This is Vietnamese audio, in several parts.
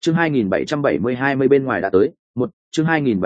chương 2770 bên ngoài đã tới một chương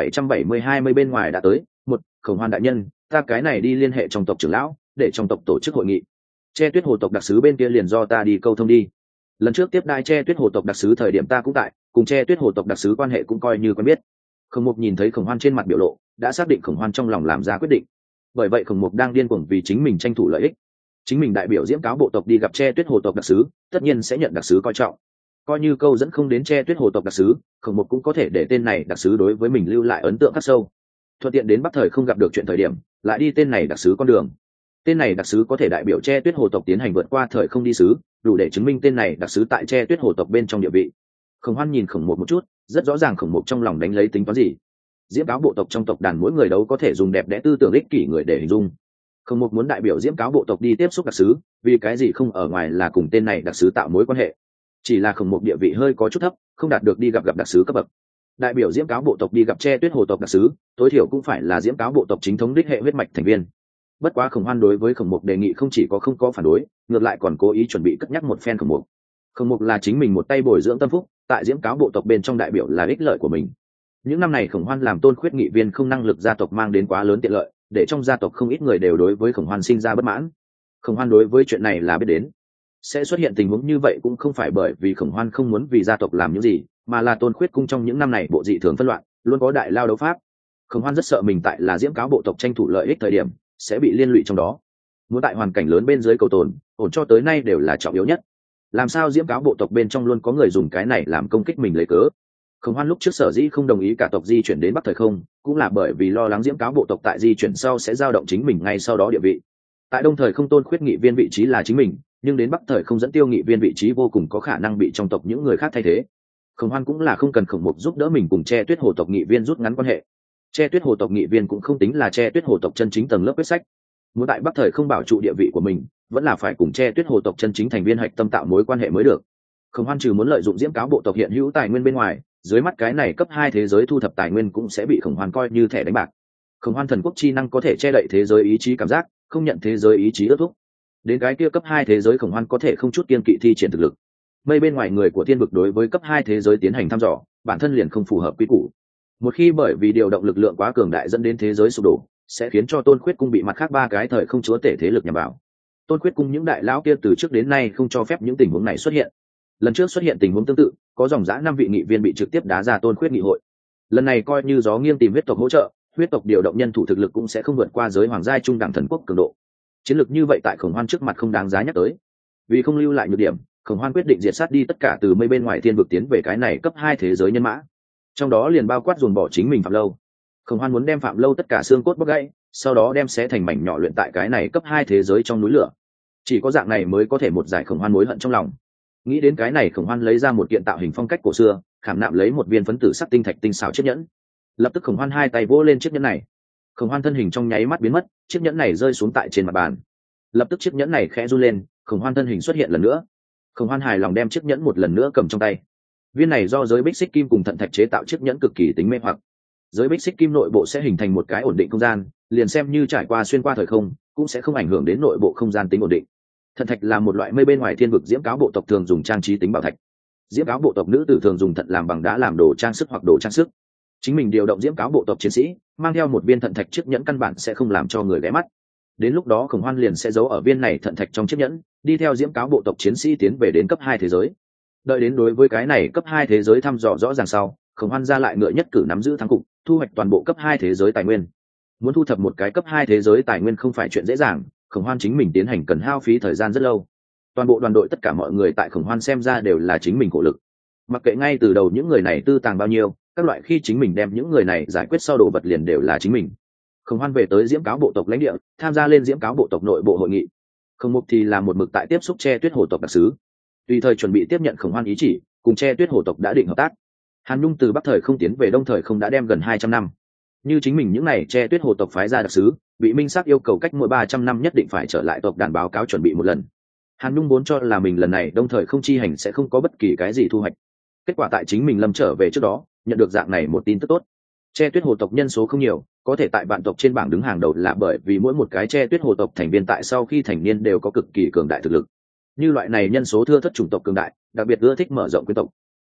2770 bên ngoài đã tới một Khổng Hoan đại nhân, ta cái này đi liên hệ trong tộc trưởng lão, để trong tộc tổ chức hội nghị. Che Tuyết Hồ tộc đặc sứ bên kia liền do ta đi câu thông đi. Lần trước tiếp đai Che Tuyết Hồ tộc đặc sứ thời điểm ta cũng tại, cùng Che Tuyết Hồ tộc đặc sứ quan hệ cũng coi như quen biết. Khổng Mục nhìn thấy Khổng Hoan trên mặt biểu lộ, đã xác định Khổng Hoan trong lòng làm ra quyết định. Bởi vậy Khổng Mục đang điên cuồng vì chính mình tranh thủ lợi ích. Chính mình đại biểu Diễm Cáo bộ tộc đi gặp Che Tuyết Hồ tộc đặc sứ, tất nhiên sẽ nhận đặc sứ coi trọng. Coi như câu dẫn không đến Che Tuyết Hồ tộc đặc sứ, Khổng Mục cũng có thể để tên này đặc sứ đối với mình lưu lại ấn tượng khắc sâu. Thuận tiện đến Bắc Thời không gặp được chuyện thời điểm, lại đi tên này đặc sứ con đường. Tên này đặc sứ có thể đại biểu Che Tuyết Hồ tộc tiến hành vượt qua thời không đi sứ, đủ để chứng minh tên này đặc sứ tại Che Tuyết Hồ tộc bên trong địa vị. Khổng Hoan nhìn Khổng Mục một chút, rất rõ ràng Khổng Mục trong lòng đánh lấy tính toán gì. Diễm Cáo bộ tộc trong tộc đàn mỗi người đấu có thể dùng đẹp đẽ tư tưởng ích kỷ người để hình dung. Khổng Mục muốn đại biểu Diễm Cáo bộ tộc đi tiếp xúc đặc sứ, vì cái gì không ở ngoài là cùng tên này đặc sứ tạo mối quan hệ. Chỉ là Khổng Mục địa vị hơi có chút thấp, không đạt được đi gặp đặc sứ cấp bậc. Đại biểu Diễm Cáo bộ tộc đi gặp Che Tuyết Hồ tộc đặc sứ, tối thiểu cũng phải là Diễm Cáo bộ tộc chính thống đích hệ huyết mạch thành viên. Bất quá Khổng Hoan đối với Khổng Mục đề nghị không chỉ có không có phản đối, ngược lại còn cố ý chuẩn bị cất nhắc một phen Khổng Mục. Khổng Mục là chính mình một tay bồi dưỡng tâm phúc, tại Diễm Cáo bộ tộc bên trong đại biểu là ích lợi của mình. Những năm này Khổng Hoan làm tôn khuyết nghị viên không năng lực gia tộc mang đến quá lớn tiện lợi, để trong gia tộc không ít người đều đối với Khổng Hoan sinh ra bất mãn. Khổng Hoan đối với chuyện này là biết đến. Sẽ xuất hiện tình huống như vậy cũng không phải bởi vì Khổng Hoan không muốn vì gia tộc làm những gì, mà là tôn khuyết cung trong những năm này bộ dị thường phân loạn, luôn có đại lao đấu pháp. Khổng Hoan rất sợ mình tại là Diễm Cáo bộ tộc tranh thủ lợi ích thời điểm sẽ bị liên lụy trong đó. Muốn tại hoàn cảnh lớn bên dưới cầu tồn, ổn cho tới nay đều là trọng yếu nhất. Làm sao Diễm Cáo bộ tộc bên trong luôn có người dùng cái này làm công kích mình lấy cớ. Khổng Hoan lúc trước sở dĩ không đồng ý cả tộc di chuyển đến Bắc Thời không, cũng là bởi vì lo lắng Diễm Cáo bộ tộc tại di chuyển sau sẽ dao động chính mình ngay sau đó địa vị. Tại Đông Thời không tôn khuyết nghị viên vị trí là chính mình, nhưng đến Bắc Thời không dẫn tiêu nghị viên vị trí vô cùng có khả năng bị trong tộc những người khác thay thế. Khổng Hoan cũng là không cần Khổng Mục giúp đỡ mình cùng Che Tuyết Hồ tộc nghị viên rút ngắn quan hệ. Che Tuyết Hồ tộc nghị viên cũng không tính là Che Tuyết Hồ tộc chân chính tầng lớp quyết sách. Muốn tại Bắc Thời không bảo trụ địa vị của mình, vẫn là phải cùng Che Tuyết Hồ tộc chân chính thành viên hạch tâm tạo mối quan hệ mới được. Khổng Hoan trừ muốn lợi dụng Diễm Cáo bộ tộc hiện hữu tài nguyên bên ngoài, dưới mắt cái này cấp 2 thế giới thu thập tài nguyên cũng sẽ bị Khổng Hoan coi như thẻ đánh bạc. Khổng Hoan thần quốc chi năng có thể che đậy thế giới ý chí cảm giác, không nhận thế giới ý chí ước thúc. Đến cái kia cấp 2 thế giới Khổng Hoan có thể không chút kiêng kỵ thi triển thực lực. Mây bên ngoài người của thiên vực đối với cấp 2 thế giới tiến hành thăm dò, bản thân liền không phù hợp quy củ. Một khi bởi vì điều động lực lượng quá cường đại dẫn đến thế giới sụp đổ, sẽ khiến cho Tôn Khuyết cung bị mặt khác 3 cái thời không chúa tể thế lực nhằm vào. Tôn Khuyết cung những đại lão kia từ trước đến nay không cho phép những tình huống này xuất hiện. Lần trước xuất hiện tình huống tương tự, có dòng dã 5 vị nghị viên bị trực tiếp đá ra Tôn Khuyết nghị hội. Lần này coi như gió nghiêng tìm huyết tộc hỗ trợ, huyết tộc điều động nhân thủ thực lực cũng sẽ không vượt qua giới hoàng giai trung đẳng thần quốc cường độ. Chiến lược như vậy tại Khổng Hoan trước mặt không đáng giá nhắc tới. Vì không lưu lại nhược điểm, Khổng Hoan quyết định diệt sát đi tất cả từ mây bên ngoài thiên vực tiến về cái này cấp 2 thế giới nhân mã. Trong đó liền bao quát dồn bỏ chính mình Phạm Lâu. Khổng Hoan muốn đem Phạm Lâu tất cả xương cốt bóc gãy, sau đó đem xé thành mảnh nhỏ luyện tại cái này cấp 2 thế giới trong núi lửa. Chỉ có dạng này mới có thể một giải Khổng Hoan mối hận trong lòng. Nghĩ đến cái này Khổng Hoan lấy ra một kiện tạo hình phong cách cổ xưa, khảm nạm lấy một viên phấn tử sắc tinh thạch tinh xảo chiếc nhẫn. Lập tức Khổng Hoan hai tay vỗ lên chiếc nhẫn này. Khổng Hoan thân hình trong nháy mắt biến mất, chiếc nhẫn này rơi xuống tại trên mặt bàn. Lập tức chiếc nhẫn này khẽ run lên, Khổng Hoan thân hình xuất hiện lần nữa. Khổng Hoan hài lòng đem chiếc nhẫn một lần nữa cầm trong tay. Viên này do giới bích xích kim cùng thận thạch chế tạo chiếc nhẫn cực kỳ tính mê hoặc. Giới bích xích kim nội bộ sẽ hình thành một cái ổn định không gian, liền xem như trải qua xuyên qua thời không, cũng sẽ không ảnh hưởng đến nội bộ không gian tính ổn định. Thận thạch là một loại mây bên ngoài thiên vực Diễm Cáo bộ tộc thường dùng trang trí tính bảo thạch. Diễm Cáo bộ tộc nữ tử thường dùng thận làm bằng đá làm đồ trang sức hoặc đồ trang sức. Chính mình điều động Diễm Cáo bộ tộc chiến sĩ, mang theo một viên thận thạch chiếc nhẫn căn bản sẽ không làm cho người ghé mắt. Đến lúc đó Khổng Hoan liền sẽ giấu ở viên này thận thạch trong chiếc nhẫn, đi theo Diễm Cáo bộ tộc chiến sĩ tiến về đến cấp 2 thế giới. Đợi đến đối với cái này cấp 2 thế giới thăm dò rõ ràng sau, Khổng Hoan ra lại ngựa nhất cử nắm giữ thắng cục, thu hoạch toàn bộ cấp 2 thế giới tài nguyên. Muốn thu thập một cái cấp 2 thế giới tài nguyên không phải chuyện dễ dàng, Khổng Hoan chính mình tiến hành cần hao phí thời gian rất lâu. Toàn bộ đoàn đội tất cả mọi người tại Khổng Hoan xem ra đều là chính mình khổ lực. Mặc kệ ngay từ đầu những người này tư tàng bao nhiêu, các loại khi chính mình đem những người này giải quyết sau đồ vật liền đều là chính mình. Khổng Hoan về tới Diễm Cáo bộ tộc lãnh địa, tham gia lên Diễm Cáo bộ tộc nội bộ hội nghị. Khổng Mục thì là một mực tại tiếp xúc Che Tuyết Hồ tộc đặc sứ, tùy thời chuẩn bị tiếp nhận Khổng Hoan ý chỉ, cùng Che Tuyết Hồ tộc đã định hợp tác. Hàn Nhung từ Bắc Thời không tiến về Đông Thời không đã đem gần 200 năm. Như chính mình những này Che Tuyết Hồ tộc phái ra đặc sứ, bị minh xác yêu cầu cách mỗi 300 năm nhất định phải trở lại tộc đàn báo cáo chuẩn bị một lần. Hàn Nhung vốn cho là mình lần này Đông Thời không chi hành sẽ không có bất kỳ cái gì thu hoạch. Kết quả tại chính mình lâm trở về trước đó, nhận được dạng này một tin tức tốt. Che Tuyết Hồ tộc nhân số không nhiều, có thể tại vạn tộc trên bảng đứng hàng đầu là bởi vì mỗi một cái Che Tuyết Hồ tộc thành viên tại sau khi thành niên đều có cực kỳ cường đại thực lực. Như loại này nhân số thưa thất chủng tộc cường đại, đặc biệt ưa thích mở rộng quyến tộc.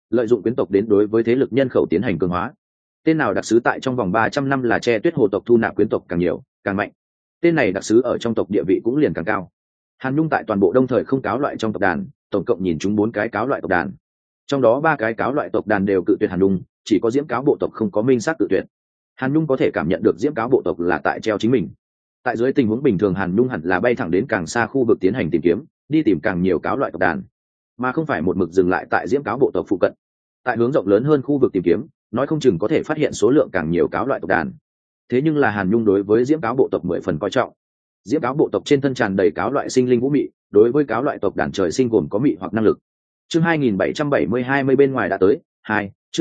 lợi dụng quyến tộc đến đối với thế lực nhân khẩu tiến hành cường hóa. Tên nào đặc sứ tại trong vòng 300 năm là Che Tuyết Hồ tộc thu nạp quyến tộc càng nhiều càng mạnh, tên này đặc sứ ở trong tộc địa vị cũng liền càng cao. Hàn Nhung tại toàn bộ Đông Thời không cáo loại trong tộc đàn, tổng cộng nhìn chúng 4 cái cáo loại tộc đàn, trong đó 3 cái cáo loại tộc đàn đều cự tuyệt Hàn Nhung, chỉ có Diễm cáo bộ tộc không có minh xác cự tuyệt. Hàn Nhung có thể cảm nhận được Diễm cáo bộ tộc là tại treo chính mình. Tại dưới tình huống bình thường Hàn Nhung hẳn là bay thẳng đến càng xa khu vực tiến hành tìm kiếm, đi tìm càng nhiều cáo loại tộc đàn, mà không phải một mực dừng lại tại Diễm cáo bộ tộc phụ cận. Tại hướng rộng lớn hơn khu vực tìm kiếm, nói không chừng có thể phát hiện số lượng càng nhiều cáo loại tộc đàn. Thế nhưng là Hàn Nhung đối với Diễm cáo bộ tộc 10 phần coi trọng. Diễm cáo bộ tộc trên thân tràn đầy cáo loại sinh linh vũ mị, đối với cáo loại tộc đàn trời sinh gồm có mị hoặc năng lực. Chương 2770 bên ngoài đã tới 2, chương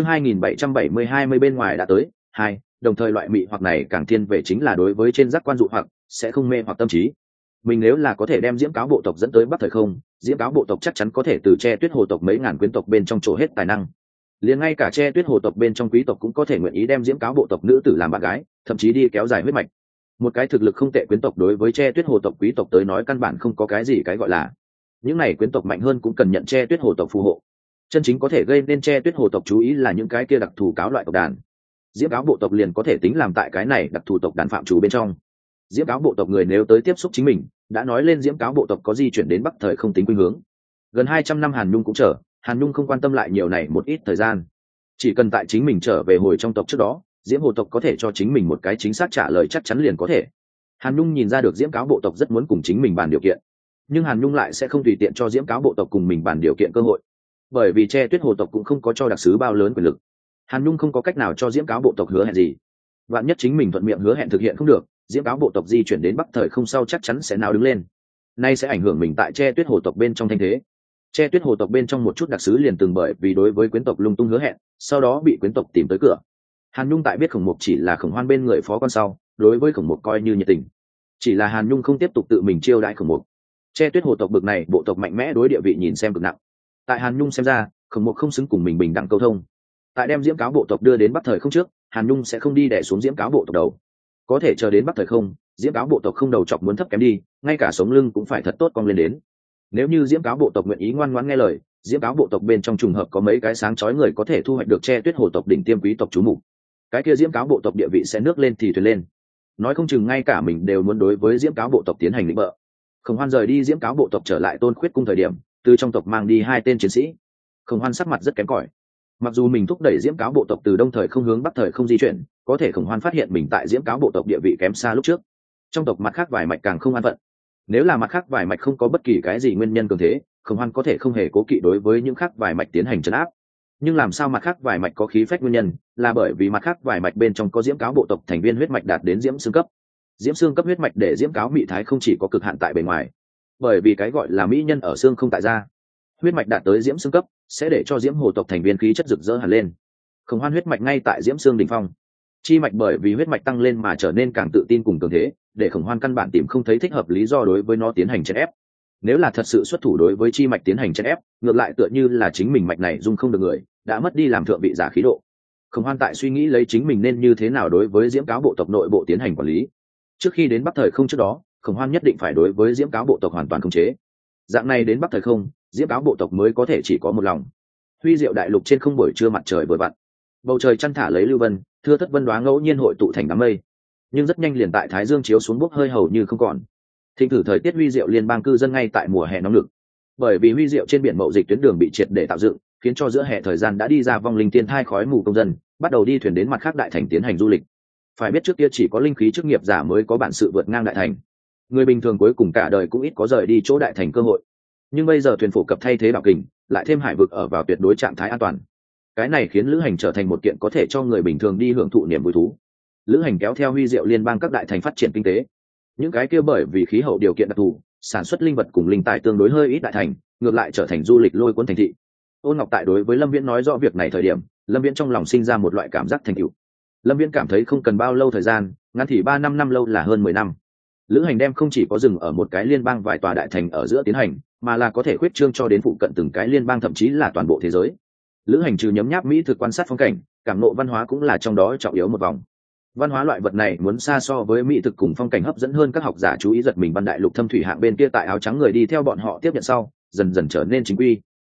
2770 bên ngoài đã tới 2, đồng thời loại mị hoặc này càng thiên về chính là đối với trên giác quan dụ hoặc sẽ không mê hoặc tâm trí. Mình nếu là có thể đem Diễm cáo bộ tộc dẫn tới Bắc Thời Không, Diễm cáo bộ tộc chắc chắn có thể từ Che Tuyết Hồ tộc mấy ngàn quyến tộc bên trong trổ hết tài năng. Liền ngay cả Che Tuyết Hồ tộc bên trong quý tộc cũng có thể nguyện ý đem Diễm cáo bộ tộc nữ tử làm bạn gái, thậm chí đi kéo dài huyết mạch. Một cái thực lực không tệ quyến tộc đối với Che Tuyết Hồ tộc quý tộc tới nói căn bản không có cái gì cái gọi là. Những này quyến tộc mạnh hơn cũng cần nhận Che Tuyết Hồ tộc phù hộ. Chân chính có thể gây nên Che Tuyết Hồ tộc chú ý là những cái kia đặc thù cáo loại tộc đàn. Diễm cáo bộ tộc liền có thể tính làm tại cái này đặc thù tộc đàn phạm chủ bên trong. Diễm cáo bộ tộc người nếu tới tiếp xúc chính mình, đã nói lên Diễm cáo bộ tộc có di chuyển đến Bắc Thời không tính khuynh hướng. Gần 200 năm Hàn Nhung cũng chờ, Hàn Nhung không quan tâm lại nhiều này một ít thời gian. Chỉ cần tại chính mình trở về hồi trong tộc trước đó, Diễm Hồ tộc có thể cho chính mình một cái chính xác trả lời chắc chắn liền có thể. Hàn Nhung nhìn ra được Diễm cáo bộ tộc rất muốn cùng chính mình bàn điều kiện, nhưng Hàn Nhung lại sẽ không tùy tiện cho Diễm cáo bộ tộc cùng mình bàn điều kiện cơ hội, bởi vì Che Tuyết Hồ tộc cũng không có cho đặc sứ bao lớn quyền lực. Hàn Nhung không có cách nào cho Diễm cáo bộ tộc hứa hẹn gì. Vạn nhất chính mình thuận miệng hứa hẹn thực hiện không được, Diễm cáo bộ tộc di chuyển đến Bắc Thời không sau chắc chắn sẽ nào đứng lên. Nay sẽ ảnh hưởng mình tại Che Tuyết Hồ tộc bên trong thanh thế. Che Tuyết Hồ tộc bên trong một chút đặc sứ liền từng bởi vì đối với quyến tộc lung tung hứa hẹn, sau đó bị quyến tộc tìm tới cửa. Hàn Nhung tại biết Khổng Mục chỉ là Khổng Hoan bên người phó con sau, đối với Khổng Mục coi như nhiệt tình. Chỉ là Hàn Nhung không tiếp tục tự mình chiêu đãi Khổng Mục. Che Tuyết Hồ tộc bực này bộ tộc mạnh mẽ đối địa vị nhìn xem cực nặng. Tại Hàn Nhung xem ra, Khổng Mục không xứng cùng mình bình đẳng câu thông. Tại đem Diễm cáo bộ tộc đưa đến Bắc Thời không trước, Hàn Nhung sẽ không đi đè xuống Diễm cáo bộ tộc đầu. Có thể chờ đến Bắc Thời không, Diễm cáo bộ tộc không đầu chọc muốn thấp kém đi, ngay cả sống lưng cũng phải thật tốt cong lên đến. Nếu như Diễm cáo bộ tộc nguyện ý ngoan ngoãn nghe lời, Diễm cáo bộ tộc bên trong trùng hợp có mấy cái sáng chói người có thể thu hoạch được Che Tuyết Hồ tộc đỉnh tiêm quý tộc chú mục, cái kia Diễm cáo bộ tộc địa vị sẽ nước lên thì thuyền lên. Nói không chừng ngay cả mình đều muốn đối với Diễm cáo bộ tộc tiến hành lĩnh bợ. Khổng Hoan rời đi Diễm cáo bộ tộc trở lại Tôn Khuyết cung thời điểm, từ trong tộc mang đi 2 tên chiến sĩ. Khổng Hoan sắc mặt rất kém cỏi. Mặc dù mình thúc đẩy Diễm cáo bộ tộc từ Đông Thời không hướng Bắc Thời không di chuyển, có thể Khổng Hoan phát hiện mình tại Diễm cáo bộ tộc địa vị kém xa lúc trước. Trong tộc mặt khác vài mạch càng không an phận. Nếu là mặt khác vài mạch không có bất kỳ cái gì nguyên nhân cường thế, Khổng Hoan có thể không hề cố kỵ đối với những khác vài mạch tiến hành trấn áp. Nhưng làm sao mặt khác vài mạch có khí phách nguyên nhân, là bởi vì mặt khác vài mạch bên trong có Diễm cáo bộ tộc thành viên huyết mạch đạt đến Diễm xương cấp. Diễm xương cấp huyết mạch để Diễm cáo mị thái không chỉ có cực hạn tại bề ngoài, bởi vì cái gọi là mỹ nhân ở xương không tại da. Huyết mạch đạt tới Diễm xương cấp sẽ để cho Diễm Hồ tộc thành viên khí chất rực rỡ hẳn lên. Khổng Hoan huyết mạch ngay tại Diễm xương đỉnh phong, chi mạch bởi vì huyết mạch tăng lên mà trở nên càng tự tin cùng cường thế, để Khổng Hoan căn bản tìm không thấy thích hợp lý do đối với nó tiến hành chèn ép. Nếu là thật sự xuất thủ đối với chi mạch tiến hành chèn ép, ngược lại tựa như là chính mình mạch này dung không được người, đã mất đi làm thượng vị giả khí độ. Khổng Hoan tại suy nghĩ lấy chính mình nên như thế nào đối với Diễm cáo bộ tộc nội bộ tiến hành quản lý. Trước khi đến Bắc Thời không trước đó, Khổng Hoan nhất định phải đối với Diễm cáo bộ tộc hoàn toàn khống chế. Dạng này đến Bắc Thời không, Diễm cáo bộ tộc mới có thể chỉ có một lòng. Huy diệu đại lục trên không buổi trưa mặt trời vừa vặn, bầu trời chăn thả lấy lưu vân, thưa thất vân đoá ngẫu nhiên hội tụ thành đám mây, nhưng rất nhanh liền tại thái dương chiếu xuống bốc hơi hầu như không còn. Thịnh thử thời tiết huy diệu liên bang cư dân ngay tại mùa hè nóng lực, bởi vì huy diệu trên biển mậu dịch tuyến đường bị triệt để tạo dựng, khiến cho giữa hè thời gian đã đi ra vong linh tiên thai khói mù công dân bắt đầu đi thuyền đến mặt khác đại thành tiến hành du lịch. Phải biết trước kia chỉ có linh khí chức nghiệp giả mới có bản sự vượt ngang đại thành, người bình thường cuối cùng cả đời cũng ít có rời đi chỗ đại thành cơ hội. Nhưng bây giờ thuyền phổ cập thay thế đảo kình, lại thêm hải vực ở vào tuyệt đối trạng thái an toàn, cái này khiến lữ hành trở thành một kiện có thể cho người bình thường đi hưởng thụ niềm vui thú. Lữ hành kéo theo huy diệu liên bang các đại thành phát triển kinh tế. Những cái kia bởi vì khí hậu điều kiện đặc thù, sản xuất linh vật cùng linh tài tương đối hơi ít đại thành, ngược lại trở thành du lịch lôi cuốn thành thị. Ôn Ngọc tại đối với Lâm Viễn nói rõ việc này thời điểm, Lâm Viễn trong lòng sinh ra một loại cảm giác thành tựu. Lâm Viễn cảm thấy không cần bao lâu thời gian, ngắn thì 3-5 năm, lâu là hơn 10 năm. Lữ hành đem không chỉ có dừng ở một cái liên bang vài tòa đại thành ở giữa tiến hành, mà là có thể khuyết trương cho đến phụ cận từng cái liên bang, thậm chí là toàn bộ thế giới. Lữ hành trừ nhấm nháp mỹ thực quan sát phong cảnh, cảm ngộ văn hóa cũng là trong đó trọng yếu một vòng. Văn hóa loại vật này muốn xa so với mỹ thực cùng phong cảnh hấp dẫn hơn các học giả chú ý giật mình Văn đại lục thâm thủy hạng bên kia tại áo trắng người đi theo bọn họ tiếp nhận sau, dần dần trở nên chính quy.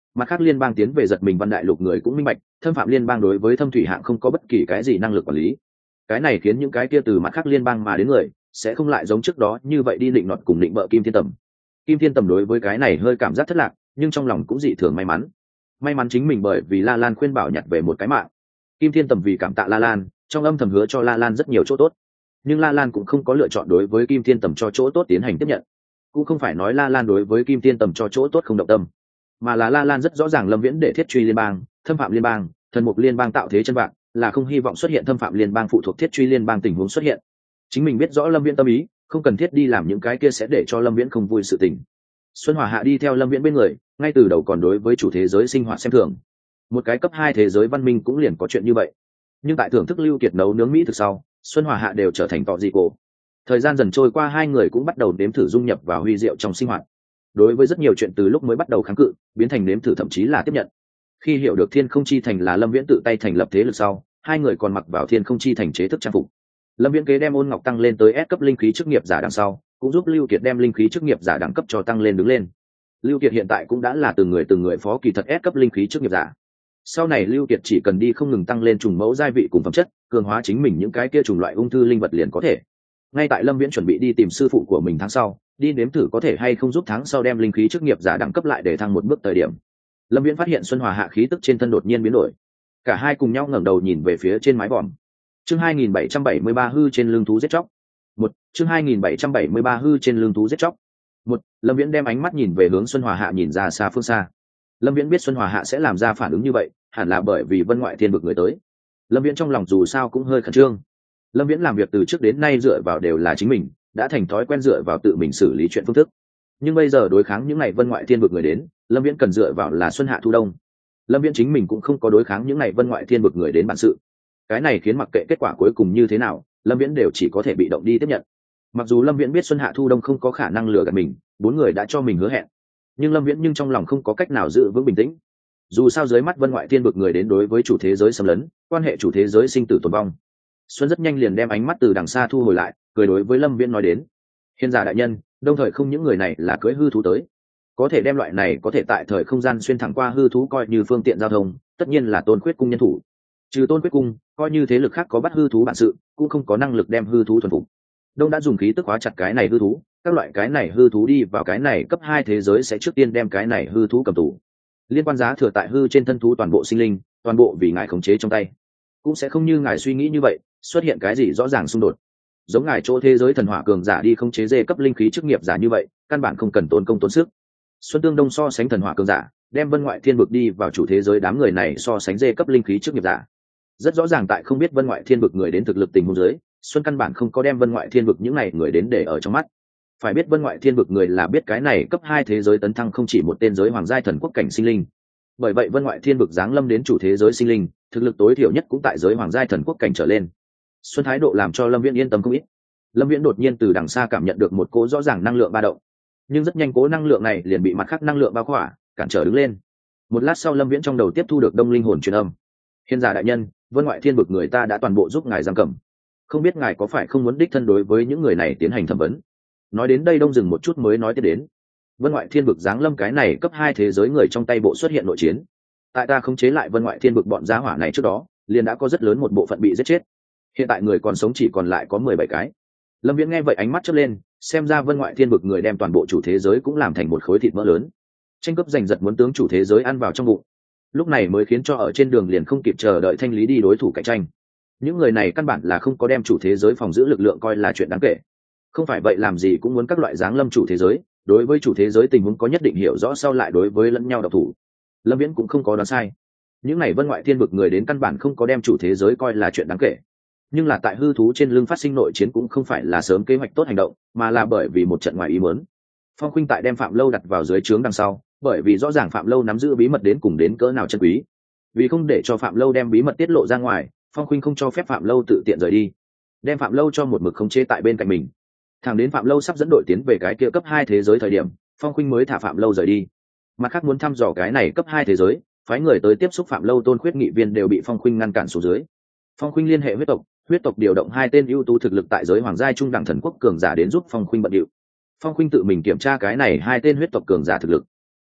Mặt khác liên bang tiến về giật mình Văn Đại Lục người cũng minh bạch, thâm phạm liên bang đối với thâm thủy hạng không có bất kỳ cái gì năng lực quản lý. Cái này khiến những cái kia từ mặt khác liên bang mà đến người sẽ không lại giống trước đó như vậy đi định nọt cùng định bợ Kim Thiên Tầm. Kim Thiên Tầm đối với cái này hơi cảm giác thất lạc, nhưng trong lòng cũng dị thường may mắn. May mắn chính mình bởi vì La Lan khuyên bảo nhặt về một cái mạng. Kim Thiên Tầm vì cảm tạ La Lan, trong âm thầm hứa cho La Lan rất nhiều chỗ tốt. Nhưng La Lan cũng không có lựa chọn đối với Kim Thiên Tầm cho chỗ tốt tiến hành tiếp nhận. Cũng không phải nói La Lan đối với Kim Thiên Tầm cho chỗ tốt không động tâm, mà là La Lan rất rõ ràng Lâm Viễn để thiết truy liên bang, thâm phạm liên bang, thần mục liên bang tạo thế chân vạc, là không hy vọng xuất hiện thâm phạm liên bang phụ thuộc thiết truy liên bang tình huống xuất hiện. Chính mình biết rõ Lâm Viễn tâm ý, không cần thiết đi làm những cái kia sẽ để cho Lâm Viễn không vui sự tình. Xuân Hòa Hạ đi theo Lâm Viễn bên người, ngay từ đầu còn đối với chủ thế giới sinh hoạt xem thường. Một cái cấp 2 thế giới văn minh cũng liền có chuyện như vậy. Nhưng tại thưởng thức Lưu Kiệt nấu nướng mỹ thực sau, Xuân Hòa Hạ đều trở thành tọ dị cổ. Thời gian dần trôi qua, hai người cũng bắt đầu nếm thử dung nhập vào huy diệu trong sinh hoạt. Đối với rất nhiều chuyện từ lúc mới bắt đầu kháng cự, biến thành nếm thử thậm chí là tiếp nhận. Khi hiểu được Thiên Không Chi Thành là Lâm Viễn tự tay thành lập thế lực sau, hai người còn mặc vào Thiên Không Chi Thành chế thức trang phục. Lâm Viễn kế đem ôn ngọc tăng lên tới S cấp linh khí chức nghiệp giả đằng sau, cũng giúp Lưu Kiệt đem linh khí chức nghiệp giả đẳng cấp cho tăng lên đứng lên. Lưu Kiệt hiện tại cũng đã là từng người phó kỳ thật S cấp linh khí chức nghiệp giả. Sau này Lưu Kiệt chỉ cần đi không ngừng tăng lên trùng mẫu giai vị cùng phẩm chất, cường hóa chính mình những cái kia trùng loại ung thư linh vật liền có thể. Ngay tại Lâm Viễn chuẩn bị đi tìm sư phụ của mình tháng sau, đi nếm thử có thể hay không giúp tháng sau đem linh khí chức nghiệp giả đẳng cấp lại để thăng một bước thời điểm, Lâm Viễn phát hiện Xuân Hòa Hạ khí tức trên thân đột nhiên biến đổi. Cả hai cùng nhau ngẩng đầu nhìn về phía trên mái vòm. Chương 2773 hư trên lưng thú giết chóc. Chương 2773 hư trên lưng thú giết chóc. Lâm Viễn đem ánh mắt nhìn về hướng Xuân Hòa Hạ nhìn ra xa phương xa. Lâm Viễn biết Xuân Hòa Hạ sẽ làm ra phản ứng như vậy, hẳn là bởi vì Vân Ngoại Thiên vực người tới. Lâm Viễn trong lòng dù sao cũng hơi khẩn trương. Lâm Viễn làm việc từ trước đến nay dựa vào đều là chính mình, đã thành thói quen dựa vào tự mình xử lý chuyện phương thức. Nhưng bây giờ đối kháng những ngày Vân Ngoại Thiên vực người đến, Lâm Viễn cần dựa vào là Xuân Hạ Thu Đông. Lâm Viễn chính mình cũng không có đối kháng những ngày Vân Ngoại Thiên vực người đến bản sự. Cái này khiến mặc kệ kết quả cuối cùng như thế nào, Lâm Viễn đều chỉ có thể bị động đi tiếp nhận. Mặc dù Lâm Viễn biết Xuân Hạ Thu Đông không có khả năng lừa gạt mình, bốn người đã cho mình hứa hẹn, nhưng Lâm Viễn trong lòng không có cách nào giữ vững bình tĩnh. Dù sao dưới mắt Vân Ngoại Thiên vực người đến đối với chủ thế giới xâm lấn, quan hệ chủ thế giới sinh tử tồn vong. Xuân rất nhanh liền đem ánh mắt từ đằng xa thu hồi lại, cười đối với Lâm Viễn nói đến: "Hiền giả đại nhân, đồng thời không những người này là cưỡi hư thú tới, có thể đem loại này có thể tại thời không gian xuyên thẳng qua hư thú coi như phương tiện giao thông, tất nhiên là Tôn Quyết cung nhân thủ. Trừ Tôn Quyết cung, coi như thế lực khác có bắt hư thú bản sự, cũng không có năng lực đem hư thú thuần phục. Đông đã dùng khí tức hóa chặt cái này hư thú, các loại cái này hư thú đi vào cái này cấp 2 thế giới sẽ trước tiên đem cái này hư thú cầm tù. Liên quan giá thừa tại hư trên thân thú toàn bộ sinh linh, toàn bộ vì ngài khống chế trong tay. Cũng sẽ không như ngài suy nghĩ như vậy, xuất hiện cái gì rõ ràng xung đột. Giống ngài chỗ thế giới thần hỏa cường giả đi khống chế dê cấp linh khí chức nghiệp giả như vậy, căn bản không cần tốn công tốn sức. Xuân Tương Đông so sánh thần hỏa cường giả, đem Vân Ngoại Thiên vực đi vào chủ thế giới đám người này so sánh dê cấp linh khí chức nghiệp giả. Rất rõ ràng tại không biết Vân Ngoại Thiên vực người đến thực lực tình huống dưới, Xuân căn bản không có đem Vân Ngoại Thiên vực những này người đến để ở trong mắt. Phải biết Vân Ngoại Thiên vực người là biết cái này cấp 2 thế giới tấn thăng không chỉ một tên giới hoàng giai thần quốc cảnh sinh linh. Bởi vậy Vân Ngoại Thiên vực giáng lâm đến chủ thế giới sinh linh, thực lực tối thiểu nhất cũng tại giới hoàng giai thần quốc cảnh trở lên. Xuân thái độ làm cho Lâm Viễn yên tâm không ít. Lâm Viễn đột nhiên từ đằng xa cảm nhận được một cỗ rõ ràng năng lượng ba động, nhưng rất nhanh cỗ năng lượng này liền bị mặt khác năng lượng bao khỏa, cản trở đứng lên. Một lát sau Lâm Viễn trong đầu tiếp thu được Đông linh hồn truyền âm: "Hiền giả đại nhân, Vân Ngoại Thiên vực người ta đã toàn bộ giúp ngài giam cầm, không biết ngài có phải không muốn đích thân đối với những người này tiến hành thẩm vấn?" Nói đến đây Đông dừng một chút mới nói tiếp đến: "Vân Ngoại Thiên vực giáng lâm cái này cấp 2 thế giới người trong tay bộ xuất hiện nội chiến. Tại ta khống chế lại Vân Ngoại Thiên vực bọn giá hỏa này trước đó, liền đã có rất lớn một bộ phận bị giết chết. Hiện tại người còn sống chỉ còn lại có 17 cái." Lâm Viễn nghe vậy ánh mắt chớp lên, xem ra Vân Ngoại Thiên vực người đem toàn bộ chủ thế giới cũng làm thành một khối thịt mỡ lớn, tranh cướp giành giật muốn tướng chủ thế giới ăn vào trong bụng. Lúc này mới khiến cho ở trên đường liền không kịp chờ đợi thanh lý đi đối thủ cạnh tranh. Những người này căn bản là không có đem chủ thế giới phòng giữ lực lượng coi là chuyện đáng kể. Không phải vậy làm gì cũng muốn các loại giáng lâm chủ thế giới, đối với chủ thế giới tình huống có nhất định hiểu rõ sau lại đối với lẫn nhau độc thủ. Lâm Viễn cũng không có đoán sai. Những này Vân Ngoại Thiên vực người đến căn bản không có đem chủ thế giới coi là chuyện đáng kể. Nhưng là tại hư thú trên lưng phát sinh nội chiến cũng không phải là sớm kế hoạch tốt hành động, mà là bởi vì một trận ngoài ý muốn. Phong Khuynh tại đem Phạm Lâu đặt vào dưới trướng đằng sau, bởi vì rõ ràng Phạm Lâu nắm giữ bí mật đến cùng đến cỡ nào chân quý. Vì không để cho Phạm Lâu đem bí mật tiết lộ ra ngoài, Phong Khuynh không cho phép Phạm Lâu tự tiện rời đi, đem Phạm Lâu cho một mực khống chế tại bên cạnh mình. Thẳng đến Phạm Lâu sắp dẫn đội tiến về cái kia cấp 2 thế giới thời điểm, Phong Khuynh mới thả Phạm Lâu rời đi. Mặt khác muốn thăm dò cái này cấp 2 thế giới, phái người tới tiếp xúc Phạm Lâu Tôn Khuyết nghị viên đều bị Phong Khuynh ngăn cản xuống dưới. Phong Khuynh liên hệ huyết tộc điều động 2 tên ưu tú thực lực tại giới hoàng giai trung đẳng thần quốc cường giả đến giúp Phong Khuynh bận điệu. Phong Khuynh tự mình kiểm tra cái này 2 tên huyết tộc cường giả thực lực.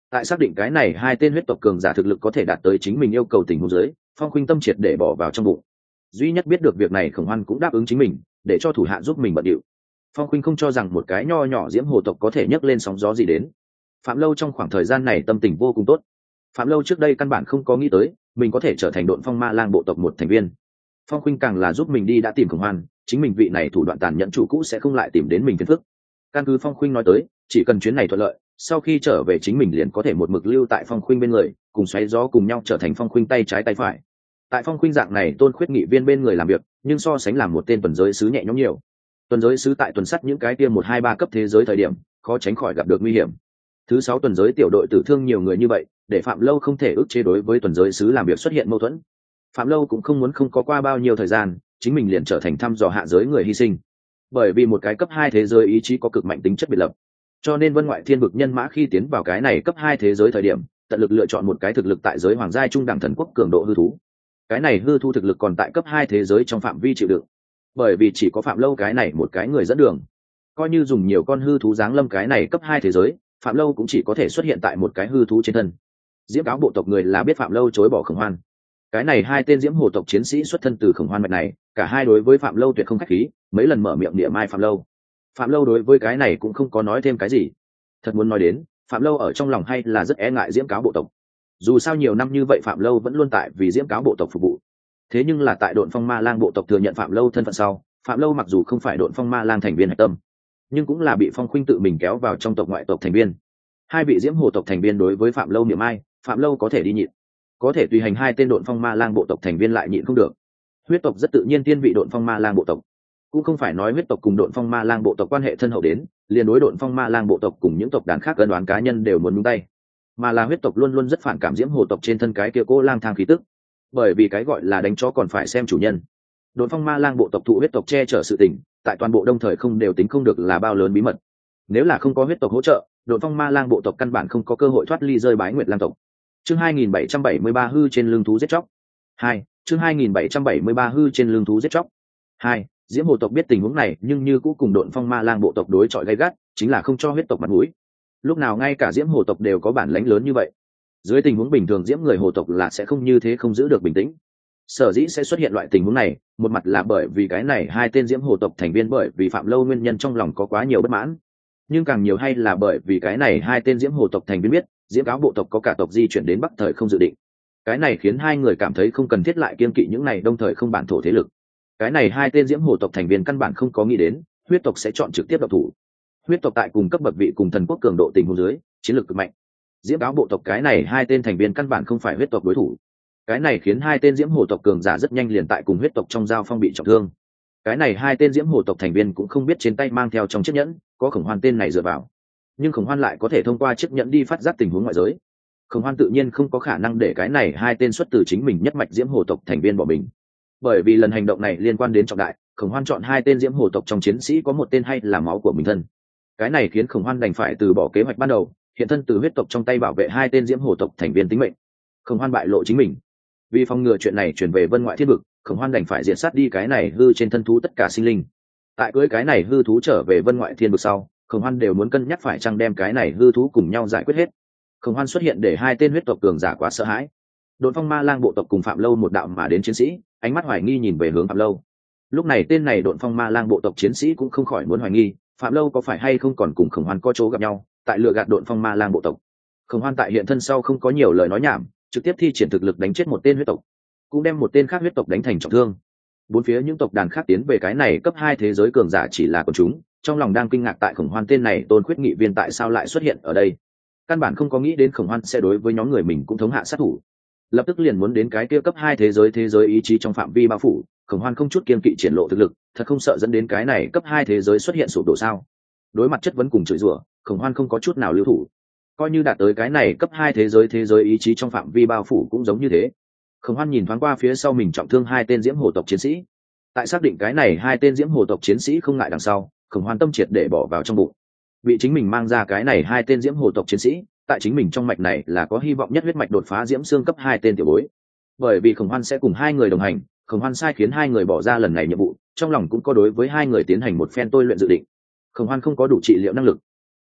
Tại xác định cái này hai tên huyết tộc cường giả thực lực có thể đạt tới chính mình yêu cầu tình huống dưới, Phong Khuynh tâm triệt để bỏ vào trong bụng. Duy nhất biết được việc này Khổng Hoan cũng đáp ứng chính mình, để cho thủ hạ giúp mình bận điệu. Phong Khuynh không cho rằng một cái nho nhỏ diễm hồ tộc có thể nhấc lên sóng gió gì đến. Phạm Lâu trong khoảng thời gian này tâm tình vô cùng tốt. Phạm Lâu trước đây căn bản không có nghĩ tới mình có thể trở thành Độn Phong Ma Lang bộ tộc một thành viên. Phong Khuynh càng là giúp mình đi đã tìm Khổng Hoan, chính mình vị này thủ đoạn tàn nhẫn chủ cũ sẽ không lại tìm đến mình phiền phức. Căn cứ Phong Khuynh nói tới, chỉ cần chuyến này thuận lợi, sau khi trở về chính mình liền có thể một mực lưu tại Phong Khuynh bên người, cùng xoáy gió cùng nhau trở thành Phong Khuynh tay trái tay phải. Tại Phong Khuynh dạng này tôn khuyết nghị viên bên người làm việc, nhưng so sánh làm một tên tuần giới sứ nhẹ nhõm nhiều. Tuần giới sứ tại tuần sắt những cái kia 1, 2, 3 cấp thế giới thời điểm, khó tránh khỏi gặp được nguy hiểm. Thứ 6 tuần giới tiểu đội tử thương nhiều người như vậy, để Phạm Lâu không thể ức chế đối với tuần giới sứ làm việc xuất hiện mâu thuẫn. Phạm Lâu cũng không muốn không có qua bao nhiêu thời gian, chính mình liền trở thành thăm dò hạ giới người hy sinh. Bởi vì một cái cấp 2 thế giới ý chí có cực mạnh tính chất biệt lập, cho nên Vân Ngoại Thiên Vực nhân mã khi tiến vào cái này cấp 2 thế giới thời điểm, tận lực lựa chọn một cái thực lực tại giới hoàng giai trung đẳng thần quốc cường độ hư thú. Cái này hư thú thực lực còn tại cấp 2 thế giới trong phạm vi chịu đựng. Bởi vì chỉ có Phạm Lâu cái này một cái người dẫn đường, coi như dùng nhiều con hư thú giáng lâm cái này cấp 2 thế giới, Phạm Lâu cũng chỉ có thể xuất hiện tại một cái hư thú trên thân. Diễm Cáo bộ tộc người là biết Phạm Lâu chối bỏ Khổng Hoan. Cái này hai tên Diễm Hồ tộc chiến sĩ xuất thân từ Khổng Hoan mạch này, cả hai đối với Phạm Lâu tuyệt không khách khí, mấy lần mở miệng niệm mai Phạm Lâu. Phạm Lâu đối với cái này cũng không có nói thêm cái gì. Thật muốn nói đến, Phạm Lâu ở trong lòng hay là rất e ngại Diễm Cáo bộ tộc. Dù sao nhiều năm như vậy Phạm Lâu vẫn luôn tại vì Diễm Cáo bộ tộc phục vụ. Thế nhưng là tại Độn Phong Ma Lang bộ tộc thừa nhận Phạm Lâu thân phận sau, Phạm Lâu mặc dù không phải Độn Phong Ma Lang thành viên hạch tâm, nhưng cũng là bị Phong Khuynh tự mình kéo vào trong tộc ngoại tộc thành viên. Hai vị Diễm Hồ tộc thành viên đối với Phạm Lâu niệm ai, Phạm Lâu có thể đi nhịn, có thể tùy hành hai tên Độn Phong Ma Lang bộ tộc thành viên lại nhịn không được. Huyết tộc rất tự nhiên tiên vị Độn Phong Ma Lang bộ tộc, cũng không phải nói huyết tộc cùng Độn Phong Ma Lang bộ tộc quan hệ thân hậu đến, liền đối Độn Phong Ma Lang bộ tộc cùng những tộc đàn khác cân đoán cá nhân đều muốn nhúng tay, mà là huyết tộc luôn luôn rất phản cảm Diễm Hồ tộc trên thân cái kia cô lang thang khí tức, bởi vì cái gọi là đánh chó còn phải xem chủ nhân. Độn Phong Ma Lang bộ tộc thụ huyết tộc che chở sự tình, tại toàn bộ Đông Thời không đều tính không được là bao lớn bí mật. Nếu là không có huyết tộc hỗ trợ, Độn Phong Ma Lang bộ tộc căn bản không có cơ hội thoát ly rơi Bái Nguyệt Lang tộc. Chương 2773 hư trên lưng thú giết chóc. 2. Chương 2773 hư trên lưng thú giết chóc. 2. Diễm Hồ tộc biết tình huống này, nhưng như cũ cùng Độn Phong Ma Lang bộ tộc đối chọi gay gắt, chính là không cho huyết tộc mặt mũi. Lúc nào ngay cả Diễm Hồ tộc đều có bản lãnh lớn như vậy. Dưới tình huống bình thường Diễm người Hồ tộc là sẽ không như thế không giữ được bình tĩnh. Sở dĩ sẽ xuất hiện loại tình huống này, một mặt là bởi vì cái này hai tên Diễm Hồ tộc thành viên bởi vì Phạm Lâu nguyên nhân trong lòng có quá nhiều bất mãn, nhưng càng nhiều hay là bởi vì cái này hai tên Diễm Hồ tộc thành viên biết Diễm Cáo bộ tộc có cả tộc di chuyển đến Bắc Thời không dự định. Cái này khiến hai người cảm thấy không cần thiết lại kiêng kỵ những này Đông Thời không bản thổ thế lực. Cái này hai tên Diễm Hồ tộc thành viên căn bản không có nghĩ đến huyết tộc sẽ chọn trực tiếp độc thủ. Huyết tộc tại cùng cấp bậc vị cùng thần quốc cường độ tình huống dưới, chiến lược cực mạnh. Diễm Cáo bộ tộc cái này hai tên thành viên căn bản không phải huyết tộc đối thủ. Cái này khiến hai tên Diễm Hồ tộc cường giả rất nhanh liền tại cùng huyết tộc trong giao phong bị trọng thương. Cái này hai tên Diễm Hồ tộc thành viên cũng không biết trên tay mang theo trong chiếc nhẫn có Khổng Hoan tên này dựa vào, nhưng Khổng Hoan lại có thể thông qua chiếc nhẫn đi phát giác tình huống ngoại giới. Khổng Hoan tự nhiên không có khả năng để cái này hai tên xuất từ chính mình nhất mạch Diễm Hồ tộc thành viên bỏ mình, bởi vì lần hành động này liên quan đến trọng đại. Khổng Hoan chọn hai tên Diễm Hồ tộc trong chiến sĩ có một tên hay là máu của mình thân. Cái này khiến Khổng Hoan đành phải từ bỏ kế hoạch ban đầu, hiện thân từ huyết tộc trong tay bảo vệ hai tên Diễm Hồ tộc thành viên tính mệnh. Khổng Hoan bại lộ chính mình, vì phòng ngừa chuyện này truyền về Vân Ngoại Thiên Vực, Khổng Hoan đành phải diệt sát đi cái này hư trên thân thú tất cả sinh linh. Tại cưới cái này hư thú trở về Vân Ngoại Thiên Vực sau, Khổng Hoan đều muốn cân nhắc phải chăng đem cái này hư thú cùng nhau giải quyết hết. Khổng Hoan xuất hiện để hai tên huyết tộc cường giả quá sợ hãi. Độn Phong Ma Lang bộ tộc cùng Phạm Lâu một đạo mà đến chiến sĩ, ánh mắt hoài nghi nhìn về hướng Phạm Lâu. Lúc này tên này Độn Phong Ma Lang bộ tộc chiến sĩ cũng không khỏi muốn hoài nghi, Phạm Lâu có phải hay không còn cùng Khổng Hoan có chỗ gặp nhau, tại lừa gạt Độn Phong Ma Lang bộ tộc. Khổng Hoan tại hiện thân sau không có nhiều lời nói nhảm, trực tiếp thi triển thực lực đánh chết một tên huyết tộc, cũng đem một tên khác huyết tộc đánh thành trọng thương. Bốn phía những tộc đàn khác tiến về cái này cấp 2 thế giới cường giả chỉ là quần chúng, trong lòng đang kinh ngạc tại Khổng Hoan tên này tôn khuyết nghị viên tại sao lại xuất hiện ở đây. Căn bản không có nghĩ đến Khổng Hoan sẽ đối với nhóm người mình cũng thống hạ sát thủ, lập tức liền muốn đến cái kia cấp 2 thế giới ý chí trong phạm vi bao phủ. Khổng Hoan không chút kiêng kỵ triển lộ thực lực, thật không sợ dẫn đến cái này cấp 2 thế giới xuất hiện sụp đổ sao? Đối mặt chất vấn cùng chửi rủa, Khổng Hoan không có chút nào lưu thủ, coi như đạt tới cái này cấp 2 thế giới ý chí trong phạm vi bao phủ cũng giống như thế. Khổng Hoan nhìn thoáng qua phía sau mình trọng thương hai tên Diễm Hồ tộc chiến sĩ, tại xác định cái này hai tên Diễm Hồ tộc chiến sĩ không ngại đằng sau, Khổng Hoan tâm triệt để bỏ vào trong bụng. Bị chính mình mang ra cái này hai tên Diễm Hồ tộc chiến sĩ, tại chính mình trong mạch này là có hy vọng nhất huyết mạch đột phá Diễm Xương cấp 2 tên tiểu bối. Bởi vì Khổng Hoan sẽ cùng hai người đồng hành, Khổng Hoan sai khiến hai người bỏ ra lần này nhiệm vụ, trong lòng cũng có đối với hai người tiến hành một phen tôi luyện dự định. Khổng Hoan không có đủ trị liệu năng lực,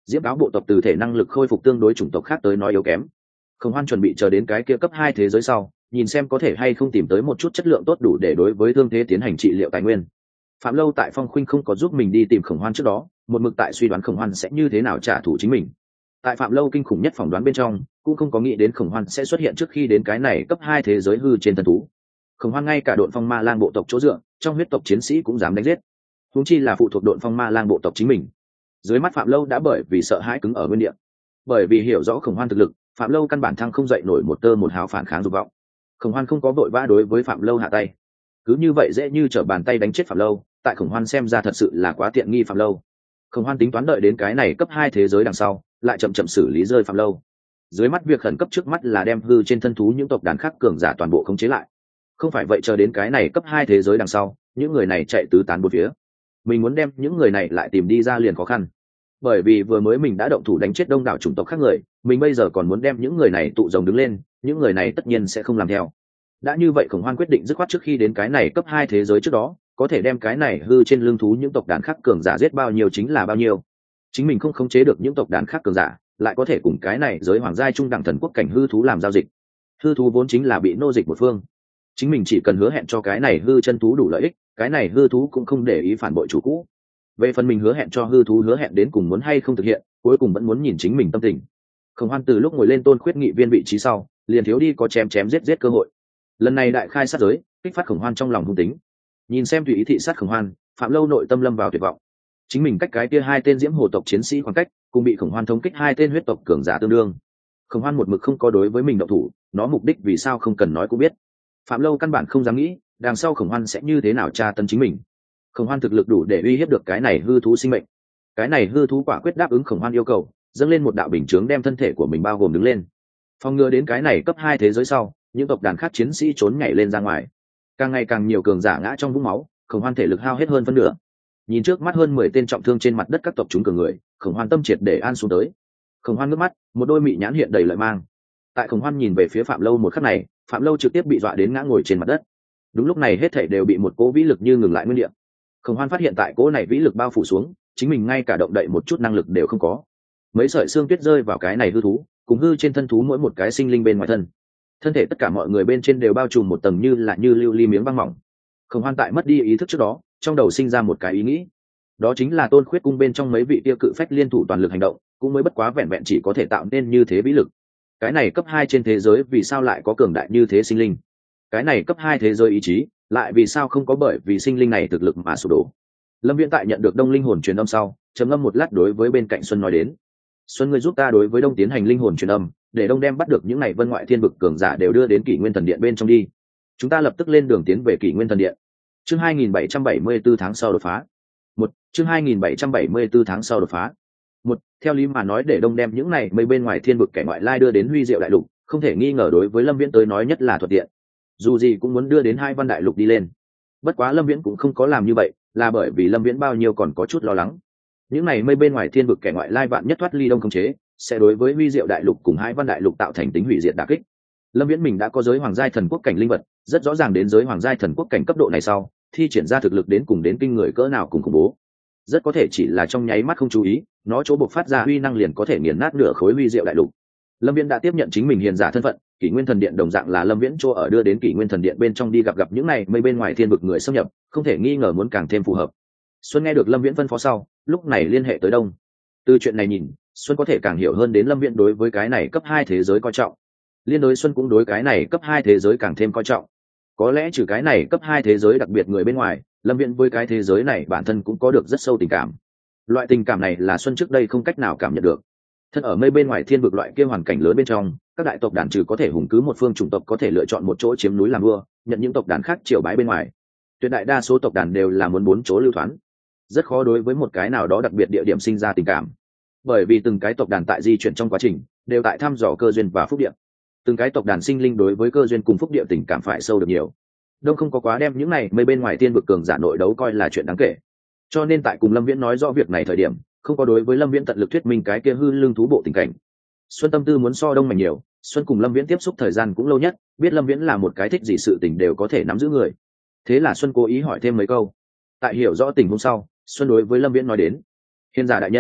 diễm cáo bộ tộc từ thể năng lực khôi phục tương đối chủng tộc khác tới nói yếu kém. Khổng Hoan chuẩn bị chờ đến cái kia cấp 2 thế giới sau, nhìn xem có thể hay không tìm tới một chút chất lượng tốt đủ để đối với thương thế tiến hành trị liệu tài nguyên. Phạm Lâu tại Phong Khuynh không có giúp mình đi tìm Khổng Hoan trước đó, một mực tại suy đoán Khổng Hoan sẽ như thế nào trả thù chính mình. Tại Phạm Lâu kinh khủng nhất phỏng đoán bên trong, cũng không có nghĩ đến Khổng Hoan sẽ xuất hiện trước khi đến cái này cấp 2 thế giới hư trên thân thú. Khổng Hoan ngay cả Độn Phong Ma Lang bộ tộc chỗ dựa, trong huyết tộc chiến sĩ cũng dám đánh giết. Huống chi là phụ thuộc Độn Phong Ma Lang bộ tộc chính mình. Dưới mắt Phạm Lâu đã bởi vì sợ hãi cứng ở nguyên địa. Bởi vì hiểu rõ Khổng Hoan thực lực, Phạm Lâu căn bản thăng không dậy nổi một tơ một hào phản kháng dục vọng. Khổng Hoan không có vội vã đối với Phạm Lâu hạ tay. Cứ như vậy dễ như trở bàn tay đánh chết Phạm Lâu, tại Khổng Hoan xem ra thật sự là quá tiện nghi Phạm Lâu. Khổng Hoan tính toán đợi đến cái này cấp 2 thế giới đằng sau, lại chậm chậm xử lý rơi Phạm Lâu. Dưới mắt việc khẩn cấp trước mắt là đem hư trên thân thú những tộc đàn khác cường giả toàn bộ khống chế lại. Không phải vậy chờ đến cái này cấp 2 thế giới đằng sau, những người này chạy tứ tán bốn phía. Mình muốn đem những người này lại tìm đi ra liền khó khăn. Bởi vì vừa mới mình đã động thủ đánh chết đông đảo chủng tộc khác người, mình bây giờ còn muốn đem những người này tụ rồng đứng lên, những người này tất nhiên sẽ không làm theo. Đã như vậy Khổng Hoan quyết định dứt khoát trước khi đến cái này cấp 2 thế giới trước đó, có thể đem cái này hư trên lưng thú những tộc đàn khác cường giả giết bao nhiêu chính là bao nhiêu. Chính mình không khống chế được những tộc đàn khác cường giả, lại có thể cùng cái này giới hoàng giai trung đẳng thần quốc cảnh hư thú làm giao dịch. Hư thú vốn chính là bị nô dịch một phương. Chính mình chỉ cần hứa hẹn cho cái này hư chân thú đủ lợi ích, cái này hư thú cũng không để ý phản bội chủ cũ. Về phần mình hứa hẹn cho hư thú hứa hẹn đến cùng muốn hay không thực hiện, cuối cùng vẫn muốn nhìn chính mình tâm tình. Khổng Hoan từ lúc ngồi lên tôn khuyết nghị viên vị trí sau, liền thiếu đi có chém chém giết giết cơ hội. Lần này đại khai sát giới, kích phát Khổng Hoan trong lòng hung tính. Nhìn xem tùy ý thị sát Khổng Hoan, Phạm Lâu nội tâm lâm vào tuyệt vọng. Chính mình cách cái kia hai tên diễm hồ tộc chiến sĩ khoảng cách, cùng bị Khổng Hoan thống kích hai tên huyết tộc cường giả tương đương. Khổng Hoan một mực không có đối với mình động thủ, nó mục đích vì sao không cần nói cũng biết. Phạm Lâu căn bản không dám nghĩ, đằng sau Khổng Hoan sẽ như thế nào tra tấn chính mình. Khổng Hoan thực lực đủ để uy hiếp được cái này hư thú sinh mệnh. Cái này hư thú quả quyết đáp ứng Khổng Hoan yêu cầu, dâng lên một đạo bình chướng đem thân thể của mình bao gồm đứng lên. Phòng ngừa đến cái này cấp 2 thế giới sau, những tộc đàn khác chiến sĩ trốn nhảy lên ra ngoài. Càng ngày càng nhiều cường giả ngã trong vũng máu, Khổng Hoan thể lực hao hết hơn phân nửa. Nhìn trước mắt hơn 10 tên trọng thương trên mặt đất các tộc chúng cường người, Khổng Hoan tâm triệt để an xuống tới. Khổng Hoan ngước mắt, một đôi mị nhãn hiện đầy lợi mang. Tại Khổng Hoan nhìn về phía Phạm Lâu một khắc này, Phạm Lâu trực tiếp bị dọa đến ngã ngồi trên mặt đất. Đúng lúc này hết thảy đều bị một cỗ vĩ lực như ngừng lại nguyên địa. Khổng Hoan phát hiện tại cỗ này vĩ lực bao phủ xuống, chính mình ngay cả động đậy một chút năng lực đều không có. Mấy sợi xương tuyết rơi vào cái này hư thú, cùng hư trên thân thú mỗi một cái sinh linh bên ngoài thân. Thân thể tất cả mọi người bên trên đều bao trùm một tầng như lưu ly miếng băng mỏng. Khổng Hoan tại mất đi ý thức trước đó, trong đầu sinh ra một cái ý nghĩ, đó chính là Tôn Khuyết cung bên trong mấy vị tiêu cự phách liên thủ toàn lực hành động, cũng mới bất quá vẹn vẹn chỉ có thể tạo nên như thế vĩ lực. Cái này cấp 2 trên thế giới vì sao lại có cường đại như thế sinh linh? Cái này cấp 2 thế giới ý chí, lại vì sao không có bởi vì sinh linh này thực lực mà sụp đổ? Lâm Viễn tại nhận được Đông linh hồn truyền âm sau, trầm ngâm một lát đối với bên cạnh Xuân nói đến: "Xuân, ngươi giúp ta đối với Đông tiến hành linh hồn truyền âm, để Đông đem bắt được những này vân ngoại thiên vực cường giả đều đưa đến Kỷ Nguyên Thần Điện bên trong đi. Chúng ta lập tức lên đường tiến về Kỷ Nguyên Thần Điện." Chương 2774 tháng sau đột phá. Chương 2774 tháng sau đột phá. Theo lý mà nói để Đông đem những này mấy bên ngoài thiên vực kẻ ngoại lai đưa đến Huy Diệu đại lục, không thể nghi ngờ đối với Lâm Viễn tới nói nhất là thuận tiện. Dù gì cũng muốn đưa đến hai văn đại lục đi lên. Bất quá Lâm Viễn cũng không có làm như vậy, là bởi vì Lâm Viễn bao nhiêu còn có chút lo lắng. Những này mấy bên ngoài thiên vực kẻ ngoại lai vạn nhất thoát ly Đông khống chế, sẽ đối với Huy Diệu đại lục cùng hai văn đại lục tạo thành tính hủy diệt đả kích. Lâm Viễn mình đã có giới hoàng giai thần quốc cảnh linh vật, rất rõ ràng đến giới hoàng giai thần quốc cảnh cấp độ này sau, thi triển ra thực lực đến cùng đến kinh người cỡ nào cùng khủng bố. Rất có thể chỉ là trong nháy mắt không chú ý, nó chỗ bộc phát ra uy năng liền có thể nghiền nát nửa khối Huy Diệu đại lục. Lâm Viễn đã tiếp nhận chính mình hiền giả thân phận, Kỷ Nguyên Thần Điện đồng dạng là Lâm Viễn chỗ ở đưa đến Kỷ Nguyên Thần Điện bên trong đi gặp những này mấy bên ngoài thiên vực người xâm nhập, không thể nghi ngờ muốn càng thêm phù hợp. Xuân nghe được Lâm Viễn phân phó sau, lúc này liên hệ tới Đông. Từ chuyện này nhìn, Xuân có thể càng hiểu hơn đến Lâm Viễn đối với cái này cấp 2 thế giới coi trọng. Liên đối Xuân cũng đối cái này cấp 2 thế giới càng thêm coi trọng. Có lẽ trừ cái này cấp 2 thế giới đặc biệt người bên ngoài, Lâm Viễn với cái thế giới này bản thân cũng có được rất sâu tình cảm. Loại tình cảm này là Xuân trước đây không cách nào cảm nhận được. Thân ở mây bên ngoài thiên vực loại kia hoàn cảnh lớn bên trong, các đại tộc đàn trừ có thể hùng cứ một phương chủng tộc có thể lựa chọn một chỗ chiếm núi làm vua, nhận những tộc đàn khác triều bái bên ngoài. Tuyệt đại đa số tộc đàn đều là muốn bốn chỗ lưu thoán, rất khó đối với một cái nào đó đặc biệt địa điểm sinh ra tình cảm. Bởi vì từng cái tộc đàn tại di chuyển trong quá trình đều tại thăm dò cơ duyên và phúc địa. Từng cái tộc đàn sinh linh đối với cơ duyên cùng phúc địa tình cảm phải sâu được nhiều. Đông không có quá đem những này mây bên ngoài thiên vực cường giả nội đấu coi là chuyện đáng kể. Cho nên tại cùng Lâm Viễn nói rõ việc này thời điểm, không có đối với Lâm Viễn tận lực thuyết minh cái kia hư lương thú bộ tình cảnh. Xuân tâm tư muốn so Đông mạnh nhiều, Xuân cùng Lâm Viễn tiếp xúc thời gian cũng lâu nhất, biết Lâm Viễn là một cái thích gì sự tình đều có thể nắm giữ người. Thế là Xuân cố ý hỏi thêm mấy câu. Tại hiểu rõ tình huống sau, Xuân đối với Lâm Viễn nói đến: "Hiền giả đại nhân,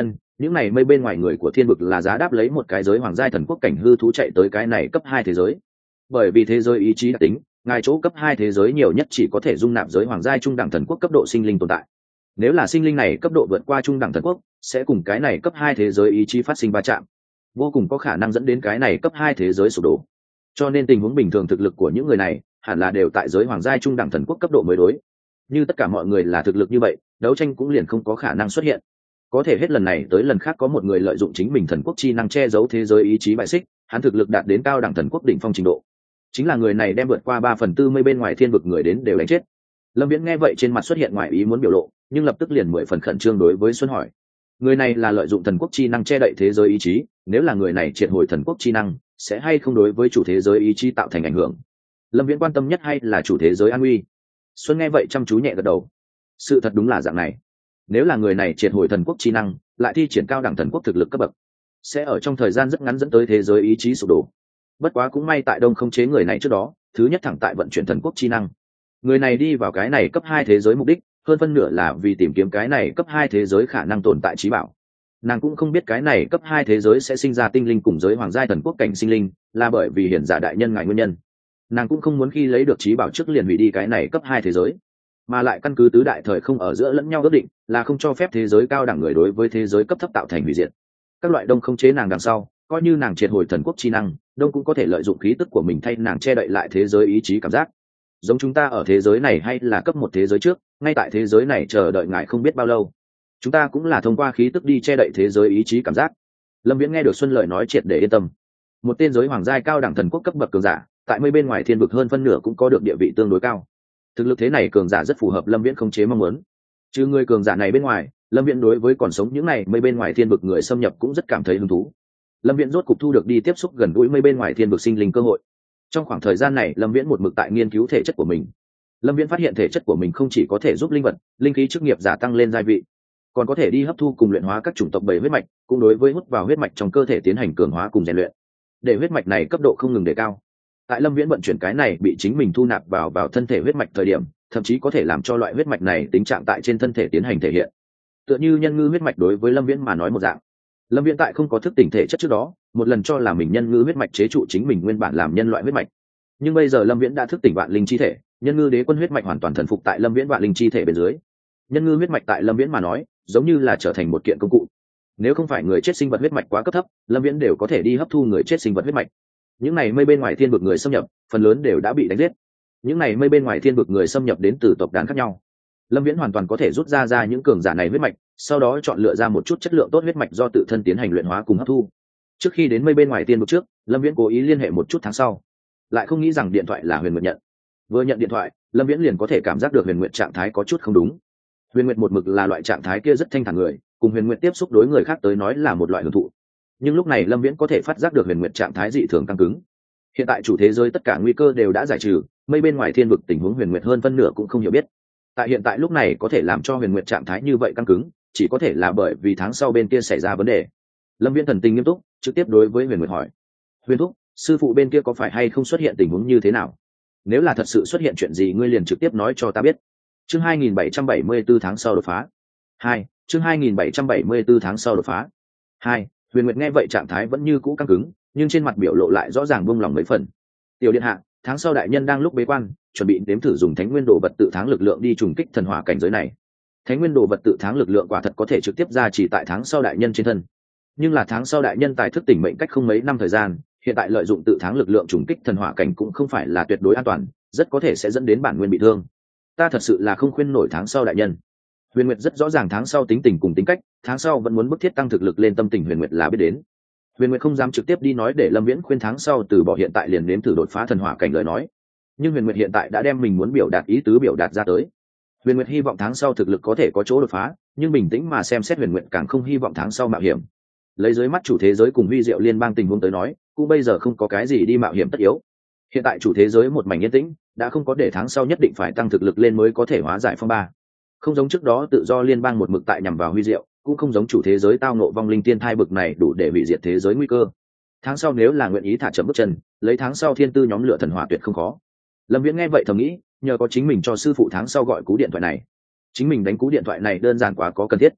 những này mây bên ngoài người của thiên vực là giá đáp lấy một cái giới hoàng giai thần quốc cảnh hư thú chạy tới cái này cấp 2 thế giới. Bởi vì thế giới ý chí đặc tính, ngài chỗ cấp 2 thế giới nhiều nhất chỉ có thể dung nạp giới hoàng giai trung đẳng thần quốc cấp độ sinh linh tồn tại. Nếu là sinh linh này cấp độ vượt qua trung đẳng thần quốc, sẽ cùng cái này cấp 2 thế giới ý chí phát sinh va chạm, vô cùng có khả năng dẫn đến cái này cấp 2 thế giới sụp đổ. Cho nên tình huống bình thường thực lực của những người này hẳn là đều tại giới hoàng giai trung đẳng thần quốc cấp độ mới đối. Như tất cả mọi người là thực lực như vậy, đấu tranh cũng liền không có khả năng xuất hiện. Có thể hết lần này tới lần khác có một người lợi dụng chính mình thần quốc chi năng che giấu thế giới ý chí bại xích, hắn thực lực đạt đến cao đẳng thần quốc đỉnh phong trình độ. Chính là người này đem vượt qua 3/4 mây bên ngoài thiên vực người đến đều đánh chết. Lâm Viễn nghe vậy trên mặt xuất hiện ngoài ý muốn biểu lộ, nhưng lập tức liền 10 phần khẩn trương đối với Xuân hỏi. Người này là lợi dụng thần quốc chi năng che đậy thế giới ý chí, nếu là người này triệt hồi thần quốc chi năng, sẽ hay không đối với chủ thế giới ý chí tạo thành ảnh hưởng? Lâm Viễn quan tâm nhất hay là chủ thế giới an nguy? Xuân nghe vậy chăm chú nhẹ gật đầu. Sự thật đúng là dạng này. Nếu là người này triệt hồi thần quốc chi năng, lại thi triển cao đẳng thần quốc thực lực cấp bậc, sẽ ở trong thời gian rất ngắn dẫn tới thế giới ý chí sụp đổ. Bất quá cũng may tại Đông không chế người này trước đó, thứ nhất thẳng tại vận chuyển thần quốc chi năng. Người này đi vào cái này cấp 2 thế giới mục đích, hơn phân nửa là vì tìm kiếm cái này cấp 2 thế giới khả năng tồn tại trí bảo. Nàng cũng không biết cái này cấp 2 thế giới sẽ sinh ra tinh linh cùng giới hoàng giai thần quốc cảnh sinh linh, là bởi vì hiển giả đại nhân ngại nguyên nhân. Nàng cũng không muốn khi lấy được trí bảo trước liền hủy đi cái này cấp 2 thế giới, mà lại căn cứ tứ đại thời không ở giữa lẫn nhau ước định, là không cho phép thế giới cao đẳng người đối với thế giới cấp thấp tạo thành hủy diệt. Các loại Đông không chế nàng đằng sau, coi như nàng triệt hồi thần quốc chi năng, Đông cũng có thể lợi dụng khí tức của mình thay nàng che đậy lại thế giới ý chí cảm giác. Giống chúng ta ở thế giới này hay là cấp một thế giới trước, ngay tại thế giới này chờ đợi ngài không biết bao lâu, chúng ta cũng là thông qua khí tức đi che đậy thế giới ý chí cảm giác. Lâm Viễn nghe được Xuân lời nói triệt để yên tâm. Một tên giới hoàng giai cao đẳng thần quốc cấp bậc cường giả, tại mây bên ngoài thiên vực hơn phân nửa cũng có được địa vị tương đối cao. Thực lực thế này cường giả rất phù hợp Lâm Viễn không chế mong muốn. Trừ người cường giả này bên ngoài, Lâm Viễn đối với còn sống những này mây bên ngoài thiên vực người xâm nhập cũng rất cảm thấy hứng thú. Lâm Viễn rốt cục thu được đi tiếp xúc gần gũi mây bên ngoài thiên vực sinh linh cơ hội. Trong khoảng thời gian này, Lâm Viễn một mực tại nghiên cứu thể chất của mình. Lâm Viễn phát hiện thể chất của mình không chỉ có thể giúp linh vật, linh khí chức nghiệp giả tăng lên giai vị, còn có thể đi hấp thu cùng luyện hóa các chủng tộc bầy huyết mạch, cũng đối với hút vào huyết mạch trong cơ thể tiến hành cường hóa cùng rèn luyện, để huyết mạch này cấp độ không ngừng đề cao. Tại Lâm Viễn vận chuyển cái này bị chính mình thu nạp vào thân thể huyết mạch thời điểm, thậm chí có thể làm cho loại huyết mạch này tính trạng tại trên thân thể tiến hành thể hiện. Tựa như nhân ngư huyết mạch đối với Lâm Viễn mà nói một dạng. Lâm Viễn tại không có thức tỉnh thể chất trước đó, một lần cho là mình nhân ngư huyết mạch chế trụ chính mình nguyên bản làm nhân loại huyết mạch. Nhưng bây giờ Lâm Viễn đã thức tỉnh vạn linh chi thể, nhân ngư đế quân huyết mạch hoàn toàn thần phục tại Lâm Viễn vạn linh chi thể bên dưới. Nhân ngư huyết mạch tại Lâm Viễn mà nói, giống như là trở thành một kiện công cụ. Nếu không phải người chết sinh vật huyết mạch quá cấp thấp, Lâm Viễn đều có thể đi hấp thu người chết sinh vật huyết mạch. Những này mây bên ngoài thiên vực người xâm nhập, phần lớn đều đã bị đánh giết. Những này mây bên ngoài thiên vực người xâm nhập đến từ tộc đàn khác nhau. Lâm Viễn hoàn toàn có thể rút ra những cường giả này huyết mạch, sau đó chọn lựa ra một chút chất lượng tốt huyết mạch do tự thân tiến hành luyện hóa cùng hấp thu. Trước khi đến mây bên ngoài thiên vực trước, Lâm Viễn cố ý liên hệ một chút tháng sau, lại không nghĩ rằng điện thoại là Huyền Nguyệt nhận. Vừa nhận điện thoại, Lâm Viễn liền có thể cảm giác được Huyền Nguyệt trạng thái có chút không đúng. Huyền Nguyệt một mực là loại trạng thái kia rất thanh thản người, cùng Huyền Nguyệt tiếp xúc đối người khác tới nói là một loại hưởng thụ. Nhưng lúc này Lâm Viễn có thể phát giác được Huyền Nguyệt trạng thái dị thường căng cứng. Hiện tại chủ thế giới tất cả nguy cơ đều đã giải trừ, mây bên ngoài thiên vực tình huống Huyền Nguyệt hơn phân nửa cũng không hiểu biết. Tại hiện tại lúc này có thể làm cho Huyền Nguyệt trạng thái như vậy căng cứng, chỉ có thể là bởi vì tháng sau bên kia xảy ra vấn đề. Lâm Viễn thần tình nghiêm túc, trực tiếp đối với Huyền Nguyệt hỏi: "Huyền thúc, sư phụ bên kia có phải hay không xuất hiện tình huống như thế nào? Nếu là thật sự xuất hiện chuyện gì ngươi liền trực tiếp nói cho ta biết." Chương 2774 tháng sau đột phá. 2. Chương 2774 tháng sau đột phá. 2. Huyền Nguyệt nghe vậy trạng thái vẫn như cũ căng cứng, nhưng trên mặt biểu lộ lại rõ ràng buông lòng mấy phần. "Tiểu điện hạ, tháng sau đại nhân đang lúc bế quan, chuẩn bị nếm thử dùng Thánh Nguyên Đồ vật tự tháng lực lượng đi trùng kích thần hỏa cảnh giới này. Thánh Nguyên Đồ vật tự tháng lực lượng quả thật có thể trực tiếp ra chỉ tại tháng sau đại nhân trên thân. Nhưng là tháng sau đại nhân tài thức tỉnh mệnh cách không mấy năm thời gian, hiện tại lợi dụng tự tháng lực lượng trùng kích thần hỏa cảnh cũng không phải là tuyệt đối an toàn, rất có thể sẽ dẫn đến bản nguyên bị thương. Ta thật sự là không khuyên nổi tháng sau đại nhân." Huyền Nguyệt rất rõ ràng tháng sau tính tình cùng tính cách, tháng sau vẫn muốn bức thiết tăng thực lực lên tâm tình Huyền Nguyệt là biết đến. Huyền Nguyệt không dám trực tiếp đi nói để Lâm Viễn khuyên tháng sau từ bỏ hiện tại liền nếm thử đột phá thần hỏa cảnh lời nói. Nhưng Huyền Nguyệt hiện tại đã đem mình muốn biểu đạt ý tứ biểu đạt ra tới. Huyền Nguyệt hy vọng tháng sau thực lực có thể có chỗ đột phá, nhưng bình tĩnh mà xem xét Huyền Nguyệt càng không hy vọng tháng sau mạo hiểm. Lấy dưới mắt chủ thế giới cùng huy diệu liên bang tình huống tới nói, cũng bây giờ không có cái gì đi mạo hiểm tất yếu. Hiện tại chủ thế giới một mảnh yên tĩnh, đã không có để tháng sau nhất định phải tăng thực lực lên mới có thể hóa giải phong ba. Không giống trước đó tự do liên bang một mực tại nhằm vào huy diệu, cũng không giống chủ thế giới tao nộ vong linh tiên thai bực này đủ để hủy diệt thế giới nguy cơ. Tháng sau nếu là nguyện ý thả chậm bước chân, lấy tháng sau thiên tư nhóm lửa thần hỏa tuyệt không khó. Lâm Viễn nghe vậy thầm nghĩ, nhờ có chính mình cho sư phụ tháng sau gọi cú điện thoại này. Chính mình đánh cú điện thoại này đơn giản quá có cần thiết.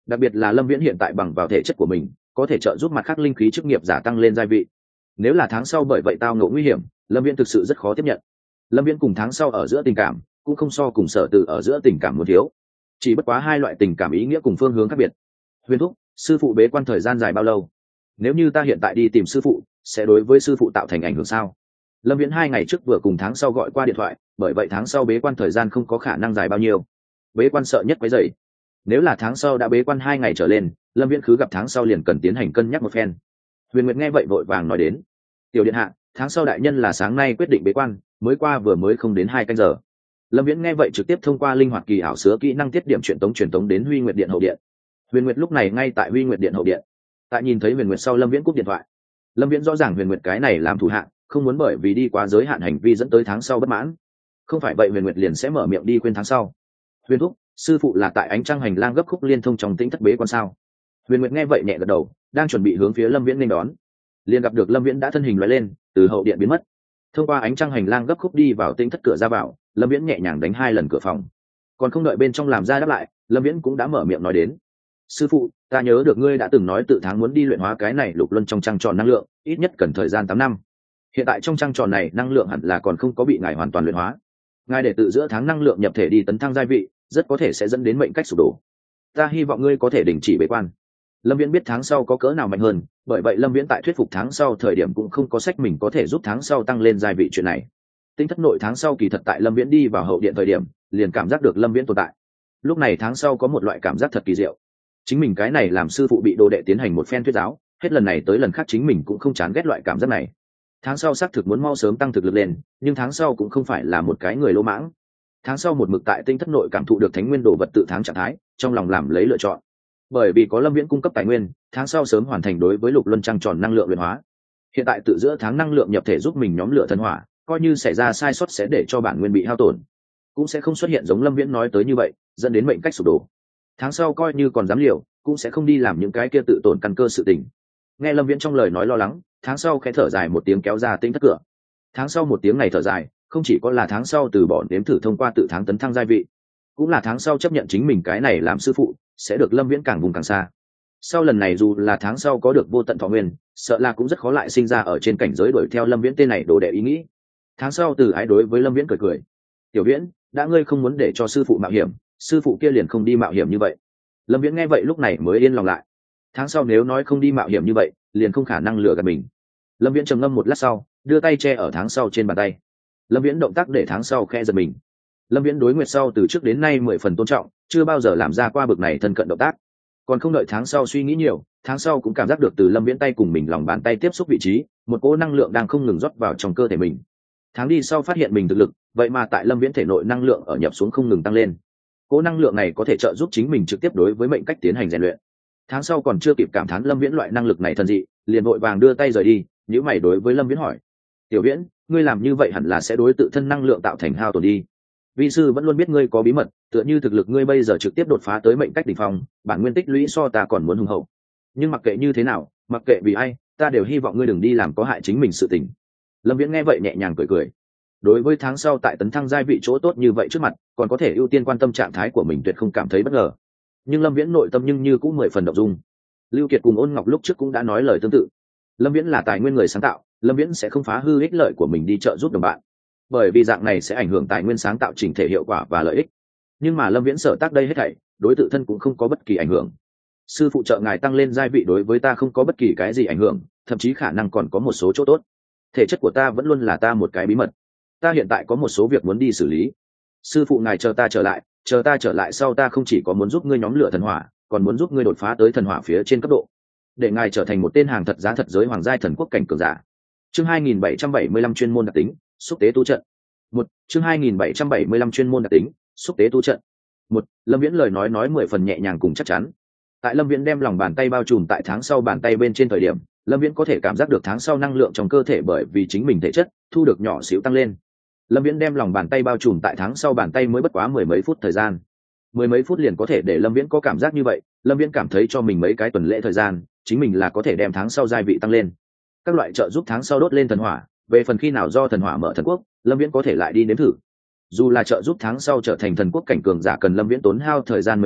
Đặc biệt là lâm viễn hiện tại bằng vào thể chất của mình có thể trợ giúp mặt khác linh khí chức nghiệp giả tăng lên gia vị. Nếu là tháng sau bởi vậy tao ngộ nguy hiểm, lâm viễn thực sự rất khó tiếp nhận. Lâm viễn cùng tháng sau ở giữa tình cảm cũng không so cùng Sở Từ ở giữa tình cảm muốn thiếu, chỉ bất quá hai loại tình cảm ý nghĩa cùng phương hướng khác biệt. Huyền thúc, sư phụ bế quan thời gian dài bao lâu? Nếu như ta hiện tại đi tìm sư phụ sẽ đối với sư phụ tạo thành ảnh hưởng sao? Lâm viễn 2 ngày trước vừa cùng tháng sau gọi qua điện thoại, bởi vậy tháng sau bế quan thời gian không có khả năng dài bao nhiêu. Bế quan sợ nhất quấy rầy. Nếu là tháng sau đã bế quan 2 ngày trở lên, lâm viễn khứ gặp tháng sau liền cần tiến hành cân nhắc một phen. Huyền Nguyệt nghe vậy vội vàng nói đến: tiểu điện hạ, tháng sau đại nhân là sáng nay quyết định bế quan, mới qua vừa mới không đến 2 canh giờ. Lâm viễn nghe vậy trực tiếp thông qua linh hoạt kỳ ảo sứa kỹ năng tiết điểm truyền tống đến Huy Nguyệt điện hậu điện. Huyền Nguyệt lúc này ngay tại Huy Nguyệt điện hậu điện. Tại nhìn thấy Huyền Nguyệt sau, lâm viễn cúp điện thoại. Lâm viễn rõ ràng Huyền Nguyệt cái này làm thủ hạ không muốn bởi vì đi quá giới hạn hành vi dẫn tới tháng sau bất mãn, không phải vậy Huyền Nguyệt liền sẽ mở miệng đi khuyên tháng sau. Huyền thúc, sư phụ là tại ánh trăng hành lang gấp khúc liên thông trong tĩnh thất bế quan sao? Huyền Nguyệt nghe vậy nhẹ gật đầu, đang chuẩn bị hướng phía lâm viễn nên đón, liền gặp được lâm viễn đã thân hình lóe lên từ hậu điện biến mất. Thông qua ánh trăng hành lang gấp khúc đi vào tĩnh thất cửa ra vào, lâm viễn nhẹ nhàng đánh 2 lần cửa phòng, còn không đợi bên trong làm ra đáp lại, lâm viễn cũng đã mở miệng nói đến: sư phụ, ta nhớ được ngươi đã từng nói tự tháng muốn đi luyện hóa cái này lục luân trong trăng tròn năng lượng, ít nhất cần thời gian 8 năm. Hiện tại trong trăng tròn này năng lượng hẳn là còn không có bị ngài hoàn toàn luyện hóa, ngài để tự giữa tháng năng lượng nhập thể đi tấn thăng giai vị, rất có thể sẽ dẫn đến mệnh cách sụp đổ. Ta hy vọng ngươi có thể đình chỉ bế quan. Lâm viễn biết tháng sau có cỡ nào mạnh hơn, bởi vậy lâm viễn tại thuyết phục tháng sau thời điểm cũng không có sách mình có thể giúp tháng sau tăng lên giai vị chuyện này. Tinh thất nội tháng sau kỳ thật tại lâm viễn đi vào hậu điện thời điểm liền cảm giác được lâm viễn tồn tại. Lúc này tháng sau có một loại cảm giác thật kỳ diệu, chính mình cái này làm sư phụ bị đồ đệ tiến hành một phen thuyết giáo, hết lần này tới lần khác chính mình cũng không chán ghét loại cảm giác này. Tháng sau xác thực muốn mau sớm tăng thực lực lên, nhưng tháng sau cũng không phải là một cái người lỗ mãng. Tháng sau một mực tại tinh thất nội cảm thụ được thánh nguyên đồ vật tự tháng trạng thái, trong lòng làm lấy lựa chọn. Bởi vì có lâm viễn cung cấp tài nguyên, tháng sau sớm hoàn thành đối với lục luân trăng tròn năng lượng luyện hóa. Hiện tại tự giữa tháng năng lượng nhập thể giúp mình nhóm lửa thần hỏa, coi như xảy ra sai sót sẽ để cho bản nguyên bị hao tổn, cũng sẽ không xuất hiện giống lâm viễn nói tới như vậy dẫn đến mệnh cách sụp đổ. Tháng sau coi như còn dám liều cũng sẽ không đi làm những cái kia tự tổn căn cơ sự tình. Nghe lâm viễn trong lời nói lo lắng, tháng sau khẽ thở dài một tiếng kéo ra tinh thất cửa. Tháng sau một tiếng này thở dài không chỉ có là tháng sau từ bỏ nếm thử thông qua tự tháng tấn thăng giai vị, cũng là tháng sau chấp nhận chính mình cái này làm sư phụ sẽ được lâm viễn càng vùng càng xa. Sau lần này dù là tháng sau có được vô tận thọ nguyên, sợ là cũng rất khó lại sinh ra ở trên cảnh giới đuổi theo lâm viễn tên này đồ đệ ý nghĩ. Tháng sau từ ái đối với lâm viễn cười cười: tiểu viễn, đã ngươi không muốn để cho sư phụ mạo hiểm, sư phụ kia liền không đi mạo hiểm như vậy. Lâm viễn nghe vậy lúc này mới yên lòng lại. Tháng sau nếu nói không đi mạo hiểm như vậy liền không khả năng lừa gạt mình. Lâm viễn trầm ngâm một lát sau đưa tay che ở tháng sau trên bàn tay. Lâm viễn động tác để tháng sau khe giật mình. Lâm viễn đối Nguyệt sau từ trước đến nay 10 phần tôn trọng, chưa bao giờ làm ra qua bực này thân cận động tác. Còn không đợi tháng sau suy nghĩ nhiều, tháng sau cũng cảm giác được từ lâm viễn tay cùng mình lòng bàn tay tiếp xúc vị trí, một cỗ năng lượng đang không ngừng rót vào trong cơ thể mình. Tháng đi sau phát hiện mình thực lực vậy mà tại lâm viễn thể nội năng lượng ở nhập xuống không ngừng tăng lên. Cỗ năng lượng này có thể trợ giúp chính mình trực tiếp đối với mệnh cách tiến hành rèn luyện. Tháng sau còn chưa kịp cảm thán lâm viễn loại năng lực này thần dị, liền vội vàng đưa tay rời đi. Nhíu mày đối với lâm viễn hỏi: tiểu viễn, ngươi làm như vậy hẳn là sẽ đối tự thân năng lượng tạo thành hao tổn đi. Vi sư vẫn luôn biết ngươi có bí mật, tựa như thực lực ngươi bây giờ trực tiếp đột phá tới mệnh cách đỉnh phong, bản nguyên tích lũy so ta còn muốn hùng hậu. Nhưng mặc kệ như thế nào, mặc kệ vì ai, ta đều hy vọng ngươi đừng đi làm có hại chính mình sự tình. Lâm viễn nghe vậy nhẹ nhàng cười cười. Đối với tháng sau tại tấn thăng giai vị chỗ tốt như vậy trước mặt, còn có thể ưu tiên quan tâm trạng thái của mình tuyệt không cảm thấy bất ngờ. Nhưng lâm viễn nội tâm nhưng như cũng 10 phần động dung. Lưu Kiệt cùng Ôn Ngọc lúc trước cũng đã nói lời tương tự. Lâm viễn là tài nguyên người sáng tạo, lâm viễn sẽ không phá hư ích lợi của mình đi trợ giúp đồng bạn, bởi vì dạng này sẽ ảnh hưởng tài nguyên sáng tạo chỉnh thể hiệu quả và lợi ích. Nhưng mà lâm viễn sở tác đây hết thảy đối tự thân cũng không có bất kỳ ảnh hưởng. Sư phụ trợ ngài tăng lên giai vị đối với ta không có bất kỳ cái gì ảnh hưởng, thậm chí khả năng còn có một số chỗ tốt. Thể chất của ta vẫn luôn là ta một cái bí mật, ta hiện tại có một số việc muốn đi xử lý. Sư phụ ngài chờ ta trở lại sau, ta không chỉ có muốn giúp ngươi nhóm lửa thần hỏa, còn muốn giúp ngươi đột phá tới thần hỏa phía trên cấp độ, để ngài trở thành một tên hàng thật giá thật giới hoàng giai thần quốc cảnh cường giả. Chương 2775 chuyên môn đặc tính, xúc tế tu trận. Chương 2775 chuyên môn đặc tính, xúc tế tu trận. Lâm Viễn lời nói 10 phần nhẹ nhàng cùng chắc chắn. Tại Lâm Viễn đem lòng bàn tay bao trùm tại tháng sau bàn tay bên trên thời điểm, Lâm Viễn có thể cảm giác được tháng sau năng lượng trong cơ thể bởi vì chính mình thể chất thu được nhỏ xíu tăng lên. Lâm Viễn đem lòng bàn tay bao trùm tại tháng sau bàn tay mới bất quá 10 mấy phút thời gian. 10 mấy phút liền có thể để Lâm Viễn có cảm giác như vậy. Lâm Viễn cảm thấy cho mình mấy cái tuần lễ thời gian, chính mình là có thể đem tháng sau giai vị tăng lên. Các loại trợ giúp tháng sau đốt lên thần hỏa, về phần khi nào do thần hỏa mở thần quốc, Lâm Viễn có thể lại đi nếm thử. Dù là trợ giúp tháng sau trở thành thần quốc cảnh cường giả cần Lâm Viễn tốn hao thời gian mấy năm,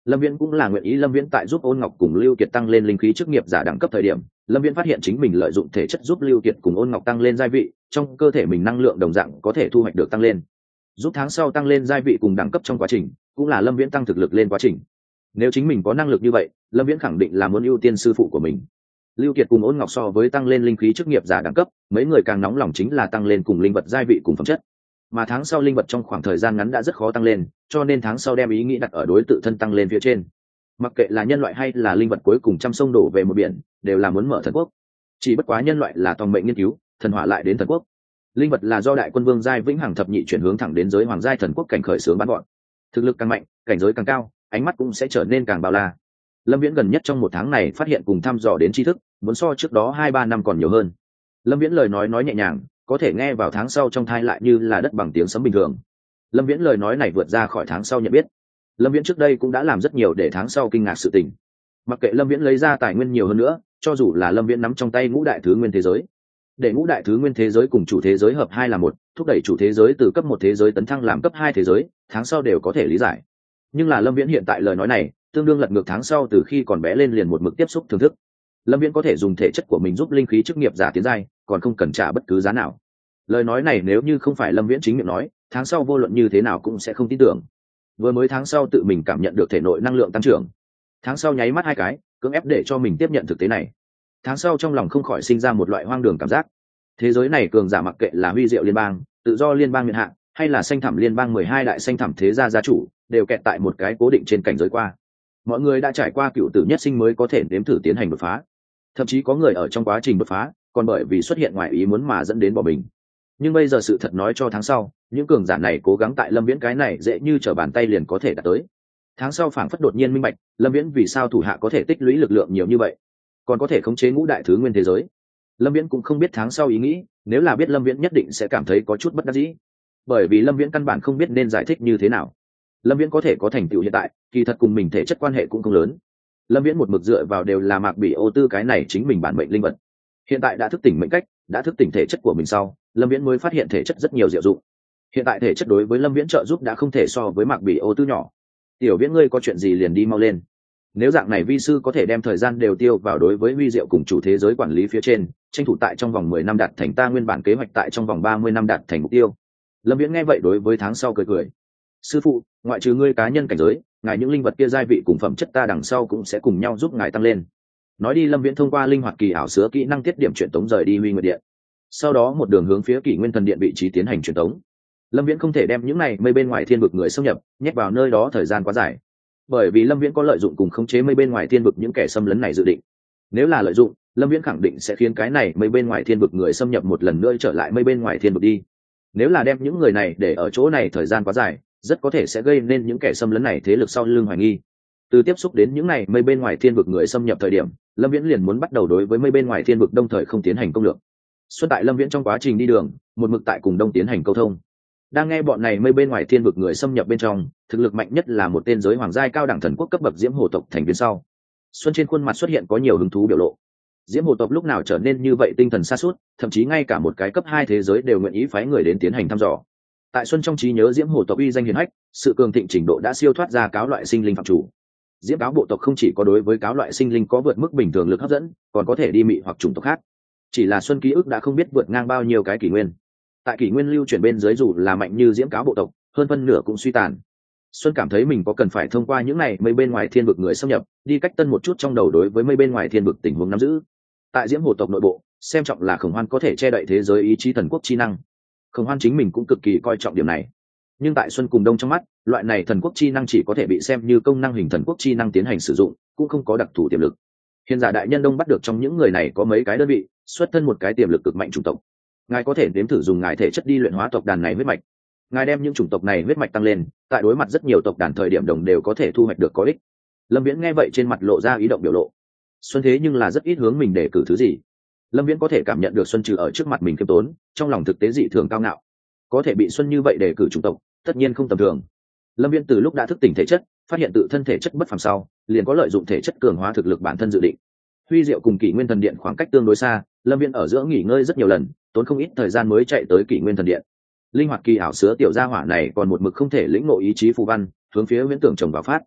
Lâm Viễn cũng là nguyện ý. Lâm Viễn tại giúp Ôn Ngọc cùng Lưu Kiệt tăng lên linh khí chức nghiệp giả đẳng cấp thời điểm, Lâm Viễn phát hiện chính mình lợi dụng thể chất giúp Lưu Kiệt cùng Ôn Ngọc tăng lên giai vị, trong cơ thể mình năng lượng đồng dạng có thể thu hoạch được tăng lên, giúp tháng sau tăng lên giai vị cùng đẳng cấp trong quá trình, cũng là Lâm Viễn tăng thực lực lên quá trình. Nếu chính mình có năng lực như vậy, Lâm Viễn khẳng định là muốn ưu tiên sư phụ của mình. Lưu Kiệt cùng Ôn Ngọc so với tăng lên linh khí chức nghiệp giả đẳng cấp, mấy người càng nóng lòng chính là tăng lên cùng linh vật giai vị cùng phẩm chất. Mà tháng sau linh vật trong khoảng thời gian ngắn đã rất khó tăng lên, cho nên tháng sau đem ý nghĩ đặt ở đối tự thân tăng lên phía trên. Mặc kệ là nhân loại hay là linh vật, cuối cùng trăm sông đổ về một biển, đều là muốn mở thần quốc. Chỉ bất quá nhân loại là tòng mệnh nghiên cứu, thần hỏa lại đến thần quốc. Linh vật là do đại quân vương giai vĩnh hằng thập nhị chuyển hướng thẳng đến giới hoàng giai thần quốc cảnh khởi xướng bắn gọn. Thực lực càng mạnh, cảnh giới càng cao, ánh mắt cũng sẽ trở nên càng bao la. Lâm Viễn gần nhất trong một tháng này phát hiện cùng thăm dò đến tri thức, muốn so trước đó 2-3 năm còn nhiều hơn. Lâm Viễn lời nói nhẹ nhàng, có thể nghe vào tháng sau trong thai lại như là đất bằng tiếng sấm bình thường. Lâm Viễn lời nói này vượt ra khỏi tháng sau nhận biết. Lâm Viễn trước đây cũng đã làm rất nhiều để tháng sau kinh ngạc sự tình. Mặc kệ Lâm Viễn lấy ra tài nguyên nhiều hơn nữa, cho dù là Lâm Viễn nắm trong tay ngũ đại thứ nguyên thế giới, để ngũ đại thứ nguyên thế giới cùng chủ thế giới hợp hai là một, thúc đẩy chủ thế giới từ cấp 1 thế giới tấn thăng làm cấp 2 thế giới, tháng sau đều có thể lý giải. Nhưng là Lâm Viễn hiện tại lời nói này, tương đương lật ngược tháng sau từ khi còn bé lên liền một mực tiếp xúc thưởng thức. Lâm Viễn có thể dùng thể chất của mình giúp linh khí chức nghiệp giả tiến giai, còn không cần trả bất cứ giá nào. Lời nói này nếu như không phải Lâm Viễn chính miệng nói, tháng sau vô luận như thế nào cũng sẽ không tin tưởng. Vừa mới tháng sau tự mình cảm nhận được thể nội năng lượng tăng trưởng, tháng sau nháy mắt 2 cái, cưỡng ép để cho mình tiếp nhận thực tế này. Tháng sau trong lòng không khỏi sinh ra một loại hoang đường cảm giác. Thế giới này cường giả mặc kệ là Huy Diệu liên bang, Tự do liên bang miền hạ, hay là Xanh Thẳm liên bang 12 đại xanh thẳm thế gia gia chủ, đều kẹt tại một cái cố định trên cảnh giới qua. Mọi người đã trải qua cựu tử nhất sinh mới có thể nếm thử tiến hành đột phá. Thậm chí có người ở trong quá trình đột phá, còn bởi vì xuất hiện ngoài ý muốn mà dẫn đến bỏ mình. Nhưng bây giờ sự thật nói cho tháng sau, những cường giả này cố gắng tại Lâm Viễn cái này dễ như trở bàn tay liền có thể đạt tới. Tháng sau phảng phất đột nhiên minh bạch, Lâm Viễn vì sao thủ hạ có thể tích lũy lực lượng nhiều như vậy, còn có thể khống chế ngũ đại thứ nguyên thế giới. Lâm Viễn cũng không biết tháng sau ý nghĩ, nếu là biết Lâm Viễn nhất định sẽ cảm thấy có chút bất đắc dĩ, bởi vì Lâm Viễn căn bản không biết nên giải thích như thế nào. Lâm Viễn có thể có thành tựu hiện tại, kỳ thật cùng mình thể chất quan hệ cũng không lớn. Lâm Viễn một mực dựa vào đều là Mạc Bỉ Ô Tư cái này chính mình bản mệnh linh vật. Hiện tại đã thức tỉnh mệnh cách, đã thức tỉnh thể chất của mình sau, Lâm Viễn mới phát hiện thể chất rất nhiều diệu dụng. Hiện tại thể chất đối với Lâm Viễn trợ giúp đã không thể so với Mạc Bỉ Ô Tư nhỏ. Tiểu Viễn ngươi có chuyện gì liền đi mau lên. Nếu dạng này vi sư có thể đem thời gian đều tiêu vào đối với huy diệu cùng chủ thế giới quản lý phía trên, tranh thủ tại trong vòng 10 năm đạt thành ta nguyên bản kế hoạch tại trong vòng 30 năm đạt thành mục tiêu. Lâm Viễn nghe vậy đối với tháng sau cười cười. Sư phụ, ngoại trừ ngươi cá nhân cảnh giới, ngài những linh vật kia giai vị cùng phẩm chất ta đằng sau cũng sẽ cùng nhau giúp ngài tăng lên. Nói đi, Lâm Viễn thông qua linh hoạt kỳ ảo sứa kỹ năng tiết điểm truyền tống rời đi Huy Nguyệt Điện. Sau đó một đường hướng phía Kỷ Nguyên Thần Điện vị trí tiến hành truyền tống. Lâm Viễn không thể đem những này mây bên ngoài thiên vực người xâm nhập, nhét vào nơi đó thời gian quá dài. Bởi vì Lâm Viễn có lợi dụng cùng khống chế mây bên ngoài thiên vực những kẻ xâm lấn này dự định. Nếu là lợi dụng, Lâm Viễn khẳng định sẽ khiến cái này mây bên ngoài thiên vực người xâm nhập một lần nữa trở lại mây bên ngoài thiên vực đi. Nếu là đem những người này để ở chỗ này thời gian quá dài, rất có thể sẽ gây nên những kẻ xâm lấn này thế lực sau lưng hoài nghi. Từ tiếp xúc đến những này mây bên ngoài thiên vực người xâm nhập thời điểm, Lâm Viễn liền muốn bắt đầu đối với mây bên ngoài thiên vực đồng thời không tiến hành công lược. Xuân tại Lâm Viễn trong quá trình đi đường, một mực tại cùng đông tiến hành câu thông. Đang nghe bọn này mây bên ngoài thiên vực người xâm nhập bên trong, thực lực mạnh nhất là một tên giới hoàng giai cao đẳng thần quốc cấp bậc Diễm Hồ tộc thành viên sau. Xuân trên khuôn mặt xuất hiện có nhiều hứng thú biểu lộ. Diễm Hồ tộc lúc nào trở nên như vậy tinh thần sa sút, thậm chí ngay cả một cái cấp 2 thế giới đều nguyện ý phái người đến tiến hành thăm dò. Tại Xuân trong trí nhớ Diễm Hồ tộc uy danh hiển hách, sự cường thịnh trình độ đã siêu thoát ra cáo loại sinh linh phạm chủ. Diễm cáo bộ tộc không chỉ có đối với cáo loại sinh linh có vượt mức bình thường lực hấp dẫn, còn có thể đi mị hoặc chủng tộc khác. Chỉ là Xuân ký ức đã không biết vượt ngang bao nhiêu cái kỷ nguyên. Tại kỷ nguyên lưu chuyển bên dưới dù là mạnh như Diễm cáo bộ tộc, hơn phân nửa cũng suy tàn. Xuân cảm thấy mình có cần phải thông qua những này mây bên ngoài thiên vực người xâm nhập, đi cách tân một chút trong đầu đối với mây bên ngoài thiên vực tình huống nắm giữ. Tại Diễm Hồ tộc nội bộ, xem trọng là Khổng Hoan có thể che đậy thế giới ý chí thần quốc chi năng. Khổng Hoan chính mình cũng cực kỳ coi trọng điểm này. Nhưng tại Xuân cùng Đông trong mắt, loại này thần quốc chi năng chỉ có thể bị xem như công năng hình thần quốc chi năng tiến hành sử dụng, cũng không có đặc thù tiềm lực. Hiện giả đại nhân Đông bắt được trong những người này có mấy cái đơn vị, xuất thân một cái tiềm lực cực mạnh chủng tộc. Ngài có thể nếm thử dùng ngài thể chất đi luyện hóa tộc đàn này huyết mạch. Ngài đem những chủng tộc này huyết mạch tăng lên, tại đối mặt rất nhiều tộc đàn thời điểm đồng đều có thể thu hoạch được có ích. Lâm Viễn nghe vậy trên mặt lộ ra ý động biểu lộ. Xuân thế nhưng là rất ít hướng mình để cử thứ gì. Lâm Viễn có thể cảm nhận được Xuân trừ ở trước mặt mình khiêm tốn, trong lòng thực tế dị thường cao ngạo. Có thể bị Xuân như vậy để cử chủng tộc, tất nhiên không tầm thường. Lâm Viễn từ lúc đã thức tỉnh thể chất, phát hiện tự thân thể chất bất phàm sau, liền có lợi dụng thể chất cường hóa thực lực bản thân dự định. Huy Diệu cùng Kỷ Nguyên Thần Điện khoảng cách tương đối xa, Lâm Viễn ở giữa nghỉ ngơi rất nhiều lần, tốn không ít thời gian mới chạy tới Kỷ Nguyên Thần Điện. Linh hoạt kỳ ảo sứa tiểu gia hỏa này còn một mực không thể lĩnh ngộ ý chí phù văn, hướng phía Viễn Tưởng trồng vào phát.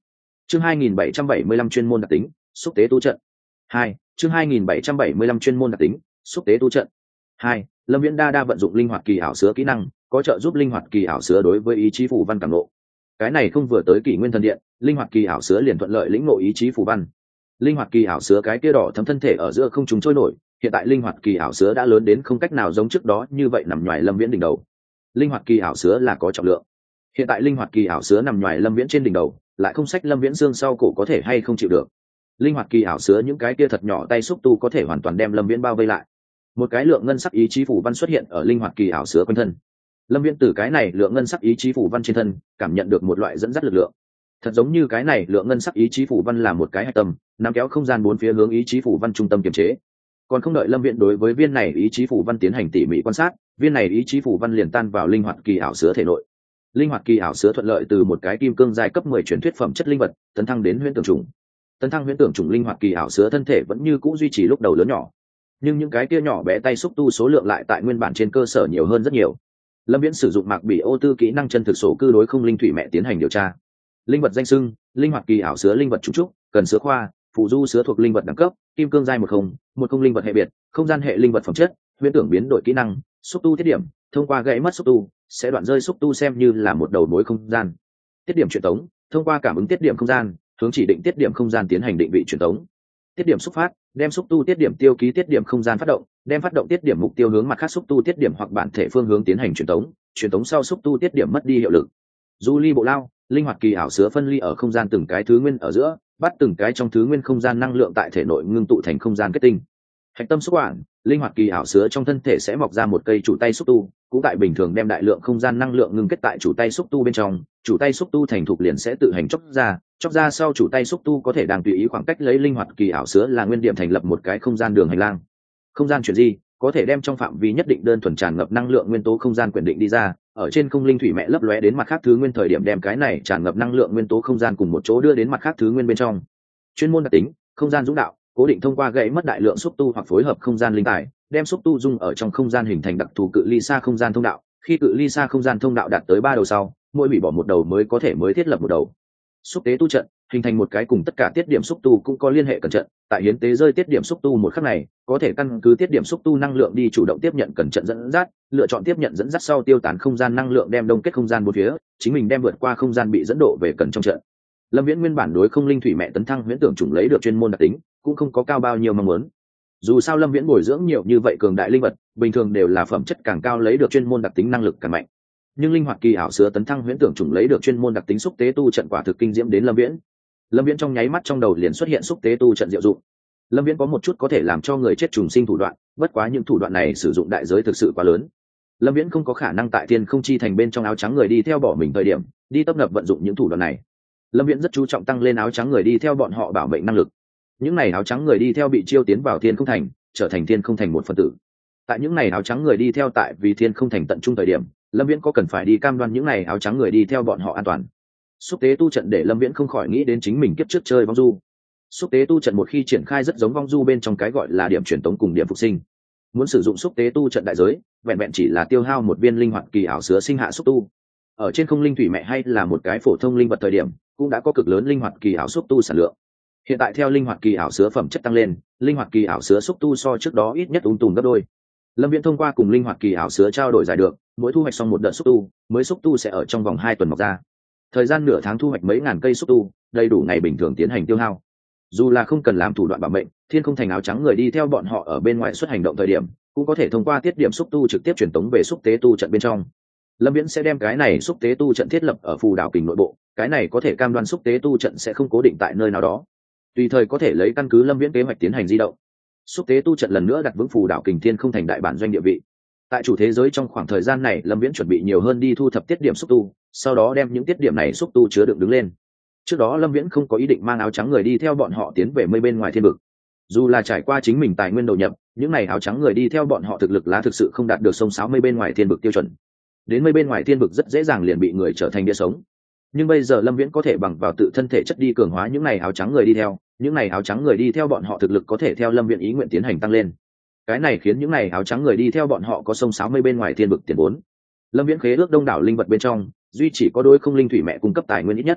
Chương 2775 chuyên môn đặc tính, xúc tế tu trận. 2. Chương 2775 chuyên môn đặc tính, xúc tế tu trận. 2. Lâm Viễn đa vận dụng linh hoạt kỳ ảo sứa kỹ năng, có trợ giúp linh hoạt kỳ ảo sứa đối với ý chí phù văn cảm ngộ. Cái này không vừa tới kỷ nguyên thần điện, linh hoạt kỳ ảo sứa liền thuận lợi lĩnh ngộ ý chí phù văn. Linh hoạt kỳ ảo sứa cái kia đỏ thấm thân thể ở giữa không trung trôi nổi, hiện tại linh hoạt kỳ ảo sứa đã lớn đến không cách nào giống trước đó như vậy nằm ngoài Lâm Viễn đỉnh đầu. Linh hoạt kỳ ảo sứa là có trọng lượng. Hiện tại linh hoạt kỳ ảo sứa nằm ngoài Lâm Viễn trên đỉnh đầu, lại không xách Lâm Viễn xương sau cổ có thể hay không chịu được. Linh hoạt kỳ ảo sứa những cái kia thật nhỏ tay xúc tu có thể hoàn toàn đem Lâm Viễn bao vây lại. Một cái lượng ngân sắc ý chí phù văn xuất hiện ở linh hoạt kỳ ảo sứa quanh thân. Lâm Viễn từ cái này lượng ngân sắc ý chí phù văn trên thân cảm nhận được một loại dẫn dắt lực lượng, thật giống như cái này lượng ngân sắc ý chí phù văn là một cái hạch tâm, nắm kéo không gian bốn phía hướng ý chí phù văn trung tâm kiềm chế. Còn không đợi Lâm Viễn đối với viên này ý chí phù văn tiến hành tỉ mỉ quan sát, viên này ý chí phù văn liền tan vào linh hoạt kỳ ảo sứa thể nội. Linh hoạt kỳ ảo sứa thuận lợi từ một cái kim cương giai cấp 10 truyền thuyết phẩm chất linh vật tấn thăng đến huyễn tưởng trùng. Tấn thăng huyễn tưởng trùng linh hoạt kỳ ảo sứa thân thể vẫn như cũ duy trì lúc đầu lớn nhỏ, nhưng những cái kia nhỏ bé tay xúc tu số lượng lại tại nguyên bản trên cơ sở nhiều hơn rất nhiều. Lâm Viễn sử dụng mạc bỉ ô tư kỹ năng chân thực số cư đối không linh thủy mẹ tiến hành điều tra. Linh vật danh xưng: linh hoạt kỳ ảo sứa linh vật trùng trúc, cần sứa khoa, phụ du sứa thuộc linh vật đẳng cấp, kim cương giai 10, linh vật hệ biệt, không gian hệ linh vật phẩm chất, huyễn tưởng biến đổi kỹ năng, xúc tu tiết điểm, thông qua gãy mất xúc tu sẽ đoạn rơi xúc tu xem như là một đầu mối không gian. Tiết điểm truyền tống, thông qua cảm ứng tiết điểm không gian, hướng chỉ định tiết điểm không gian tiến hành định vị truyền tống. Tiết điểm xúc phát, đem xúc tu tiết điểm tiêu ký tiết điểm không gian phát động, đem phát động tiết điểm mục tiêu hướng mặt khác xúc tu tiết điểm hoặc bản thể phương hướng tiến hành truyền tống sau xúc tu tiết điểm mất đi hiệu lực. Du ly bộ lao, linh hoạt kỳ ảo sứa phân ly ở không gian từng cái thứ nguyên ở giữa, bắt từng cái trong thứ nguyên không gian năng lượng tại thể nội ngưng tụ thành không gian kết tinh. Hạch tâm xúc quản, linh hoạt kỳ ảo sứa trong thân thể sẽ mọc ra một cây chủ tay xúc tu, cũng tại bình thường đem đại lượng không gian năng lượng ngưng kết tại chủ tay xúc tu bên trong, chủ tay xúc tu thành thục liền sẽ tự hành chóc ra sau chủ tay xúc tu có thể đang tùy ý khoảng cách lấy linh hoạt kỳ ảo sứa là nguyên điểm thành lập một cái không gian đường hành lang. Không gian chuyển di, có thể đem trong phạm vi nhất định đơn thuần tràn ngập năng lượng nguyên tố không gian quyền định đi ra, ở trên không linh thủy mẹ lấp lóe đến mặt khác thứ nguyên thời điểm đem cái này tràn ngập năng lượng nguyên tố không gian cùng một chỗ đưa đến mặt khác thứ nguyên bên trong. Chuyên môn đặc tính: không gian dũng đạo, cố định thông qua gãy mất đại lượng xúc tu hoặc phối hợp không gian linh tài, đem xúc tu dung ở trong không gian hình thành đặc thù cự ly xa không gian thông đạo. Khi cự ly xa không gian thông đạo đạt tới 3 đầu sau, mỗi hủy bỏ một đầu mới có thể mới thiết lập một đầu. Xúc tế tu trận, hình thành một cái cùng tất cả tiết điểm xúc tu cũng có liên hệ cẩn trận, tại hiến tế rơi tiết điểm xúc tu một khắc này, có thể căn cứ tiết điểm xúc tu năng lượng đi chủ động tiếp nhận cẩn trận dẫn dắt, lựa chọn tiếp nhận dẫn dắt sau tiêu tán không gian năng lượng đem đông kết không gian bốn phía, chính mình đem vượt qua không gian bị dẫn độ về cẩn trong trận. Lâm Viễn nguyên bản đối không linh thủy mẹ tấn thăng huyễn tưởng chủng lấy được chuyên môn đặc tính, cũng không có cao bao nhiêu mong muốn. Dù sao Lâm Viễn bồi dưỡng nhiều như vậy cường đại linh vật, bình thường đều là phẩm chất càng cao lấy được chuyên môn đặc tính năng lực càng mạnh. Nhưng linh hoạt kỳ ảo sứa tấn thăng huyễn tưởng chủng lấy được chuyên môn đặc tính xúc tế tu trận quả thực kinh diễm đến Lâm Viễn. Lâm Viễn trong nháy mắt trong đầu liền xuất hiện xúc tế tu trận diệu dụng. Lâm Viễn có một chút có thể làm cho người chết trùng sinh thủ đoạn, bất quá những thủ đoạn này sử dụng đại giới thực sự quá lớn. Lâm Viễn không có khả năng tại thiên không chi thành bên trong áo trắng người đi theo bỏ mình thời điểm, đi tấp nập vận dụng những thủ đoạn này. Lâm Viễn rất chú trọng tăng lên áo trắng người đi theo bọn họ bảo mệnh năng lực. Những này áo trắng người đi theo bị chiêu tiến vào thiên không thành, trở thành thiên không thành một phần tử. Tại những này áo trắng người đi theo tại vì thiên không thành tận trung thời điểm, Lâm Viễn có cần phải đi cam đoan những này áo trắng người đi theo bọn họ an toàn. Xúc tế tu trận để Lâm Viễn không khỏi nghĩ đến chính mình kiếp trước chơi vong du. Xúc tế tu trận một khi triển khai rất giống vong du bên trong cái gọi là điểm truyền tống cùng điểm phục sinh. Muốn sử dụng xúc tế tu trận đại giới, vẹn vẹn chỉ là tiêu hao một viên linh hoạt kỳ ảo sứa sinh hạ xúc tu. Ở trên không linh thủy mẹ hay là một cái phổ thông linh vật thời điểm, cũng đã có cực lớn linh hoạt kỳ ảo xúc tu sản lượng. Hiện tại theo linh hoạt kỳ ảo sứa phẩm chất tăng lên, linh hoạt kỳ ảo sứa xúc tu so trước đó ít nhất tùm gấp đôi. Lâm Viễn thông qua cùng linh hoạt kỳ ảo sứa trao đổi giải được, mỗi thu hoạch xong một đợt xúc tu, mới xúc tu sẽ ở trong vòng 2 tuần mọc ra. Thời gian nửa tháng thu hoạch mấy ngàn cây xúc tu, đầy đủ ngày bình thường tiến hành tiêu hao. Dù là không cần làm thủ đoạn bảo mệnh, thiên không thành áo trắng người đi theo bọn họ ở bên ngoài xuất hành động thời điểm, cũng có thể thông qua tiết điểm xúc tu trực tiếp truyền tống về xúc tế tu trận bên trong. Lâm Viễn sẽ đem cái này xúc tế tu trận thiết lập ở phù đảo kình nội bộ, cái này có thể cam đoan xúc tế tu trận sẽ không cố định tại nơi nào đó, tùy thời có thể lấy căn cứ Lâm Viễn kế hoạch tiến hành di động. Xúc tế tu trận lần nữa đặt vững phù đảo kình thiên không thành đại bản doanh địa vị. Tại chủ thế giới trong khoảng thời gian này, Lâm Viễn chuẩn bị nhiều hơn đi thu thập tiết điểm xúc tu, sau đó đem những tiết điểm này xúc tu chứa đựng đứng lên. Trước đó Lâm Viễn không có ý định mang áo trắng người đi theo bọn họ tiến về mây bên ngoài thiên vực. Dù là trải qua chính mình tài nguyên đầu nhập, những này áo trắng người đi theo bọn họ thực lực lá thực sự không đạt được sông sáo mây bên ngoài thiên vực tiêu chuẩn. Đến mây bên ngoài thiên vực rất dễ dàng liền bị người trở thành đĩa sống. Nhưng bây giờ Lâm Viễn có thể bằng vào tự thân thể chất đi cường hóa những này áo trắng người đi theo, những này áo trắng người đi theo bọn họ thực lực có thể theo Lâm Viễn ý nguyện tiến hành tăng lên. Cái này khiến những này áo trắng người đi theo bọn họ có sông sáo mây bên ngoài thiên vực tiền vốn. Lâm Viễn khế ước đông đảo linh vật bên trong, duy chỉ có đối không linh thủy mẹ cung cấp tài nguyên ít nhất.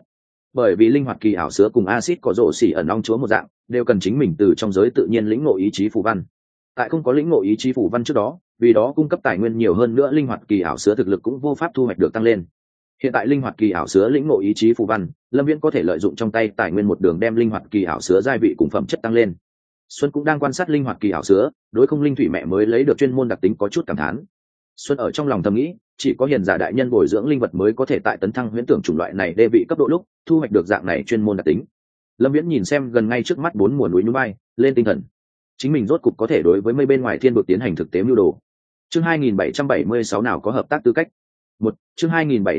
bởi vì linh hoạt kỳ ảo sứa cùng axit có rổ xỉ ẩn ong chúa một dạng đều cần chính mình từ trong giới tự nhiên lĩnh ngộ ý chí phù văn. Tại không có lĩnh ngộ ý chí phù văn trước đó, vì đó cung cấp tài nguyên nhiều hơn nữa, linh hoạt kỳ ảo sứa thực lực cũng vô pháp thu hoạch được tăng lên. Hiện tại linh hoạt kỳ ảo sứa lĩnh ngộ ý chí phù văn, Lâm Viễn có thể lợi dụng trong tay tài nguyên một đường đem linh hoạt kỳ ảo sứa giai vị cùng phẩm chất tăng lên. Xuân cũng đang quan sát linh hoạt kỳ ảo sứa, đối không linh thủy mẹ mới lấy được chuyên môn đặc tính có chút cảm thán. Xuân ở trong lòng thầm nghĩ, chỉ có hiền giả đại nhân bồi dưỡng linh vật mới có thể tại tấn thăng huyễn tưởng chủng loại này đê vị cấp độ lúc thu hoạch được dạng này chuyên môn đặc tính. Lâm Viễn nhìn xem gần ngay trước mắt 4 mùa núi bay, lên tinh thần. Chính mình rốt cục có thể đối với mây bên ngoài thiên vực tiến hành thực tế mưu đồ. Chương 2776 nào có hợp tác tư cách. Chương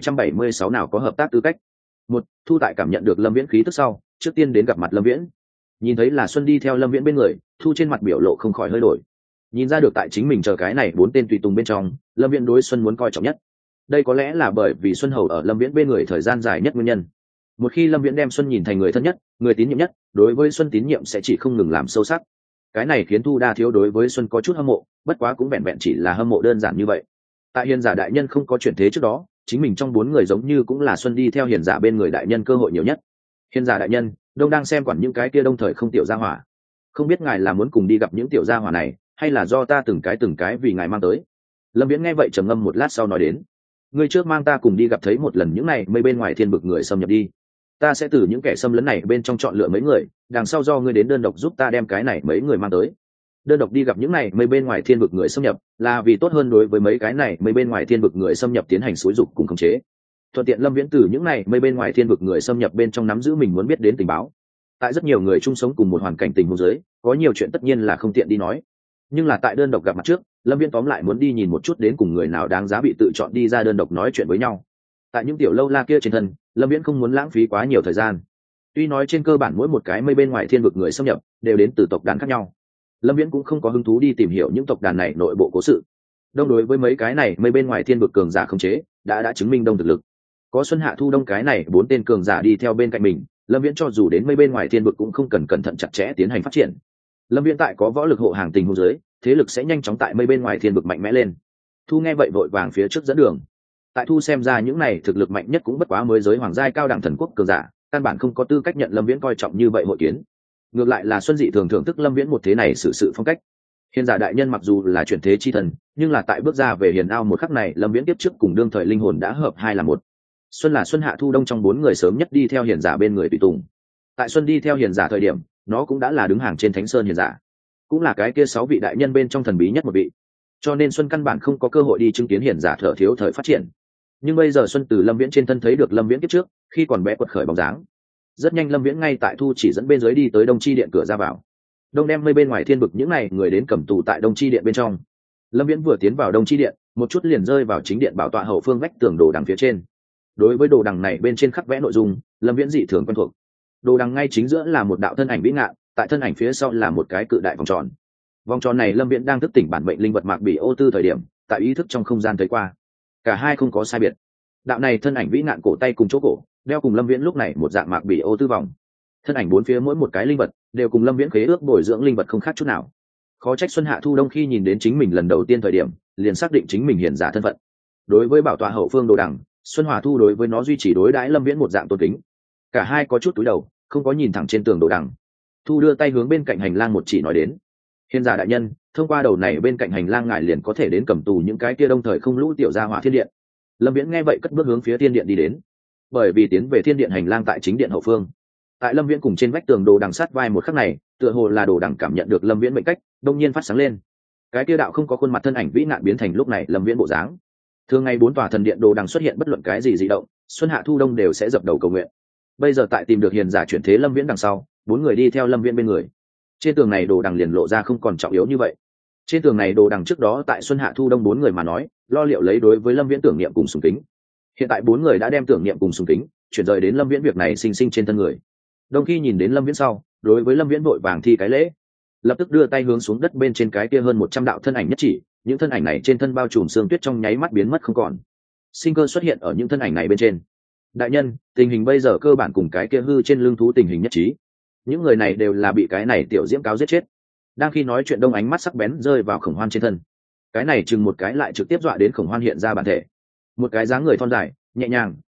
2776 nào có hợp tác tư cách. Thu tại cảm nhận được Lâm Viễn khí tức sau, trước tiên đến gặp mặt Lâm Viễn. Nhìn thấy là Xuân đi theo Lâm Viễn bên người, Thu trên mặt biểu lộ không khỏi hơi đổi. Nhìn ra được tại chính mình chờ cái này 4 tên tùy tùng bên trong, Lâm Viễn đối Xuân muốn coi trọng nhất. Đây có lẽ là bởi vì Xuân hầu ở Lâm Viễn bên người thời gian dài nhất nguyên nhân. Một khi Lâm Viễn đem Xuân nhìn thành người thân nhất, người tín nhiệm nhất, đối với Xuân tín nhiệm sẽ chỉ không ngừng làm sâu sắc. Cái này khiến Thu đa thiếu đối với Xuân có chút hâm mộ, bất quá cũng vẹn vẹn chỉ là hâm mộ đơn giản như vậy. Tại hiền giả đại nhân không có chuyển thế trước đó, chính mình trong 4 người giống như cũng là Xuân đi theo hiền giả bên người đại nhân cơ hội nhiều nhất. Hiền giả đại nhân, Đông đang xem quản những cái kia Đông thời không tiểu gia hỏa, không biết ngài là muốn cùng đi gặp những tiểu gia hỏa này, hay là do ta từng cái vì ngài mang tới. Lâm Viễn nghe vậy trầm ngâm một lát sau nói đến, ngươi trước mang ta cùng đi gặp thấy một lần những này mây bên ngoài thiên vực người xâm nhập đi, ta sẽ từ những kẻ xâm lấn này bên trong chọn lựa mấy người, đằng sau do ngươi đến đơn độc giúp ta đem cái này mấy người mang tới. Đơn độc đi gặp những này mây bên ngoài thiên vực người xâm nhập là vì tốt hơn đối với mấy cái này mây bên ngoài thiên vực người xâm nhập tiến hành xúi dục cùng khống chế, thuận tiện Lâm Viễn từ những này mây bên ngoài thiên vực người xâm nhập bên trong nắm giữ mình muốn biết đến tình báo. Tại rất nhiều người chung sống cùng một hoàn cảnh tình huống dưới, có nhiều chuyện tất nhiên là không tiện đi nói, nhưng là tại đơn độc gặp mặt trước, Lâm Viễn tóm lại muốn đi nhìn một chút đến cùng người nào đáng giá bị tự chọn đi ra đơn độc nói chuyện với nhau. Tại những tiểu lâu la kia trên thân, Lâm Viễn không muốn lãng phí quá nhiều thời gian. Tuy nói trên cơ bản mỗi một cái mây bên ngoài thiên vực người xâm nhập đều đến từ tộc đàn khác nhau, Lâm Viễn cũng không có hứng thú đi tìm hiểu những tộc đàn này nội bộ cố sự. Đông đối với mấy cái này mây bên ngoài thiên vực cường giả khống chế đã chứng minh Đông thực lực. Có Xuân Hạ Thu Đông cái này 4 tên cường giả đi theo bên cạnh mình, Lâm Viễn cho dù đến mây bên ngoài thiên vực cũng không cần cẩn thận chặt chẽ tiến hành phát triển. Lâm Viễn tại có võ lực hộ hàng tình huống dưới, thế lực sẽ nhanh chóng tại mây bên ngoài thiên vực mạnh mẽ lên. Thu nghe vậy vội vàng phía trước dẫn đường. Tại Thu xem ra những này thực lực mạnh nhất cũng bất quá mới giới hoàng giai cao đẳng thần quốc cường giả, căn bản không có tư cách nhận Lâm Viễn coi trọng như vậy hội kiến. Ngược lại là Xuân dị thường thưởng thức Lâm Viễn một thế này sự phong cách. Hiền giả đại nhân mặc dù là chuyển thế chi thần, nhưng là tại bước ra về hiền ao một khắc này, Lâm Viễn tiếp trước cùng đương thời linh hồn đã hợp hai là một. Xuân là Xuân Hạ Thu Đông trong 4 người sớm nhất đi theo hiền giả bên người tùy tùng. Tại Xuân đi theo hiền giả thời điểm, nó cũng đã là đứng hàng trên thánh sơn hiền giả, cũng là cái kia 6 vị đại nhân bên trong thần bí nhất một vị. Cho nên Xuân căn bản không có cơ hội đi chứng kiến hiền giả thở thiếu thời phát triển. Nhưng bây giờ Xuân từ Lâm Viễn trên thân thấy được Lâm Viễn kiếp trước khi còn bé quật khởi bóng dáng. Rất nhanh Lâm Viễn ngay tại Thu chỉ dẫn bên dưới đi tới Đông Chi Điện cửa ra vào. Đông đem mây bên ngoài thiên vực những này người đến cầm tù tại Đông Chi Điện bên trong. Lâm Viễn vừa tiến vào Đông Chi Điện, một chút liền rơi vào chính điện bảo tọa hậu phương vách tường đồ đằng phía trên. Đối với đồ đằng này bên trên khắc vẽ nội dung, Lâm Viễn dị thường quen thuộc. Đồ đằng ngay chính giữa là một đạo thân ảnh vĩ ngạn, tại thân ảnh phía sau là một cái cự đại vòng tròn. Vòng tròn này Lâm Viễn đang thức tỉnh bản mệnh linh vật Mạc Bỉ Ô Tư thời điểm, tại ý thức trong không gian thấy qua. Cả hai không có sai biệt. Đạo này thân ảnh vĩ ngạn cổ tay cùng chỗ cổ, đeo cùng Lâm Viễn lúc này một dạng Mạc Bỉ Ô Tư vòng. Thân ảnh bốn phía mỗi một cái linh vật đều cùng Lâm Viễn khế ước bồi dưỡng linh vật không khác chút nào. Khó trách Xuân Hạ Thu Đông khi nhìn đến chính mình lần đầu tiên thời điểm, liền xác định chính mình hiển giả thân phận. Đối với bảo tọa hậu phương đồ đằng, Xuân Hòa Thu đối với nó duy trì đối đãi Lâm Viễn một dạng tôn kính. Cả hai có chút túi đầu, không có nhìn thẳng trên tường đồ đằng. Thu đưa tay hướng bên cạnh hành lang một chỉ nói đến: hiền giả đại nhân, thông qua đầu này bên cạnh hành lang ngài liền có thể đến cầm tù những cái kia Đông thời không lũ tiểu gia hỏa thiên điện. Lâm Viễn nghe vậy cất bước hướng phía thiên điện đi đến. Bởi vì tiến về thiên điện hành lang tại chính điện hậu phương. Tại Lâm Viễn cùng trên vách tường đồ đằng sát vai một khắc này, tựa hồ là đồ đằng cảm nhận được Lâm Viễn mệnh cách, đông nhiên phát sáng lên. Cái kia đạo không có khuôn mặt thân ảnh vĩ nạn biến thành lúc này Lâm Viễn bộ dáng. Thường ngày 4 tòa thần điện đồ đằng xuất hiện bất luận cái gì dị động, Xuân Hạ Thu Đông đều sẽ dập đầu cầu nguyện. Bây giờ tại tìm được hiền giả chuyển thế Lâm Viễn đằng sau, 4 người đi theo Lâm Viễn bên người. Trên tường này đồ đằng liền lộ ra không còn trọng yếu như vậy. Trên tường này đồ đằng trước đó tại Xuân Hạ Thu Đông 4 người mà nói, lo liệu lấy đối với Lâm Viễn tưởng niệm cùng sùng kính. Hiện tại 4 người đã đem tưởng niệm cùng sùng kính chuyển rời đến Lâm Viễn việc này sinh sinh trên thân người. Đông khi nhìn đến Lâm Viễn sau, đối với Lâm Viễn vội vàng thi cái lễ, lập tức đưa tay hướng xuống đất bên trên cái kia hơn 100 đạo thân ảnh nhất chỉ, những thân ảnh này trên thân bao trùm sương tuyết trong nháy mắt biến mất không còn. Sinh cơ xuất hiện ở những thân ảnh này bên trên. Đại nhân, tình hình bây giờ cơ bản cùng cái kia hư trên lưng thú tình hình nhất trí. Những người này đều là bị cái này tiểu diễm cáo giết chết. Đang khi nói chuyện Đông ánh mắt sắc bén rơi vào Khổng Hoan trên thân. Cái này chừng một cái lại trực tiếp dọa đến Khổng Hoan hiện ra bản thể. Một cái dáng người thon dài, nhẹ nhàng,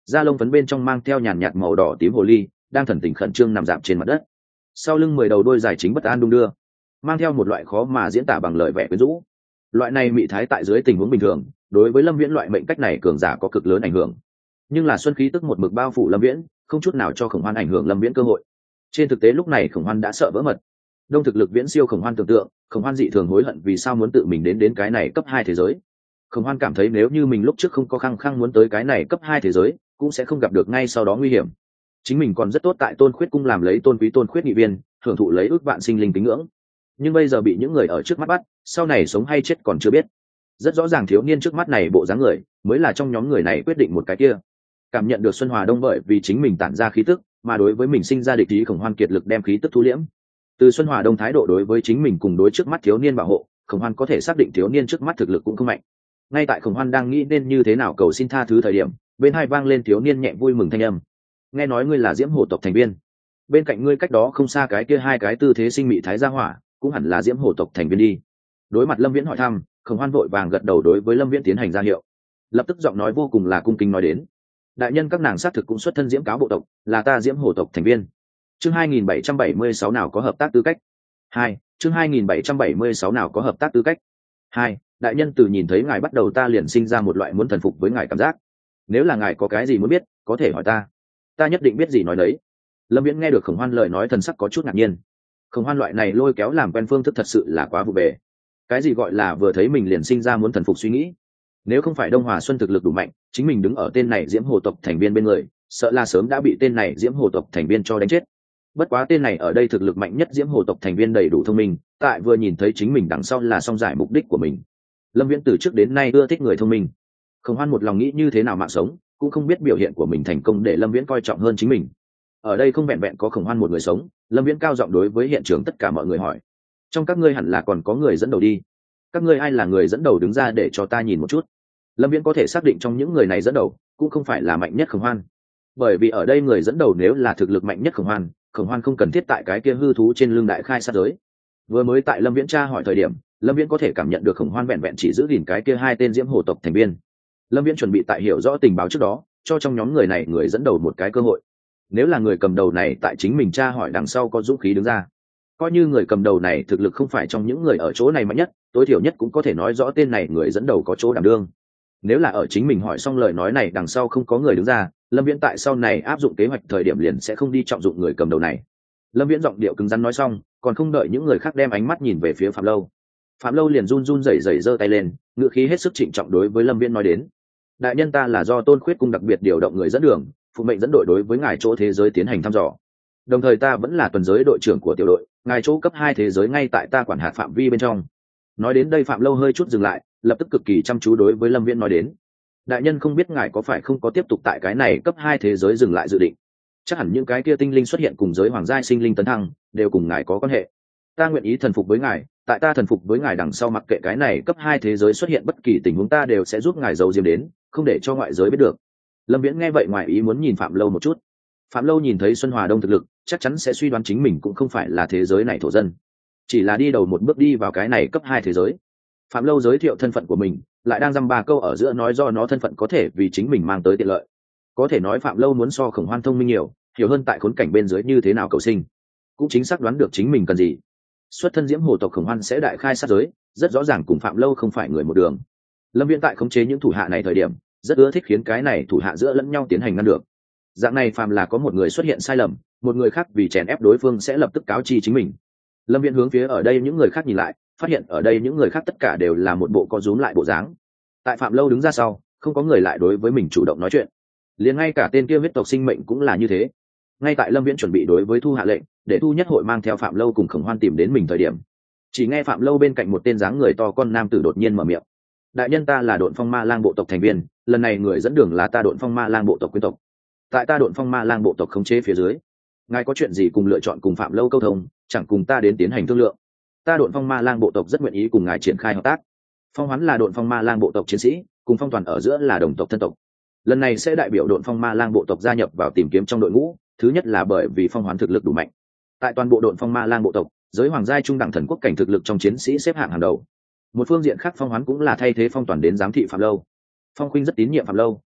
da lông phấn bên trong mang theo nhàn nhạt màu đỏ tím hồ ly đang thần tình khẩn trương nằm dạp trên mặt đất, sau lưng 10 đầu đôi dài chính bất an đung đưa, mang theo một loại khó mà diễn tả bằng lời vẻ quyến rũ. Loại này mị thái tại dưới tình huống bình thường đối với Lâm Viễn loại mệnh cách này cường giả có cực lớn ảnh hưởng, nhưng là xuân khí tức một mực bao phủ Lâm Viễn, không chút nào cho Khổng Hoan ảnh hưởng Lâm Viễn cơ hội. Trên thực tế lúc này Khổng Hoan đã sợ vỡ mật. Đông thực lực viễn siêu Khổng Hoan tưởng tượng, Khổng Hoan dị thường hối hận vì sao muốn tự mình đến cái này cấp 2 thế giới. Khổng Hoan cảm thấy nếu như mình lúc trước không có khăng khăng muốn tới cái này cấp 2 thế giới, cũng sẽ không gặp được ngay sau đó nguy hiểm. Chính mình còn rất tốt tại Tôn Khuyết cung làm lấy tôn quý tôn khuyết nghị viên, hưởng thụ lấy ước vạn sinh linh kính ngưỡng. Nhưng bây giờ bị những người ở trước mắt bắt, sau này sống hay chết còn chưa biết. Rất rõ ràng thiếu niên trước mắt này bộ dáng người, mới là trong nhóm người này quyết định một cái kia. Cảm nhận được Xuân Hòa Đông bởi vì chính mình tản ra khí tức, mà đối với mình sinh ra địch ý, Khổng Hoan kiệt lực đem khí tức thu liễm. Từ Xuân Hòa Đông thái độ đối với chính mình cùng đối trước mắt thiếu niên bảo hộ, Khổng Hoan có thể xác định thiếu niên trước mắt thực lực cũng không mạnh. Ngay tại Khổng Hoan đang nghĩ nên như thế nào cầu xin tha thứ thời điểm, bên hai vang lên thiếu niên nhẹ vui mừng thanh âm. Nghe nói ngươi là Diễm Hổ tộc thành viên, bên cạnh ngươi cách đó không xa cái kia hai cái tư thế sinh mị thái gia hỏa, cũng hẳn là Diễm Hổ tộc thành viên đi. Đối mặt Lâm Viễn hỏi thăm, Khổng Hoan vội vàng gật đầu đối với Lâm Viễn tiến hành ra hiệu, lập tức giọng nói vô cùng là cung kính nói đến: đại nhân các nàng xác thực cũng xuất thân Diễm cáo bộ tộc, là ta Diễm Hổ tộc thành viên. Chương 2776 nào có hợp tác tư cách. 2. Chương 2776 nào có hợp tác tư cách. 2. Đại nhân từ nhìn thấy ngài bắt đầu ta liền sinh ra một loại muốn thần phục với ngài cảm giác. Nếu là ngài có cái gì muốn biết, có thể hỏi ta nhất định biết gì nói đấy. Lâm Viễn nghe được Khổng Hoan lời nói thần sắc có chút ngạc nhiên. Khổng Hoan loại này lôi kéo làm quen phương thức thật sự là quá vụ bề. Cái gì gọi là vừa thấy mình liền sinh ra muốn thần phục suy nghĩ? Nếu không phải Đông Hòa Xuân thực lực đủ mạnh, chính mình đứng ở tên này Diễm Hồ tộc thành viên bên người, sợ là sớm đã bị tên này Diễm Hồ tộc thành viên cho đánh chết. Bất quá tên này ở đây thực lực mạnh nhất Diễm Hồ tộc thành viên đầy đủ thông minh, tại vừa nhìn thấy chính mình đằng sau là xong giải mục đích của mình. Lâm Viễn từ trước đến nay ưa thích người thông minh. Khổng Hoan một lòng nghĩ như thế nào mạng sống, cũng không biết biểu hiện của mình thành công để Lâm Viễn coi trọng hơn chính mình. Ở đây không vẹn vẹn có Khổng Hoan một người sống, Lâm Viễn cao giọng đối với hiện trường tất cả mọi người hỏi: trong các ngươi hẳn là còn có người dẫn đầu đi, các ngươi ai là người dẫn đầu đứng ra để cho ta nhìn một chút. Lâm Viễn có thể xác định trong những người này dẫn đầu cũng không phải là mạnh nhất Khổng Hoan, bởi vì ở đây người dẫn đầu nếu là thực lực mạnh nhất Khổng Hoan không cần thiết tại cái kia hư thú trên lưng đại khai sát giới. Vừa mới tại Lâm Viễn tra hỏi thời điểm, Lâm Viễn có thể cảm nhận được Khổng Hoan vẹn vẹn chỉ giữ gìn cái kia hai tên Diễm Hồ tộc thành viên. Lâm Viễn chuẩn bị tại hiểu rõ tình báo trước đó, cho trong nhóm người này người dẫn đầu một cái cơ hội. Nếu là người cầm đầu này tại chính mình tra hỏi đằng sau có dũng khí đứng ra, coi như người cầm đầu này thực lực không phải trong những người ở chỗ này mạnh nhất, tối thiểu nhất cũng có thể nói rõ tên này người dẫn đầu có chỗ đảm đương. Nếu là ở chính mình hỏi xong lời nói này đằng sau không có người đứng ra, Lâm Viễn tại sau này áp dụng kế hoạch thời điểm liền sẽ không đi trọng dụng người cầm đầu này. Lâm Viễn giọng điệu cứng rắn nói xong, còn không đợi những người khác đem ánh mắt nhìn về phía Phạm Lâu. Phạm Lâu liền run run rẩy rẩy giơ tay lên, ngữ khí hết sức trịnh trọng đối với Lâm Viễn nói đến: đại nhân ta là do Tôn Khuyết cung đặc biệt điều động người dẫn đường, phụ mệnh dẫn đội đối với ngài chỗ thế giới tiến hành thăm dò. Đồng thời ta vẫn là tuần giới đội trưởng của tiểu đội, ngài chỗ cấp 2 thế giới ngay tại ta quản hạt phạm vi bên trong. Nói đến đây Phạm Lâu hơi chút dừng lại, lập tức cực kỳ chăm chú đối với Lâm Viễn nói đến: đại nhân không biết ngài có phải không có tiếp tục tại cái này cấp 2 thế giới dừng lại dự định? Chắc hẳn những cái kia tinh linh xuất hiện cùng giới hoàng giai sinh linh tấn thăng đều cùng ngài có quan hệ. Ta nguyện ý thần phục với ngài, tại ta thần phục với ngài đằng sau mặc kệ cái này cấp 2 thế giới xuất hiện bất kỳ tình huống ta đều sẽ giúp ngài giấu diếm đến, không để cho ngoại giới biết được. Lâm Viễn nghe vậy ngoài ý muốn nhìn Phạm Lâu một chút. Phạm Lâu nhìn thấy Xuân Hòa Đông thực lực, chắc chắn sẽ suy đoán chính mình cũng không phải là thế giới này thổ dân, chỉ là đi đầu một bước đi vào cái này cấp 2 thế giới. Phạm Lâu giới thiệu thân phận của mình, lại đang dăm ba câu ở giữa nói do nó thân phận có thể vì chính mình mang tới tiện lợi. Có thể nói Phạm Lâu muốn so Khổng Hoan thông minh nhiều, hiểu hơn tại khốn cảnh bên dưới như thế nào cầu sinh, cũng chính xác đoán được chính mình cần gì. Xuất thân Diễm Hồ tộc Khổng Hoan sẽ đại khai sát giới, rất rõ ràng cùng Phạm Lâu không phải người một đường. Lâm Viễn tại khống chế những thủ hạ này thời điểm, rất ưa thích khiến cái này thủ hạ giữa lẫn nhau tiến hành ngăn được. Dạng này phàm là có một người xuất hiện sai lầm, một người khác vì chèn ép đối phương sẽ lập tức cáo chi chính mình. Lâm Viễn hướng phía ở đây những người khác nhìn lại, phát hiện ở đây những người khác tất cả đều là một bộ co rúm lại bộ dáng. Tại Phạm Lâu đứng ra sau, không có người lại đối với mình chủ động nói chuyện. Liền ngay cả tên kia huyết tộc sinh mệnh cũng là như thế. Ngay tại Lâm Viễn chuẩn bị đối với Thu hạ lệnh, để Thu nhất hội mang theo Phạm Lâu cùng Khổng Hoan tìm đến mình thời điểm, chỉ nghe Phạm Lâu bên cạnh một tên dáng người to con nam tử đột nhiên mở miệng: đại nhân ta là Độn Phong Ma Lang bộ tộc thành viên, lần này người dẫn đường là ta Độn Phong Ma Lang bộ tộc quyến tộc. Tại ta Độn Phong Ma Lang bộ tộc khống chế phía dưới, ngài có chuyện gì cùng lựa chọn cùng Phạm Lâu câu thông, chẳng cùng ta đến tiến hành thương lượng. Ta Độn Phong Ma Lang bộ tộc rất nguyện ý cùng ngài triển khai hợp tác. Phong Hoán là Độn Phong Ma Lang bộ tộc chiến sĩ, cùng Phong Toàn ở giữa là đồng tộc thân tộc. Lần này sẽ đại biểu Độn Phong Ma Lang bộ tộc gia nhập vào tìm kiếm trong đội ngũ, thứ nhất là bởi vì Phong Hoán thực lực đủ mạnh. Tại toàn bộ Độn Phong Ma Lang bộ tộc, giới hoàng giai trung đẳng thần quốc cảnh thực lực trong chiến sĩ xếp hạng hàng đầu. Một phương diện khác Phong Hoán cũng là thay thế Phong Toàn đến giám thị Phạm Lâu. Phong Khuynh rất tín nhiệm Phạm Lâu,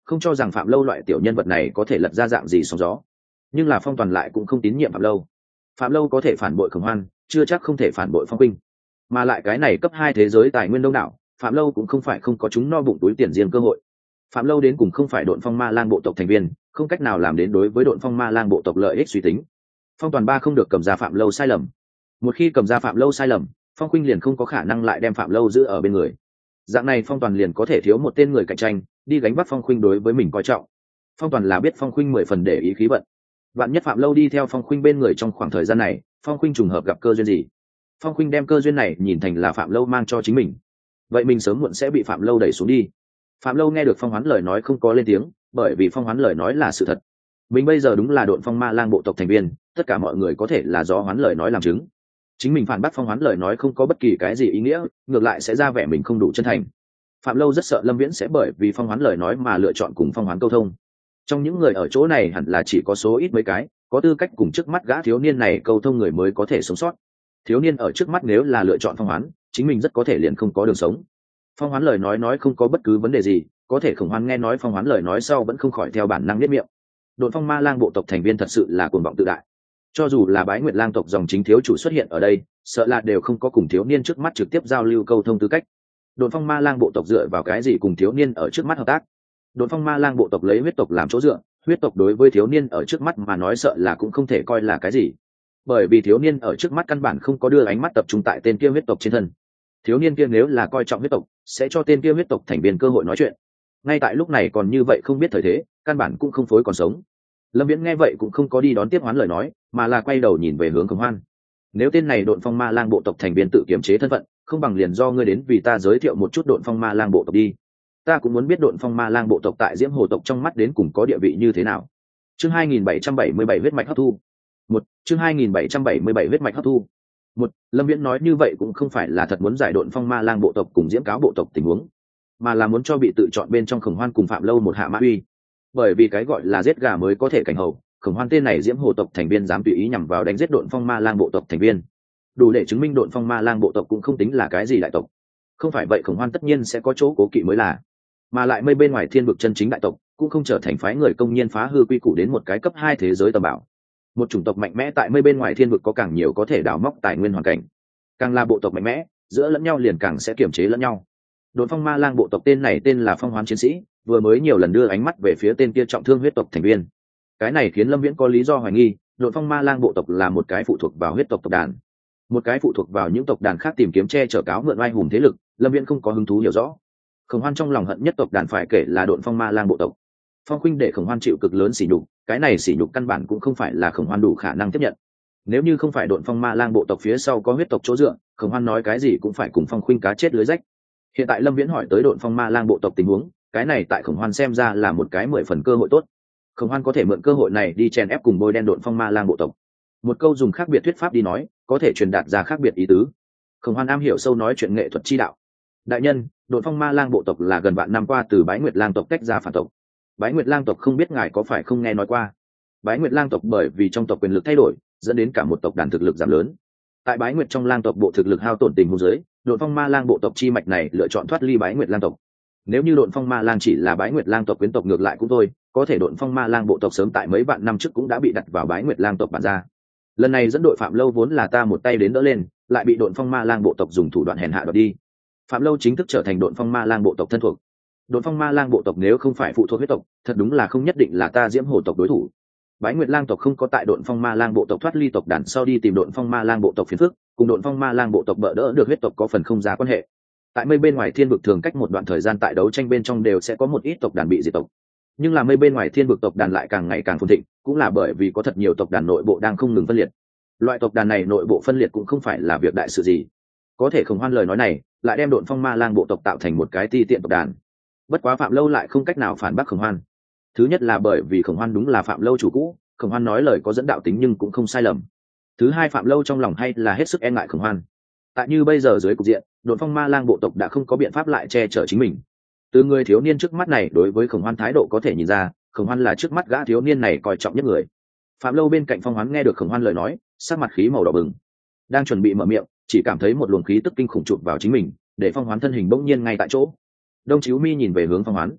không cho rằng phạm lâu loại tiểu nhân vật này có thể lật ra dạng gì sóng gió. Nhưng là Phong Toàn lại cũng không tín nhiệm phạm lâu. Phạm lâu có thể phản bội Khổng Hoan, chưa chắc không thể phản bội Phong Khuynh. Mà lại cái này cấp 2 thế giới tài nguyên đông đảo, phạm lâu cũng không phải không có chúng no bụng túi tiền riêng cơ hội. Phạm lâu đến cùng không phải Độn Phong Ma Lang bộ tộc thành viên, không cách nào làm đến đối với Độn Phong Ma Lang bộ tộc lợi ích suy tính. Phong Toàn ba không được cầm ra phạm lâu sai lầm. Một khi cầm ra phạm lâu sai lầm, Phong Khuynh liền không có khả năng lại đem phạm lâu giữ ở bên người. Dạng này Phong Toàn liền có thể thiếu một tên người cạnh tranh, đi gánh vác Phong Khuynh đối với mình coi trọng. Phong Toàn là biết Phong Khuynh 10 phần để ý khí vận. Vạn nhất phạm lâu đi theo Phong Khuynh bên người trong khoảng thời gian này, Phong Khuynh trùng hợp gặp cơ duyên gì, Phong Khuynh đem cơ duyên này nhìn thành là phạm lâu mang cho chính mình, vậy mình sớm muộn sẽ bị phạm lâu đẩy xuống đi. Phạm lâu nghe được Phong Hoán lời nói không có lên tiếng, bởi vì Phong Hoán lời nói là sự thật. Mình bây giờ đúng là Độn Phong Ma Lang bộ tộc thành viên, tất cả mọi người có thể là do Hoán lời nói làm chứng. Chính mình phản bác Phong Hoán lời nói không có bất kỳ cái gì ý nghĩa, ngược lại sẽ ra vẻ mình không đủ chân thành. Phạm lâu rất sợ Lâm Viễn sẽ bởi vì Phong Hoán lời nói mà lựa chọn cùng Phong Hoán câu thông. Trong những người ở chỗ này hẳn là chỉ có số ít mấy cái có tư cách cùng trước mắt gã thiếu niên này câu thông người mới có thể sống sót. Thiếu niên ở trước mắt nếu là lựa chọn Phong Hoán, chính mình rất có thể liền không có đường sống. Phong Hoán lời nói không có bất cứ vấn đề gì, có thể Khổng Hoan nghe nói Phong Hoán lời nói sau vẫn không khỏi theo bản năng niết miệng. Độn Phong Ma Lang bộ tộc thành viên thật sự là cuồng vọng tự đại. Cho dù là Bái Nguyệt Lang tộc dòng chính thiếu chủ xuất hiện ở đây, sợ là đều không có cùng thiếu niên trước mắt trực tiếp giao lưu câu thông tư cách. Độn Phong Ma Lang bộ tộc dựa vào cái gì cùng thiếu niên ở trước mắt hợp tác? Độn Phong Ma Lang bộ tộc lấy huyết tộc làm chỗ dựa, huyết tộc đối với thiếu niên ở trước mắt mà nói sợ là cũng không thể coi là cái gì, bởi vì thiếu niên ở trước mắt căn bản không có đưa ánh mắt tập trung tại tên kia huyết tộc trên thân. Thiếu niên kia nếu là coi trọng huyết tộc, sẽ cho tên kia huyết tộc thành viên cơ hội nói chuyện. Ngay tại lúc này còn như vậy không biết thời thế, căn bản cũng không phối còn sống. Lâm Viễn nghe vậy cũng không có đi đón tiếp Hoán lời nói, mà là quay đầu nhìn về hướng Khổng Hoan. Nếu tên này Độn Phong Ma Lang bộ tộc thành viên tự kiềm chế thân phận, không bằng liền do ngươi đến vì ta giới thiệu một chút Độn Phong Ma Lang bộ tộc đi. Ta cũng muốn biết Độn Phong Ma Lang bộ tộc tại Diễm Hồ tộc trong mắt đến cùng có địa vị như thế nào. Chương 2777 huyết mạch hấp thu. Chương 2777 huyết mạch hấp thu. Lâm Viễn nói như vậy cũng không phải là thật muốn giải Độn Phong Ma Lang bộ tộc cùng Diễm Cáo bộ tộc tình huống, mà là muốn cho bị tự chọn bên trong Khổng Hoan cùng Phạm Lâu một hạ mã uy. Bởi vì cái gọi là giết gà mới có thể cảnh hầu, Khổng Hoan tên này Diễm Hồ tộc thành viên dám tùy ý nhằm vào đánh giết Độn Phong Ma Lang bộ tộc thành viên, đủ để chứng minh Độn Phong Ma Lang bộ tộc cũng không tính là cái gì đại tộc. Không phải vậy Khổng Hoan tất nhiên sẽ có chỗ cố kỵ mới là. Mà lại mây bên ngoài thiên vực chân chính đại tộc cũng không trở thành phái người công nhiên phá hư quy củ đến một cái cấp 2 thế giới tầm bảo. Một chủng tộc mạnh mẽ tại mây bên ngoài thiên vực có càng nhiều có thể đào móc tài nguyên hoàn cảnh, càng là bộ tộc mạnh mẽ giữa lẫn nhau liền càng sẽ kiềm chế lẫn nhau. Độn Phong Ma Lang bộ tộc tên này tên là Phong Hoán chiến sĩ, vừa mới nhiều lần đưa ánh mắt về phía tên kia trọng thương huyết tộc thành viên. Cái này khiến Lâm Viễn có lý do hoài nghi Độn Phong Ma Lang bộ tộc là một cái phụ thuộc vào huyết tộc tộc đàn, một cái phụ thuộc vào những tộc đàn khác tìm kiếm che chở cáo mượn oai hùng thế lực. Lâm Viễn không có hứng thú hiểu rõ. Khổng Hoan trong lòng hận nhất tộc đàn phải kể là Độn Phong Ma Lang bộ tộc. Phong Khuynh để Khổng Hoan chịu cực lớn sỉ nhục, cái này sỉ nhục căn bản cũng không phải là Khổng Hoan đủ khả năng tiếp nhận. Nếu như không phải Độn Phong Ma Lang bộ tộc phía sau có huyết tộc chỗ dựa, Khổng Hoan nói cái gì cũng phải cùng Phong Khuynh cá chết lưới rách. Hiện tại Lâm Viễn hỏi tới Độn Phong Ma Lang bộ tộc tình huống, cái này tại Khổng Hoan xem ra là một cái 10 phần cơ hội tốt. Khổng Hoan có thể mượn cơ hội này đi chèn ép cùng bôi đen Độn Phong Ma Lang bộ tộc. Một câu dùng khác biệt thuyết pháp đi nói, có thể truyền đạt ra khác biệt ý tứ. Khổng Hoan am hiểu sâu nói chuyện nghệ thuật chi đạo. Đại nhân, Độn Phong Ma Lang bộ tộc là gần vạn năm qua từ Bái Nguyệt Lang tộc tách ra phản tộc. Bái Nguyệt Lang tộc không biết ngài có phải không nghe nói qua. Bái Nguyệt Lang tộc bởi vì trong tộc quyền lực thay đổi, dẫn đến cả một tộc đàn thực lực giảm lớn. Tại Bái Nguyệt trong Lang tộc bộ thực lực hao tổn tình huống dưới, Độn Phong Ma Lang bộ tộc chi mạch này lựa chọn thoát ly Bái Nguyệt Lang tộc. Nếu như Độn Phong Ma Lang chỉ là Bái Nguyệt Lang tộc quyến tộc ngược lại cũng thôi, có thể Độn Phong Ma Lang bộ tộc sớm tại mấy vạn năm trước cũng đã bị đặt vào Bái Nguyệt Lang tộc bản ra. Lần này dẫn đội Phạm Lâu vốn là ta một tay đến đỡ lên, lại bị Độn Phong Ma Lang bộ tộc dùng thủ đoạn hèn hạ đoạt đi. Phạm Lâu chính thức trở thành Độn Phong Ma Lang bộ tộc thân thuộc. Độn Phong Ma Lang bộ tộc nếu không phải phụ thuộc huyết tộc, thật đúng là không nhất định là ta Diễm Hồ tộc đối thủ. Bái Nguyệt Lang tộc không có tại Độn Phong Ma Lang bộ tộc thoát ly tộc đàn sau đi tìm Độn Phong Ma Lang bộ tộc phiền phức, cùng Độn Phong Ma Lang bộ tộc bỡ đỡ được huyết tộc có phần không ra quan hệ. Tại mây bên ngoài thiên vực thường cách một đoạn thời gian tại đấu tranh bên trong đều sẽ có một ít tộc đàn bị diệt tộc, nhưng là mây bên ngoài thiên vực tộc đàn lại càng ngày càng phồn thịnh, cũng là bởi vì có thật nhiều tộc đàn nội bộ đang không ngừng phân liệt. Loại tộc đàn này nội bộ phân liệt cũng không phải là việc đại sự gì, có thể Khổng Hoan lời nói này lại đem Độn Phong Ma Lang bộ tộc tạo thành một cái ti tiện tộc đàn. Bất quá Phạm Lâu lại không cách nào phản bác Khổng Hoan. Thứ nhất là bởi vì Khổng Hoan đúng là Phạm Lâu chủ cũ, Khổng Hoan nói lời có dẫn đạo tính nhưng cũng không sai lầm. Thứ hai, Phạm Lâu trong lòng hay là hết sức e ngại Khổng Hoan. Tại như bây giờ dưới cục diện, Độn Phong Ma Lang bộ tộc đã không có biện pháp lại che chở chính mình. Từ người thiếu niên trước mắt này đối với Khổng Hoan thái độ có thể nhìn ra, Khổng Hoan là trước mắt gã thiếu niên này coi trọng nhất người. Phạm Lâu bên cạnh Phong Hoán nghe được Khổng Hoan lời nói, sắc mặt khí màu đỏ bừng, đang chuẩn bị mở miệng, chỉ cảm thấy một luồng khí tức kinh khủng chụp vào chính mình, để Phong Hoán thân hình bỗng nhiên ngay tại chỗ. Đông Chíu Mi nhìn về hướng Phong Hoán.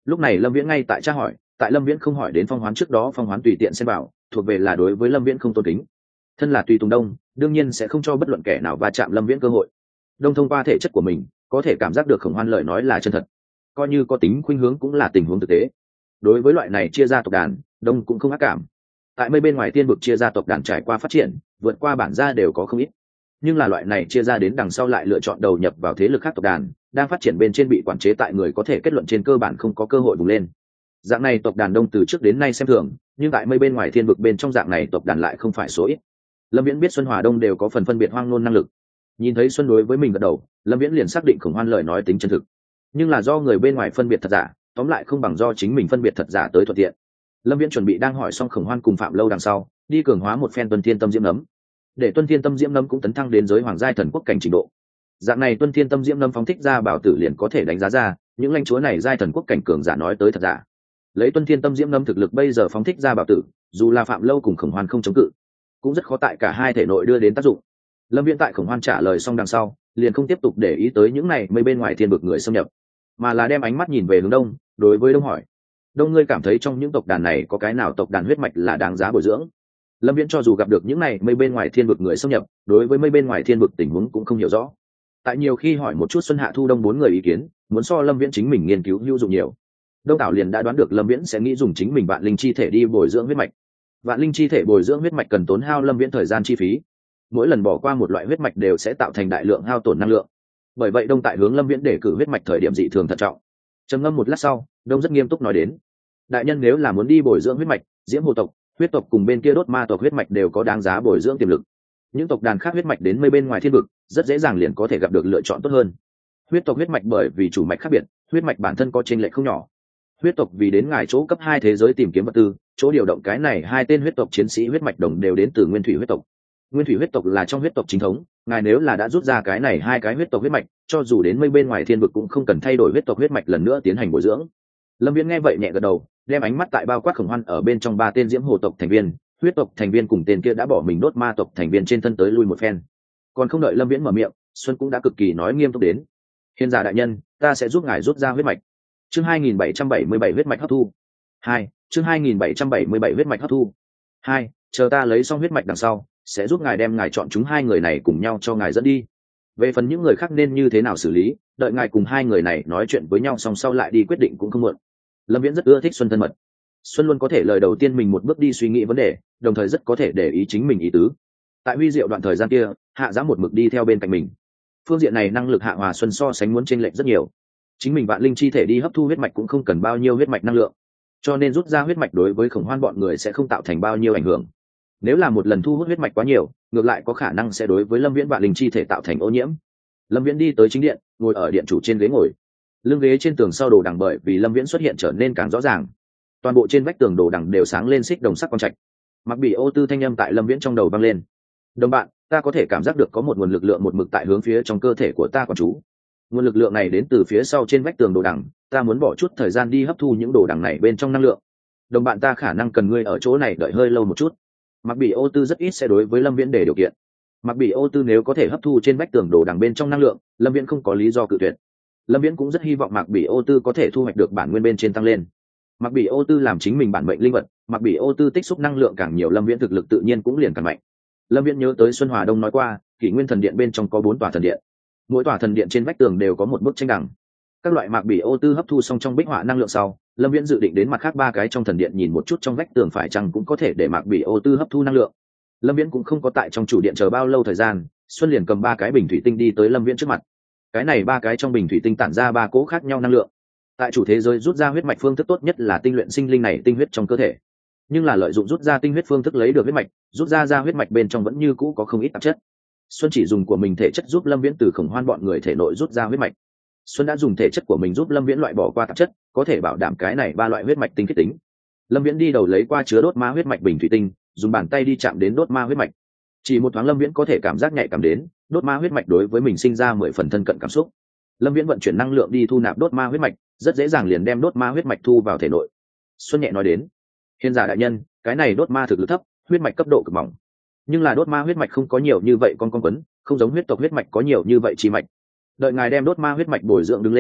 Lúc này Lâm Viễn ngay tại tra hỏi, tại Lâm Viễn không hỏi đến Phong Hoán trước đó, Phong Hoán tùy tiện xen vào, thuộc về là đối với Lâm Viễn không tôn kính. Thân là tùy tùng Đông, đương nhiên sẽ không cho bất luận kẻ nào va chạm Lâm Viễn cơ hội. Đông thông qua thể chất của mình, có thể cảm giác được Khổng Hoan lời nói là chân thật, coi như có tính khuynh hướng cũng là tình huống thực tế. Đối với loại này chia ra tộc đàn, Đông cũng không ác cảm. Tại mấy bên ngoài tiên vực chia ra tộc đàn trải qua phát triển, vượt qua bản gia đều có không ít. Nhưng là loại này chia ra đến đằng sau lại lựa chọn đầu nhập vào thế lực khác tộc đàn, đang phát triển bên trên bị quản chế tại người có thể kết luận trên cơ bản không có cơ hội bùng lên. Dạng này tộc đàn Đông từ trước đến nay xem thường, nhưng tại mấy bên ngoài thiên vực bên trong dạng này tộc đàn lại không phải số ít. Lâm Viễn biết Xuân Hòa Đông đều có phần phân biệt hoang ngôn năng lực. Nhìn thấy Xuân đối với mình gật đầu, Lâm Viễn liền xác định Khổng Hoan lời nói tính chân thực. Nhưng là do người bên ngoài phân biệt thật giả, tóm lại không bằng do chính mình phân biệt thật giả tới thuận tiện. Lâm Viễn chuẩn bị đang hỏi xong Khổng Hoan cùng Phạm Lâu đằng sau, đi cường hóa một phen Tuân Thiên Tâm Diễm Nấm, để Tuân Thiên Tâm Diễm Nấm cũng tấn thăng đến giới hoàng giai thần quốc cảnh trình độ. Dạng này Tuân Thiên Tâm Diễm Nấm phóng thích ra bảo tử liền có thể đánh giá ra những lãnh chúa này giai thần quốc cảnh cường giả nói tới thật giả. Lấy Tuân Thiên Tâm Diễm Nấm thực lực bây giờ phóng thích ra bảo tử, dù là Phạm Lâu cùng Khổng Hoan không chống cự, cũng rất khó tại cả hai thể nội đưa đến tác dụng. Lâm Viễn tại Khổng Hoan trả lời xong đằng sau, liền không tiếp tục để ý tới những này mấy bên ngoài thiên vực người xâm nhập, mà là đem ánh mắt nhìn về hướng Đông, đối với Đông hỏi: Đông, ngươi cảm thấy trong những tộc đàn này có cái nào tộc đàn huyết mạch là đáng giá bồi dưỡng? Lâm Viễn cho dù gặp được những này mấy bên ngoài thiên vực người xâm nhập, đối với mấy bên ngoài thiên vực tình huống cũng không hiểu rõ. Tại nhiều khi hỏi một chút Xuân Hạ Thu Đông bốn người ý kiến, muốn so Lâm Viễn chính mình nghiên cứu hữu dụng nhiều. Đông Tảo liền đã đoán được Lâm Viễn sẽ nghĩ dùng chính mình vạn linh chi thể đi bồi dưỡng huyết mạch. Vạn linh chi thể bồi dưỡng huyết mạch cần tốn hao Lâm Viễn thời gian chi phí. Mỗi lần bỏ qua một loại huyết mạch đều sẽ tạo thành đại lượng hao tổn năng lượng. Bởi vậy Đông tại hướng Lâm Viễn để cử huyết mạch thời điểm dị thường thận trọng. Trầm ngâm một lát sau, Đông rất nghiêm túc nói đến: đại nhân nếu là muốn đi bồi dưỡng huyết mạch, Diễm Hồ tộc, huyết tộc cùng bên kia Đốt Ma tộc huyết mạch đều có đáng giá bồi dưỡng tiềm lực. Những tộc đàn khác huyết mạch đến mấy bên ngoài thiên vực, rất dễ dàng liền có thể gặp được lựa chọn tốt hơn. Huyết tộc huyết mạch bởi vì chủ mạch khác biệt, huyết mạch bản thân có chênh lệch không nhỏ. Huyết tộc vì đến ngài chỗ cấp 2 thế giới tìm kiếm vật tư, chỗ điều động cái này hai tên huyết tộc chiến sĩ huyết mạch đồng đều đến từ Nguyên Thủy huyết tộc. Nguyên Thủy huyết tộc là trong huyết tộc chính thống, ngài nếu là đã rút ra cái này hai cái huyết tộc huyết mạch, cho dù đến mấy bên ngoài thiên vực cũng không cần thay đổi huyết tộc huyết mạch lần nữa tiến hành bồi dưỡng. Lâm Viễn nghe vậy nhẹ gật đầu, đem ánh mắt tại bao quát Khổng Hoan ở bên trong ba tên Diễm Hồ tộc thành viên, huyết tộc thành viên cùng tên kia đã bỏ mình Đốt Ma tộc thành viên trên thân tới lui một phen. Còn không đợi Lâm Viễn mở miệng, Xuân cũng đã cực kỳ nói nghiêm túc đến: hiền giả đại nhân, ta sẽ giúp ngài rút ra huyết mạch. Chương 2777 huyết mạch hấp thu 2. Chương 2777 huyết mạch hấp thu 2. Chờ ta lấy xong huyết mạch đằng sau, sẽ giúp ngài đem ngài chọn chúng hai người này cùng nhau cho ngài dẫn đi. Về phần những người khác nên như thế nào xử lý, đợi ngài cùng hai người này nói chuyện với nhau xong sau lại đi quyết định cũng không muộn. Lâm Viễn rất ưa thích Xuân thân mật. Xuân luôn có thể lời đầu tiên mình một bước đi suy nghĩ vấn đề, đồng thời rất có thể để ý chính mình ý tứ. Tại Huy Diệu đoạn thời gian kia, Hạ Giá một mực đi theo bên cạnh mình. Phương diện này năng lực Hạ Hòa Xuân so sánh muốn chênh lệch rất nhiều. Chính mình vạn linh chi thể đi hấp thu huyết mạch cũng không cần bao nhiêu huyết mạch năng lượng, cho nên rút ra huyết mạch đối với Khổng Hoan bọn người sẽ không tạo thành bao nhiêu ảnh hưởng. Nếu là một lần thu hút huyết mạch quá nhiều, ngược lại có khả năng sẽ đối với Lâm Viễn vạn linh chi thể tạo thành ô nhiễm. Lâm Viễn đi tới chính điện, ngồi ở điện chủ trên ghế ngồi. Lưng ghế trên tường sau đồ đằng bởi vì Lâm Viễn xuất hiện trở nên càng rõ ràng. Toàn bộ trên vách tường đồ đằng đều sáng lên xích đồng sắc quang trạch. Mặc Bỉ Ô Tư thanh âm tại Lâm Viễn trong đầu vang lên: đồng bạn, ta có thể cảm giác được có một nguồn lực lượng một mực tại hướng phía trong cơ thể của ta quán chú. Nguồn lực lượng này đến từ phía sau trên vách tường đồ đằng, ta muốn bỏ chút thời gian đi hấp thu những đồ đằng này bên trong năng lượng. Đồng bạn, ta khả năng cần ngươi ở chỗ này đợi hơi lâu một chút. Mặc Bỉ Ô Tư rất ít sẽ đối với Lâm Viễn để điều kiện. Mặc Bỉ Ô Tư nếu có thể hấp thu trên vách tường đồ đằng bên trong năng lượng, Lâm Viễn không có lý do cự tuyệt. Lâm Viễn cũng rất hy vọng Mặc Bỉ Ô Tư có thể thu hoạch được bản nguyên bên trên tăng lên. Mặc Bỉ Ô Tư làm chính mình bản mệnh linh vật, Mặc Bỉ Ô Tư tích xúc năng lượng càng nhiều, Lâm Viễn thực lực tự nhiên cũng liền càng mạnh. Lâm Viễn nhớ tới Xuân Hòa Đông nói qua, Kỷ Nguyên Thần Điện bên trong có 4 tòa thần điện, mỗi tòa thần điện trên vách tường đều có một bức tranh đằng. Các loại Mặc Bỉ Ô Tư hấp thu xong trong bích họa năng lượng sau, Lâm Viễn dự định đến mặt khác 3 cái trong thần điện nhìn một chút trong vách tường phải chăng cũng có thể để Mặc Bỉ Ô Tư hấp thu năng lượng. Lâm Viễn cũng không có tại trong chủ điện chờ bao lâu thời gian, Xuân liền cầm 3 cái bình thủy tinh đi tới Lâm Viễn trước mặt. Cái này 3 cái trong bình thủy tinh tản ra 3 cỗ khác nhau năng lượng. Tại chủ thế giới rút ra huyết mạch phương thức tốt nhất là tinh luyện sinh linh này tinh huyết trong cơ thể, nhưng là lợi dụng rút ra tinh huyết phương thức lấy được huyết mạch, rút ra huyết mạch bên trong vẫn như cũ có không ít tạp chất. Xuân chỉ dùng của mình thể chất giúp Lâm Viễn từ Khổng Hoan bọn người thể nội rút ra huyết mạch. Xuân đã dùng thể chất của mình giúp Lâm Viễn loại bỏ qua tạp chất, có thể bảo đảm cái này 3 loại huyết mạch tinh khiết tính. Lâm Viễn đi đầu lấy qua chứa đốt ma huyết mạch bình thủy tinh, dùng bàn tay đi chạm đến đốt ma huyết mạch. Chỉ một thoáng Lâm Viễn có thể cảm giác nhạy cảm đến, đốt ma huyết mạch đối với mình sinh ra 10 phần thân cận cảm xúc. Lâm Viễn vận chuyển năng lượng đi thu nạp đốt ma huyết mạch, rất dễ dàng liền đem đốt ma huyết mạch thu vào thể nội. Xuân nhẹ nói đến: hiền giả đại nhân, cái này đốt ma thực lực thấp, huyết mạch cấp độ cực mỏng, nhưng là đốt ma huyết mạch không có nhiều như vậy con quấn, không giống huyết tộc huyết mạch có nhiều như vậy chi mạch. Đợi ngài đem đốt ma huyết mạch bồi dưỡng đứng lên,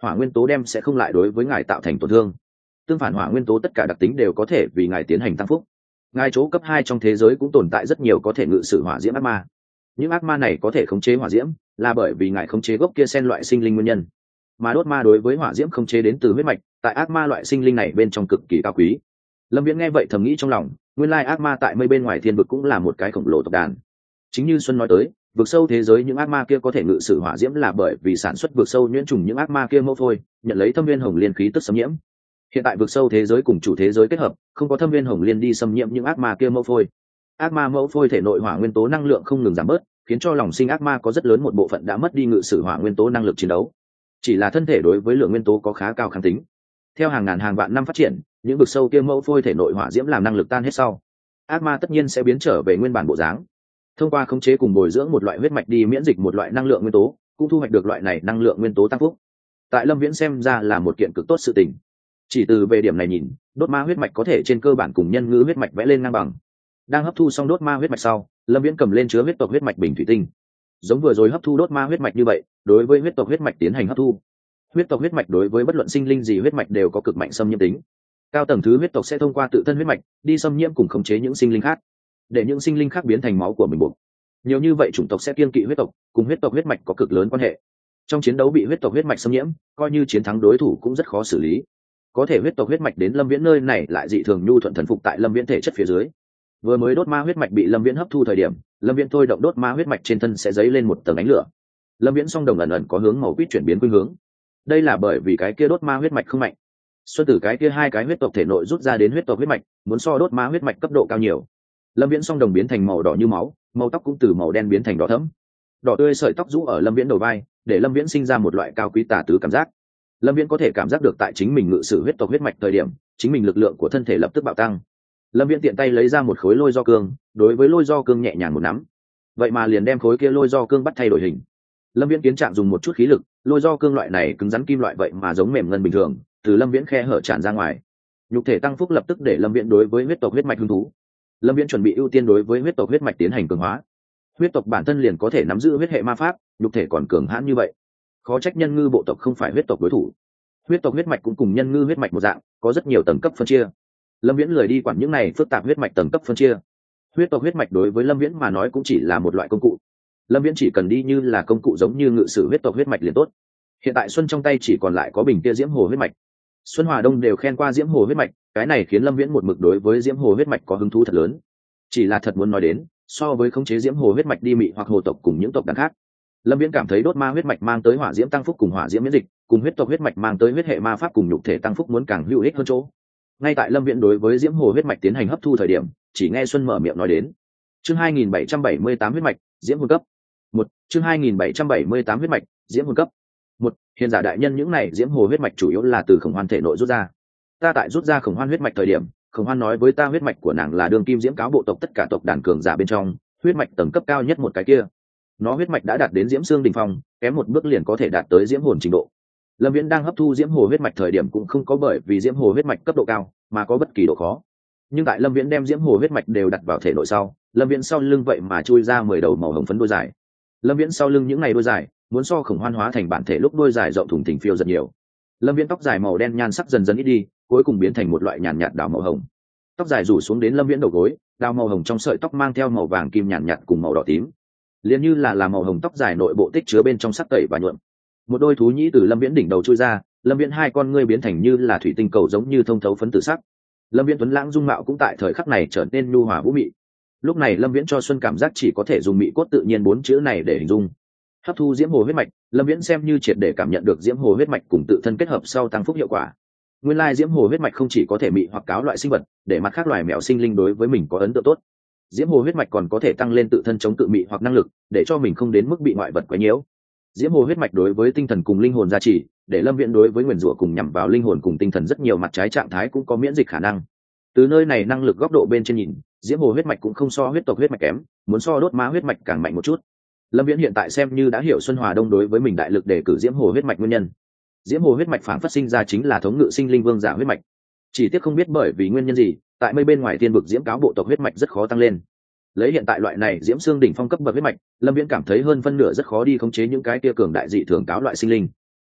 hỏa nguyên tố đem sẽ không lại đối với ngài tạo thành tổn thương. Tương phản, hỏa nguyên tố tất cả đặc tính đều có thể vì ngài tiến hành tăng phúc. Ngài chỗ cấp 2 trong thế giới cũng tồn tại rất nhiều có thể ngự sử hỏa diễm ác ma. Những ác ma này có thể khống chế hỏa diễm là bởi vì ngài khống chế gốc kia sen loại sinh linh nguyên nhân, mà đốt ma đối với hỏa diễm khống chế đến từ huyết mạch, tại ác ma loại sinh linh này bên trong cực kỳ cao quý. Lâm Viễn nghe vậy thầm nghĩ trong lòng, nguyên lai ác ma tại mây bên ngoài thiên vực cũng là một cái khổng lồ tộc đàn. Chính như Xuân nói tới, vực sâu thế giới những ác ma kia có thể ngự sử hỏa diễm là bởi vì sản xuất vực sâu nhuyễn trùng những ác ma kia mẫu phôi nhận lấy thâm viên hồng liên khí tức xâm nhiễm. Hiện tại vực sâu thế giới cùng chủ thế giới kết hợp, không có thâm viên hồng liên đi xâm nhiễm những ác ma kia mẫu phôi. Ác ma mẫu phôi thể nội hỏa nguyên tố năng lượng không ngừng giảm bớt, khiến cho lòng sinh ác ma có rất lớn một bộ phận đã mất đi ngự sử hỏa nguyên tố năng lực chiến đấu. Chỉ là thân thể đối với lượng nguyên tố có khá cao kháng tính. Theo hàng ngàn hàng vạn năm phát triển, những vực sâu kia mẫu phôi thể nội hỏa diễm làm năng lực tan hết sau, ác ma tất nhiên sẽ biến trở về nguyên bản bộ dáng. Thông qua khống chế cùng bồi dưỡng một loại huyết mạch đi miễn dịch một loại năng lượng nguyên tố, cũng thu hoạch được loại này năng lượng nguyên tố tăng phúc. Tại Lâm Viễn xem ra là một kiện cực tốt sự tình. Chỉ từ về điểm này nhìn, đốt ma huyết mạch có thể trên cơ bản cùng nhân ngư huyết mạch vẽ lên ngang bằng. Đang hấp thu xong đốt ma huyết mạch sau, Lâm Viễn cầm lên chứa huyết tộc huyết mạch bình thủy tinh. Giống vừa rồi hấp thu đốt ma huyết mạch như vậy, đối với huyết tộc huyết mạch tiến hành hấp thu. Huyết tộc huyết mạch đối với bất luận sinh linh gì huyết mạch đều có cực mạnh xâm nhiễm tính. Cao tầng thứ huyết tộc sẽ thông qua tự thân huyết mạch đi xâm nhiễm cùng khống chế những sinh linh khác, để những sinh linh khác biến thành máu của mình buộc. Nhiều như vậy chủng tộc sẽ kiêng kỵ huyết tộc, cùng huyết tộc huyết mạch có cực lớn quan hệ. Trong chiến đấu bị huyết tộc huyết mạch xâm nhiễm, coi như chiến thắng đối thủ cũng rất khó xử lý. Có thể huyết tộc huyết mạch đến Lâm Viễn nơi này lại dị thường nhu thuận thần phục tại Lâm Viễn thể chất phía dưới. Vừa mới đốt ma huyết mạch bị Lâm Viễn hấp thu thời điểm, Lâm Viễn thôi động đốt ma huyết mạch trên thân sẽ dấy lên một tầng ánh lửa. Lâm Viễn song đồng ẩn ẩn có hướng màu quýt chuyển biến khuynh hướng. Đây là bởi vì cái kia đốt ma huyết mạch không mạnh. Xuân từ cái kia hai cái huyết tộc thể nội rút ra đến huyết tộc huyết mạch, muốn so đốt ma huyết mạch cấp độ cao nhiều. Lâm Viễn song đồng biến thành màu đỏ như máu, màu tóc cũng từ màu đen biến thành đỏ thẫm. Đỏ tươi sợi tóc rũ ở Lâm Viễn đầu vai, để Lâm Viễn sinh ra một loại cao quý tà tứ cảm giác. Lâm Viễn có thể cảm giác được tại chính mình ngự sử huyết tộc huyết mạch thời điểm, chính mình lực lượng của thân thể lập tức bạo tăng. Lâm Viễn tiện tay lấy ra một khối lôi do cương, đối với lôi do cương nhẹ nhàng một nắm, vậy mà liền đem khối kia lôi do cương bắt thay đổi hình. Lâm Viễn kiến trạng dùng một chút khí lực, lôi do cương loại này cứng rắn kim loại vậy mà giống mềm ngân bình thường, từ Lâm Viễn khe hở tràn ra ngoài. Nhục thể tăng phúc lập tức để Lâm Viễn đối với huyết tộc huyết mạch hứng thú. Lâm Viễn chuẩn bị ưu tiên đối với huyết tộc huyết mạch tiến hành cường hóa. Huyết tộc bản thân liền có thể nắm giữ huyết hệ ma pháp, nhục thể còn cường hãn như vậy, khó trách nhân ngư bộ tộc không phải huyết tộc đối thủ. Huyết tộc huyết mạch cũng cùng nhân ngư huyết mạch một dạng, có rất nhiều tầng cấp phân chia. Lâm Viễn lười đi quản những này phức tạp huyết mạch tầng cấp phân chia. Huyết tộc huyết mạch đối với Lâm Viễn mà nói cũng chỉ là một loại công cụ. Lâm Viễn chỉ cần đi như là công cụ giống như ngự sử huyết tộc huyết mạch liền tốt. Hiện tại Xuân trong tay chỉ còn lại có bình kia diễm hồ huyết mạch. Xuân Hòa Đông đều khen qua diễm hồ huyết mạch, cái này khiến Lâm Viễn một mực đối với diễm hồ huyết mạch có hứng thú thật lớn. Chỉ là thật muốn nói đến, so với khống chế diễm hồ huyết mạch đi mị hoặc hồ tộc cùng những tộc đàn khác, Lâm Viễn cảm thấy đốt ma huyết mạch mang tới hỏa diễm tăng phúc cùng hỏa diễm miễn dịch, cùng huyết tộc huyết mạch mang tới huyết hệ ma pháp cùng nhục thể tăng phúc muốn càng hữu ích hơn chỗ. Ngay tại Lâm Viễn đối với diễm hồ huyết mạch tiến hành hấp thu thời điểm, chỉ nghe Xuân mở miệng nói đến. Chương 2778 huyết mạch, diễm hồn cấp. Một, chương 2778 huyết mạch, diễm hồn cấp. Một, hiền giả đại nhân, những này diễm hồ huyết mạch chủ yếu là từ Khổng Hoan thể nội rút ra. Ta tại rút ra Khổng Hoan huyết mạch thời điểm, Khổng Hoan nói với ta huyết mạch của nàng là đường kim diễm cáo bộ tộc tất cả tộc đàn cường giả bên trong, huyết mạch tầng cấp cao nhất một cái kia. Nó huyết mạch đã đạt đến diễm xương đỉnh phong, kém một bước liền có thể đạt tới diễm hồn trình độ. Lâm Viễn đang hấp thu diễm hồ huyết mạch thời điểm cũng không có bởi vì diễm hồ huyết mạch cấp độ cao mà có bất kỳ độ khó. Nhưng tại Lâm Viễn đem diễm hồ huyết mạch đều đặt vào thể nội sau, Lâm Viễn sau lưng vậy mà chui ra 10 đầu màu hồng phấn đuôi dài. Lâm Viễn sau lưng những ngày đuôi dài, muốn so Khổng Hoan hóa thành bản thể lúc đuôi dài rộng thùng thình phiêu rất nhiều. Lâm Viễn tóc dài màu đen nhan sắc dần dần ít đi, cuối cùng biến thành một loại nhàn nhạt đào màu hồng. Tóc dài rủ xuống đến Lâm Viễn đầu gối, đào màu hồng trong sợi tóc mang theo màu vàng kim nhàn nhạt cùng màu đỏ tím. Liền như là màu hồng tóc dài nội bộ tích chứa bên trong sắc tẩy và nhuộm. Một đôi thú nhĩ từ Lâm Viễn đỉnh đầu chui ra, Lâm Viễn hai con ngươi biến thành như là thủy tinh cầu giống như thông thấu phấn tử sắc. Lâm Viễn tuấn lãng dung mạo cũng tại thời khắc này trở nên nhu hòa vũ mị. Lúc này Lâm Viễn cho Xuân cảm giác chỉ có thể dùng mị cốt tự nhiên 4 chữ này để hình dung. Hấp thu diễm hồ huyết mạch, Lâm Viễn xem như triệt để cảm nhận được diễm hồ huyết mạch cùng tự thân kết hợp sau tăng phúc hiệu quả. Nguyên lai diễm hồ huyết mạch không chỉ có thể mị hoặc cáo loại sinh vật, để mặt khác loài mèo sinh linh đối với mình có ấn tượng tốt. Diễm hồ huyết mạch còn có thể tăng lên tự thân chống tự mị hoặc năng lực, để cho mình không đến mức bị ngoại vật quấy nhiễu. Diễm hồ huyết mạch đối với tinh thần cùng linh hồn gia trì, để Lâm Viễn đối với nguyền rủa cùng nhằm vào linh hồn cùng tinh thần rất nhiều mặt trái trạng thái cũng có miễn dịch khả năng. Từ nơi này năng lực góc độ bên trên nhìn, diễm hồ huyết mạch cũng không so huyết tộc huyết mạch kém, muốn so đốt ma huyết mạch càng mạnh một chút. Lâm Viễn hiện tại xem như đã hiểu Xuân Hòa Đông đối với mình đại lực để cử diễm hồ huyết mạch nguyên nhân. Diễm hồ huyết mạch phản phát sinh ra chính là thống ngự sinh linh vương giả huyết mạch. Chỉ tiếc không biết bởi vì nguyên nhân gì, tại mây bên ngoài thiên vực diễm cáo bộ tộc huyết mạch rất khó tăng lên. Lấy hiện tại loại này diễm xương đỉnh phong cấp bậc huyết mạch, Lâm Viễn cảm thấy hơn phân nửa rất khó đi khống chế những cái kia cường đại dị thường cáo loại sinh linh.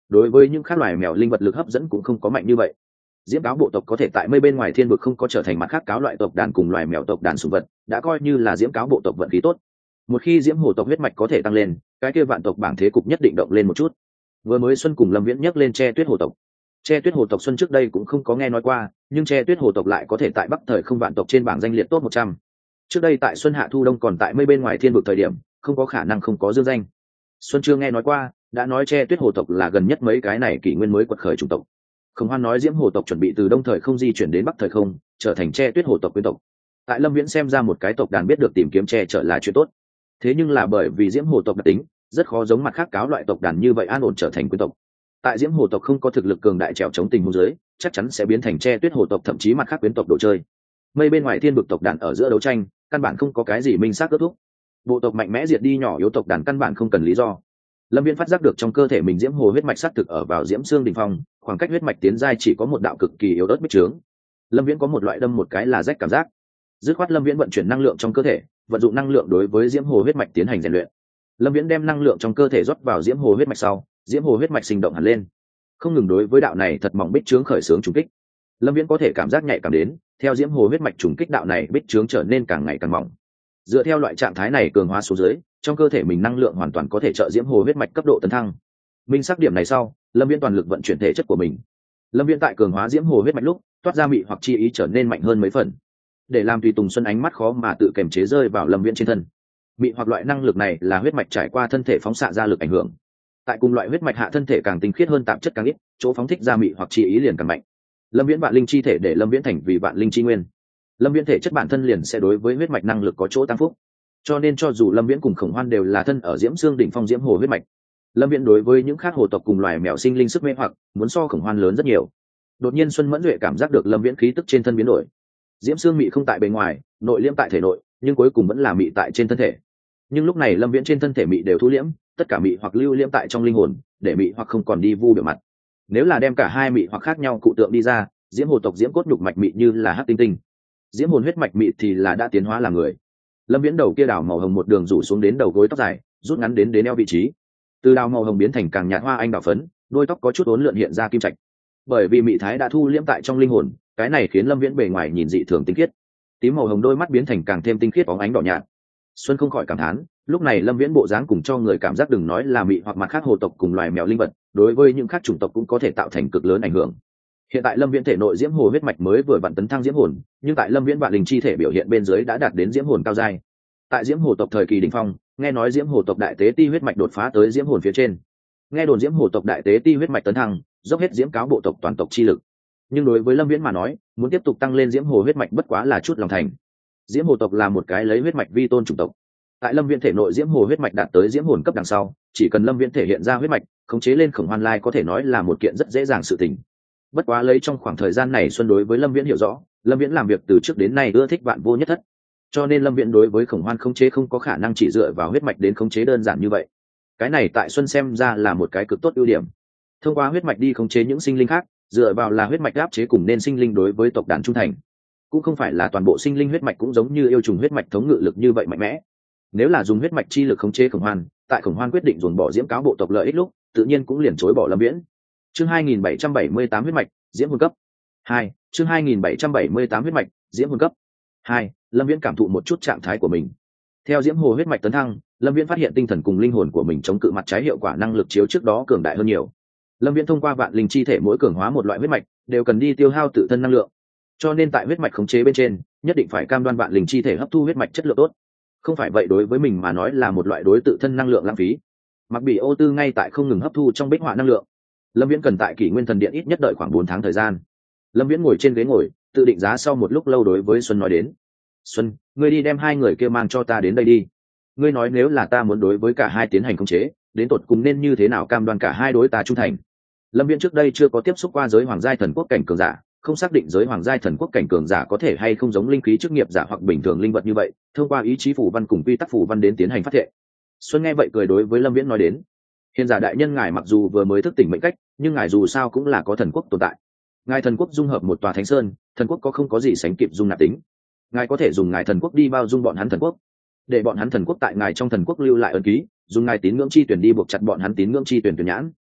đối với những khác loài mèo linh vật lực hấp dẫn cũng không có mạnh như vậy. Diễm cáo bộ tộc có thể tại mây bên ngoài thiên vực không có trở thành mặt khác cáo loại tộc đàn cùng loài mèo tộc đàn sủng vật, đã coi như là diễm cáo bộ tộc vận khí tốt. Một khi diễm hồ tộc huyết mạch có thể tăng lên, cái kia vạn tộc bảng thế cục nhất định động lên một chút. Vừa mới Xuân cùng Lâm Viễn nhắc lên Tre Tuyết hồ tộc. Tre Tuyết hồ tộc Xuân trước đây cũng không có nghe nói qua, nhưng Tre Tuyết hồ tộc lại có thể tại Bắc thời không vạn tộc trên bảng danh liệt top 100. Trước đây tại Xuân hạ thu đông còn tại mây bên ngoài thiên vực thời điểm, không có khả năng không có dương danh. Xuân chưa nghe nói qua, đã nói Tre Tuyết hồ tộc là gần nhất mấy cái này kỷ nguyên mới quật khởi chủng tộc. Khổng Hoan nói diễm hồ tộc chuẩn bị từ đông thời không di chuyển đến bắc thời không, trở thành Tre Tuyết hồ tộc quyến tộc. Tại Lâm Viễn xem ra một cái tộc đàn biết được tìm kiếm che chở là chuyện tốt. Thế nhưng là bởi vì diễm hồ tộc đặc tính, rất khó giống mặt khác cáo loại tộc đàn như vậy an ổn trở thành quyến tộc. Tại diễm hồ tộc không có thực lực cường đại trèo chống tình huống dưới, chắc chắn sẽ biến thành Tre Tuyết hồ tộc thậm chí mặt khác quyến tộc đồ chơi. Mây bên ngoài thiên vực tộc đàn ở giữa đấu tranh, căn bản không có cái gì minh xác kết thúc. Bộ tộc mạnh mẽ diệt đi nhỏ yếu tộc đàn căn bản không cần lý do. Lâm Viễn phát giác được trong cơ thể mình diễm hồ huyết mạch sát thực ở vào diễm xương đỉnh phong, khoảng cách huyết mạch tiến giai chỉ có một đạo cực kỳ yếu ớt bích trướng. Lâm Viễn có một loại đâm một cái là rách cảm giác. Dứt khoát Lâm Viễn vận chuyển năng lượng trong cơ thể, vận dụng năng lượng đối với diễm hồ huyết mạch tiến hành rèn luyện. Lâm Viễn đem năng lượng trong cơ thể rót vào diễm hồ huyết mạch sau, diễm hồ huyết mạch sinh động hẳn lên, không ngừng đối với đạo này thật mỏng bích trướng khởi xướng trùng kích. Lâm Viễn có thể cảm giác nhạy cảm đến, theo diễm hồ huyết mạch trùng kích đạo này bích trướng trở nên càng ngày càng mỏng. Dựa theo loại trạng thái này cường hóa số dưới, trong cơ thể mình năng lượng hoàn toàn có thể trợ diễm hồ huyết mạch cấp độ tấn thăng. Minh xác điểm này sau, Lâm Viễn toàn lực vận chuyển thể chất của mình. Lâm Viễn tại cường hóa diễm hồ huyết mạch lúc, toát ra mị hoặc chi ý trở nên mạnh hơn mấy phần. Để làm tùy tùng Xuân ánh mắt khó mà tự kiềm chế rơi vào Lâm Viễn trên thân. Mị hoặc loại năng lực này là huyết mạch trải qua thân thể phóng xạ ra lực ảnh hưởng. Tại cùng loại huyết mạch hạ thân thể càng tinh khiết hơn tạp chất càng ít, chỗ phóng thích ra mị hoặc chi ý liền càng mạnh. Lâm Viễn vạn linh chi thể để Lâm Viễn thành vì vạn linh chi nguyên. Lâm Viễn thể chất bản thân liền sẽ đối với huyết mạch năng lực có chỗ tăng phúc. Cho nên cho dù Lâm Viễn cùng Khổng Hoan đều là thân ở diễm xương đỉnh phong diễm hồ huyết mạch, Lâm Viễn đối với những khác hồ tộc cùng loài mèo sinh linh sức mê hoặc muốn so Khổng Hoan lớn rất nhiều. Đột nhiên Xuân Mẫn Duệ cảm giác được Lâm Viễn khí tức trên thân biến đổi. Diễm xương mị không tại bề ngoài, nội liễm tại thể nội, nhưng cuối cùng vẫn là mị tại trên thân thể. Nhưng lúc này Lâm Viễn trên thân thể mị đều thu liễm, tất cả mị hoặc lưu liễm tại trong linh hồn, để mị hoặc không còn đi vu biểu mặt. Nếu là đem cả hai mị hoặc khác nhau cụ tượng đi ra, diễm hồ tộc diễm cốt nhục mạch mị như là hắc tinh tinh, diễm hồn huyết mạch mị thì là đã tiến hóa làm người. Lâm Viễn đầu kia đào màu hồng một đường rủ xuống đến đầu gối tóc dài, rút ngắn đến eo vị trí. Từ đào màu hồng biến thành càng nhạt hoa anh đào phấn, đôi tóc có chút uốn lượn hiện ra kim trạch. Bởi vì mị thái đã thu liễm tại trong linh hồn, cái này khiến Lâm Viễn bề ngoài nhìn dị thường tinh khiết. Tím màu hồng đôi mắt biến thành càng thêm tinh khiết bóng ánh đỏ nhạt. Xuân không khỏi cảm thán, lúc này Lâm Viễn bộ dáng cùng cho người cảm giác đừng nói là mị hoặc mặt khác hồ tộc cùng loài mèo linh vật, đối với những khác chủng tộc cũng có thể tạo thành cực lớn ảnh hưởng. Hiện tại Lâm Viễn thể nội diễm hồ huyết mạch mới vừa vặn tấn thăng diễm hồn, nhưng tại Lâm Viễn vạn linh chi thể biểu hiện bên dưới đã đạt đến diễm hồn cao giai. Tại diễm hồ tộc thời kỳ đỉnh phong, nghe nói diễm hồ tộc đại tế ti huyết mạch đột phá tới diễm hồn phía trên. Nghe đồn diễm hồ tộc đại tế ti huyết mạch tấn thăng, dốc hết diễm cáo bộ tộc toàn tộc chi lực. Nhưng đối với Lâm Viễn mà nói, muốn tiếp tục tăng lên diễm hồ huyết mạch bất quá là chút lòng thành. Diễm hồ tộc là một cái lấy huyết mạch vi tôn chủng tộc. Tại Lâm Viễn thể nội diễm hồ huyết mạch đạt tới diễm hồn cấp đằng sau, chỉ cần Lâm Viễn thể hiện ra huyết mạch, khống chế lên Khổng Hoan Lai có thể nói là một kiện rất dễ dàng sự tình. Bất quá lấy trong khoảng thời gian này Xuân đối với Lâm Viễn hiểu rõ, Lâm Viễn làm việc từ trước đến nay ưa thích vạn vô nhất thất, cho nên Lâm Viễn đối với Khổng Hoan khống chế không có khả năng chỉ dựa vào huyết mạch đến khống chế đơn giản như vậy. Cái này tại Xuân xem ra là một cái cực tốt ưu điểm. Thông qua huyết mạch đi khống chế những sinh linh khác, dựa vào là huyết mạch áp chế cùng nên sinh linh đối với tộc đàn trung thành. Cũng không phải là toàn bộ sinh linh huyết mạch cũng giống như yêu trùng huyết mạch thống ngự lực như vậy mạnh mẽ. Nếu là dùng huyết mạch chi lực khống chế Khổng Hoan, tại Khổng Hoan quyết định dồn bỏ diễm cáo bộ tộc lợi ích lúc, tự nhiên cũng liền chối bỏ Lâm Viễn. Chương 2778 huyết mạch, diễm hồn cấp 2, chương 2778 huyết mạch, diễm hồn cấp 2, Lâm Viễn cảm thụ một chút trạng thái của mình. Theo diễm hồ huyết mạch tấn thăng, Lâm Viễn phát hiện tinh thần cùng linh hồn của mình chống cự mặt trái hiệu quả năng lực chiếu trước đó cường đại hơn nhiều. Lâm Viễn thông qua vạn linh chi thể mỗi cường hóa một loại huyết mạch, đều cần đi tiêu hao tự thân năng lượng. Cho nên tại huyết mạch khống chế bên trên, nhất định phải cam đoan vạn linh chi thể hấp thu huyết mạch chất lượng tốt. Không phải vậy đối với mình mà nói là một loại đối tự thân năng lượng lãng phí. Mặc bị ô tư ngay tại không ngừng hấp thu trong bích họa năng lượng. Lâm Viễn cần tại Kỷ Nguyên Thần Điện ít nhất đợi khoảng 4 tháng thời gian. Lâm Viễn ngồi trên ghế ngồi, tự định giá sau một lúc lâu đối với Xuân nói đến: "Xuân, ngươi đi đem hai người kia mang cho ta đến đây đi. Ngươi nói nếu là ta muốn đối với cả hai tiến hành khống chế, đến tột cùng nên như thế nào cam đoan cả hai đối ta trung thành?" Lâm Viễn trước đây chưa có tiếp xúc qua giới hoàng giai thần quốc cảnh cường giả, không xác định giới hoàng giai thần quốc cảnh cường giả có thể hay không giống linh khí chức nghiệp giả hoặc bình thường linh vật như vậy, thông qua ý chí phù văn cùng quy tắc phù văn đến tiến hành phát thệ. Xuân nghe vậy cười đối với Lâm Viễn nói đến: "Hiền giả đại nhân ngài mặc dù vừa mới thức tỉnh mệnh cách, nhưng ngài dù sao cũng là có thần quốc tồn tại. Ngài thần quốc dung hợp một tòa thánh sơn, thần quốc có không có gì sánh kịp dung nạp tính. Ngài có thể dùng ngài thần quốc đi bao dung bọn hắn thần quốc, để bọn hắn thần quốc tại ngài trong thần quốc lưu lại ấn ký, dùng ngài tín ngưỡng chi tuyển đi buộc chặt bọn hắn tín ngưỡng chi tuyển tuyển nhãn.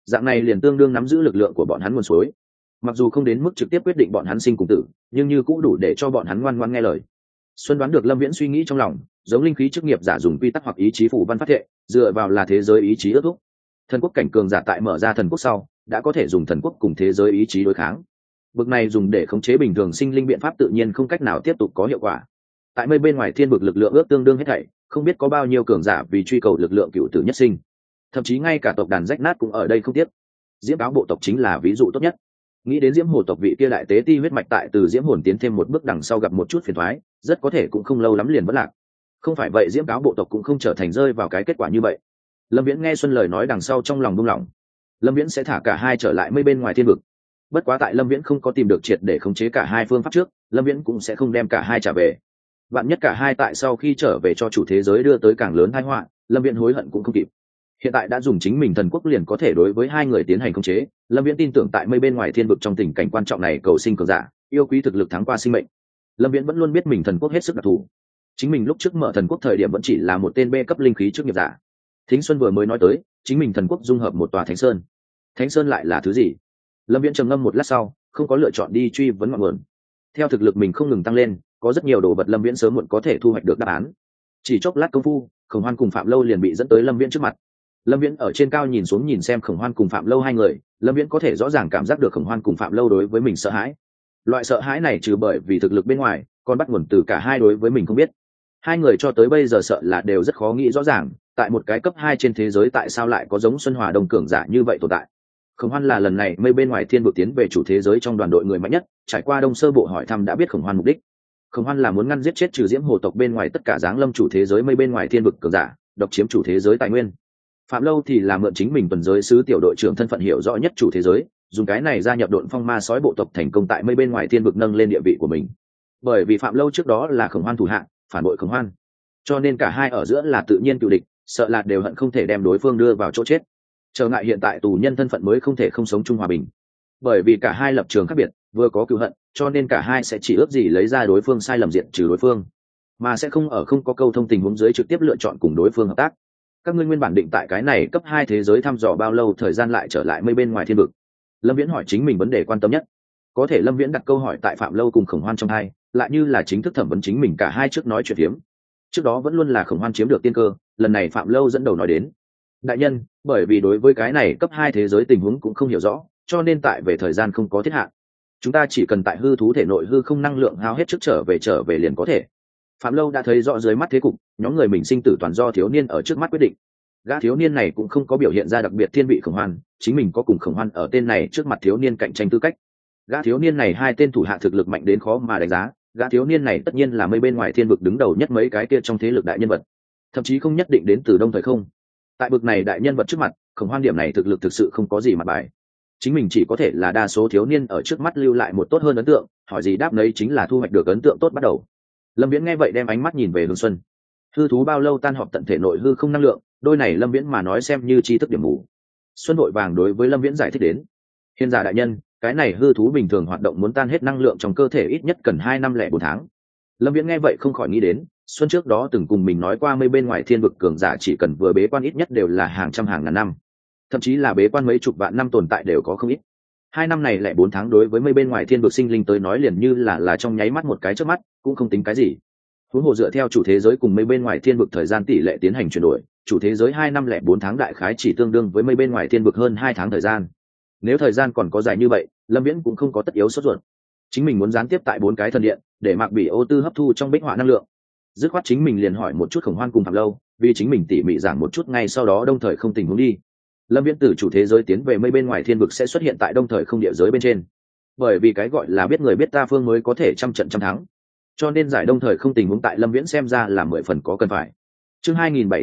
dạng này liền tương đương nắm giữ lực lượng của bọn hắn nguồn suối. Mặc dù không đến mức trực tiếp quyết định bọn hắn sinh cùng tử, nhưng như cũng đủ để cho bọn hắn ngoan ngoãn nghe lời. Xuân đoán được Lâm Viễn suy nghĩ trong lòng, giống linh khí chức nghiệp giả dùng quy tắc hoặc ý chí phủ văn phát thệ, dựa vào là thế giới ý chí ước thúc. Thần quốc cảnh cường giả tại mở ra thần quốc sau, đã có thể dùng thần quốc cùng thế giới ý chí đối kháng. Bực này dùng để khống chế bình thường sinh linh biện pháp tự nhiên không cách nào tiếp tục có hiệu quả. Tại mây bên ngoài thiên vực lực lượng ước tương đương hết thảy, không biết có bao nhiêu cường giả vì truy cầu lực lượng cựu tử nhất sinh. Thậm chí ngay cả tộc đàn rách nát cũng ở đây không tiếc. Diễm Cáo bộ tộc chính là ví dụ tốt nhất. Nghĩ đến Diễm Hồ tộc vị kia đại tế ti huyết mạch tại từ Diễm Hồn tiến thêm một bước đằng sau gặp một chút phiền toái, rất có thể cũng không lâu lắm liền vỡ lạc. Không phải vậy Diễm Cáo bộ tộc cũng không trở thành rơi vào cái kết quả như vậy. Lâm Viễn nghe Xuân lời nói đằng sau trong lòng buông lỏng. Lâm Viễn sẽ thả cả hai trở lại mây bên ngoài thiên vực. Bất quá tại Lâm Viễn không có tìm được triệt để khống chế cả hai phương pháp trước, Lâm Viễn cũng sẽ không đem cả hai trả về. Vạn nhất cả hai tại sau khi trở về cho chủ thế giới đưa tới càng lớn tai họa, Lâm Viễn hối hận cũng không kịp. Hiện tại đã dùng chính mình thần quốc liền có thể đối với hai người tiến hành khống chế, Lâm Viễn tin tưởng tại mây bên ngoài thiên vực trong tình cảnh quan trọng này cầu sinh cường giả, yêu quý thực lực thắng qua sinh mệnh. Lâm Viễn vẫn luôn biết mình thần quốc hết sức đặc thù. Chính mình lúc trước mở thần quốc thời điểm vẫn chỉ là một tên B cấp linh khí chức nghiệp giả. Thính Xuân vừa mới nói tới, chính mình thần quốc dung hợp một tòa thánh sơn. Thánh sơn lại là thứ gì? Lâm Viễn trầm ngâm một lát sau, không có lựa chọn đi truy vấn ngọn nguồn. Theo thực lực mình không ngừng tăng lên, có rất nhiều đồ vật Lâm Viễn sớm muộn có thể thu hoạch được đáp án. Chỉ chốc lát công phu, Khổng Hoan cùng Phạm Lâu liền bị dẫn tới Lâm Viễn trước mặt. Lâm Viễn ở trên cao nhìn xuống nhìn xem Khổng Hoan cùng Phạm Lâu hai người, Lâm Viễn có thể rõ ràng cảm giác được Khổng Hoan cùng Phạm Lâu đối với mình sợ hãi. Loại sợ hãi này trừ bởi vì thực lực bên ngoài, còn bắt nguồn từ cả hai đối với mình không biết. Hai người cho tới bây giờ sợ là đều rất khó nghĩ rõ ràng, tại một cái cấp 2 trên thế giới tại sao lại có giống Xuân Hòa Đông cường giả như vậy tồn tại. Khổng Hoan là lần này mây bên ngoài thiên vực tiến về chủ thế giới trong đoàn đội người mạnh nhất, trải qua đông sơ bộ hỏi thăm đã biết Khổng Hoan mục đích. Khổng Hoan là muốn ngăn giết chết trừ Diễm Hồ tộc bên ngoài tất cả giáng lâm chủ thế giới mây bên ngoài thiên vực cường giả, độc chiếm chủ thế giới tài nguyên. Phạm Lâu thì là mượn chính mình tuần giới sứ tiểu đội trưởng thân phận hiểu rõ nhất chủ thế giới, dùng cái này gia nhập Độn Phong Ma sói bộ tộc thành công tại mây bên ngoài thiên vực nâng lên địa vị của mình. Bởi vì Phạm Lâu trước đó là Khổng Hoan thủ hạ, phản bội Khổng Hoan, cho nên cả hai ở giữa là tự nhiên cựu địch, sợ là đều hận không thể đem đối phương đưa vào chỗ chết. Trở ngại hiện tại tù nhân thân phận mới không thể không sống chung hòa bình. Bởi vì cả hai lập trường khác biệt, vừa có cựu hận, cho nên cả hai sẽ chỉ ước gì lấy ra đối phương sai lầm diện trừ đối phương, mà sẽ không có câu thông tình huống dưới trực tiếp lựa chọn cùng đối phương hợp tác. Các ngươi nguyên bản định tại cái này cấp 2 thế giới thăm dò bao lâu thời gian lại trở lại mây bên ngoài thiên vực? Lâm Viễn hỏi chính mình vấn đề quan tâm nhất. Có thể Lâm Viễn đặt câu hỏi tại Phạm Lâu cùng Khổng Hoan trong hai, lại như là chính thức thẩm vấn chính mình cả hai trước nói chuyện hiếm. Trước đó vẫn luôn là Khổng Hoan chiếm được tiên cơ, lần này Phạm Lâu dẫn đầu nói đến. Đại nhân, bởi vì đối với cái này cấp 2 thế giới tình huống cũng không hiểu rõ, cho nên tại về thời gian không có thiết hạn. Chúng ta chỉ cần tại hư thú thể nội hư không năng lượng hao hết trước trở về liền có thể. Phạm Lâu đã thấy rõ dưới mắt thế cục, nhóm người mình sinh tử toàn do thiếu niên ở trước mắt quyết định. Gã thiếu niên này cũng không có biểu hiện ra đặc biệt thiên vị Khổng Hoan, chính mình có cùng Khổng Hoan ở tên này trước mặt thiếu niên cạnh tranh tư cách. Gã thiếu niên này hai tên thủ hạ thực lực mạnh đến khó mà đánh giá, gã thiếu niên này tất nhiên là mây bên ngoài thiên vực đứng đầu nhất mấy cái kia trong thế lực đại nhân vật, thậm chí không nhất định đến từ đông thời không. Tại bực này đại nhân vật trước mặt, Khổng Hoan điểm này thực lực thực sự không có gì mặt bài. Chính mình chỉ có thể là đa số thiếu niên ở trước mắt lưu lại một tốt hơn ấn tượng, hỏi gì đáp nấy chính là thu hoạch được ấn tượng tốt bắt đầu. Lâm Viễn nghe vậy đem ánh mắt nhìn về Hương Xuân. Hư thú bao lâu tan họp tận thể nội hư không năng lượng, đôi này Lâm Viễn mà nói xem như tri thức điểm mù. Xuân vội vàng đối với Lâm Viễn giải thích đến. Hiền giả đại nhân, cái này hư thú bình thường hoạt động muốn tan hết năng lượng trong cơ thể ít nhất cần 2 năm lẻ 4 tháng. Lâm Viễn nghe vậy không khỏi nghĩ đến, Xuân trước đó từng cùng mình nói qua mây bên ngoài thiên vực cường giả chỉ cần vừa bế quan ít nhất đều là hàng trăm hàng ngàn năm, thậm chí là bế quan mấy chục vạn năm tồn tại đều có không ít. 2 năm này lẻ 4 tháng đối với mây bên ngoài thiên vực sinh linh tới nói liền như là trong nháy mắt một cái chớp mắt, cũng không tính cái gì. Huống hồ dựa theo chủ thế giới cùng mây bên ngoài thiên vực thời gian tỷ lệ tiến hành chuyển đổi, chủ thế giới 2 năm lẻ 4 tháng đại khái chỉ tương đương với mây bên ngoài thiên vực hơn 2 tháng thời gian. Nếu thời gian còn có dài như vậy, Lâm Viễn cũng không có tất yếu sốt ruột. Chính mình muốn gián tiếp tại 4 cái thần điện, để Mạc Bỉ Ô Tư hấp thu trong bích họa năng lượng. Dứt khoát chính mình liền hỏi một chút Khổng Hoan cùng Phạm Lâu, vì chính mình tỉ mỉ giảng một chút ngay sau đó đông thời không tình huống đi. Lâm Viễn từ chủ thế giới tiến về mây bên ngoài thiên vực sẽ xuất hiện tại đông thời không địa giới bên trên. Bởi vì cái gọi là biết người biết ta phương mới có thể trăm trận trăm thắng, cho nên giải đông thời không tình huống tại Lâm Viễn xem ra là 10 phần có cần phải. Chương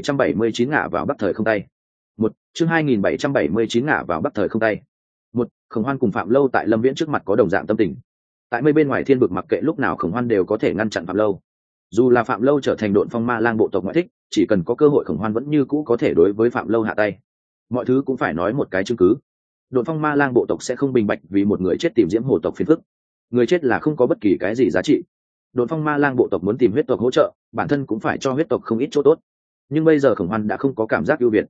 2779 ngã vào bắc thời không tay. Chương 2779 ngã vào bắc thời không tay. Khổng Hoan cùng Phạm Lâu tại Lâm Viễn trước mặt có đồng dạng tâm tình. Tại mây bên ngoài thiên vực mặc kệ lúc nào Khổng Hoan đều có thể ngăn chặn Phạm Lâu. Dù là Phạm Lâu trở thành Độn Phong Ma Lang bộ tộc ngoại thích, chỉ cần có cơ hội Khổng Hoan vẫn như cũ có thể đối với Phạm Lâu hạ tay. Mọi thứ cũng phải nói một cái chứng cứ. Độn Phong Ma Lang bộ tộc sẽ không bình bạch vì một người chết tìm Diễm Hồ tộc phiền phức. Người chết là không có bất kỳ cái gì giá trị. Độn Phong Ma Lang bộ tộc muốn tìm huyết tộc hỗ trợ, bản thân cũng phải cho huyết tộc không ít chỗ tốt. Nhưng bây giờ Khổng Hoan đã không có cảm giác ưu việt.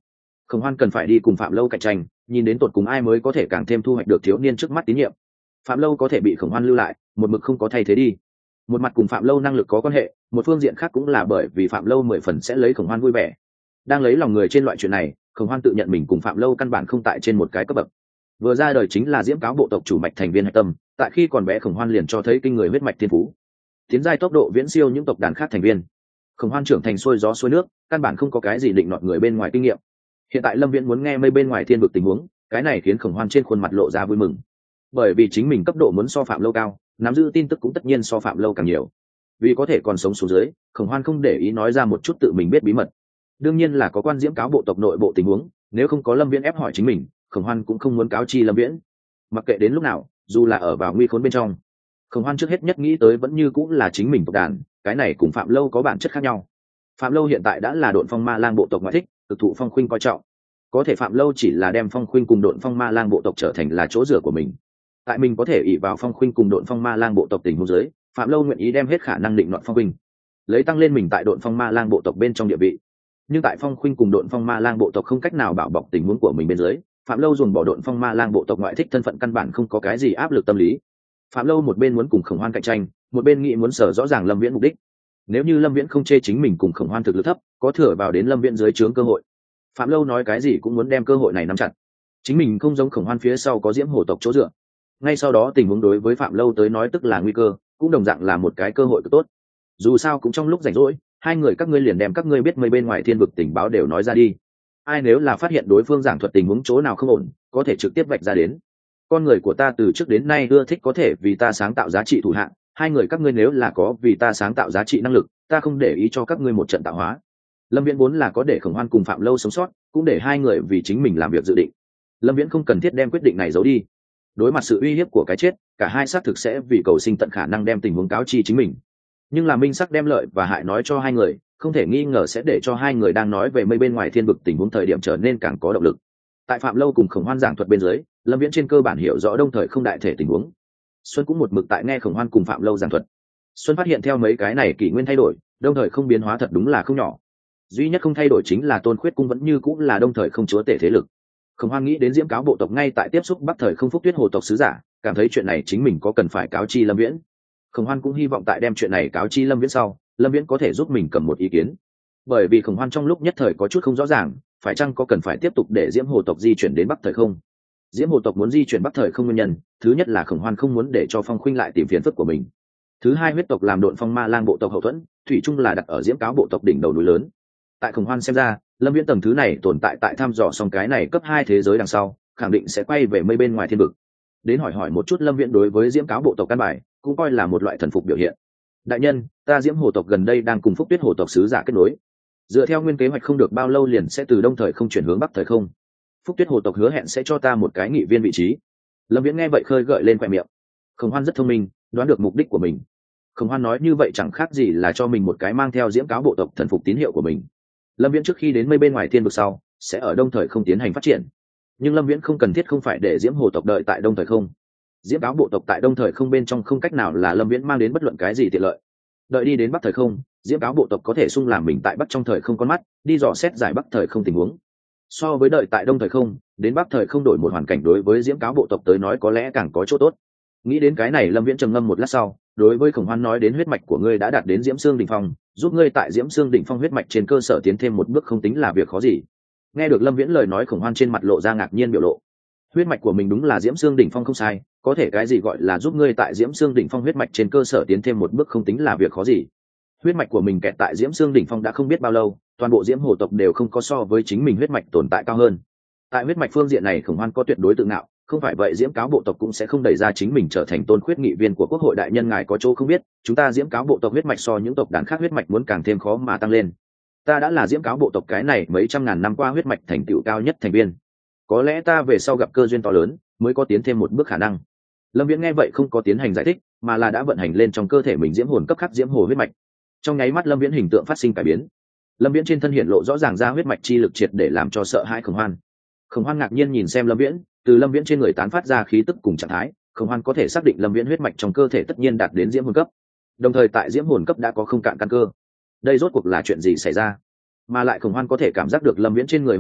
Khổng Hoan cần phải đi cùng Phạm Lâu cạnh tranh, nhìn đến tột cùng ai mới có thể càng thêm thu hoạch được thiếu niên trước mắt tín nhiệm. Phạm Lâu có thể bị Khổng Hoan lưu lại, một mực không có thay thế đi. Một mặt cùng Phạm Lâu năng lực có quan hệ, một phương diện khác cũng là bởi vì Phạm Lâu 10 phần sẽ lấy Khổng Hoan vui vẻ. Đang lấy lòng người trên loại chuyện này, Khổng Hoan tự nhận mình cùng Phạm Lâu căn bản không tại trên một cái cấp bậc. Vừa ra đời chính là Diễm Cáo bộ tộc chủ mạch thành viên hạch tâm, tại khi còn bé Khổng Hoan liền cho thấy kinh người huyết mạch thiên phú, tiến giai tốc độ viễn siêu những tộc đàn khác thành viên. Khổng Hoan trưởng thành xuôi gió xuôi nước, căn bản không có cái gì định nọt người bên ngoài kinh nghiệm. Hiện tại Lâm Viễn muốn nghe mây bên ngoài thiên vực tình huống, cái này khiến Khổng Hoan trên khuôn mặt lộ ra vui mừng, bởi vì chính mình cấp độ muốn so Phạm Lâu cao, nắm giữ tin tức cũng tất nhiên so Phạm Lâu càng nhiều. Vì có thể còn sống xuống dưới, Khổng Hoan không để ý nói ra một chút tự mình biết bí mật. Đương nhiên là có quan Diễm Cáo bộ tộc nội bộ tình huống, nếu không có Lâm Viễn ép hỏi chính mình, Khổng Hoan cũng không muốn cáo chi Lâm Viễn. Mặc kệ đến lúc nào, dù là ở vào nguy khốn bên trong, Khổng Hoan trước hết nhất nghĩ tới vẫn như cũng là chính mình tộc đàn, cái này cùng Phạm Lâu có bản chất khác nhau. Phạm Lâu hiện tại đã là Độn Phong Ma Lang bộ tộc ngoại thích, cực thụ Phong Khuynh coi trọng. Có thể Phạm Lâu chỉ là đem Phong Khuynh cùng Độn Phong Ma Lang bộ tộc trở thành là chỗ dựa của mình. Tại mình có thể ỷ vào Phong Khuynh cùng Độn Phong Ma Lang bộ tộc tình huống dưới, Phạm Lâu nguyện ý đem hết khả năng định nọt Phong Khuynh, lấy tăng lên mình tại Độn Phong Ma Lang bộ tộc bên trong địa vị. Nhưng tại Phong Khuynh cùng Độn Phong Ma Lang bộ tộc không cách nào bảo bọc tình huống của mình bên dưới, Phạm Lâu dùng bỏ Độn Phong Ma Lang bộ tộc ngoại thích thân phận căn bản không có cái gì áp lực tâm lý. Phạm Lâu một bên muốn cùng Khổng Hoan cạnh tranh, một bên nghĩ muốn sở rõ ràng Lâm Viễn mục đích. Nếu như Lâm Viễn không chê chính mình cùng Khổng Hoan thực lực thấp, có thừa vào đến Lâm Viễn dưới trướng cơ hội, Phạm Lâu nói cái gì cũng muốn đem cơ hội này nắm chặt. Chính mình không giống Khổng Hoan phía sau có Diễm Hổ tộc chỗ dựa. Ngay sau đó tình huống đối với Phạm Lâu tới nói tức là nguy cơ, cũng đồng dạng là một cái cơ hội cực tốt. Dù sao cũng trong lúc rảnh rỗi, hai người các ngươi liền đem các ngươi biết mây bên ngoài thiên vực tình báo đều nói ra đi. Ai nếu là phát hiện đối phương giảng thuật tình huống chỗ nào không ổn, có thể trực tiếp vạch ra đến. Con người của ta từ trước đến nay ưa thích có thể vì ta sáng tạo giá trị thủ hạng, hai người các ngươi nếu là có vì ta sáng tạo giá trị năng lực, ta không để ý cho các ngươi một trận tạo hóa. Lâm Viễn vốn là có để Khổng Hoan cùng Phạm Lâu sống sót, cũng để hai người vì chính mình làm việc dự định. Lâm Viễn không cần thiết đem quyết định này giấu đi. Đối mặt sự uy hiếp của cái chết, cả hai xác thực sẽ vì cầu sinh tận khả năng đem tình huống cáo chi chính mình. Nhưng là minh sắc đem lợi và hại nói cho hai người, không thể nghi ngờ sẽ để cho hai người đang nói về mây bên ngoài thiên vực tình huống thời điểm trở nên càng có động lực. Tại Phạm Lâu cùng Khổng Hoan giảng thuật bên dưới, Lâm Viễn trên cơ bản hiểu rõ Đông Thời không đại thể tình huống. Xuân cũng một mực tại nghe Khổng Hoan cùng Phạm Lâu giảng thuật. Xuân phát hiện theo mấy cái này kỷ nguyên thay đổi, Đông Thời không biến hóa thật đúng là không nhỏ. Duy nhất không thay đổi chính là Tôn Khuyết cung vẫn như cũng là Đông Thời không chúa tể thế lực. Khổng Hoan nghĩ đến Diễm Cáo bộ tộc ngay tại tiếp xúc Bắc Thời không Phúc Tuyết Hồ tộc sứ giả, cảm thấy chuyện này chính mình có cần phải cáo chi Lâm Viễn. Khổng Hoan cũng hy vọng tại đem chuyện này cáo chi Lâm Viễn sau, Lâm Viễn có thể giúp mình cầm một ý kiến. Bởi vì Khổng Hoan trong lúc nhất thời có chút không rõ ràng, phải chăng có cần phải tiếp tục để Diễm Hồ tộc di chuyển đến Bắc Thời không? Diễm Hồ tộc muốn di chuyển Bắc Thời không nguyên nhân, thứ nhất là Khổng Hoan không muốn để cho Phong Khuynh lại tìm phiền phức của mình. Thứ hai, huyết tộc làm Độn Phong Ma Lang bộ tộc hậu thuẫn, thủy chung là đặt ở Diễm Cáo bộ tộc đỉnh đầu núi lớn. Tại Khổng Hoan xem ra, Lâm Viễn tầng thứ này tồn tại tại thăm dò xong cái này cấp 2 thế giới đằng sau, khẳng định sẽ quay về mây bên ngoài thiên vực. Đến hỏi một chút Lâm Viễn đối với Diễm Cáo bộ tộc căn bài, cũng coi là một loại thần phục biểu hiện. Đại nhân, ta Diễm Hồ tộc gần đây đang cùng Phúc Tuyết Hồ tộc sứ giả kết nối. Dựa theo nguyên kế hoạch không được bao lâu liền sẽ từ Đông Thời không chuyển hướng Bắc Thời không. Phúc Tuyết Hồ tộc hứa hẹn sẽ cho ta một cái nghị viên vị trí. Lâm Viễn nghe vậy khơi gợi lên khóe miệng. Khổng Hoan rất thông minh, đoán được mục đích của mình. Khổng Hoan nói như vậy chẳng khác gì là cho mình một cái mang theo Diễm Cáo bộ tộc thần phục tín hiệu của mình. Lâm Viễn trước khi đến mây bên ngoài thiên vực sau, sẽ ở Đông Thời không tiến hành phát triển. Nhưng Lâm Viễn không cần thiết không phải để Diễm Hồ tộc đợi tại Đông Thời không. Diễm Cáo bộ tộc tại Đông Thời không bên trong không cách nào là Lâm Viễn mang đến bất luận cái gì tiện lợi. Đợi đi đến Bắc Thời không, Diễm Cáo bộ tộc có thể xung làm mình tại Bắc trong thời không con mắt, đi dò xét giải Bắc Thời không tình huống. So với đợi tại Đông Thời không, đến Bắc Thời không đổi một hoàn cảnh đối với Diễm Cáo bộ tộc tới nói có lẽ càng có chỗ tốt. Nghĩ đến cái này Lâm Viễn trầm ngâm một lát sau, đối với Khổng Hoan nói đến huyết mạch của ngươi đã đạt đến Diễm Xương đỉnh phong, giúp ngươi tại Diễm Xương đỉnh phong huyết mạch trên cơ sở tiến thêm một bước không tính là việc khó gì. Nghe được Lâm Viễn lời nói, Khổng Hoan trên mặt lộ ra ngạc nhiên biểu lộ. Huyết mạch của mình đúng là Diễm Xương đỉnh phong không sai, có thể cái gì gọi là giúp ngươi tại Diễm Xương đỉnh phong huyết mạch trên cơ sở tiến thêm một bước không tính là việc khó gì. Huyết mạch của mình kẹt tại Diễm Xương đỉnh phong đã không biết bao lâu, toàn bộ Diễm Hồ tộc đều không có so với chính mình huyết mạch tồn tại cao hơn. Tại huyết mạch phương diện này Khổng Hoan có tuyệt đối tự ngạo, không phải vậy Diễm Cáo bộ tộc cũng sẽ không đẩy ra chính mình trở thành Tôn Khuyết nghị viên của Quốc hội. Đại nhân ngài có chỗ không biết, chúng ta Diễm Cáo bộ tộc huyết mạch so những tộc đàn khác huyết mạch muốn càng thêm khó mà tăng lên. Ta đã là Diễm Cáo bộ tộc cái này mấy trăm ngàn năm qua huyết mạch thành tựu cao nhất thành viên. Có lẽ ta về sau gặp cơ duyên to lớn, mới có tiến thêm một bước khả năng. Lâm Viễn nghe vậy không có tiến hành giải thích, mà là đã vận hành lên trong cơ thể mình diễm hồn cấp khắc diễm hồ huyết mạch. Trong nháy mắt Lâm Viễn hình tượng phát sinh cải biến. Lâm Viễn trên thân hiện lộ rõ ràng ra huyết mạch chi lực triệt để làm cho sợ hãi Khổng Hoan. Khổng Hoan ngạc nhiên nhìn xem Lâm Viễn, từ Lâm Viễn trên người tán phát ra khí tức cùng trạng thái, Khổng Hoan có thể xác định Lâm Viễn huyết mạch trong cơ thể tất nhiên đạt đến diễm hồn cấp. Đồng thời tại diễm hồn cấp đã có không cạn căn cơ. Đây rốt cuộc là chuyện gì xảy ra? Mà lại Khổng Hoan có thể cảm giác được Lâm Viễn trên người huyết mạch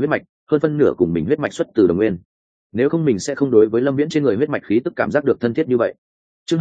hơn phân nửa cùng mình huyết mạch xuất từ đồng nguyên, nếu không mình sẽ không đối với lâm viễn trên người huyết mạch khí tức cảm giác được thân thiết như vậy. Chương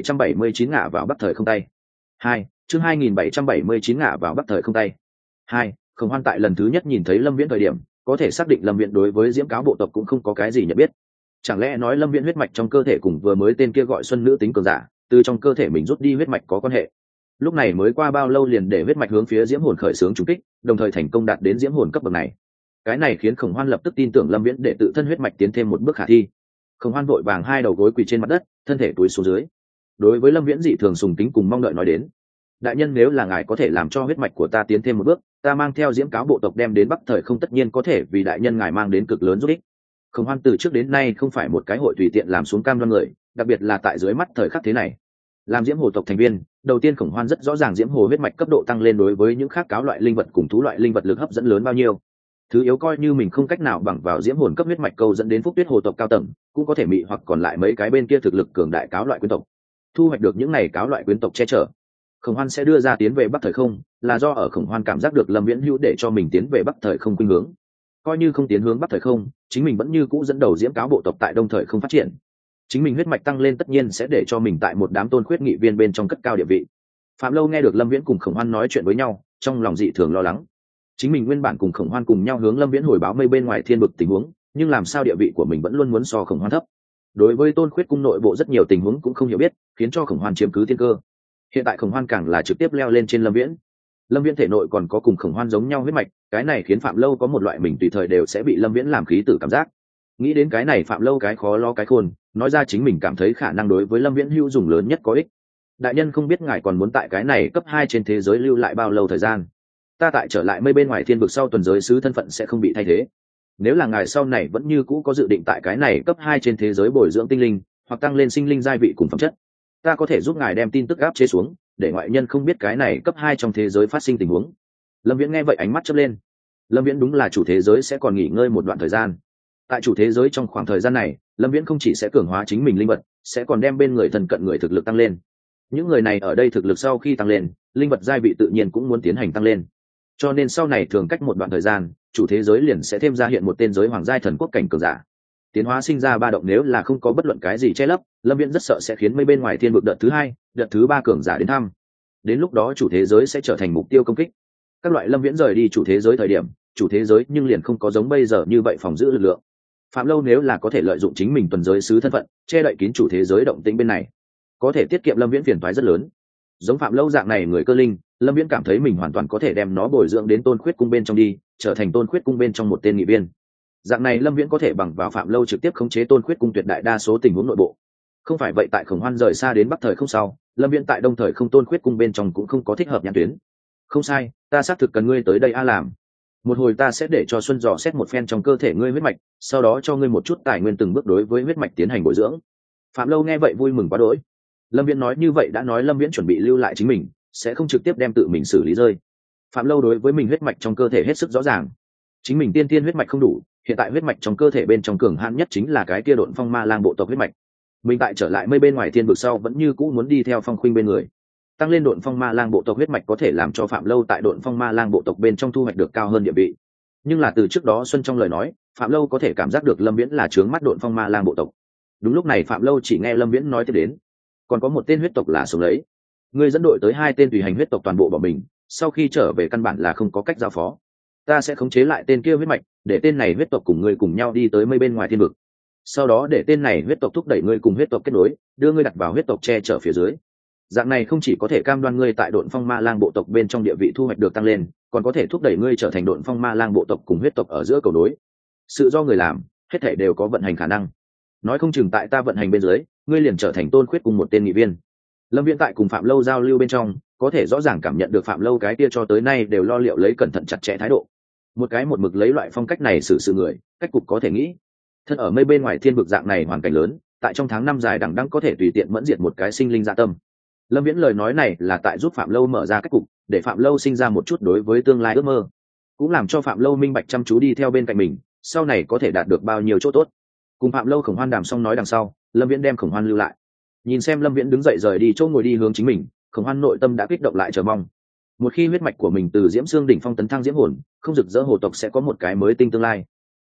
2779 ngả vào bắc thời không tay. Chương 2779 ngả vào bắc thời không tay. Khổng Hoan tại lần thứ nhất nhìn thấy lâm viễn thời điểm có thể xác định lâm viễn đối với diễm cáo bộ tộc cũng không có cái gì nhận biết. Chẳng lẽ nói lâm viễn huyết mạch trong cơ thể cùng vừa mới tên kia gọi xuân nữ tính cường giả từ trong cơ thể mình rút đi huyết mạch có quan hệ? Lúc này mới qua bao lâu liền để huyết mạch hướng phía diễm hồn khởi xướng trùng kích, đồng thời thành công đạt đến diễm hồn cấp bậc này? Cái này khiến Khổng Hoan lập tức tin tưởng lâm viễn để tự thân huyết mạch tiến thêm một bước khả thi. Khổng Hoan vội vàng hai đầu gối quỳ trên mặt đất, thân thể túi xuống dưới. Đối với lâm viễn dị thường sùng kính cùng mong đợi nói đến: đại nhân, nếu là ngài có thể làm cho huyết mạch của ta tiến thêm một bước, ta mang theo diễm cáo bộ tộc đem đến bắc thời không, tất nhiên có thể vì đại nhân ngài mang đến cực lớn giúp ích. Khổng Hoan từ trước đến nay không phải một cái hội tùy tiện làm xuống cam đoan người, đặc biệt là tại dưới mắt thời khắc thế này. Làm diễm hồ tộc thành viên, đầu tiên Khổng Hoan rất rõ ràng diễm hồ huyết mạch cấp độ tăng lên đối với những khác cáo loại linh vật cùng thú loại linh vật lực hấp dẫn lớn bao nhiêu. Thứ yếu coi như mình không cách nào bằng vào diễm hồn cấp huyết mạch câu dẫn đến phúc tuyết hồ tộc cao tầng, cũng có thể mị hoặc còn lại mấy cái bên kia thực lực cường đại cáo loại quyến tộc. Thu hoạch được những này cáo loại quyến tộc che chở, Khổng Hoan sẽ đưa ra tiến về bắc thời không, là do ở Khổng Hoan cảm giác được lâm viễn hữu để cho mình tiến về bắc thời không khuynh hướng. Coi như không tiến hướng bắc thời không, chính mình vẫn như cũ dẫn đầu diễm cáo bộ tộc tại đông thời không phát triển. Chính mình huyết mạch tăng lên tất nhiên sẽ để cho mình tại một đám tôn khuyết nghị viên bên trong cất cao địa vị. Phạm Lâu nghe được lâm viễn cùng Khổng Hoan nói chuyện với nhau, trong lòng dị thường lo lắng. Chính mình nguyên bản cùng Khổng Hoan cùng nhau hướng lâm viễn hồi báo mây bên ngoài thiên vực tình huống, nhưng làm sao địa vị của mình vẫn luôn muốn so Khổng Hoan thấp. Đối với tôn khuyết cung nội bộ rất nhiều tình huống cũng không hiểu biết, khiến cho Khổng Hoan chiếm cứ thiên cơ. Hiện tại Khổng Hoan càng là trực tiếp leo lên trên lâm viễn. Lâm viễn thể nội còn có cùng Khổng Hoan giống nhau huyết mạch, cái này khiến Phạm Lâu có một loại mình tùy thời đều sẽ bị lâm viễn làm khí tử cảm giác. Nghĩ đến cái này, Phạm Lâu cái khó lo cái khôn, nói ra chính mình cảm thấy khả năng đối với lâm viễn hữu dùng lớn nhất có ích. Đại nhân, không biết ngài còn muốn tại cái này cấp 2 trên thế giới lưu lại bao lâu thời gian? Ta tại trở lại mây bên ngoài thiên vực sau, tuần giới sứ thân phận sẽ không bị thay thế. Nếu là ngài sau này vẫn như cũ có dự định tại cái này cấp 2 trên thế giới bồi dưỡng tinh linh hoặc tăng lên sinh linh giai vị cùng phẩm chất, ta có thể giúp ngài đem tin tức áp chế xuống, để ngoại nhân không biết cái này cấp 2 trong thế giới phát sinh tình huống. Lâm Viễn nghe vậy ánh mắt chớp lên. Lâm Viễn đúng là chủ thế giới sẽ còn nghỉ ngơi một đoạn thời gian. Tại chủ thế giới trong khoảng thời gian này, Lâm Viễn không chỉ sẽ cường hóa chính mình linh vật, sẽ còn đem bên người thân cận người thực lực tăng lên. Những người này ở đây thực lực sau khi tăng lên, linh vật giai vị tự nhiên cũng muốn tiến hành tăng lên. Cho nên sau này thường cách một đoạn thời gian, chủ thế giới liền sẽ thêm ra hiện một tên giới hoàng giai thần quốc cảnh cường giả. Tiến hóa sinh ra ba động, nếu là không có bất luận cái gì che lấp, Lâm Viễn rất sợ sẽ khiến mấy bên ngoài thiên vực đợt thứ 2, đợt thứ 3 cường giả đến thăm. Đến lúc đó chủ thế giới sẽ trở thành mục tiêu công kích. Các loại Lâm Viễn rời đi chủ thế giới thời điểm, chủ thế giới nhưng liền không có giống bây giờ như vậy phòng giữ lực lượng. Phạm Lâu nếu là có thể lợi dụng chính mình tuần giới sứ thân phận, che đậy kín chủ thế giới động tĩnh bên này, có thể tiết kiệm Lâm Viễn phiền toái rất lớn. Giống Phạm Lâu dạng này người cơ linh, Lâm Viễn cảm thấy mình hoàn toàn có thể đem nó bồi dưỡng đến tôn khuyết cung bên trong đi, trở thành tôn khuyết cung bên trong một tên nghị viên. Dạng này Lâm Viễn có thể bằng vào Phạm Lâu trực tiếp khống chế tôn khuyết cung tuyệt đại đa số tình huống nội bộ. Không phải vậy, tại Khổng Hoan rời xa đến bắc thời không sau, Lâm Viễn tại đông thời không tôn khuyết cung bên trong cũng không có thích hợp nhãn tuyến. Không sai, ta xác thực cần ngươi tới đây làm. Một hồi ta sẽ để cho Xuân dò xét một phen trong cơ thể ngươi huyết mạch, sau đó cho ngươi một chút tài nguyên từng bước đối với huyết mạch tiến hành bồi dưỡng. Phạm Lâu nghe vậy vui mừng quá đỗi. Lâm Viễn nói như vậy đã nói Lâm Viễn chuẩn bị lưu lại chính mình, sẽ không trực tiếp đem tự mình xử lý rơi. Phạm Lâu đối với mình huyết mạch trong cơ thể hết sức rõ ràng. Chính mình tiên tiên huyết mạch không đủ, hiện tại huyết mạch trong cơ thể bên trong cường hãn nhất chính là cái kia Độn Phong Ma Lang bộ tộc huyết mạch. Mình tại trở lại mây bên ngoài thiên vực sau vẫn như cũ muốn đi theo Phong Khuynh bên người. Tăng lên Độn Phong Ma Lang bộ tộc huyết mạch có thể làm cho Phạm Lâu tại Độn Phong Ma Lang bộ tộc bên trong thu hoạch được cao hơn địa vị. Nhưng là từ trước đó Xuân trong lời nói, Phạm Lâu có thể cảm giác được Lâm Viễn là trướng mắt Độn Phong Ma Lang bộ tộc. Đúng lúc này Phạm Lâu chỉ nghe Lâm Viễn nói tiếp đến, còn có một tên huyết tộc là sống lấy. Ngươi dẫn đội tới 2 tên tùy hành huyết tộc toàn bộ bỏ mình, sau khi trở về căn bản là không có cách giao phó. Ta sẽ khống chế lại tên kia huyết mạch, để tên này huyết tộc cùng ngươi cùng nhau đi tới mây bên ngoài thiên vực. Sau đó để tên này huyết tộc thúc đẩy ngươi cùng huyết tộc kết nối, đưa ngươi đặt vào huyết tộc che chở phía dưới. Dạng này không chỉ có thể cam đoan ngươi tại Độn Phong Ma Lang bộ tộc bên trong địa vị thu hoạch được tăng lên, còn có thể thúc đẩy ngươi trở thành Độn Phong Ma Lang bộ tộc cùng huyết tộc ở giữa cầu nối. Sự do người làm, hết thảy đều có vận hành khả năng. Nói không chừng tại ta vận hành bên dưới, ngươi liền trở thành tôn khuyết cùng một tên nghị viên. Lâm Viễn tại cùng Phạm Lâu giao lưu bên trong, có thể rõ ràng cảm nhận được Phạm Lâu cái kia cho tới nay đều lo liệu lấy cẩn thận chặt chẽ thái độ. Một cái một mực lấy loại phong cách này xử sự người, cách cục có thể nghĩ. Thân ở mây bên ngoài thiên vực dạng này hoàn cảnh lớn, tại trong tháng 5 dài đằng đẵng có thể tùy tiện mẫn diệt một cái sinh linh dạ tâm. Lâm Viễn lời nói này là tại giúp Phạm Lâu mở ra cách cục, để Phạm Lâu sinh ra một chút đối với tương lai ước mơ, cũng làm cho Phạm Lâu minh bạch chăm chú đi theo bên cạnh mình, sau này có thể đạt được bao nhiêu chỗ tốt. Cùng Phạm Lâu Khổng Hoan đàm xong nói đằng sau, Lâm Viễn đem Khổng Hoan lưu lại. Nhìn xem Lâm Viễn đứng dậy rời đi chỗ ngồi đi hướng chính mình, Khổng Hoan nội tâm đã kích động lại chờ mong. Một khi huyết mạch của mình từ Diễm Xương đỉnh phong tấn thăng Diễm hồn, không rực rỡ hồ tộc sẽ có một cái mới tinh tương lai.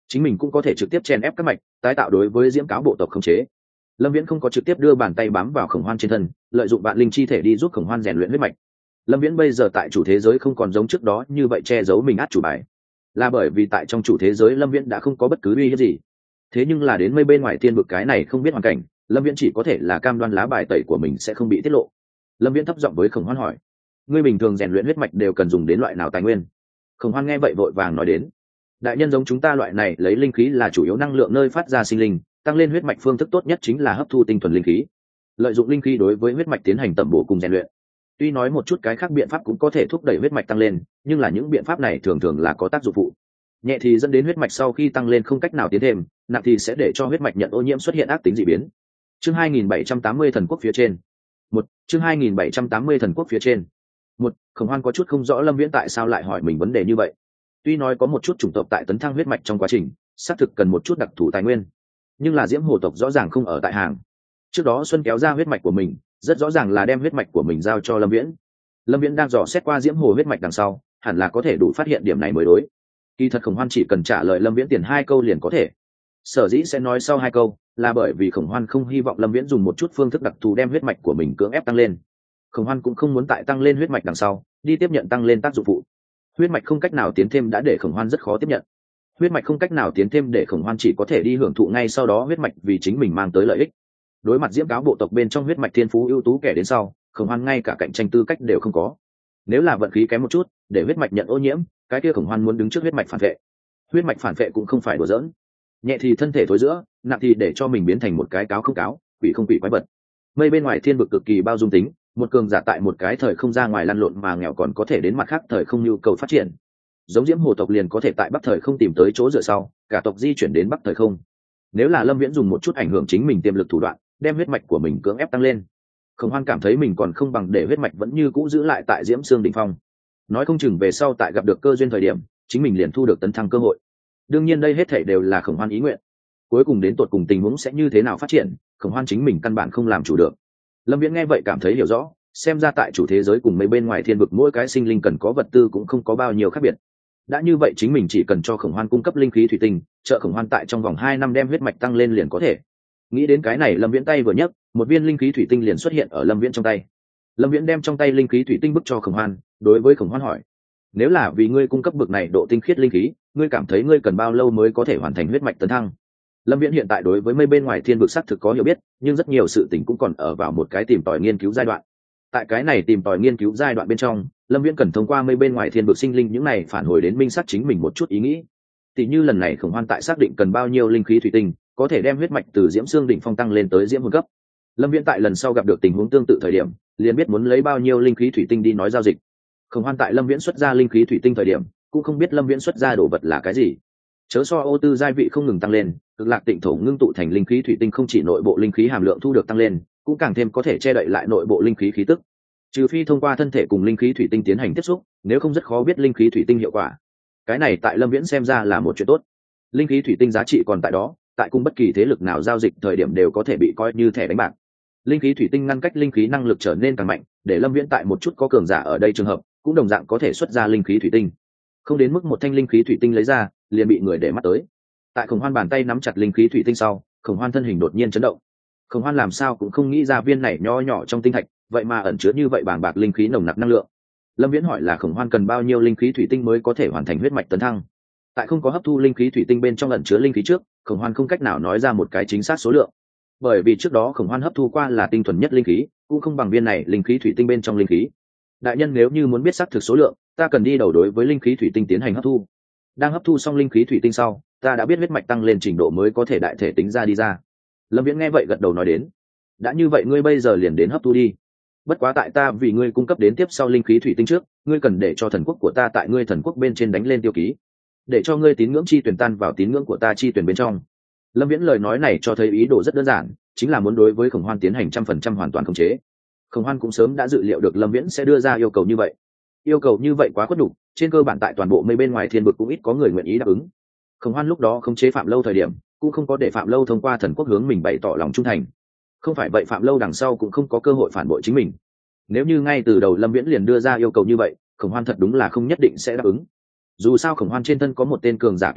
chính mình cũng có thể trực tiếp chèn ép các mạch tái tạo đối với diễm cáo bộ tộc khống chế. Lâm Viễn không có trực tiếp đưa bàn tay bám vào Khổng Hoan trên thân, lợi dụng vạn linh chi thể đi giúp Khổng Hoan rèn luyện huyết mạch. Lâm Viễn bây giờ tại chủ thế giới không còn giống trước đó như vậy che giấu mình át chủ bài, là bởi vì tại trong chủ thế giới Lâm Viễn đã không có bất cứ uy hiếp gì. Thế nhưng là đến mây bên ngoài thiên vực cái này không biết hoàn cảnh, Lâm Viễn chỉ có thể là cam đoan lá bài tẩy của mình sẽ không bị tiết lộ. Lâm Viễn thấp giọng với Khổng Hoan hỏi: ngươi bình thường rèn luyện huyết mạch đều cần dùng đến loại nào tài nguyên? Khổng Hoan nghe vậy vội vàng nói đến: đại nhân giống chúng ta loại này lấy linh khí là chủ yếu năng lượng nơi phát ra sinh linh, tăng lên huyết mạch phương thức tốt nhất chính là hấp thu tinh thuần linh khí, lợi dụng linh khí đối với huyết mạch tiến hành tẩm bổ cùng rèn luyện. Tuy nói một chút cái khác biện pháp cũng có thể thúc đẩy huyết mạch tăng lên, nhưng là những biện pháp này thường thường là có tác dụng phụ. Nhẹ thì dẫn đến huyết mạch sau khi tăng lên không cách nào tiến thêm, nặng thì sẽ để cho huyết mạch nhận ô nhiễm xuất hiện ác tính dị biến. Chương 2780 thần quốc phía trên. Chương 2780 thần quốc phía trên. Khổng Hoan có chút không rõ Lâm Viễn tại sao lại hỏi mình vấn đề như vậy. Tuy nói có một chút chủng tộc tại tấn thăng huyết mạch trong quá trình, xác thực cần một chút đặc thù tài nguyên, nhưng là Diễm Hồ tộc rõ ràng không ở tại hàng. Trước đó Xuân kéo ra huyết mạch của mình, rất rõ ràng là đem huyết mạch của mình giao cho Lâm Viễn. Lâm Viễn đang dò xét qua Diễm Hồ huyết mạch đằng sau, hẳn là có thể đủ phát hiện điểm này mới đối. Kỳ thật Khổng Hoan chỉ cần trả lời Lâm Viễn tiền 2 câu liền có thể. Sở dĩ sẽ nói sau 2 câu, là bởi vì Khổng Hoan không hy vọng Lâm Viễn dùng một chút phương thức đặc thù đem huyết mạch của mình cưỡng ép tăng lên. Khổng Hoan cũng không muốn tại tăng lên huyết mạch đằng sau, đi tiếp nhận tăng lên tác dụng phụ. Huyết mạch không cách nào tiến thêm đã để Khổng Hoan rất khó tiếp nhận. Huyết mạch không cách nào tiến thêm để Khổng Hoan chỉ có thể đi hưởng thụ ngay sau đó huyết mạch vì chính mình mang tới lợi ích. Đối mặt Diễm Cáo bộ tộc bên trong huyết mạch thiên phú ưu tú kẻ đến sau, Khổng Hoan ngay cả cạnh tranh tư cách đều không có. Nếu là vận khí kém một chút, để huyết mạch nhận ô nhiễm, cái kia Khổng Hoan muốn đứng trước huyết mạch phản vệ. Huyết mạch phản vệ cũng không phải đùa giỡn. Nhẹ thì thân thể thối rữa, nặng thì để cho mình biến thành một cái cáo không cáo, quỷ không quỷ quái vật. Mây bên ngoài thiên vực cực kỳ bao dung tính, một cường giả tại một cái thời không ra ngoài lăn lộn mà nghèo còn có thể đến mặt khác thời không nhu cầu phát triển. Giống Diễm Hồ tộc liền có thể tại Bắc thời không tìm tới chỗ dựa sau, cả tộc di chuyển đến Bắc thời không. Nếu là Lâm Viễn dùng một chút ảnh hưởng chính mình tiềm lực thủ đoạn, đem huyết mạch của mình cưỡng ép tăng lên, Khổng Hoan cảm thấy mình còn không bằng để huyết mạch vẫn như cũ giữ lại tại Diễm Xương đỉnh phong. Nói không chừng về sau tại gặp được cơ duyên thời điểm, chính mình liền thu được tấn thăng cơ hội. Đương nhiên đây hết thảy đều là Khổng Hoan ý nguyện. Cuối cùng đến tột cùng tình huống sẽ như thế nào phát triển, Khổng Hoan chính mình căn bản không làm chủ được. Lâm Viễn nghe vậy cảm thấy hiểu rõ, xem ra tại chủ thế giới cùng mấy bên ngoài thiên vực mỗi cái sinh linh cần có vật tư cũng không có bao nhiêu khác biệt. Đã như vậy chính mình chỉ cần cho Khổng Hoan cung cấp linh khí thủy tinh, trợ Khổng Hoan tại trong vòng 2 năm đem huyết mạch tăng lên liền có thể. Nghĩ đến cái này Lâm Viễn tay vừa nhấc, một viên linh khí thủy tinh liền xuất hiện ở Lâm Viễn trong tay. Lâm Viễn đem trong tay linh khí thủy tinh bức cho Khổng Hoan, đối với Khổng Hoan hỏi: nếu là vì ngươi cung cấp bực này độ tinh khiết linh khí, ngươi cảm thấy ngươi cần bao lâu mới có thể hoàn thành huyết mạch tấn thăng? Lâm Viễn hiện tại đối với mây bên ngoài thiên vực xác thực có hiểu biết, nhưng rất nhiều sự tình cũng còn ở vào một cái tìm tòi nghiên cứu giai đoạn. Tại cái này tìm tòi nghiên cứu giai đoạn bên trong, Lâm Viễn cần thông qua mây bên ngoài thiên vực sinh linh những này phản hồi đến minh xác chính mình một chút ý nghĩ. Tỷ như lần này Khổng Hoan tại xác định cần bao nhiêu linh khí thủy tinh, có thể đem huyết mạch từ Diễm Xương đỉnh phong tăng lên tới Diễm Hồn cấp. Lâm Viễn tại lần sau gặp được tình huống tương tự thời điểm, liền biết muốn lấy bao nhiêu linh khí thủy tinh đi nói giao dịch. Khổng Hoan tại Lâm Viễn xuất ra linh khí thủy tinh thời điểm, cũng không biết Lâm Viễn xuất ra đồ vật là cái gì. Chớ so ô tư giai vị không ngừng tăng lên, Cực Lạc Tịnh Thổ ngưng tụ thành linh khí thủy tinh không chỉ nội bộ linh khí hàm lượng thu được tăng lên, cũng càng thêm có thể che đậy lại nội bộ linh khí khí tức. Trừ phi thông qua thân thể cùng linh khí thủy tinh tiến hành tiếp xúc, nếu không rất khó biết linh khí thủy tinh hiệu quả. Cái này tại Lâm Viễn xem ra là một chuyện tốt. Linh khí thủy tinh giá trị còn tại đó, tại cùng bất kỳ thế lực nào giao dịch thời điểm đều có thể bị coi như thẻ đánh bạc. Linh khí thủy tinh ngăn cách linh khí năng lực trở nên càng mạnh, để Lâm Viễn tại một chút có cường giả ở đây trường hợp, cũng đồng dạng có thể xuất ra linh khí thủy tinh. Không đến mức một thanh linh khí thủy tinh lấy ra, liền bị người để mắt tới. Tại Khổng Hoan bàn tay nắm chặt linh khí thủy tinh sau, Khổng Hoan thân hình đột nhiên chấn động. Khổng Hoan làm sao cũng không nghĩ ra viên này nho nhỏ trong tinh thạch, vậy mà ẩn chứa như vậy bàng bạc linh khí nồng nặc năng lượng. Lâm Viễn hỏi là Khổng Hoan cần bao nhiêu linh khí thủy tinh mới có thể hoàn thành huyết mạch tấn thăng. Tại không có hấp thu linh khí thủy tinh bên trong ẩn chứa linh khí trước, Khổng Hoan không cách nào nói ra một cái chính xác số lượng. Bởi vì trước đó Khổng Hoan hấp thu qua là tinh thuần nhất linh khí, cũng không bằng viên này linh khí thủy tinh bên trong linh khí. Đại nhân nếu như muốn biết xác thực số lượng, ta cần đi đầu đối với linh khí thủy tinh tiến hành hấp thu. Đang hấp thu xong linh khí thủy tinh sau, ta đã biết huyết mạch tăng lên trình độ mới có thể đại thể tính ra đi ra. Lâm Viễn nghe vậy gật đầu nói đến: đã như vậy ngươi bây giờ liền đến hấp thu đi. Bất quá tại ta vì ngươi cung cấp đến tiếp sau linh khí thủy tinh trước, ngươi cần để cho thần quốc của ta tại ngươi thần quốc bên trên đánh lên tiêu ký, để cho ngươi tín ngưỡng chi tuyển tan vào tín ngưỡng của ta chi tuyển bên trong. Lâm Viễn lời nói này cho thấy ý đồ rất đơn giản, chính là muốn đối với Khổng Hoan tiến hành 100% hoàn toàn khống chế. Khổng Hoan cũng sớm đã dự liệu được Lâm Viễn sẽ đưa ra yêu cầu như vậy. Yêu cầu như vậy quá khuất đủ, trên cơ bản tại toàn bộ mây bên ngoài thiên vực cũng ít có người nguyện ý đáp ứng. Khổng Hoan lúc đó khống chế Phạm Lâu thời điểm, cũng không có để Phạm Lâu thông qua thần quốc hướng mình bày tỏ lòng trung thành. Không phải vậy Phạm Lâu đằng sau cũng không có cơ hội phản bội chính mình. Nếu như ngay từ đầu Lâm Viễn liền đưa ra yêu cầu như vậy, Khổng Hoan thật đúng là không nhất định sẽ đáp ứng. Dù sao Khổng Hoan trên thân có một tên cường giả kiêu ngạo,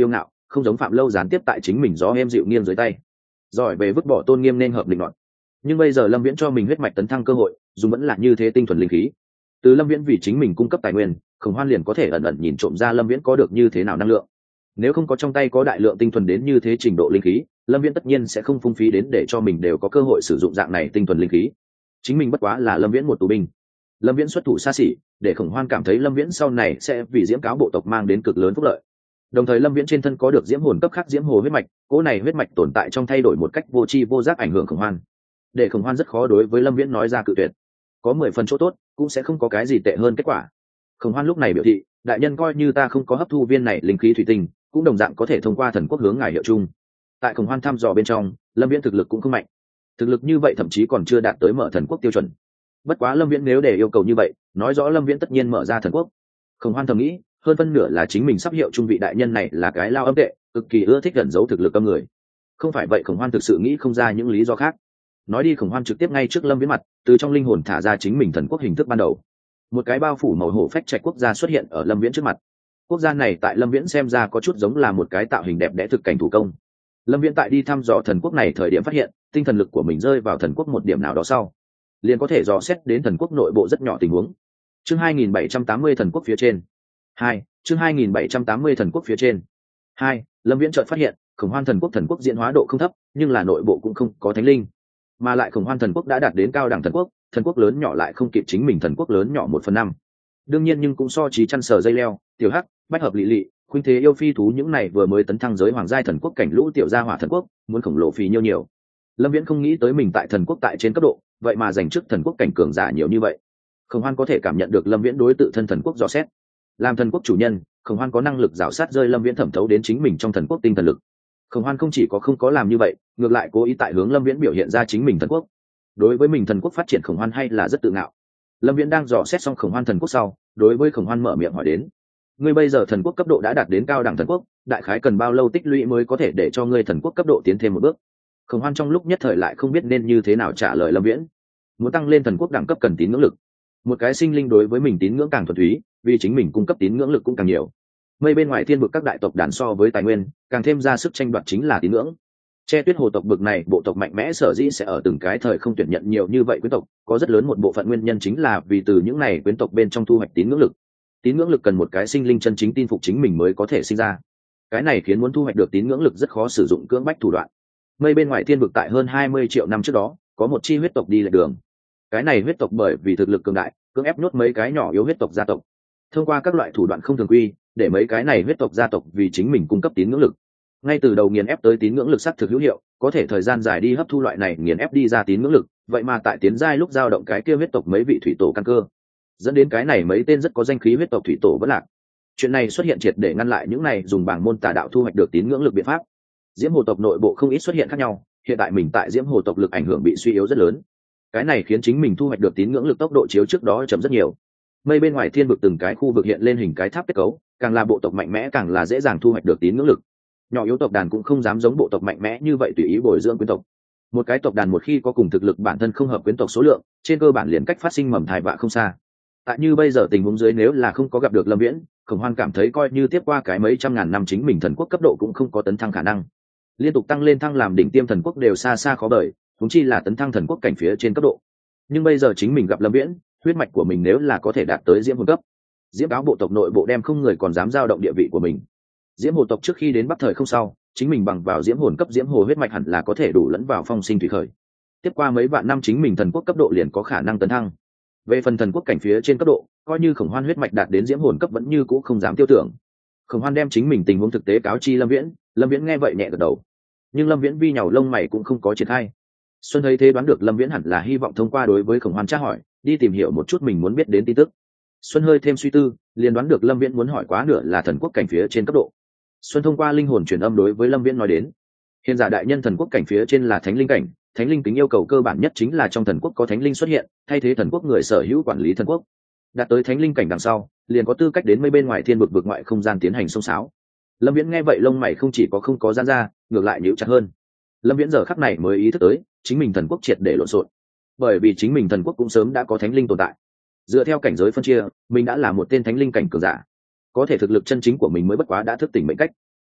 không giống Phạm Lâu gián tiếp tại chính mình gió êm dịu nghiêng dưới tay, giỏi về vứt bỏ tôn nghiêm nên hợp định luận. Nhưng bây giờ Lâm Viễn cho mình huyết mạch tấn thăng cơ hội, dùng vẫn là như thế tinh thuần linh khí. Từ Lâm Viễn vì chính mình cung cấp tài nguyên, Khổng Hoan liền có thể ẩn ẩn nhìn trộm ra Lâm Viễn có được như thế nào năng lượng. Nếu không có trong tay có đại lượng tinh thuần đến như thế trình độ linh khí, Lâm Viễn tất nhiên sẽ không phung phí đến để cho mình đều có cơ hội sử dụng dạng này tinh thuần linh khí. Chính mình bất quá là Lâm Viễn một tù binh. Lâm Viễn xuất thủ xa xỉ, để Khổng Hoan cảm thấy Lâm Viễn sau này sẽ vì Diễm Cáo bộ tộc mang đến cực lớn phúc lợi. Đồng thời Lâm Viễn trên thân có được diễm hồn cấp khác diễm hồ huyết mạch, cỗ này huyết mạch tồn tại trong thay đổi một cách vô tri vô giác ảnh hưởng Khổng Hoan. Để Khổng Hoan rất khó đối với Lâm Viễn nói ra cự tuyệt. Có 10 phần chỗ tốt, cũng sẽ không có cái gì tệ hơn kết quả. Khổng Hoan lúc này biểu thị, đại nhân coi như ta không có hấp thu viên này linh khí thủy tinh, cũng đồng dạng có thể thông qua thần quốc hướng ngài hiệu chung. Tại Khổng Hoan thăm dò bên trong, Lâm Viễn thực lực cũng không mạnh. Thực lực như vậy thậm chí còn chưa đạt tới mở thần quốc tiêu chuẩn. Bất quá Lâm Viễn nếu để yêu cầu như vậy, nói rõ Lâm Viễn tất nhiên mở ra thần quốc. Khổng Hoan thầm nghĩ, hơn phân nửa là chính mình sắp hiệu trung vị đại nhân này là cái lao âm tệ, cực kỳ ưa thích gần giấu thực lực âm người. Không phải vậy Khổng Hoan thực sự nghĩ không ra những lý do khác. Nói đi Khổng Hoan trực tiếp ngay trước Lâm Viễn mặt, từ trong linh hồn thả ra chính mình thần quốc hình thức ban đầu. Một cái bao phủ màu hổ phách trạch quốc gia xuất hiện ở Lâm Viễn trước mặt. Quốc gia này tại Lâm Viễn xem ra có chút giống là một cái tạo hình đẹp đẽ thực cảnh thủ công. Lâm Viễn tại đi thăm dò thần quốc này thời điểm phát hiện, tinh thần lực của mình rơi vào thần quốc một điểm nào đó sau, liền có thể dò xét đến thần quốc nội bộ rất nhỏ tình huống. Chương 2780 thần quốc phía trên. 2. Chương 2780 thần quốc phía trên. 2. Lâm Viễn chợt phát hiện, Khổng Hoan thần quốc diễn hóa độ không thấp, nhưng là nội bộ cũng không có thánh linh, mà lại Khổng Hoan thần quốc đã đạt đến cao đẳng thần quốc lớn nhỏ lại không kịp chính mình thần quốc lớn nhỏ 1/5. Đương nhiên nhưng cũng so trí chăn sờ dây leo, tiểu hắc, bách hợp lị lị, khuynh thế yêu phi thú những này vừa mới tấn thăng giới hoàng giai thần quốc cảnh lũ tiểu gia hỏa thần quốc, muốn khổng lồ phì nhiều. Lâm Viễn không nghĩ tới mình tại thần quốc tại trên cấp độ, vậy mà giành trước thần quốc cảnh cường giả nhiều như vậy. Khổng Hoan có thể cảm nhận được Lâm Viễn đối tự thân thần quốc dò xét. Làm thần quốc chủ nhân, Khổng Hoan có năng lực rào sát rơi Lâm Viễn thẩm thấu đến chính mình trong thần quốc tinh thần lực. Khổng Hoan không chỉ có không có làm như vậy, ngược lại cố ý tại hướng Lâm Viễn biểu hiện ra chính mình thần quốc. Đối với mình thần quốc phát triển Khổng Hoan hay là rất tự ngạo. Lâm Viễn đang dò xét xong Khổng Hoan thần quốc sau, đối với Khổng Hoan mở miệng hỏi đến: ngươi bây giờ thần quốc cấp độ đã đạt đến cao đẳng thần quốc, đại khái cần bao lâu tích lũy mới có thể để cho ngươi thần quốc cấp độ tiến thêm một bước? Khổng Hoan trong lúc nhất thời lại không biết nên như thế nào trả lời Lâm Viễn. Muốn tăng lên thần quốc đẳng cấp cần tín ngưỡng lực. Một cái sinh linh đối với mình tín ngưỡng càng thuần túy, vì chính mình cung cấp tín ngưỡng lực cũng càng nhiều. Mây bên ngoài thiên vực các đại tộc đàn so với tài nguyên, càng thêm ra sức tranh đoạt chính là tín ngưỡng. Che Tuyết Hồ tộc bực này bộ tộc mạnh mẽ sở dĩ sẽ ở từng cái thời không tuyển nhận nhiều như vậy quyến tộc, có rất lớn một bộ phận nguyên nhân chính là vì từ những này quyến tộc bên trong thu hoạch tín ngưỡng lực. Tín ngưỡng lực cần một cái sinh linh chân chính tin phục chính mình mới có thể sinh ra. Cái này khiến muốn thu hoạch được tín ngưỡng lực rất khó sử dụng cưỡng bách thủ đoạn. Mây bên ngoài thiên vực tại hơn 20 triệu năm trước đó, có một chi huyết tộc đi lệch đường. Cái này huyết tộc bởi vì thực lực cường đại, cưỡng ép nhốt mấy cái nhỏ yếu huyết tộc gia tộc. Thông qua các loại thủ đoạn không thường quy, để mấy cái này huyết tộc gia tộc vì chính mình cung cấp tín ngưỡng lực. Ngay từ đầu nghiền ép tới tín ngưỡng lực sắc thực hữu hiệu, có thể thời gian dài đi hấp thu loại này nghiền ép đi ra tín ngưỡng lực, vậy mà tại tiến giai lúc dao động cái kia huyết tộc mấy vị thủy tổ căn cơ, dẫn đến cái này mấy tên rất có danh khí huyết tộc thủy tổ vẫn lạc. Chuyện này xuất hiện triệt để ngăn lại những này dùng bảng môn tà đạo thu hoạch được tín ngưỡng lực biện pháp. Diễm hồ tộc nội bộ không ít xuất hiện khác nhau, hiện tại mình tại Diễm hồ tộc lực ảnh hưởng bị suy yếu rất lớn. Cái này khiến chính mình thu hoạch được tín ngưỡng lực tốc độ chiếu trước đó chậm rất nhiều. Mây bên ngoài thiên vực từng cái khu vực hiện lên hình cái tháp kết cấu, càng là bộ tộc mạnh mẽ càng là dễ dàng thu hoạch được tín ngưỡng lực. Nhỏ yếu tộc đàn cũng không dám giống bộ tộc mạnh mẽ như vậy tùy ý bồi dưỡng quyến tộc. Một cái tộc đàn một khi có cùng thực lực bản thân không hợp quyến tộc số lượng, trên cơ bản liền cách phát sinh mầm thai vạ không xa. Tại như bây giờ tình huống dưới nếu là không có gặp được Lâm Viễn, Khổng Hoan cảm thấy coi như tiếp qua cái mấy trăm ngàn năm chính mình thần quốc cấp độ cũng không có tấn thăng khả năng. Liên tục tăng lên thăng làm đỉnh tiêm thần quốc đều xa xa khó bời, huống chi là tấn thăng thần quốc cảnh phía trên cấp độ. Nhưng bây giờ chính mình gặp Lâm Viễn, huyết mạch của mình nếu là có thể đạt tới diễm hồn cấp, diễm cáo bộ tộc nội bộ đem không người còn dám dao động địa vị của mình. Diễm hồ tộc trước khi đến Bắc thời không sau, chính mình bằng vào diễm hồn cấp diễm hồ huyết mạch hẳn là có thể đủ lẫn vào phong sinh thủy khởi. Tiếp qua mấy vạn năm chính mình thần quốc cấp độ liền có khả năng tấn thăng. Về phần thần quốc cảnh phía trên cấp độ, coi như Khổng Hoan huyết mạch đạt đến diễm hồn cấp vẫn như cũ không dám tiêu tưởng. Khổng Hoan đem chính mình tình huống thực tế cáo chi Lâm Viễn, Lâm Viễn nghe vậy nhẹ gật đầu. Nhưng Lâm Viễn vi nhàu lông mày cũng không có triển khai. Xuân thấy thế đoán được Lâm Viễn hẳn là hy vọng thông qua đối với Khổng Hoan tra hỏi, đi tìm hiểu một chút mình muốn biết đến tin tức. Xuân hơi thêm suy tư, liền đoán được Lâm Viễn muốn hỏi quá nửa là thần quốc cảnh phía trên cấp độ. Xuân thông qua linh hồn truyền âm đối với Lâm Viễn nói đến, hiện giả đại nhân thần quốc cảnh phía trên là thánh linh cảnh, thánh linh tính yêu cầu cơ bản nhất chính là trong thần quốc có thánh linh xuất hiện, thay thế thần quốc người sở hữu quản lý thần quốc. Đạt tới thánh linh cảnh đằng sau, liền có tư cách đến mây bên ngoài thiên vực ngoại không gian tiến hành xông xáo. Lâm Viễn nghe vậy lông mày không chỉ có không có giãn ra, ngược lại nhíu chặt hơn. Lâm Viễn giờ khắc này mới ý thức tới, chính mình thần quốc triệt để lộn xộn, bởi vì chính mình thần quốc cũng sớm đã có thánh linh tồn tại. Dựa theo cảnh giới phân chia, mình đã là một tên thánh linh cảnh cường giả, có thể thực lực chân chính của mình mới bất quá đã thức tỉnh mệnh cách.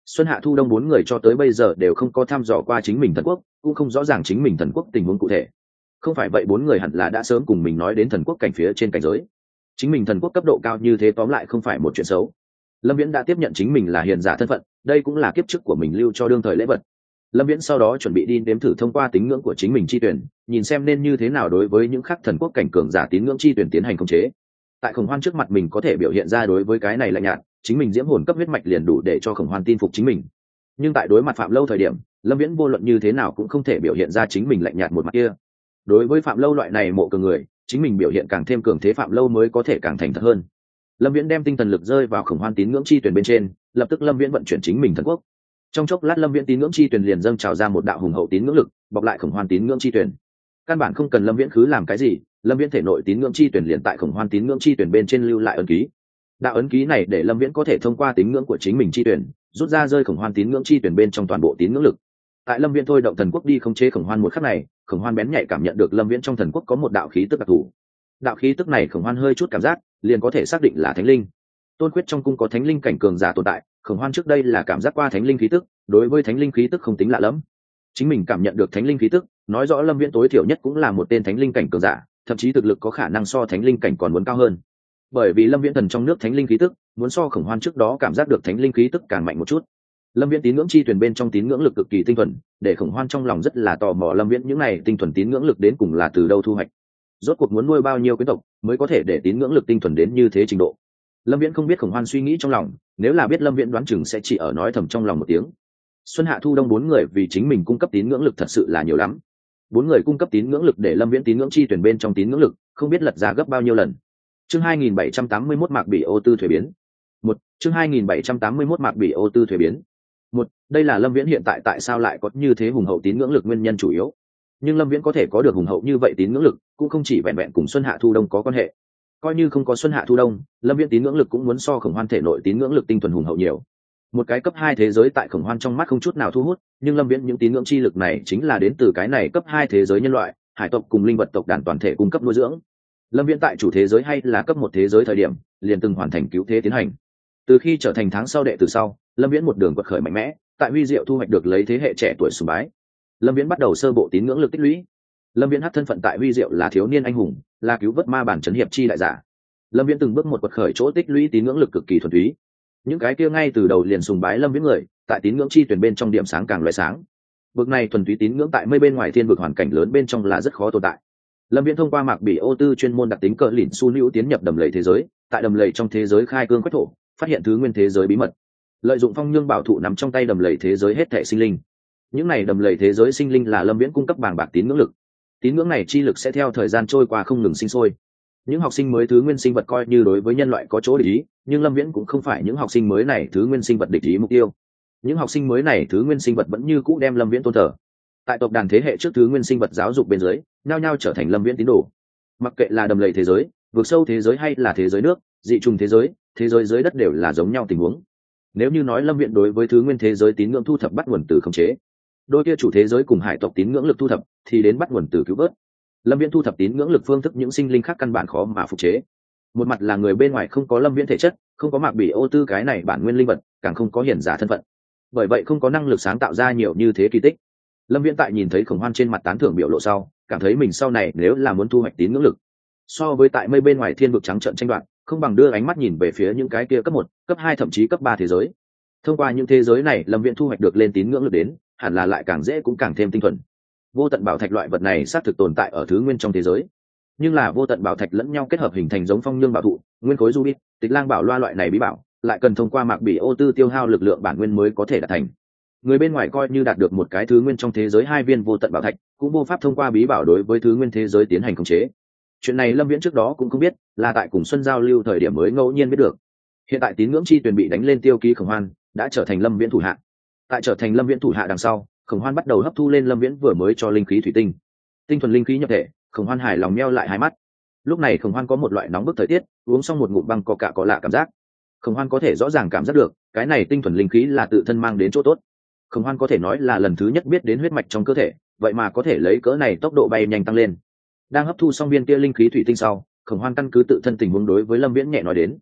Xuân Hạ Thu Đông bốn người cho tới bây giờ đều không có thăm dò qua chính mình thần quốc, cũng không rõ ràng chính mình thần quốc tình huống cụ thể. Không phải vậy bốn người hẳn là đã sớm cùng mình nói đến thần quốc cảnh phía trên cảnh giới. Chính mình thần quốc cấp độ cao như thế tóm lại không phải một chuyện xấu. Lâm Viễn đã tiếp nhận chính mình là hiền giả thân phận, đây cũng là kiếp trước của mình lưu cho đương thời lễ vật. Lâm Viễn sau đó chuẩn bị đi nếm thử thông qua tín ngưỡng của chính mình chi tuyển, nhìn xem nên như thế nào đối với những khắc thần quốc cảnh cường giả tín ngưỡng chi tuyển tiến hành khống chế. Tại Khổng Hoan trước mặt mình có thể biểu hiện ra đối với cái này lạnh nhạt, chính mình diễm hồn cấp huyết mạch liền đủ để cho Khổng Hoan tin phục chính mình. Nhưng tại đối mặt Phạm Lâu thời điểm, Lâm Viễn vô luận như thế nào cũng không thể biểu hiện ra chính mình lạnh nhạt một mặt kia. Đối với Phạm Lâu loại này mộ cường người, chính mình biểu hiện càng thêm cường thế Phạm Lâu mới có thể càng thành thật hơn. Lâm Viễn đem tinh thần lực rơi vào Khổng Hoan tín ngưỡng chi tuyển bên trên, lập tức Lâm Viễn vận chuyển chính mình thần quốc. Trong chốc lát Lâm Viễn tín ngưỡng chi tuyển liền dâng trào ra một đạo hùng hậu tín ngưỡng lực, bọc lại Khổng Hoan tín ngưỡng chi tuyển. Căn bản không cần Lâm Viễn khứ làm cái gì, Lâm Viễn thể nội tín ngưỡng chi tuyển liền tại Khổng Hoan tín ngưỡng chi tuyển bên trên lưu lại ấn ký. Đạo ấn ký này để Lâm Viễn có thể thông qua tín ngưỡng của chính mình chi tuyển, rút ra rơi Khổng Hoan tín ngưỡng chi tuyển bên trong toàn bộ tín ngưỡng lực. Tại Lâm Viễn thôi động thần quốc đi khống chế Khổng Hoan một khắc này, Khổng Hoan bén nhạy cảm nhận được Lâm Viễn trong thần quốc có một đạo khí tức đặc thù. Đạo khí tức này Khổng Hoan hơi chút cảm giác, liền có thể xác định là thánh linh. Tôn Quyết trong cung có thánh linh cảnh cường giả tồn tại, Khổng Hoan trước đây là cảm giác qua thánh linh khí tức, đối với thánh linh khí tức không tính lạ lắm. Chính mình cảm nhận được thánh linh khí tức, nói rõ Lâm Viễn tối thiểu nhất cũng là một tên thánh linh cảnh cường giả, thậm chí thực lực có khả năng so thánh linh cảnh còn muốn cao hơn. Bởi vì Lâm Viễn thần trong nước thánh linh khí tức, muốn so Khổng Hoan trước đó cảm giác được thánh linh khí tức càng mạnh một chút. Lâm Viễn tín ngưỡng chi tuyển bên trong tín ngưỡng lực cực kỳ tinh thuần, để Khổng Hoan trong lòng rất là tò mò Lâm Viễn những này tinh thuần tín ngưỡng lực đến cùng là từ đâu thu hoạch. Rốt cuộc muốn nuôi bao nhiêu quyến tộc mới có thể để tín ngưỡng lực tinh thuần đến như thế trình độ. Lâm Viễn không biết Khổng Hoan suy nghĩ trong lòng, nếu là biết Lâm Viễn đoán chừng sẽ chỉ ở nói thầm trong lòng một tiếng. Xuân Hạ Thu Đông bốn người vì chính mình cung cấp tín ngưỡng lực thật sự là nhiều lắm. Bốn người cung cấp tín ngưỡng lực để Lâm Viễn tín ngưỡng chi tuyển bên trong tín ngưỡng lực không biết lật ra gấp bao nhiêu lần. Chương 2781 Mạc Bỉ Ô Tư thuế biến. Chương 2781 Mạc Bỉ Ô Tư thuế biến. Đây là Lâm Viễn hiện tại sao lại có như thế hùng hậu tín ngưỡng lực nguyên nhân chủ yếu. Nhưng Lâm Viễn có thể có được hùng hậu như vậy tín ngưỡng lực, cũng không chỉ vẹn vẹn cùng Xuân Hạ Thu Đông có quan hệ. Coi như không có Xuân Hạ Thu Đông, Lâm Viễn tín ngưỡng lực cũng muốn so Khổng Hoan thể nội tín ngưỡng lực tinh thuần hùng hậu nhiều. Một cái cấp 2 thế giới tại Khổng Hoan trong mắt không chút nào thu hút, nhưng Lâm Viễn những tín ngưỡng chi lực này chính là đến từ cái này cấp 2 thế giới nhân loại, hải tộc cùng linh vật tộc đàn toàn thể cung cấp nuôi dưỡng. Lâm Viễn tại chủ thế giới hay là cấp 1 thế giới thời điểm, liền từng hoàn thành cứu thế tiến hành. Từ khi trở thành tháng sau đệ từ sau, Lâm Viễn một đường quật khởi mạnh mẽ, tại Huy Diệu thu hoạch được lấy thế hệ trẻ tuổi sùng bái. Lâm Viễn bắt đầu sơ bộ tín ngưỡng lực tích lũy. Lâm Viễn hắc thân phận tại Huy Diệu là thiếu niên anh hùng, là cứu vớt ma bản trấn hiệp chi đại giả. Lâm Viễn từng bước một quật khởi chỗ tích lũy tín ngưỡng lực cực kỳ thuần túy. Những cái kia ngay từ đầu liền sùng bái Lâm Viễn người, tại tín ngưỡng chi tuyển bên trong điểm sáng càng loại sáng. Bực này thuần túy tín ngưỡng tại mây bên ngoài thiên vực hoàn cảnh lớn bên trong là rất khó tồn tại. Lâm Viễn thông qua Mạc Bỉ Ô Tư chuyên môn đặc tính cờ lỉnh su nữ tiến nhập đầm lầy thế giới, tại đầm lầy trong thế giới khai cương quét thổ, phát hiện thứ nguyên thế giới bí mật. Lợi dụng phong nhương bảo thụ nắm trong tay đầm lầy thế giới hết thảy sinh linh. Những này đầm lầy thế giới sinh linh là Lâm Viễn cung cấp bàng bạc tín ngưỡng lực. Tín ngưỡng này chi lực sẽ theo thời gian trôi qua không ngừng sinh sôi. Những học sinh mới thứ nguyên sinh vật coi như đối với nhân loại có chỗ địch ý, nhưng Lâm Viễn cũng không phải những học sinh mới này thứ nguyên sinh vật địch ý mục tiêu. Những học sinh mới này thứ nguyên sinh vật vẫn như cũ đem Lâm Viễn tôn thờ. Tại tộc đàn thế hệ trước thứ nguyên sinh vật giáo dục bên dưới, nhao nhao trở thành Lâm Viễn tín đồ. Mặc kệ là đầm lầy thế giới, vực sâu thế giới hay là thế giới nước, dị trùng thế giới dưới đất đều là giống nhau tình huống. Nếu như nói Lâm Viễn đối với thứ nguyên thế giới tín ngưỡng thu thập bắt nguồn từ khống chế, đôi kia chủ thế giới cùng hải tộc tín ngưỡng lực thu thập thì đến bắt nguồn từ cứu vớt. Lâm Viễn thu thập tín ngưỡng lực phương thức những sinh linh khác căn bản khó mà phục chế. Một mặt là người bên ngoài không có Lâm Viễn thể chất, không có Mạc Bỉ Ô Tư cái này bản nguyên linh vật, càng không có hiển giả thân phận, bởi vậy không có năng lực sáng tạo ra nhiều như thế kỳ tích. Lâm Viễn tại nhìn thấy Khổng Hoan trên mặt tán thưởng biểu lộ sau, cảm thấy mình sau này nếu là muốn thu hoạch tín ngưỡng lực, so với tại mây bên ngoài thiên vực trắng trợn tranh đoạt, không bằng đưa ánh mắt nhìn về phía những cái kia cấp 1, cấp 2 thậm chí cấp 3 thế giới. Thông qua những thế giới này, Lâm Viễn thu hoạch được lên tín ngưỡng lực đến, hẳn là lại càng dễ cũng càng thêm tinh thuần. Vô tận bảo thạch loại vật này xác thực tồn tại ở thứ nguyên trong thế giới, nhưng là vô tận bảo thạch lẫn nhau kết hợp hình thành giống phong nhương bảo thụ, nguyên khối ruby, tịch lang bảo loa loại này bí bảo, lại cần thông qua Mạc Bỉ Ô Tư tiêu hao lực lượng bản nguyên mới có thể đạt thành. Người bên ngoài coi như đạt được một cái thứ nguyên trong thế giới 2 viên vô tận bảo thạch, cũng vô pháp thông qua bí bảo đối với thứ nguyên thế giới tiến hành khống chế. Chuyện này Lâm Viễn trước đó cũng không biết, là tại cùng Xuân giao lưu thời điểm mới ngẫu nhiên biết được. Hiện tại tín ngưỡng chi tuyển bị đánh lên tiêu ký Khổng Hoan, đã trở thành Lâm Viễn thủ hạ. Tại trở thành Lâm Viễn thủ hạ đằng sau, Khổng Hoan bắt đầu hấp thu lên Lâm Viễn vừa mới cho linh khí thủy tinh. Tinh thuần linh khí nhập thể, Khổng Hoan hài lòng nheo lại hai mắt. Lúc này Khổng Hoan có một loại nóng bức thời tiết, uống xong một ngụm băng coca có lạ cảm giác. Khổng Hoan có thể rõ ràng cảm giác được, cái này tinh thuần linh khí là tự thân mang đến chỗ tốt. Khổng Hoan có thể nói là lần thứ nhất biết đến huyết mạch trong cơ thể, vậy mà có thể lấy cỡ này tốc độ bay nhanh tăng lên. Đang hấp thu xong viên kia linh khí thủy tinh sau, Khổng Hoan căn cứ tự thân tình huống đối với Lâm Viễn nhẹ nói đến.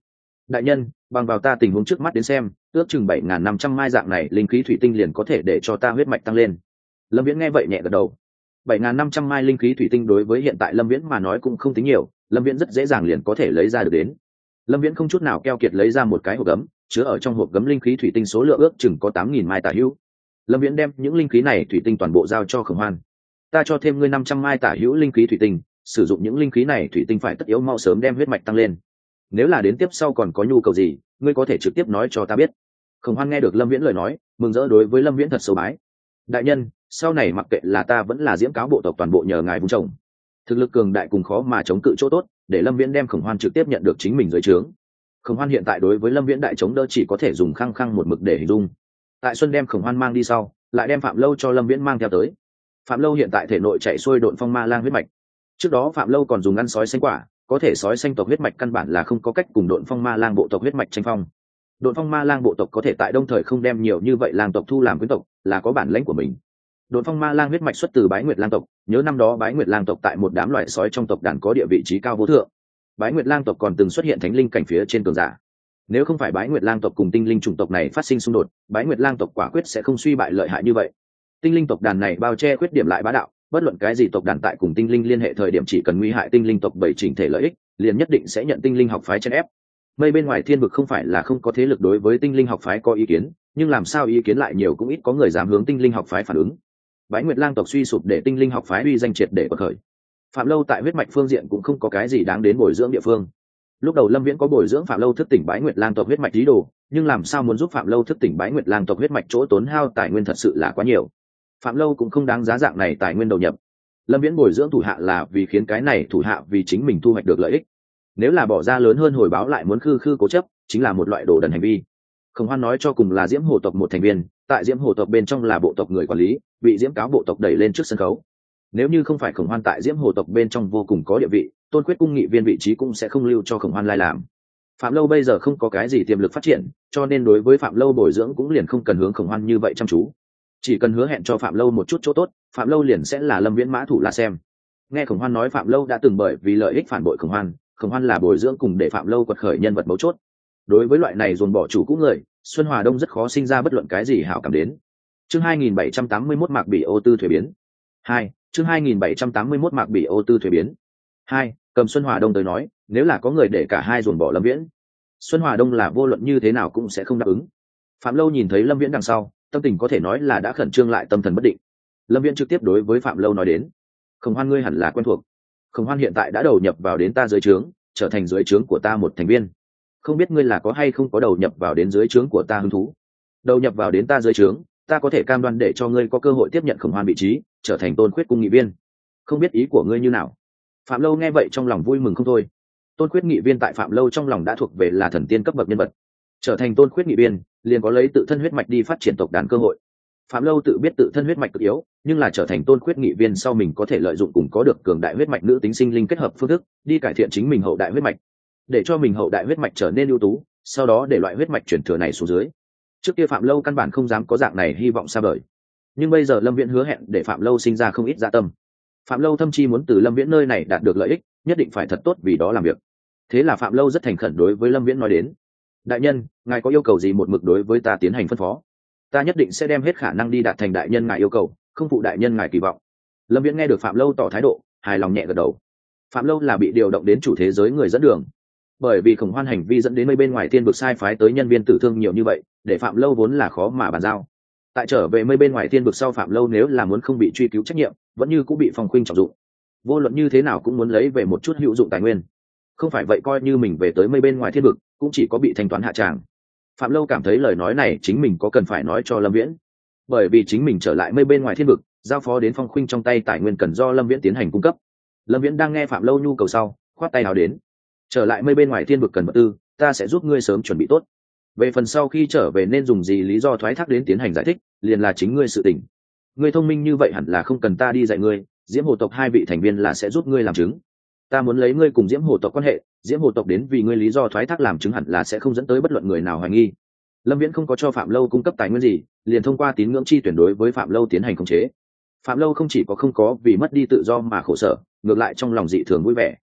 đại nhân, bằng vào ta tình huống trước mắt đến xem, ước chừng 7.500 mai dạng này linh khí thủy tinh liền có thể để cho ta huyết mạch tăng lên. Lâm Viễn nghe vậy nhẹ gật đầu. 7.500 mai linh khí thủy tinh đối với hiện tại Lâm Viễn mà nói cũng không tính nhiều, Lâm Viễn rất dễ dàng liền có thể lấy ra được đến. Lâm Viễn không chút nào keo kiệt lấy ra một cái hộp gấm, chứa ở trong hộp gấm linh khí thủy tinh số lượng ước chừng có 8.000 mai tả hữu. Lâm Viễn đem những linh khí này thủy tinh toàn bộ giao cho Khổng Hoan. Ta cho thêm ngươi 500 mai tả hữu linh khí thủy tinh, sử dụng những linh khí này thủy tinh phải tất yếu mau sớm đem huyết mạch tăng lên. Nếu là đến tiếp sau còn có nhu cầu gì, ngươi có thể trực tiếp nói cho ta biết. Khổng Hoan nghe được Lâm Viễn lời nói, mừng rỡ đối với Lâm Viễn thật sâu bái. Đại nhân, sau này mặc kệ là ta vẫn là Diễm Cáo bộ tộc toàn bộ nhờ ngài vun trồng. Thực lực cường đại cùng khó mà chống cự chỗ tốt, để Lâm Viễn đem Khổng Hoan trực tiếp nhận được chính mình dưới trướng. Khổng Hoan hiện tại đối với Lâm Viễn đại chống đỡ chỉ có thể dùng khăng khăng một mực để hình dung. Tại Xuân đem Khổng Hoan mang đi sau, lại đem Phạm Lâu cho Lâm Viễn mang theo tới. Phạm Lâu hiện tại thể nội chạy xuôi độn phong ma lang huyết mạch. Trước đó Phạm Lâu còn dùng ăn sói xanh quả, có thể sói xanh tộc huyết mạch căn bản là không có cách cùng độn phong ma lang bộ tộc huyết mạch tranh phong. Độn phong ma lang bộ tộc có thể tại Đông Thời không đem nhiều như vậy lang tộc thu làm quyến tộc, là có bản lãnh của mình. Độn phong ma lang huyết mạch xuất từ Bái Nguyệt lang tộc, nhớ năm đó Bái Nguyệt lang tộc tại một đám loài sói trong tộc đàn có địa vị trí cao vô thượng. Bái Nguyệt lang tộc còn từng xuất hiện thánh linh cảnh phía trên cường giả. Nếu không phải Bái Nguyệt lang tộc cùng tinh linh chủng tộc này phát sinh xung đột, Bái Nguyệt lang tộc quả quyết sẽ không suy bại lợi hại như vậy. Tinh linh tộc đàn này bao che khuyết điểm lại bá đạo, bất luận cái gì tộc đàn tại cùng tinh linh liên hệ thời điểm chỉ cần nguy hại tinh linh tộc bảy chỉnh thể lợi ích, liền nhất định sẽ nhận tinh linh học phái chèn ép. Mây bên ngoài thiên vực không phải là không có thế lực đối với tinh linh học phái có ý kiến, nhưng làm sao ý kiến lại nhiều cũng ít có người dám hướng tinh linh học phái phản ứng. Bái Nguyệt lang tộc suy sụp để tinh linh học phái uy danh triệt để bật khởi. Phạm Lâu tại huyết mạch phương diện cũng không có cái gì đáng đến bồi dưỡng địa phương. Lúc đầu Lâm Viễn có bồi dưỡng Phạm Lâu thức tỉnh Bái Nguyệt lang tộc huyết mạch ý đồ, nhưng làm sao muốn giúp Phạm Lâu thức tỉnh Bái Nguyệt lang tộc huyết mạch chỗ tốn hao tài nguyên thật sự là quá nhiều. Phạm Lâu cũng không đáng giá dạng này tài nguyên đầu nhập. Lâm Viễn bồi dưỡng thủ hạ là vì khiến cái này thủ hạ vì chính mình thu hoạch được lợi ích. Nếu là bỏ ra lớn hơn hồi báo lại muốn khư cố chấp, chính là một loại đồ đần hành vi. Khổng Hoan nói cho cùng là Diễm Hồ tộc một thành viên, tại Diễm Hồ tộc bên trong là bộ tộc người quản lý, bị Diễm Cáo bộ tộc đẩy lên trước sân khấu. Nếu như không phải Khổng Hoan tại Diễm Hồ tộc bên trong vô cùng có địa vị, Tôn Quyết cung nghị viên vị trí cũng sẽ không lưu cho Khổng Hoan lai làm. Phạm Lâu bây giờ không có cái gì tiềm lực phát triển, cho nên đối với Phạm Lâu bồi dưỡng cũng liền không cần hướng Khổng Hoan như vậy chăm chú. Chỉ cần hứa hẹn cho Phạm Lâu một chút chỗ tốt, Phạm Lâu liền sẽ là Lâm Viễn mã thủ là xem. Nghe Khổng Hoan nói Phạm Lâu đã từng bởi vì lợi ích phản bội Khổng Hoan là bồi dưỡng cùng để Phạm Lâu quật khởi nhân vật mấu chốt. Đối với loại này dồn bỏ chủ cũ người, Xuân Hòa Đông rất khó sinh ra bất luận cái gì hảo cảm đến. Chương 2781 Mạc Bỉ Ô Tư thuế biến. 2. Chương 2781 Mạc Bỉ Ô Tư thuế biến. 2. Cầm Xuân Hòa Đông tới nói, nếu là có người để cả hai dồn bỏ Lâm Viễn, Xuân Hòa Đông là vô luận như thế nào cũng sẽ không đáp ứng. Phạm Lâu nhìn thấy Lâm Viễn đằng sau, tâm tình có thể nói là đã khẩn trương lại tâm thần bất định. Lâm Viễn trực tiếp đối với Phạm Lâu nói đến: Khổng Hoan ngươi hẳn là quen thuộc. Khổng Hoan hiện tại đã đầu nhập vào đến ta dưới trướng, trở thành dưới trướng của ta một thành viên. Không biết ngươi là có hay không có đầu nhập vào đến dưới trướng của ta hứng thú? Đầu nhập vào đến ta dưới trướng, ta có thể cam đoan để cho ngươi có cơ hội tiếp nhận Khổng Hoan vị trí, trở thành Tôn Khuyết cung nghị viên. Không biết ý của ngươi như nào? Phạm Lâu nghe vậy trong lòng vui mừng không thôi. Tôn Khuyết nghị viên tại Phạm Lâu trong lòng đã thuộc về là thần tiên cấp bậc nhân vật. Trở thành Tôn Khuyết nghị viên, liền có lấy tự thân huyết mạch đi phát triển tộc đàn cơ hội. Phạm Lâu tự biết tự thân huyết mạch cực yếu, nhưng là trở thành Tôn Khuyết nghị viên sau mình có thể lợi dụng cùng có được cường đại huyết mạch nữ tính sinh linh kết hợp phương thức, đi cải thiện chính mình hậu đại huyết mạch, để cho mình hậu đại huyết mạch trở nên ưu tú, sau đó để loại huyết mạch chuyển thừa này xuống dưới. Trước kia Phạm Lâu căn bản không dám có dạng này hy vọng xa vời, nhưng bây giờ Lâm Viễn hứa hẹn để Phạm Lâu sinh ra không ít dạ tâm. Phạm Lâu thậm chí muốn từ Lâm Viễn nơi này đạt được lợi ích, nhất định phải thật tốt vì đó làm việc. Thế là Phạm Lâu rất thành khẩn đối với Lâm Viễn nói đến: đại nhân, ngài có yêu cầu gì một mực đối với ta tiến hành phân phó, ta nhất định sẽ đem hết khả năng đi đạt thành đại nhân ngài yêu cầu, không phụ đại nhân ngài kỳ vọng. Lâm Viễn nghe được Phạm Lâu tỏ thái độ, hài lòng nhẹ gật đầu. Phạm Lâu là bị điều động đến chủ thế giới người dẫn đường, bởi vì Khổng Hoan hành vi dẫn đến mấy bên ngoài thiên vực sai phái tới nhân viên tử thương nhiều như vậy, để Phạm Lâu vốn là khó mà bàn giao. Tại trở về mấy bên ngoài thiên vực sau, Phạm Lâu nếu là muốn không bị truy cứu trách nhiệm, vẫn như cũng bị Phong Khuynh trọng dụng. Vô luận như thế nào cũng muốn lấy về một chút hữu dụng tài nguyên, không phải vậy coi như mình về tới mấy bên ngoài thiên vực, cũng chỉ có bị thanh toán hạ tràng. Phạm Lâu cảm thấy lời nói này chính mình có cần phải nói cho Lâm Viễn, bởi vì chính mình trở lại mấy bên ngoài thiên vực, giao phó đến Phong Khuynh trong tay tài nguyên cần do Lâm Viễn tiến hành cung cấp. Lâm Viễn đang nghe Phạm Lâu nhu cầu sau, khoát tay áo đến: trở lại mấy bên ngoài thiên vực cần vật tư, ta sẽ giúp ngươi sớm chuẩn bị tốt. Về phần sau khi trở về nên dùng gì lý do thoái thác đến tiến hành giải thích, liền là chính ngươi sự tình. Ngươi thông minh như vậy hẳn là không cần ta đi dạy ngươi, Diễm Hồ tộc hai vị thành viên là sẽ giúp ngươi làm chứng. Ta muốn lấy ngươi cùng Diễm Hồ tộc quan hệ, Diễm Hồ tộc đến vì ngươi lý do thoái thác làm chứng hẳn là sẽ không dẫn tới bất luận người nào hoài nghi. Lâm Viễn không có cho Phạm Lâu cung cấp tài nguyên gì, liền thông qua tín ngưỡng chi tuyển đối với Phạm Lâu tiến hành khống chế. Phạm Lâu không chỉ có không có vì mất đi tự do mà khổ sở, ngược lại trong lòng dị thường vui vẻ.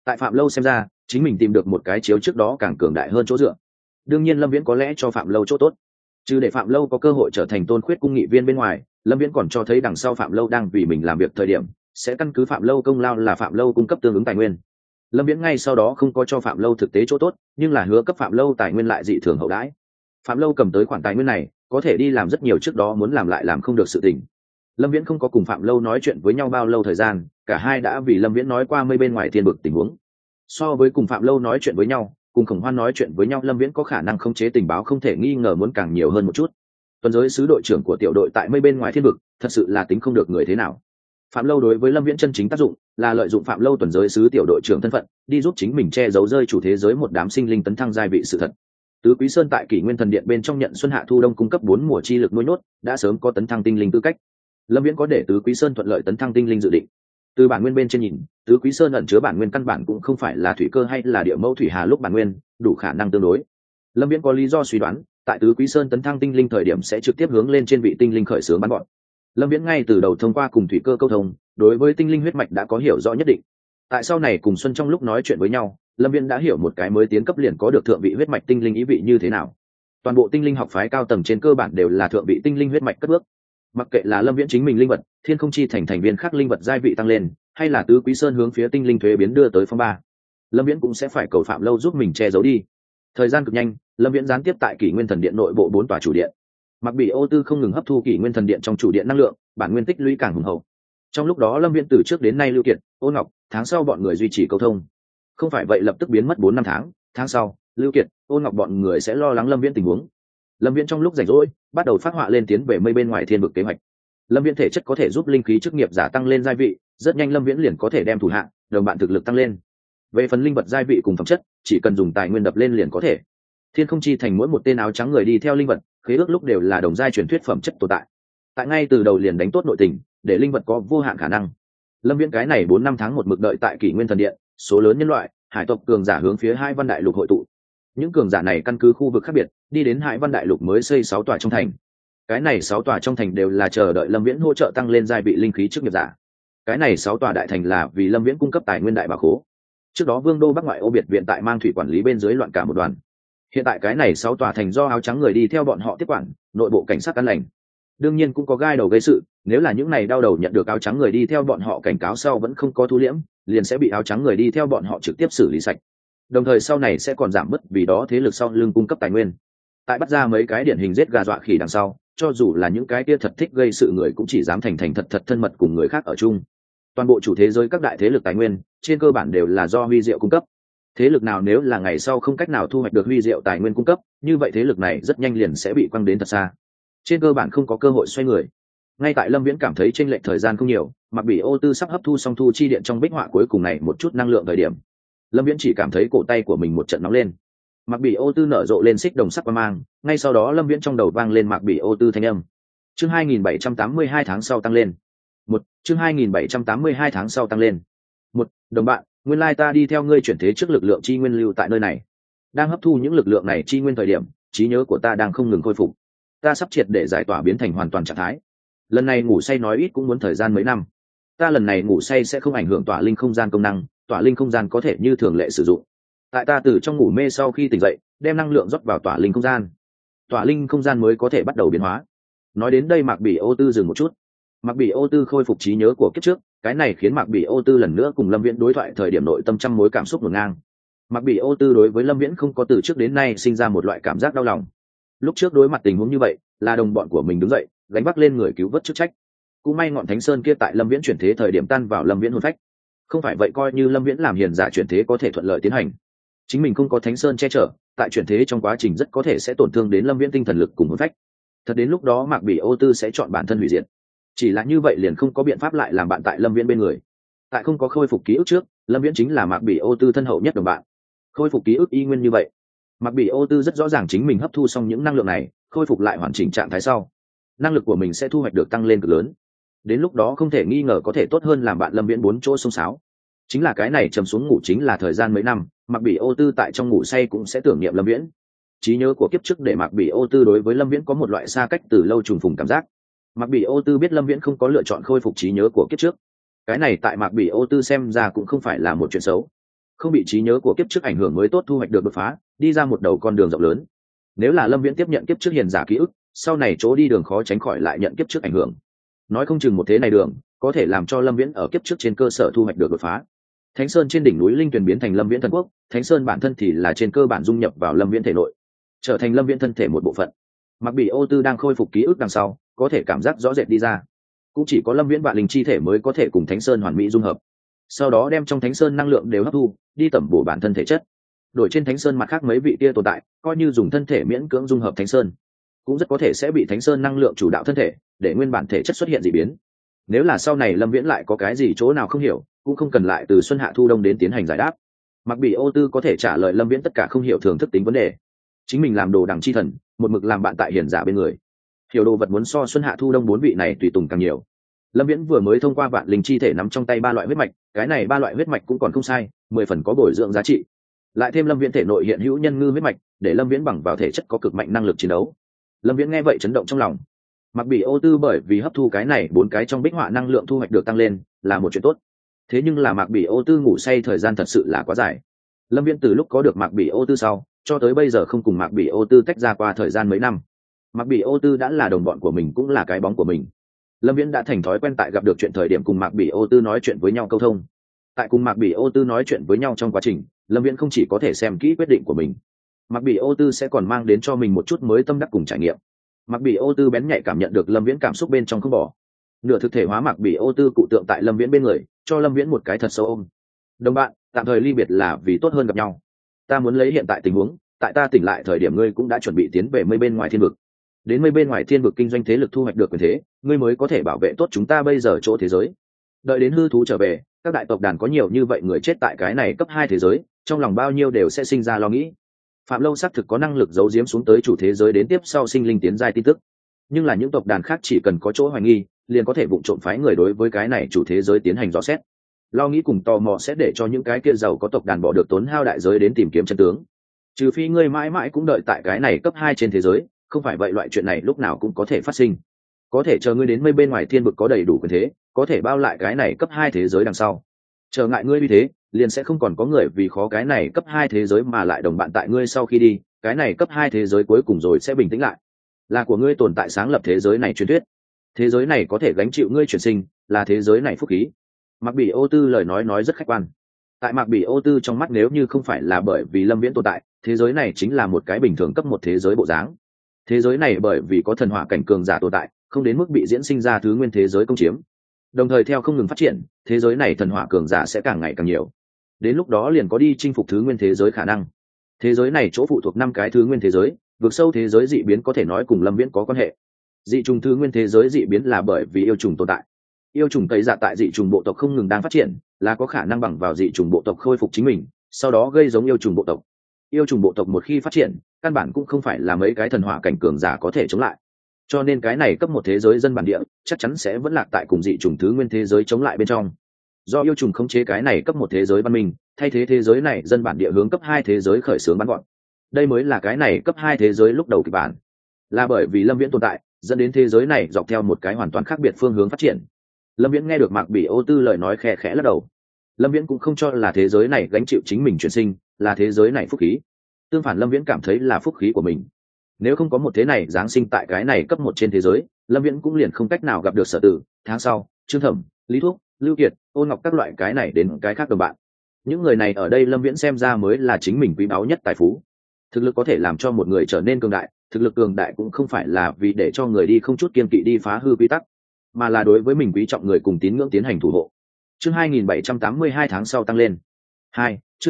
Tại Phạm Lâu xem ra, chính mình tìm được một cái chiếu trước đó càng cường đại hơn chỗ dựa. Đương nhiên Lâm Viễn có lẽ cho Phạm Lâu chỗ tốt, chứ để Phạm Lâu có cơ hội trở thành Tôn Khuyết cung nghị viên bên ngoài, Lâm Viễn còn cho thấy đằng sau Phạm Lâu đang vì mình làm việc thời điểm sẽ căn cứ Phạm Lâu công lao là Phạm Lâu cung cấp tương ứng tài nguyên. Lâm Viễn ngay sau đó không có cho Phạm Lâu thực tế chỗ tốt, nhưng là hứa cấp Phạm Lâu tài nguyên lại dị thường hậu đãi. Phạm Lâu cầm tới khoản tài nguyên này có thể đi làm rất nhiều trước đó muốn làm lại làm không được sự tình. Lâm Viễn không có cùng Phạm Lâu nói chuyện với nhau bao lâu thời gian, cả hai đã vì Lâm Viễn nói qua mây bên ngoài thiên bực tình huống. So với cùng Phạm Lâu nói chuyện với nhau, cùng Khổng Hoan nói chuyện với nhau, Lâm Viễn có khả năng khống chế tình báo không thể nghi ngờ muốn càng nhiều hơn một chút. Tuần giới sứ đội trưởng của tiểu đội tại mây bên ngoài thiên vực thật sự là tính không được người thế nào. Phạm Lâu đối với Lâm Viễn chân chính tác dụng là lợi dụng Phạm Lâu tuần giới sứ tiểu đội trưởng thân phận đi giúp chính mình che giấu rơi chủ thế giới một đám sinh linh tấn thăng giai vị sự thật. Tứ Quý Sơn tại Kỷ Nguyên Thần Điện bên trong nhận xuân hạ thu đông cung cấp 4 mùa chi lực nuôi nhốt, đã sớm có tấn thăng tinh linh tư cách. Lâm Viễn có để Tứ Quý Sơn thuận lợi tấn thăng tinh linh dự định. Từ bản nguyên bên trên nhìn, Tứ Quý Sơn ẩn chứa bản nguyên căn bản cũng không phải là thủy cơ hay là địa mẫu thủy hà lúc bản nguyên, đủ khả năng tương đối. Lâm Viễn có lý do suy đoán, tại Tứ Quý Sơn tấn thăng tinh linh thời điểm sẽ trực tiếp hướng lên trên vị tinh linh khởi xướng bắn gọn. Lâm Viễn ngay từ đầu thông qua cùng thủy cơ câu thông, đối với tinh linh huyết mạch đã có hiểu rõ nhất định. Tại sau này cùng Xuân trong lúc nói chuyện với nhau, Lâm Viễn đã hiểu một cái mới tiến cấp liền có được thượng vị huyết mạch tinh linh ý vị như thế nào. Toàn bộ tinh linh học phái cao tầng trên cơ bản đều là thượng vị tinh linh huyết mạch cất bước. Mặc kệ là Lâm Viễn chính mình linh vật, Thiên Không Chi thành thành viên khác linh vật giai vị tăng lên, hay là Tứ Quý Sơn hướng phía tinh linh thuế biến đưa tới phong ba, Lâm Viễn cũng sẽ phải cầu Phạm Lâu giúp mình che giấu đi. Thời gian cực nhanh, Lâm Viễn gián tiếp tại Kỷ Nguyên Thần Điện nội bộ 4 tòa chủ điện. Mặc Bỉ Ô Tư không ngừng hấp thu Kỷ Nguyên Thần Điện trong chủ điện năng lượng, bản nguyên tích lũy càng hùng hậu. Trong lúc đó Lâm Viễn từ trước đến nay Lưu Kiệt, Ôn Ngọc, tháng sau bọn người duy trì câu thông. Không phải vậy lập tức biến mất 4 năm tháng sau, Lưu Kiệt, Ôn Ngọc bọn người sẽ lo lắng Lâm Viễn tình huống. Lâm Viễn trong lúc rảnh rỗi, bắt đầu phát họa lên tiến về mây bên ngoài thiên vực kế hoạch. Lâm Viễn thể chất có thể giúp linh khí chức nghiệp giả tăng lên giai vị, rất nhanh Lâm Viễn liền có thể đem thủ hạ, đồng bạn thực lực tăng lên. Về phần linh vật giai vị cùng phẩm chất, chỉ cần dùng tài nguyên đập lên liền có thể. Thiên Không Chi thành mỗi một tên áo trắng người đi theo linh vật, khế ước lúc đều là đồng giai truyền thuyết phẩm chất tồn tại. Tại ngay từ đầu liền đánh tốt nội tình, để linh vật có vô hạn khả năng. Lâm Viễn cái này 4 năm tháng một mực đợi tại Kỷ Nguyên Thần Điện, số lớn nhân loại, hải tộc cường giả hướng phía Hải Văn Đại Lục hội tụ. Những cường giả này căn cứ khu vực khác biệt, đi đến Hải Văn Đại Lục mới xây 6 tòa trong thành. Cái này 6 tòa trong thành đều là chờ đợi Lâm Viễn hỗ trợ tăng lên giai vị linh khí chức nghiệp giả. Cái này 6 tòa đại thành là vì Lâm Viễn cung cấp tài nguyên đại bảo khố. Trước đó Vương đô Bắc ngoại ô biệt viện tại Mang thủy quản lý bên dưới loạn cả một đoàn. Hiện tại cái này 6 tòa thành do áo trắng người đi theo bọn họ tiếp quản, nội bộ cảnh sát an lành. Đương nhiên cũng có gai đầu gây sự, nếu là những này đau đầu nhận được áo trắng người đi theo bọn họ cảnh cáo sau vẫn không có thu liễm, liền sẽ bị áo trắng người đi theo bọn họ trực tiếp xử lý sạch. Đồng thời sau này sẽ còn giảm bớt vì đó thế lực sau lưng cung cấp tài nguyên. Tại bắt ra mấy cái điển hình giết gà dọa khỉ đằng sau, cho dù là những cái kia thật thích gây sự người cũng chỉ dám thành thành thật thật thân mật cùng người khác ở chung. Toàn bộ chủ thế giới các đại thế lực tài nguyên trên cơ bản đều là do huy diệu cung cấp. Thế lực nào nếu là ngày sau không cách nào thu hoạch được huy diệu tài nguyên cung cấp, như vậy thế lực này rất nhanh liền sẽ bị quăng đến thật xa, trên cơ bản không có cơ hội xoay người. Ngay tại Lâm Viễn cảm thấy chênh lệch thời gian không nhiều, Mặc Bỉ Ô Tư sắp hấp thu xong thu chi điện trong bích họa cuối cùng này một chút năng lượng thời điểm, Lâm Viễn chỉ cảm thấy cổ tay của mình một trận nóng lên. Mặc Bỉ Ô Tư nở rộ lên xích đồng sắc quang mang, ngay sau đó Lâm Viễn trong đầu vang lên Mặc Bỉ Ô Tư thanh âm. Chương 2782 tháng sau tăng lên. Chương 2782 tháng sau tăng lên. Đồng bạn, nguyên lai ta đi theo ngươi chuyển thế trước lực lượng chi nguyên lưu tại nơi này. Đang hấp thu những lực lượng này chi nguyên thời điểm, trí nhớ của ta đang không ngừng khôi phục. Ta sắp triệt để giải tỏa biến thành hoàn toàn trạng thái. Lần này ngủ say nói ít cũng muốn thời gian mấy năm. Ta lần này ngủ say sẽ không ảnh hưởng tỏa linh không gian công năng, tỏa linh không gian có thể như thường lệ sử dụng. Tại ta từ trong ngủ mê sau khi tỉnh dậy, đem năng lượng rót vào tỏa linh không gian. Tỏa linh không gian mới có thể bắt đầu biến hóa. Nói đến đây Mạc Bỉ Ô Tư dừng một chút. Mạc Bỉ Ô Tư khôi phục trí nhớ của kiếp trước, cái này khiến Mạc Bỉ Ô Tư lần nữa cùng Lâm Viễn đối thoại thời điểm nội tâm trăm mối cảm xúc ngổn ngang. Mạc Bỉ Ô Tư đối với Lâm Viễn không có từ trước đến nay sinh ra một loại cảm giác đau lòng. Lúc trước đối mặt tình huống như vậy, là đồng bọn của mình đứng dậy, gánh vác lên người cứu vớt chức trách. Cũng may ngọn Thánh Sơn kia tại Lâm Viễn chuyển thế thời điểm tan vào Lâm Viễn hồn phách. Không phải vậy coi như Lâm Viễn làm hiền giả chuyển thế có thể thuận lợi tiến hành, chính mình không có Thánh Sơn che chở, tại chuyển thế trong quá trình rất có thể sẽ tổn thương đến Lâm Viễn tinh thần lực cùng hồn phách. Thật đến lúc đó Mạc Bỉ Ô Tư sẽ chọn bản thân hủy diệt. Chỉ là như vậy liền không có biện pháp lại làm bạn tại Lâm Viễn bên người. Tại không có khôi phục ký ức trước, Lâm Viễn chính là Mạc Bỉ Ô Tư thân hậu nhất đồng bạn. Khôi phục ký ức y nguyên như vậy, Mạc Bỉ Ô Tư rất rõ ràng chính mình hấp thu xong những năng lượng này, khôi phục lại hoàn chỉnh trạng thái sau, năng lực của mình sẽ thu hoạch được tăng lên cực lớn. Đến lúc đó không thể nghi ngờ có thể tốt hơn làm bạn Lâm Viễn 4 chỗ sông sáo. Chính là cái này trầm xuống ngủ chính là thời gian mấy năm, Mạc Bỉ Ô Tư tại trong ngủ say cũng sẽ tưởng niệm Lâm Viễn. Trí nhớ của kiếp trước để Mạc Bỉ Ô Tư đối với Lâm Viễn có một loại xa cách từ lâu trùng phùng cảm giác. Mạc Bỉ Ô Tư biết Lâm Viễn không có lựa chọn khôi phục trí nhớ của kiếp trước. Cái này tại Mạc Bỉ Ô Tư xem ra cũng không phải là một chuyện xấu. không bị trí nhớ của kiếp trước ảnh hưởng mới tốt thu hoạch được đột phá, đi ra một đầu con đường rộng lớn. Nếu là Lâm Viễn tiếp nhận kiếp trước hiền giả ký ức, sau này chỗ đi đường khó tránh khỏi lại nhận kiếp trước ảnh hưởng. Nói không chừng một thế này đường có thể làm cho Lâm Viễn ở kiếp trước trên cơ sở thu hoạch được đột phá. Thánh Sơn trên đỉnh núi linh tuyển biến thành Lâm Viễn thần quốc, Thánh Sơn bản thân thì là trên cơ bản dung nhập vào Lâm Viễn thể nội, trở thành Lâm Viễn thân thể một bộ phận. Mặc Bỉ Ô Tư đang khôi phục ký ức đằng sau, có thể cảm giác rõ rệt đi ra. Cũng chỉ có Lâm Viễn vạn linh chi thể mới có thể cùng Thánh Sơn hoàn mỹ dung hợp. Sau đó đem trong Thánh Sơn năng lượng đều hấp thu, đi tẩm bổ bản thân thể chất. Đổi trên Thánh Sơn mặt khác mấy vị kia tồn tại, coi như dùng thân thể miễn cưỡng dung hợp Thánh Sơn, cũng rất có thể sẽ bị Thánh Sơn năng lượng chủ đạo thân thể, để nguyên bản thể chất xuất hiện dị biến. Nếu là sau này Lâm Viễn lại có cái gì chỗ nào không hiểu, cũng không cần lại từ xuân hạ thu đông đến tiến hành giải đáp. Mặc Bỉ Ô Tư có thể trả lời Lâm Viễn tất cả không hiểu thường thức tính vấn đề. Chính mình làm đồ đằng chi thần, một mực làm bạn tại hiền giả bên người, hiểu đồ vật muốn so xuân hạ thu đông bốn vị này tùy tùng càng nhiều. Lâm Viễn vừa mới thông qua vạn linh chi thể nắm trong tay 3 loại huyết mạch, cái này 3 loại huyết mạch cũng còn không sai, 10 phần có bồi dưỡng giá trị. Lại thêm Lâm Viễn thể nội hiện hữu nhân ngư huyết mạch, để Lâm Viễn bằng vào thể chất có cực mạnh năng lực chiến đấu. Lâm Viễn nghe vậy chấn động trong lòng. Mặc Bỉ Ô Tư bởi vì hấp thu cái này 4 cái trong bích họa năng lượng thu hoạch được tăng lên, là một chuyện tốt. Thế nhưng là Mạc Bỉ Ô Tư ngủ say thời gian thật sự là quá dài. Lâm Viễn từ lúc có được Mạc Bỉ Ô Tư sau, cho tới bây giờ không cùng Mạc Bỉ Ô Tư tách ra qua thời gian mấy năm. Mạc Bỉ Ô Tư đã là đồng bọn của mình, cũng là cái bóng của mình. Lâm Viễn đã thành thói quen tại gặp được chuyện thời điểm cùng Mạc Bỉ Ô Tư nói chuyện với nhau câu thông. Tại cùng Mạc Bỉ Ô Tư nói chuyện với nhau trong quá trình, Lâm Viễn không chỉ có thể xem kỹ quyết định của mình, Mạc Bỉ Ô Tư sẽ còn mang đến cho mình một chút mới tâm đắc cùng trải nghiệm. Mạc Bỉ Ô Tư bén nhạy cảm nhận được Lâm Viễn cảm xúc bên trong không bỏ, nửa thực thể hóa Mạc Bỉ Ô Tư cụ tượng tại Lâm Viễn bên người, cho Lâm Viễn một cái thật sâu ôm. Đồng bạn, tạm thời ly biệt là vì tốt hơn gặp nhau. Ta muốn lấy hiện tại tình huống, tại ta tỉnh lại thời điểm ngươi cũng đã chuẩn bị tiến về mây bên ngoài thiên vực. Đến mây bên ngoài thiên vực kinh doanh thế lực thu hoạch được quyền thế, ngươi mới có thể bảo vệ tốt chúng ta bây giờ chỗ thế giới. Đợi đến hư thú trở về, các đại tộc đàn có nhiều như vậy người chết tại cái này cấp 2 thế giới, trong lòng bao nhiêu đều sẽ sinh ra lo nghĩ. Phạm Lâu xác thực có năng lực giấu giếm xuống tới chủ thế giới đến tiếp sau sinh linh tiến giai tin tức, nhưng là những tộc đàn khác chỉ cần có chỗ hoài nghi, liền có thể vụng trộm phái người đối với cái này chủ thế giới tiến hành dò xét. Lo nghĩ cùng tò mò sẽ để cho những cái kia giàu có tộc đàn bỏ được tốn hao đại giới đến tìm kiếm chân tướng. Trừ phi ngươi mãi mãi cũng đợi tại cái này cấp 2 trên thế giới, không phải vậy loại chuyện này lúc nào cũng có thể phát sinh. Có thể chờ ngươi đến mây bên ngoài thiên vực có đầy đủ quyền thế, có thể bao lại cái này cấp 2 thế giới đằng sau. Chờ ngại ngươi như thế, liền sẽ không còn có người vì khó cái này cấp 2 thế giới mà lại đồng bạn tại ngươi sau khi đi, cái này cấp 2 thế giới cuối cùng rồi sẽ bình tĩnh lại. Là của ngươi tồn tại sáng lập thế giới này truyền thuyết. Thế giới này có thể gánh chịu ngươi chuyển sinh, là thế giới này phúc khí. Mạc Bỉ Ô Tư lời nói rất khách quan. Tại Mạc Bỉ Ô Tư trong mắt nếu như không phải là bởi vì Lâm Viễn tồn tại, thế giới này chính là một cái bình thường cấp 1 thế giới bộ dáng. Thế giới này bởi vì có thần hỏa cảnh cường giả tồn tại, không đến mức bị diễn sinh ra thứ nguyên thế giới công chiếm. Đồng thời theo không ngừng phát triển, thế giới này thần hỏa cường giả sẽ càng ngày càng nhiều. Đến lúc đó liền có đi chinh phục thứ nguyên thế giới khả năng. Thế giới này chỗ phụ thuộc 5 cái thứ nguyên thế giới, vượt sâu thế giới dị biến có thể nói cùng Lâm Viễn có quan hệ. Dị trùng thứ nguyên thế giới dị biến là bởi vì yêu trùng tồn tại. Yêu trùng tẩy dạ tại dị trùng bộ tộc không ngừng đang phát triển, là có khả năng bằng vào dị trùng bộ tộc khôi phục chính mình, sau đó gây giống yêu trùng bộ tộc. Yêu trùng bộ tộc một khi phát triển, căn bản cũng không phải là mấy cái thần hỏa cảnh cường giả có thể chống lại. Cho nên cái này cấp 1 thế giới dân bản địa chắc chắn sẽ vẫn lạc tại cùng dị trùng thứ nguyên thế giới chống lại bên trong. Do yêu trùng khống chế cái này cấp 1 thế giới văn minh, thay thế thế giới này dân bản địa hướng cấp 2 thế giới khởi xướng bắn gọn. Đây mới là cái này cấp 2 thế giới lúc đầu kịch bản. Là bởi vì Lâm Viễn tồn tại, dẫn đến thế giới này dọc theo một cái hoàn toàn khác biệt phương hướng phát triển. Lâm Viễn nghe được Mạc Bỉ Ô Tư lời nói khẽ khẽ lắc đầu. Lâm Viễn cũng không cho là thế giới này gánh chịu chính mình chuyển sinh, là thế giới này phúc khí. Tương phản Lâm Viễn cảm thấy là phúc khí của mình. Nếu không có một thế này giáng sinh tại cái này cấp 1 trên thế giới, Lâm Viễn cũng liền không cách nào gặp được Sở Tử, tháng sau, Trương Thẩm, Lý Thuốc, Lưu Kiệt, Ôn Ngọc các loại cái này đến cái khác đồng bạn. Những người này ở đây Lâm Viễn xem ra mới là chính mình quý báu nhất tài phú. Thực lực có thể làm cho một người trở nên cường đại, thực lực cường đại cũng không phải là vì để cho người đi không chút kiêng kỵ đi phá hư quy tắc, mà là đối với mình quý trọng người cùng tín ngưỡng tiến hành thủ hộ. Chương 2782 tháng sau tăng lên. 2. Chương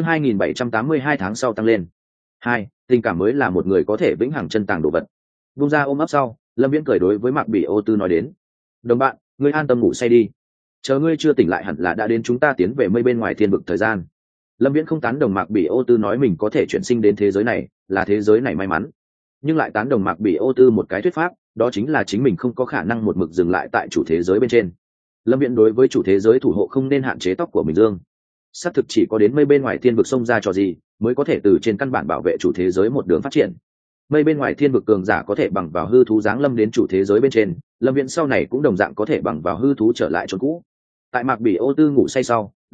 2782 tháng sau tăng lên. 2. Tình cảm mới là một người có thể vĩnh hằng chân tàng đồ vật. Vung ra ôm ấp sau, Lâm Viễn cười đối với Mạc Bỉ Ô Tư nói đến: "Đồng bạn, ngươi an tâm ngủ say đi. Chờ ngươi chưa tỉnh lại hẳn là đã đến chúng ta tiến về mây bên ngoài thiên vực thời gian." Lâm Viễn không tán đồng Mạc Bỉ Ô Tư nói mình có thể chuyển sinh đến thế giới này, là thế giới này may mắn, nhưng lại tán đồng Mạc Bỉ Ô Tư một cái thuyết pháp, đó chính là chính mình không có khả năng một mực dừng lại tại chủ thế giới bên trên. Lâm Viễn đối với chủ thế giới thủ hộ không nên hạn chế tóc của mình dương. Xác thực chỉ có đến mây bên ngoài thiên vực xông ra trò gì, mới có thể từ trên căn bản bảo vệ chủ thế giới một đường phát triển. Mây bên ngoài thiên vực cường giả có thể bằng vào hư thú giáng lâm đến chủ thế giới bên trên, Lâm Viễn sau này cũng đồng dạng có thể bằng vào hư thú trở lại chỗ cũ. Tại Mạc Bỉ Ô Tư ngủ say sau,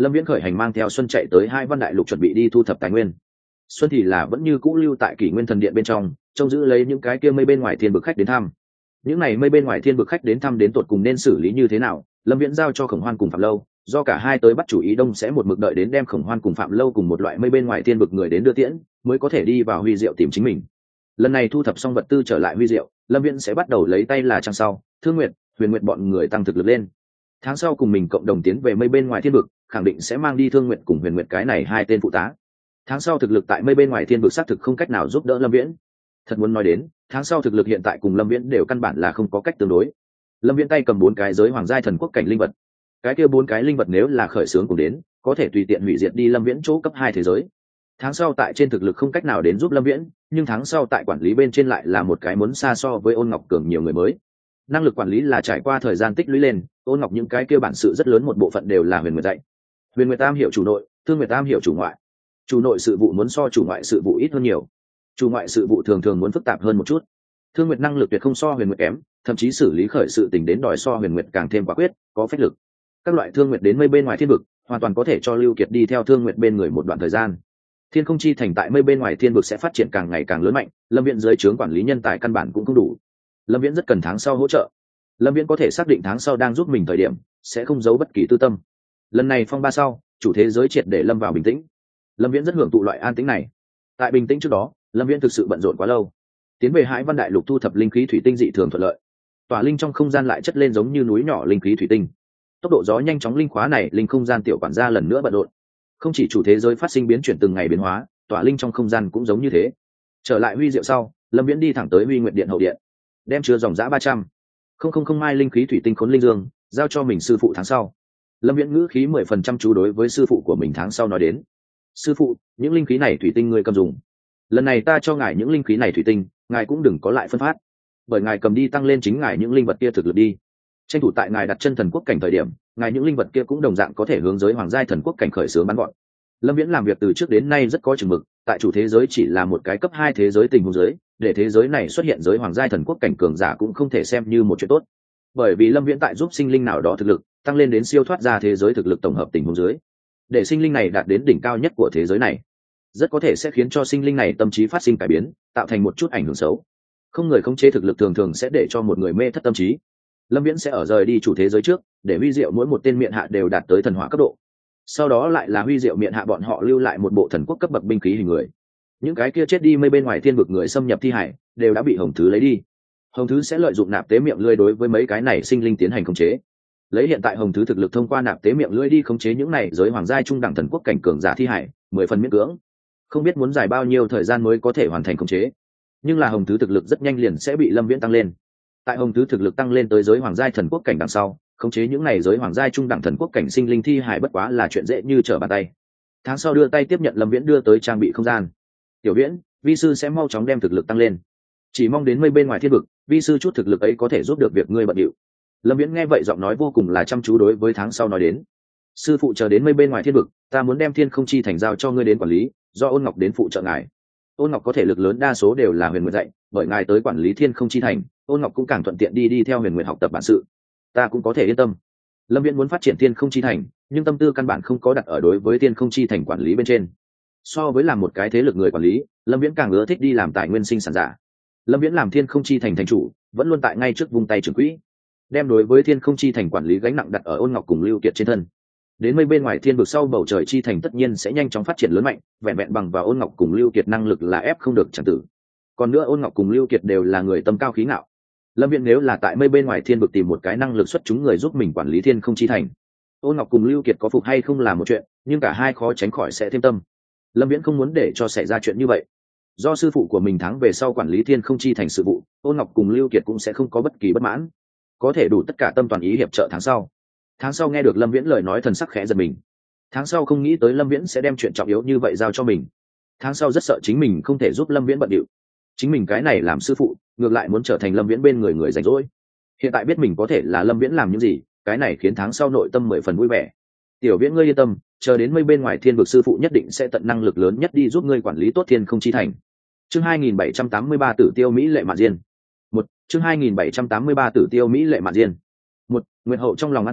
Lâm Viễn khởi hành mang theo Xuân chạy tới Hai Văn Đại Lục chuẩn bị đi thu thập tài nguyên. Xuân thì là vẫn như cũ lưu tại Kỷ Nguyên Thần Điện bên trong, trông giữ lấy những cái kia mây bên ngoài thiên vực khách đến thăm. Những này mây bên ngoài thiên vực khách đến thăm đến tột cùng nên xử lý như thế nào, Lâm Viễn giao cho Khổng Hoan cùng Phạm Lâu, do cả hai tới bắt chủ ý đông sẽ một mực đợi đến đem Khổng Hoan cùng Phạm Lâu cùng một loại mây bên ngoài thiên vực người đến đưa tiễn, mới có thể đi vào Huy Diệu tìm chính mình. Lần này thu thập xong vật tư trở lại Huy Diệu, Lâm Viễn sẽ bắt đầu lấy tay là trang sau, Thương Nguyệt, Huyền Nguyệt bọn người tăng thực lực lên. Tháng sau cùng mình cộng đồng tiến về mây bên ngoài thiên vực, khẳng định sẽ mang đi Thương Nguyệt cùng Huyền Nguyệt cái này hai tên phụ tá. Tháng sau thực lực tại mây bên ngoài thiên vực xác thực không cách nào giúp đỡ Lâm Viễn. Thật muốn nói đến, tháng sau thực lực hiện tại cùng Lâm Viễn đều căn bản là không có cách tương đối. Lâm Viễn tay cầm 4 cái giới hoàng giai thần quốc cảnh linh vật. Cái kia 4 cái linh vật nếu là khởi xướng cùng đến, có thể tùy tiện hủy diệt đi Lâm Viễn chỗ cấp 2 thế giới. Tháng sau tại trên thực lực không cách nào đến giúp Lâm Viễn, nhưng tháng sau tại quản lý bên trên lại là một cái muốn xa so với Ôn Ngọc cường nhiều người mới. Năng lực quản lý là trải qua thời gian tích lũy lên, Ôn Ngọc những cái kia bản sự rất lớn một bộ phận đều là Huyền Nguyệt dạy. Huyền Nguyệt Tam hiểu chủ nội, Thương Nguyệt Tam hiểu chủ ngoại. Chủ nội sự vụ muốn so chủ ngoại sự vụ ít hơn nhiều, chủ ngoại sự vụ thường thường muốn phức tạp hơn một chút. Thương Nguyệt năng lực tuyệt không so Huyền Nguyệt kém, thậm chí xử lý khởi sự tình đến đòi so Huyền Nguyệt càng thêm quả quyết, có phách lực. Các loại Thương Nguyệt đến mây bên ngoài thiên vực, hoàn toàn có thể cho Lưu Kiệt đi theo Thương Nguyệt bên người một đoạn thời gian. Thiên Không Chi thành tại mây bên ngoài thiên vực sẽ phát triển càng ngày càng lớn mạnh, Lâm Viễn dưới trướng quản lý nhân tài căn bản cũng không đủ. Lâm Viễn rất cần tháng sau hỗ trợ. Lâm Viễn có thể xác định tháng sau đang giúp mình thời điểm, sẽ không giấu bất kỳ tư tâm. Lần này phong ba sau, chủ thế giới triệt để lâm vào bình tĩnh. Lâm Viễn rất hưởng thụ loại an tĩnh này. Tại bình tĩnh trước đó, Lâm Viễn thực sự bận rộn quá lâu. Tiến về Hải Văn Đại Lục thu thập linh khí thủy tinh dị thường thuận lợi. Tỏa linh trong không gian lại chất lên giống như núi nhỏ linh khí thủy tinh. Tốc độ gió nhanh chóng linh khóa này, linh không gian tiểu quản gia lần nữa bận rộn. Không chỉ chủ thế giới phát sinh biến chuyển từng ngày biến hóa, tỏa linh trong không gian cũng giống như thế. Trở lại Huy Diệu sau, Lâm Viễn đi thẳng tới Huy Nguyệt Điện hậu điện, đem chứa dòng dã 300 mai linh khí thủy tinh khốn linh dương giao cho mình sư phụ tháng sau. Lâm Viễn ngữ khí 10% chú đối với sư phụ của mình tháng sau nói đến: sư phụ, những linh khí này thủy tinh ngươi cầm dùng. Lần này ta cho ngài những linh khí này thủy tinh, ngài cũng đừng có lại phân phát, bởi ngài cầm đi tăng lên chính ngài những linh vật kia thực lực đi. Tranh thủ tại ngài đặt chân thần quốc cảnh thời điểm, ngài những linh vật kia cũng đồng dạng có thể hướng giới hoàng giai thần quốc cảnh khởi xướng bắn gọn. Lâm Viễn làm việc từ trước đến nay rất có chừng mực, tại chủ thế giới chỉ là một cái cấp 2 thế giới tình huống giới, để thế giới này xuất hiện giới hoàng giai thần quốc cảnh cường giả cũng không thể xem như một chuyện tốt. Bởi vì Lâm Viễn tại giúp sinh linh nào đó thực lực tăng lên đến siêu thoát ra thế giới thực lực tổng hợp tình huống dưới, để sinh linh này đạt đến đỉnh cao nhất của thế giới này, rất có thể sẽ khiến cho sinh linh này tâm trí phát sinh cải biến, tạo thành một chút ảnh hưởng xấu. Không người khống chế thực lực thường thường sẽ để cho một người mê thất tâm trí. Lâm Viễn sẽ ở rời đi chủ thế giới trước, để Huy Diệu mỗi một tên miện hạ đều đạt tới thần hỏa cấp độ. Sau đó lại là Huy Diệu miện hạ bọn họ lưu lại một bộ thần quốc cấp bậc binh khí hình người. Những cái kia chết đi mây bên ngoài thiên vực người xâm nhập thi hải, đều đã bị Hồng Thứ lấy đi. Hồng Thứ sẽ lợi dụng nạp tế miệng lưỡi đối với mấy cái này sinh linh tiến hành khống chế. Lấy hiện tại Hồng Thứ thực lực thông qua nạp tế miệng lưỡi đi khống chế những này giới hoàng giai trung đẳng thần quốc cảnh cường giả thi hải, 10 phần miễn cưỡng. Không biết muốn dài bao nhiêu thời gian mới có thể hoàn thành khống chế. Nhưng là Hồng Thứ thực lực rất nhanh liền sẽ bị Lâm Viễn tăng lên. Tại Hồng Thứ thực lực tăng lên tới giới hoàng giai thần quốc cảnh đằng sau, khống chế những này giới hoàng giai trung đẳng thần quốc cảnh sinh linh thi hải bất quá là chuyện dễ như trở bàn tay. Tháng sau đưa tay tiếp nhận Lâm Viễn đưa tới trang bị không gian. Tiểu Viễn, vi sư sẽ mau chóng đem thực lực tăng lên. Chỉ mong đến mây bên ngoài thiên vực, vi sư chút thực lực ấy có thể giúp được việc ngươi bận điệu. Lâm Viễn nghe vậy giọng nói vô cùng là chăm chú đối với tháng sau nói đến: sư phụ chờ đến mây bên ngoài thiên vực, ta muốn đem Thiên Không Chi thành giao cho ngươi đến quản lý, do Ôn Ngọc đến phụ trợ ngài. Ôn Ngọc có thể lực lớn đa số đều là Huyền Nguyệt dạy, bởi ngài tới quản lý Thiên Không Chi thành, Ôn Ngọc cũng càng thuận tiện đi theo Huyền Nguyệt học tập bản sự, ta cũng có thể yên tâm. Lâm Viễn muốn phát triển Thiên Không Chi thành, nhưng tâm tư căn bản không có đặt ở đối với Thiên Không Chi thành quản lý bên trên. So với làm một cái thế lực người quản lý, Lâm Viễn càng ưa thích đi làm tài nguyên sinh sản giả. Lâm Viễn làm Thiên Không Chi thành thành chủ, vẫn luôn tại ngay trước vung tay trưởng quỹ, đem đối với Thiên Không Chi thành quản lý gánh nặng đặt ở Ôn Ngọc cùng Lưu Kiệt trên thân. Đến mây bên ngoài thiên vực sau, bầu trời chi thành tất nhiên sẽ nhanh chóng phát triển lớn mạnh, vẹn vẹn bằng vào Ôn Ngọc cùng Lưu Kiệt năng lực là ép không được chẳng tử. Còn nữa Ôn Ngọc cùng Lưu Kiệt đều là người tâm cao khí ngạo. Lâm Viễn nếu là tại mây bên ngoài thiên vực tìm một cái năng lực xuất chúng người giúp mình quản lý Thiên Không Chi thành, Ôn Ngọc cùng Lưu Kiệt có phục hay không là một chuyện, nhưng cả hai khó tránh khỏi sẽ thêm tâm. Lâm Viễn không muốn để cho xảy ra chuyện như vậy. Do sư phụ của mình tháng về sau quản lý Thiên Không Chi thành sự vụ, Ôn Ngọc cùng Lưu Kiệt cũng sẽ không có bất kỳ bất mãn, có thể đủ tất cả tâm toàn ý hiệp trợ tháng sau. Tháng sau nghe được Lâm Viễn lời nói, thần sắc khẽ giật mình. Tháng sau không nghĩ tới Lâm Viễn sẽ đem chuyện trọng yếu như vậy giao cho mình. Tháng sau rất sợ chính mình không thể giúp Lâm Viễn bận điệu. Chính mình cái này làm sư phụ, ngược lại muốn trở thành Lâm Viễn bên người người rảnh rỗi. Hiện tại biết mình có thể là Lâm Viễn làm những gì, cái này khiến tháng sau nội tâm 10 phần vui vẻ. Tiểu Viễn ngươi yên tâm, chờ đến mây bên ngoài thiên vực, sư phụ nhất định sẽ tận năng lực lớn nhất đi giúp ngươi quản lý tốt Thiên Không Chi thành. Chương 2783 Tử Tiêu Mỹ Lệ Mạn Diên. Chương 2783 Tử Tiêu Mỹ Lệ Mạn Diên. Nguyệt Hậu trong lòng an tâm,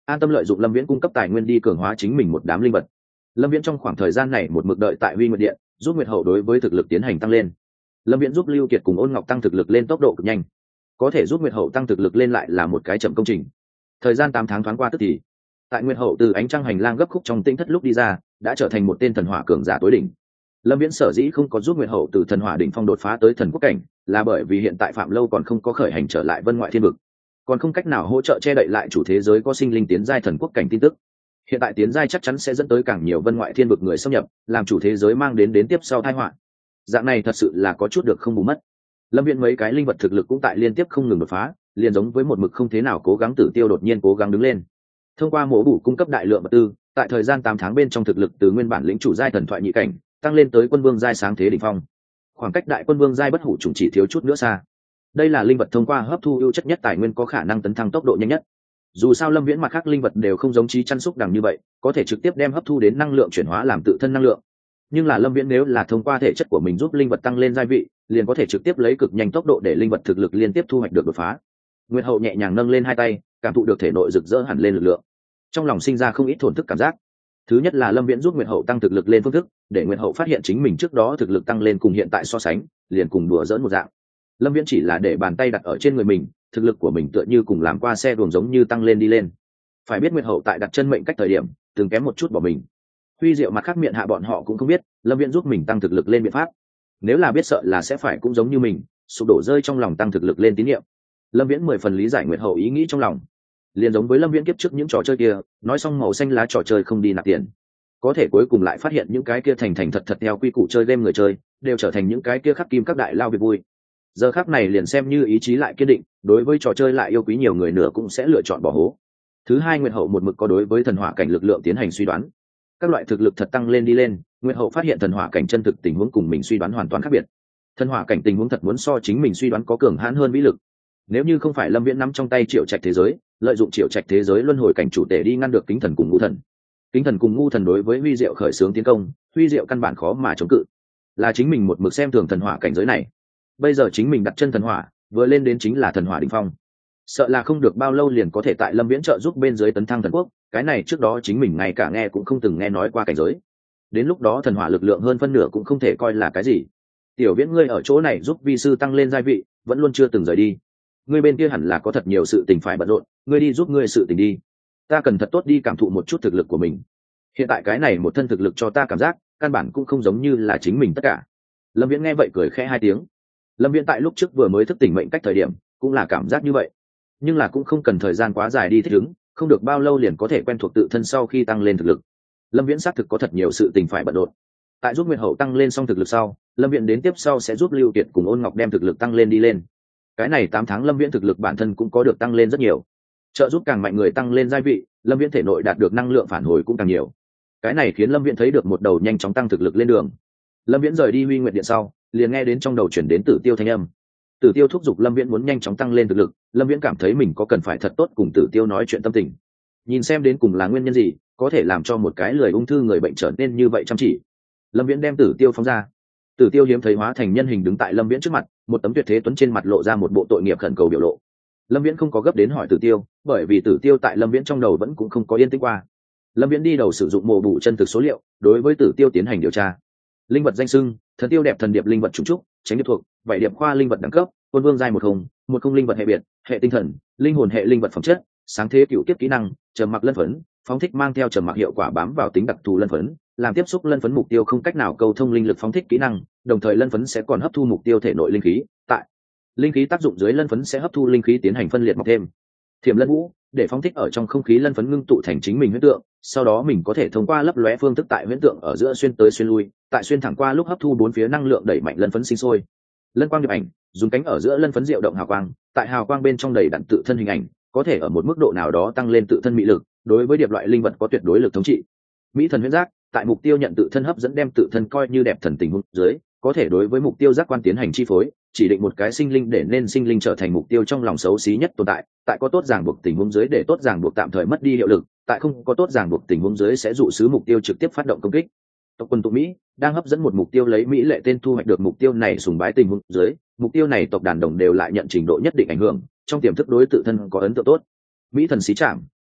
an tâm lợi dụng lâm viễn cung cấp tài nguyên đi cường hóa chính mình một đám linh vật. Lâm viễn trong khoảng thời gian này một mực đợi tại Huy Nguyệt Điện, giúp Nguyệt Hậu đối với thực lực tiến hành tăng lên. Lâm viễn giúp Lưu Kiệt cùng Ôn Ngọc tăng thực lực lên tốc độ cực nhanh, có thể giúp Nguyệt Hậu tăng thực lực lên lại là một cái chậm công trình. Thời gian 8 tháng thoáng qua tức thì, tại Nguyệt Hậu từ ánh trăng hành lang gấp khúc trong tinh thất lúc đi ra, đã trở thành một tên thần hỏa cường giả tối đỉnh. Lâm viễn sở dĩ không có giúp Nguyệt Hậu từ thần hỏa đỉnh phong đột phá tới thần quốc cảnh, là bởi vì hiện tại Phạm Lâu còn không có khởi hành trở lại Vân Ngoại Thiên Vực, còn không cách nào hỗ trợ che đậy lại chủ thế giới có sinh linh tiến giai thần quốc cảnh tin tức. Hiện tại tiến giai chắc chắn sẽ dẫn tới càng nhiều Vân Ngoại Thiên Vực người xâm nhập, làm chủ thế giới mang đến tiếp sau tai họa. Dạng này thật sự là có chút được không bù mất. Lâm viễn mấy cái linh vật thực lực cũng tại liên tiếp không ngừng đột phá, liền giống với một mực không thế nào cố gắng Tử Tiêu đột nhiên cố gắng đứng lên. Thông qua mổ bù cung cấp đại lượng vật tư, tại thời gian 8 tháng bên trong thực lực từ nguyên bản lĩnh chủ giai thần thoại nhị cảnh tăng lên tới quân vương giai sáng thế đỉnh phong. Khoảng cách đại quân vương giai bất hủ trùng chỉ thiếu chút nữa xa. Đây là linh vật thông qua hấp thu ưu chất nhất tài nguyên có khả năng tấn thăng tốc độ nhanh nhất. Dù sao Lâm viễn mặt khác linh vật đều không giống Chí Chăn Xúc Đằng như vậy, có thể trực tiếp đem hấp thu đến năng lượng chuyển hóa làm tự thân năng lượng. Nhưng là Lâm viễn nếu là thông qua thể chất của mình giúp linh vật tăng lên giai vị, liền có thể trực tiếp lấy cực nhanh tốc độ để linh vật thực lực liên tiếp thu hoạch được đột phá. Nguyệt Hậu nhẹ nhàng nâng lên hai tay, cảm thụ được thể nội rực rỡ hẳn lên lực lượng, trong lòng sinh ra không ít thổn thức cảm giác. Thứ nhất là Lâm viễn giúp Nguyệt Hậu tăng thực lực lên phương thức, để Nguyệt Hậu phát hiện chính mình trước đó thực lực tăng lên cùng hiện tại so sánh, liền cùng đùa giỡn một dạng. Lâm viễn chỉ là để bàn tay đặt ở trên người mình, thực lực của mình tựa như cùng làm qua xe đuồng giống như tăng lên đi lên. Phải biết Nguyệt Hậu tại đặt chân mệnh cách thời điểm từng kém một chút bỏ mình. Huy Diệu mặt khác miệng hạ bọn họ cũng không biết Lâm viễn giúp mình tăng thực lực lên biện pháp, nếu là biết sợ là sẽ phải cũng giống như mình sụp đổ rơi trong lòng tăng thực lực lên tín nhiệm. Lâm viễn 10 phần lý giải Nguyệt Hậu ý nghĩ trong lòng, liền giống với Lâm viễn kiếp trước những trò chơi kia, nói xong màu xanh lá trò chơi không đi nạp tiền, có thể cuối cùng lại phát hiện những cái kia thành thành thật thật theo quy củ chơi game người chơi đều trở thành những cái kia khắc kim các đại lao việc vui. Giờ khắc này liền xem như ý chí lại kiên định, đối với trò chơi lại yêu quý nhiều người nữa cũng sẽ lựa chọn bỏ hố. Thứ hai, Nguyệt Hậu một mực có đối với thần hỏa cảnh lực lượng tiến hành suy đoán, các loại thực lực thật tăng lên đi lên, Nguyệt Hậu phát hiện thần hỏa cảnh chân thực tình huống cùng mình suy đoán hoàn toàn khác biệt. Thần hỏa cảnh tình huống thật muốn so chính mình suy đoán có cường hãn hơn vĩ lực. Nếu như không phải Lâm viễn nắm trong tay Triệu Trạch thế giới, lợi dụng Triệu Trạch thế giới luân hồi cảnh chủ tể đi ngăn được Kính Thần cùng Ngũ Thần, Kính Thần cùng Ngũ Thần đối với Huy Diệu khởi xướng tiến công, Huy Diệu căn bản khó mà chống cự. Là chính mình một mực xem thường thần hỏa cảnh giới này, bây giờ chính mình đặt chân thần hỏa, vừa lên đến chính là thần hỏa đỉnh phong, sợ là không được bao lâu liền có thể tại Lâm viễn trợ giúp bên dưới tấn thăng thần quốc. Cái này trước đó chính mình ngay cả nghe cũng không từng nghe nói qua cảnh giới, đến lúc đó thần hỏa lực lượng hơn phân nửa cũng không thể coi là cái gì. Tiểu Viễn, ngươi ở chỗ này giúp vi sư tăng lên giai vị, vẫn luôn chưa từng rời đi. Ngươi bên kia hẳn là có thật nhiều sự tình phải bận rộn, ngươi đi giúp ngươi sự tình đi, ta cần thật tốt đi cảm thụ một chút thực lực của mình. Hiện tại cái này một thân thực lực cho ta cảm giác căn bản cũng không giống như là chính mình tất cả. Lâm viễn nghe vậy cười khẽ hai tiếng. Lâm viễn tại lúc trước vừa mới thức tỉnh mệnh cách thời điểm cũng là cảm giác như vậy, nhưng là cũng không cần thời gian quá dài đi thích ứng, không được bao lâu liền có thể quen thuộc tự thân. Sau khi tăng lên thực lực, Lâm viễn xác thực có thật nhiều sự tình phải bận rộn. Tại giúp Nguyệt Hậu tăng lên xong thực lực sau, Lâm viễn đến tiếp sau sẽ giúp Lưu Kiệt cùng Ôn Ngọc đem thực lực tăng lên đi lên. Cái này 8 tháng Lâm viễn thực lực bản thân cũng có được tăng lên rất nhiều, trợ giúp càng mạnh người tăng lên giai vị, Lâm viễn thể nội đạt được năng lượng phản hồi cũng càng nhiều. Cái này khiến Lâm viễn thấy được một đầu nhanh chóng tăng thực lực lên đường. Lâm viễn rời đi Huy Nguyệt Điện sau, liền nghe đến trong đầu chuyển đến Tử Tiêu thanh âm. Tử Tiêu thúc giục Lâm viễn muốn nhanh chóng tăng lên thực lực. Lâm viễn cảm thấy mình có cần phải thật tốt cùng Tử Tiêu nói chuyện tâm tình, nhìn xem đến cùng là nguyên nhân gì có thể làm cho một cái lười ung thư người bệnh trở nên như vậy chăm chỉ. Lâm viễn đem Tử Tiêu phóng ra. Tử Tiêu hiếm thấy hóa thành nhân hình đứng tại Lâm viễn trước mặt, một tấm tuyệt thế tuấn trên mặt lộ ra một bộ tội nghiệp khẩn cầu biểu lộ. Lâm viễn không có gấp đến hỏi Tử Tiêu, bởi vì Tử Tiêu tại Lâm viễn trong đầu vẫn cũng không có yên tĩnh qua. Lâm viễn đi đầu sử dụng mổ bù chân thực số liệu đối với Tử Tiêu tiến hành điều tra. Linh vật danh xưng: thần tiêu đẹp thần điệp linh vật trùng trúc, tránh điệp thuộc, vậy điệp khoa linh vật đẳng cấp, quân vương giai 10, 10 linh vật hệ biệt, hệ tinh thần, linh hồn hệ linh vật phẩm chất, sáng thế cựu kiếp kỹ năng, trầm mặc lân phấn, phóng thích mang theo trầm mặc hiệu quả bám vào tính đặc thù lân phấn, làm tiếp xúc lân phấn mục tiêu không cách nào câu thông linh lực phóng thích kỹ năng, đồng thời lân phấn sẽ còn hấp thu mục tiêu thể nội linh khí, tại linh khí tác dụng dưới lân phấn sẽ hấp thu linh khí tiến hành phân liệt mọc thêm. Thiểm lân vũ, để phóng thích ở trong không khí lân phấn ngưng tụ thành chính mình huyễn tượng, sau đó mình có thể thông qua lấp lóe phương thức tại huyễn tượng ở giữa xuyên tới xuyên lui, tại xuyên thẳng qua lúc hấp thu bốn phía năng lượng đẩy mạnh lân phấn sinh sôi. Lân quang điệp ảnh, dùng cánh ở giữa lân phấn diệu động hào quang, tại hào quang bên trong đầy đặn tự thân hình ảnh, có thể ở một mức độ nào đó tăng lên tự thân mị lực, đối với điệp loại linh vật có tuyệt đối lực thống trị. Mỹ thần huyễn giác, tại mục tiêu nhận tự thân hấp dẫn đem tự thân coi như đẹp thần tình huống dưới, có thể đối với mục tiêu giác quan tiến hành chi phối, chỉ định một cái sinh linh để nên sinh linh trở thành mục tiêu trong lòng xấu xí nhất tồn tại, tại có tốt ràng buộc tình huống dưới để tốt ràng buộc tạm thời mất đi hiệu lực, tại không có tốt ràng buộc tình huống dưới sẽ dụ sứ mục tiêu trực tiếp phát động công kích. Tộc quân tụ Mỹ đang hấp dẫn một mục tiêu lấy Mỹ lệ tên thu hoạch được mục tiêu này sùng bái tình huống dưới, mục tiêu này tộc đàn đồng đều lại nhận trình độ nhất định ảnh hưởng, trong tiềm thức đối tự thân có ấn tượng tốt. Mỹ thần xí chạm,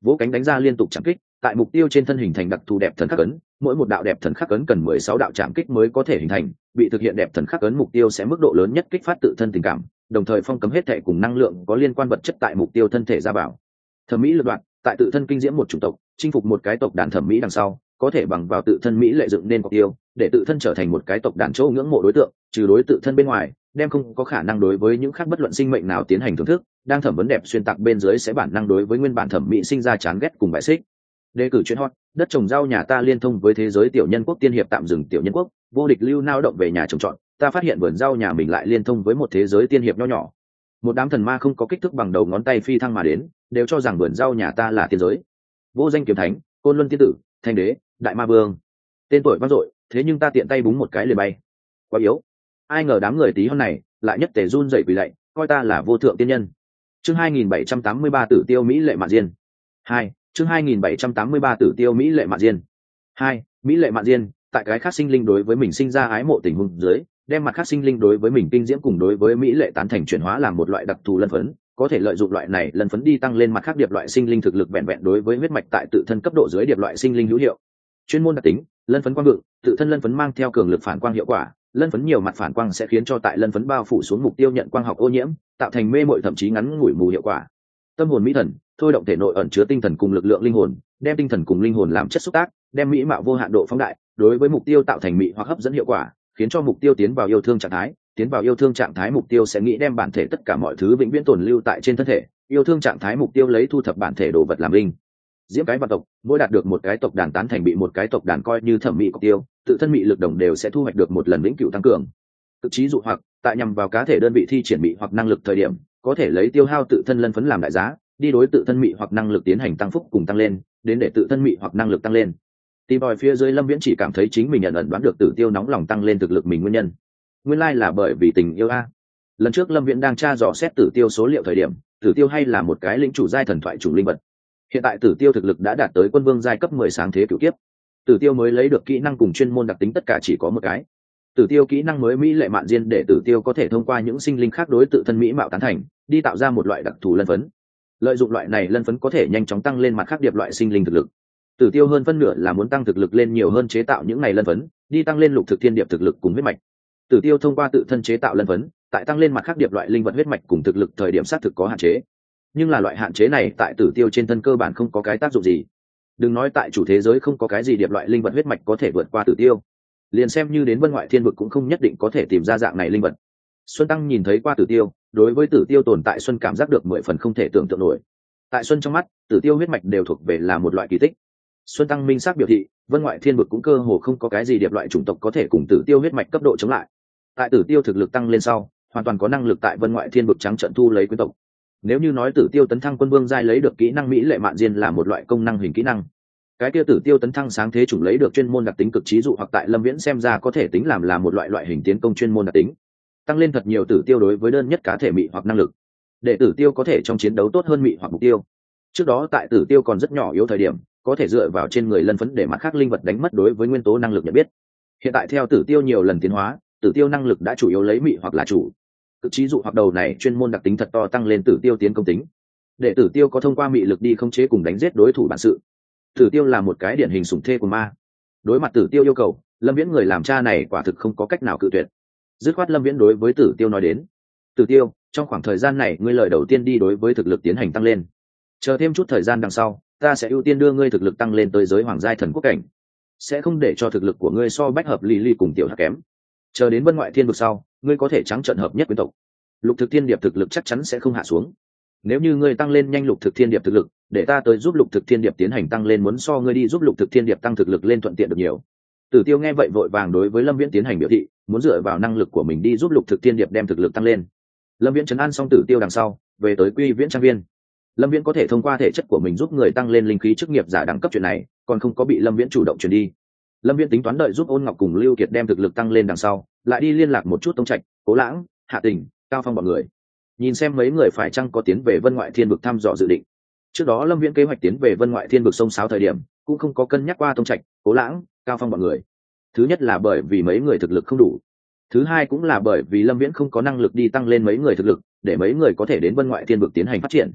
vỗ cánh đánh ra liên tục chạm kích, tại mục tiêu trên thân hình thành đặc thù đẹp thần khắc ấn, mỗi một đạo đẹp thần khắc ấn cần 16 đạo chạm kích mới có thể hình thành, bị thực hiện đẹp thần khắc ấn mục tiêu sẽ mức độ lớn nhất kích phát tự thân tình cảm, đồng thời phong cấm hết thể cùng năng lượng có liên quan vật chất tại mục tiêu thân thể ra vào. Thẩm mỹ lực đoạn, tại tự thân kinh diễm một chủng tộc, chinh phục một cái tộc đàn thẩm mỹ đằng sau, có thể bằng vào tự thân mỹ lệ dựng nên mục tiêu, để tự thân trở thành một cái tộc đàn chỗ ngưỡng mộ đối tượng, trừ đối tự thân bên ngoài, đem không có khả năng đối với những khác bất luận sinh mệnh nào tiến hành thưởng thức, đang thẩm vấn đẹp xuyên tạc bên dưới sẽ bản năng đối với nguyên bản thẩm mỹ sinh ra chán ghét cùng bại xích. Đề cử chuyên hot, đất trồng rau nhà ta liên thông với thế giới tiểu nhân quốc tiên hiệp tạm dừng tiểu nhân quốc, vô địch lưu nao động về nhà trồng trọt, ta phát hiện vườn rau nhà mình lại liên thông với một thế giới tiên hiệp nho nhỏ. Một đám thần ma không có kích thước bằng đầu ngón tay phi thăng mà đến, đều cho rằng vườn rau nhà ta là tiên giới. Vô danh kiếm thánh, côn luân tiên tử, thanh đế, đại ma vương. Tên tuổi vang dội, thế nhưng ta tiện tay búng một cái liền bay. Quá yếu. Ai ngờ đám người tí hon này lại nhất tề run dậy quỳ lạy, coi ta là vô thượng tiên nhân. Chương 2783 Tử Tiêu Mỹ Lệ Mạn Diên. 2. Chương 2783 Tử Tiêu Mỹ Lệ Mạn Diên. 2. Mỹ Lệ Mạn Diên, tại cái khác sinh linh đối với mình sinh ra ái mộ tình huống dưới, đem mặt khác sinh linh đối với mình kinh diễm cùng đối với mỹ lệ tán thành chuyển hóa làm một loại đặc thù lân phấn, có thể lợi dụng loại này lân phấn đi tăng lên mặt khác điệp loại sinh linh thực lực vẹn vẹn đối với huyết mạch tại tự thân cấp độ dưới điệp loại sinh linh hữu hiệu. Chuyên môn đặc tính, lân phấn quang vượng, tự thân lân phấn mang theo cường lực phản quang hiệu quả, lân phấn nhiều mặt phản quang sẽ khiến cho tại lân phấn bao phủ xuống mục tiêu nhận quang học ô nhiễm, tạo thành mê mội thậm chí ngắn ngủi mù hiệu quả. Tâm hồn mỹ thần, thôi động thể nội ẩn chứa tinh thần cùng lực lượng linh hồn, đem tinh thần cùng linh hồn làm chất xúc tác, đem mỹ mạo vô hạn độ phóng đại, đối với mục tiêu tạo thành mỹ hoặc hấp dẫn hiệu quả, khiến cho mục tiêu tiến vào yêu thương trạng thái. Tiến vào yêu thương trạng thái mục tiêu sẽ nghĩ đem bản thể tất cả mọi thứ vĩnh viễn tồn lưu tại trên thân thể. Yêu thương trạng thái mục tiêu lấy thu thập bản thể đồ vật làm linh. Diễm cái vạn tộc, mỗi đạt được một cái tộc đàn tán thành bị một cái tộc đàn coi như thẩm mỹ mục tiêu, tự thân mỹ lực đồng đều sẽ thu hoạch được một lần vĩnh cửu tăng cường. Cực trí dụ hoặc, tại nhằm vào cá thể đơn vị thi triển mỹ hoặc năng lực thời điểm, có thể lấy tiêu hao tự thân lân phấn làm đại giá, đi đối tự thân mỹ hoặc năng lực tiến hành tăng phúc cùng tăng lên, đến để tự thân mỹ hoặc năng lực tăng lên. Tìm tòi phía dưới Lâm Viễn chỉ cảm thấy chính mình ẩn ẩn đoán được Tử Tiêu nóng lòng tăng lên thực lực mình nguyên nhân. Nguyên lai là bởi vì tình yêu a. Lần trước Lâm Viễn đang tra dò xét Tử Tiêu số liệu thời điểm, Tử Tiêu hay là một cái lĩnh chủ giai thần thoại chủng linh vật. Hiện tại Tử Tiêu thực lực đã đạt tới quân vương giai cấp 10 sáng thế cửu kiếp. Tử Tiêu mới lấy được kỹ năng cùng chuyên môn đặc tính tất cả chỉ có một cái. Tử Tiêu kỹ năng mới Mỹ Lệ Mạn Diên để Tử Tiêu có thể thông qua những sinh linh khác đối tự thân mỹ mạo tán thành, đi tạo ra một loại đặc thù lân phấn. Lợi dụng loại này lân phấn có thể nhanh chóng tăng lên mặt khác điệp loại sinh linh thực lực. Tử Tiêu hơn phân nửa là muốn tăng thực lực lên nhiều hơn chế tạo những này lân phấn, đi tăng lên lục thực thiên điệp thực lực cùng huyết mạch. Tử Tiêu thông qua tự thân chế tạo lân phấn, tại tăng lên mặt khác điệp loại linh vật huyết mạch cùng thực lực thời điểm xác thực có hạn chế. Nhưng là loại hạn chế này tại Tử Tiêu trên thân cơ bản không có cái tác dụng gì. Đừng nói tại chủ thế giới không có cái gì điệp loại linh vật huyết mạch có thể vượt qua Tử Tiêu, liền xem như đến Vân Ngoại Thiên vực cũng không nhất định có thể tìm ra dạng này linh vật. Xuân Tăng nhìn thấy qua Tử Tiêu, đối với Tử Tiêu tồn tại Xuân cảm giác được 10 phần không thể tưởng tượng nổi. Tại Xuân trong mắt, Tử Tiêu huyết mạch đều thuộc về là một loại kỳ tích. Xuân Tăng minh xác biểu thị, Vân Ngoại Thiên vực cũng cơ hồ không có cái gì điệp loại chủng tộc có thể cùng Tử Tiêu huyết mạch cấp độ chống lại. Tại Tử Tiêu thực lực tăng lên sau, hoàn toàn có năng lực tại Vân Ngoại Thiên vực trắng trận thu lấy quyến tộc. Nếu như nói Tử Tiêu tấn thăng quân vương giai lấy được kỹ năng Mỹ Lệ Mạn Diên là một loại công năng hình kỹ năng, cái kia Tử Tiêu tấn thăng sáng thế chủng lấy được chuyên môn đặc tính cực trí dụ hoặc tại Lâm Viễn xem ra có thể tính làm là một loại hình tiến công chuyên môn đặc tính, tăng lên thật nhiều Tử Tiêu đối với đơn nhất cá thể mị hoặc năng lực, để Tử Tiêu có thể trong chiến đấu tốt hơn mị hoặc mục tiêu. Trước đó tại Tử Tiêu còn rất nhỏ yếu thời điểm, có thể dựa vào trên người lân phấn để mặt khác linh vật đánh mất đối với nguyên tố năng lực nhận biết. Hiện tại theo Tử Tiêu nhiều lần tiến hóa, Tử Tiêu năng lực đã chủ yếu lấy mị hoặc là chủ. Cực trí dụ hoặc đầu này chuyên môn đặc tính thật to tăng lên Tử Tiêu tiến công tính, để Tử Tiêu có thông qua mị lực đi khống chế cùng đánh giết đối thủ bản sự. Tử Tiêu là một cái điển hình sủng thê của ma. Đối mặt Tử Tiêu yêu cầu, Lâm Viễn người làm cha này quả thực không có cách nào cự tuyệt. Dứt khoát Lâm Viễn đối với Tử Tiêu nói đến: Tử Tiêu, trong khoảng thời gian này ngươi lời đầu tiên đi đối với thực lực tiến hành tăng lên, chờ thêm chút thời gian đằng sau ta sẽ ưu tiên đưa ngươi thực lực tăng lên tới giới hoàng giai thần quốc cảnh, sẽ không để cho thực lực của ngươi so bách hợp Ly cùng tiểu hạt kém. Chờ đến Vân Ngoại Thiên vực sau, ngươi có thể trắng trợn hợp nhất quyến tộc, lục thực thiên điệp thực lực chắc chắn sẽ không hạ xuống. Nếu như ngươi tăng lên nhanh lục thực thiên điệp thực lực, để ta tới giúp lục thực thiên điệp tiến hành tăng lên muốn so ngươi đi giúp lục thực thiên điệp tăng thực lực lên thuận tiện được nhiều. Tử Tiêu nghe vậy vội vàng đối với Lâm Viễn tiến hành biểu thị, muốn dựa vào năng lực của mình đi giúp lục thực thiên điệp đem thực lực tăng lên. Lâm Viễn trấn an xong Tử Tiêu đằng sau, về tới Quy Viễn trang viên. Lâm Viễn có thể thông qua thể chất của mình giúp người tăng lên linh khí chức nghiệp giả đẳng cấp chuyện này, còn không có bị Lâm Viễn chủ động truyền đi. Lâm Viễn tính toán đợi giúp Ôn Ngọc cùng Lưu Kiệt đem thực lực tăng lên đằng sau, lại đi liên lạc một chút Tông Trạch, Cố Lãng, Hạ Tình, Cao Phong bọn người, nhìn xem mấy người phải chăng có tiến về Vân Ngoại Thiên vực thăm dò dự định. Trước đó Lâm Viễn kế hoạch tiến về Vân Ngoại Thiên vực sông sáo thời điểm, cũng không có cân nhắc qua Tông Trạch, Cố Lãng, Cao Phong bọn người. Thứ nhất là bởi vì mấy người thực lực không đủ, thứ hai cũng là bởi vì Lâm Viễn không có năng lực đi tăng lên mấy người thực lực, để mấy người có thể đến Vân Ngoại Thiên vực tiến hành phát triển.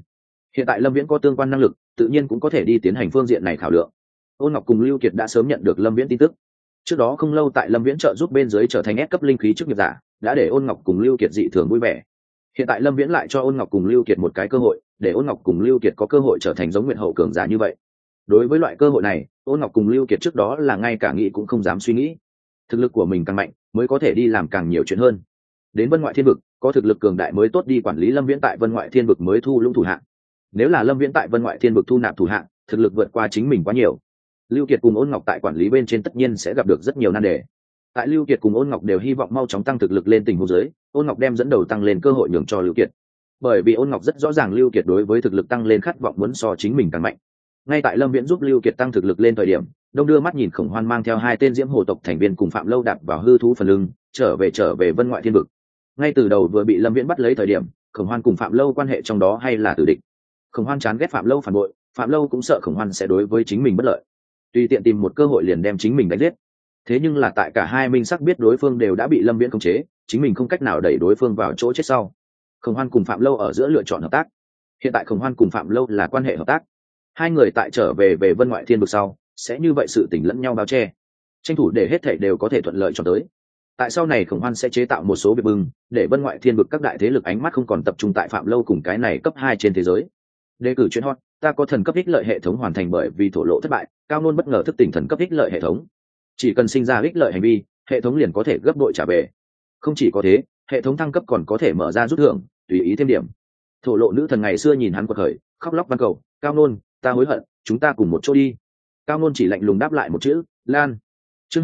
Hiện tại Lâm Viễn có tương quan năng lực, tự nhiên cũng có thể đi tiến hành phương diện này khảo lượng. Ôn Ngọc cùng Lưu Kiệt đã sớm nhận được Lâm Viễn tin tức. Trước đó không lâu tại Lâm Viễn trợ giúp bên dưới trở thành S cấp linh khí chức nghiệp giả, đã để Ôn Ngọc cùng Lưu Kiệt dị thường vui vẻ. Hiện tại Lâm Viễn lại cho Ôn Ngọc cùng Lưu Kiệt một cái cơ hội, để Ôn Ngọc cùng Lưu Kiệt có cơ hội trở thành giống Nguyện Hậu cường giả như vậy. Đối với loại cơ hội này, Ôn Ngọc cùng Lưu Kiệt trước đó là ngay cả nghĩ cũng không dám suy nghĩ. Thực lực của mình càng mạnh, mới có thể đi làm càng nhiều chuyện hơn. Đến Vân Ngoại Thiên Vực, có thực lực cường đại mới tốt đi quản lý Lâm Viễn tại Vân Ngoại Thiên Vực mới thu lũng thủ hạng. Nếu là Lâm Viễn tại Vân Ngoại Thiên Vực thu nạp thủ hạng, thực lực vượt qua chính mình quá nhiều. Lưu Kiệt cùng Ôn Ngọc tại quản lý bên trên tất nhiên sẽ gặp được rất nhiều nan đề. Tại Lưu Kiệt cùng Ôn Ngọc đều hy vọng mau chóng tăng thực lực lên tình huống dưới, Ôn Ngọc đem dẫn đầu tăng lên cơ hội nhường cho Lưu Kiệt. Bởi vì Ôn Ngọc rất rõ ràng Lưu Kiệt đối với thực lực tăng lên khát vọng muốn so chính mình càng mạnh. Ngay tại Lâm Viễn giúp Lưu Kiệt tăng thực lực lên thời điểm, đông đưa mắt nhìn Khổng Hoan mang theo hai tên Diễm Hồ tộc thành viên cùng Phạm Lâu đạp vào hư thú phần lưng, trở về Vân Ngoại Thiên Vực. Ngay từ đầu vừa bị Lâm Viễn bắt lấy thời điểm, Khổng Hoan cùng Phạm Lâu quan hệ trong đó hay là tử địch. Khổng Hoan chán ghét Phạm Lâu phản bội, Phạm Lâu cũng sợ Khổng Hoan sẽ đối với chính mình bất lợi, tùy tiện tìm một cơ hội liền đem chính mình đánh giết. Thế nhưng là tại cả hai minh sắc biết đối phương đều đã bị Lâm Viễn khống chế, chính mình không cách nào đẩy đối phương vào chỗ chết sau. Khổng Hoan cùng Phạm Lâu ở giữa lựa chọn hợp tác. Hiện tại Khổng Hoan cùng Phạm Lâu là quan hệ hợp tác. Hai người tại trở về Vân Ngoại Thiên Vực sau, sẽ như vậy sự tình lẫn nhau bao che, tranh thủ để hết thảy đều có thể thuận lợi cho tới. Tại sau này Khổng Hoan sẽ chế tạo một số việc bừng, để Vân Ngoại Thiên Vực các đại thế lực ánh mắt không còn tập trung tại Phạm Lâu cùng cái này cấp 2 trên thế giới. Đề cử chuyên hot, ta có thần cấp ích lợi hệ thống hoàn thành bởi vì thổ lộ thất bại, Cao Nôn bất ngờ thức tỉnh thần cấp ích lợi hệ thống. Chỉ cần sinh ra ích lợi hành vi, hệ thống liền có thể gấp bội trả về. Không chỉ có thế, hệ thống thăng cấp còn có thể mở ra rút thưởng, tùy ý thêm điểm. Thổ lộ nữ thần ngày xưa nhìn hắn quật khởi, khóc lóc van cầu, Cao Nôn, ta hối hận, chúng ta cùng một chỗ đi. Cao Nôn chỉ lạnh lùng đáp lại một chữ, Lan. Chương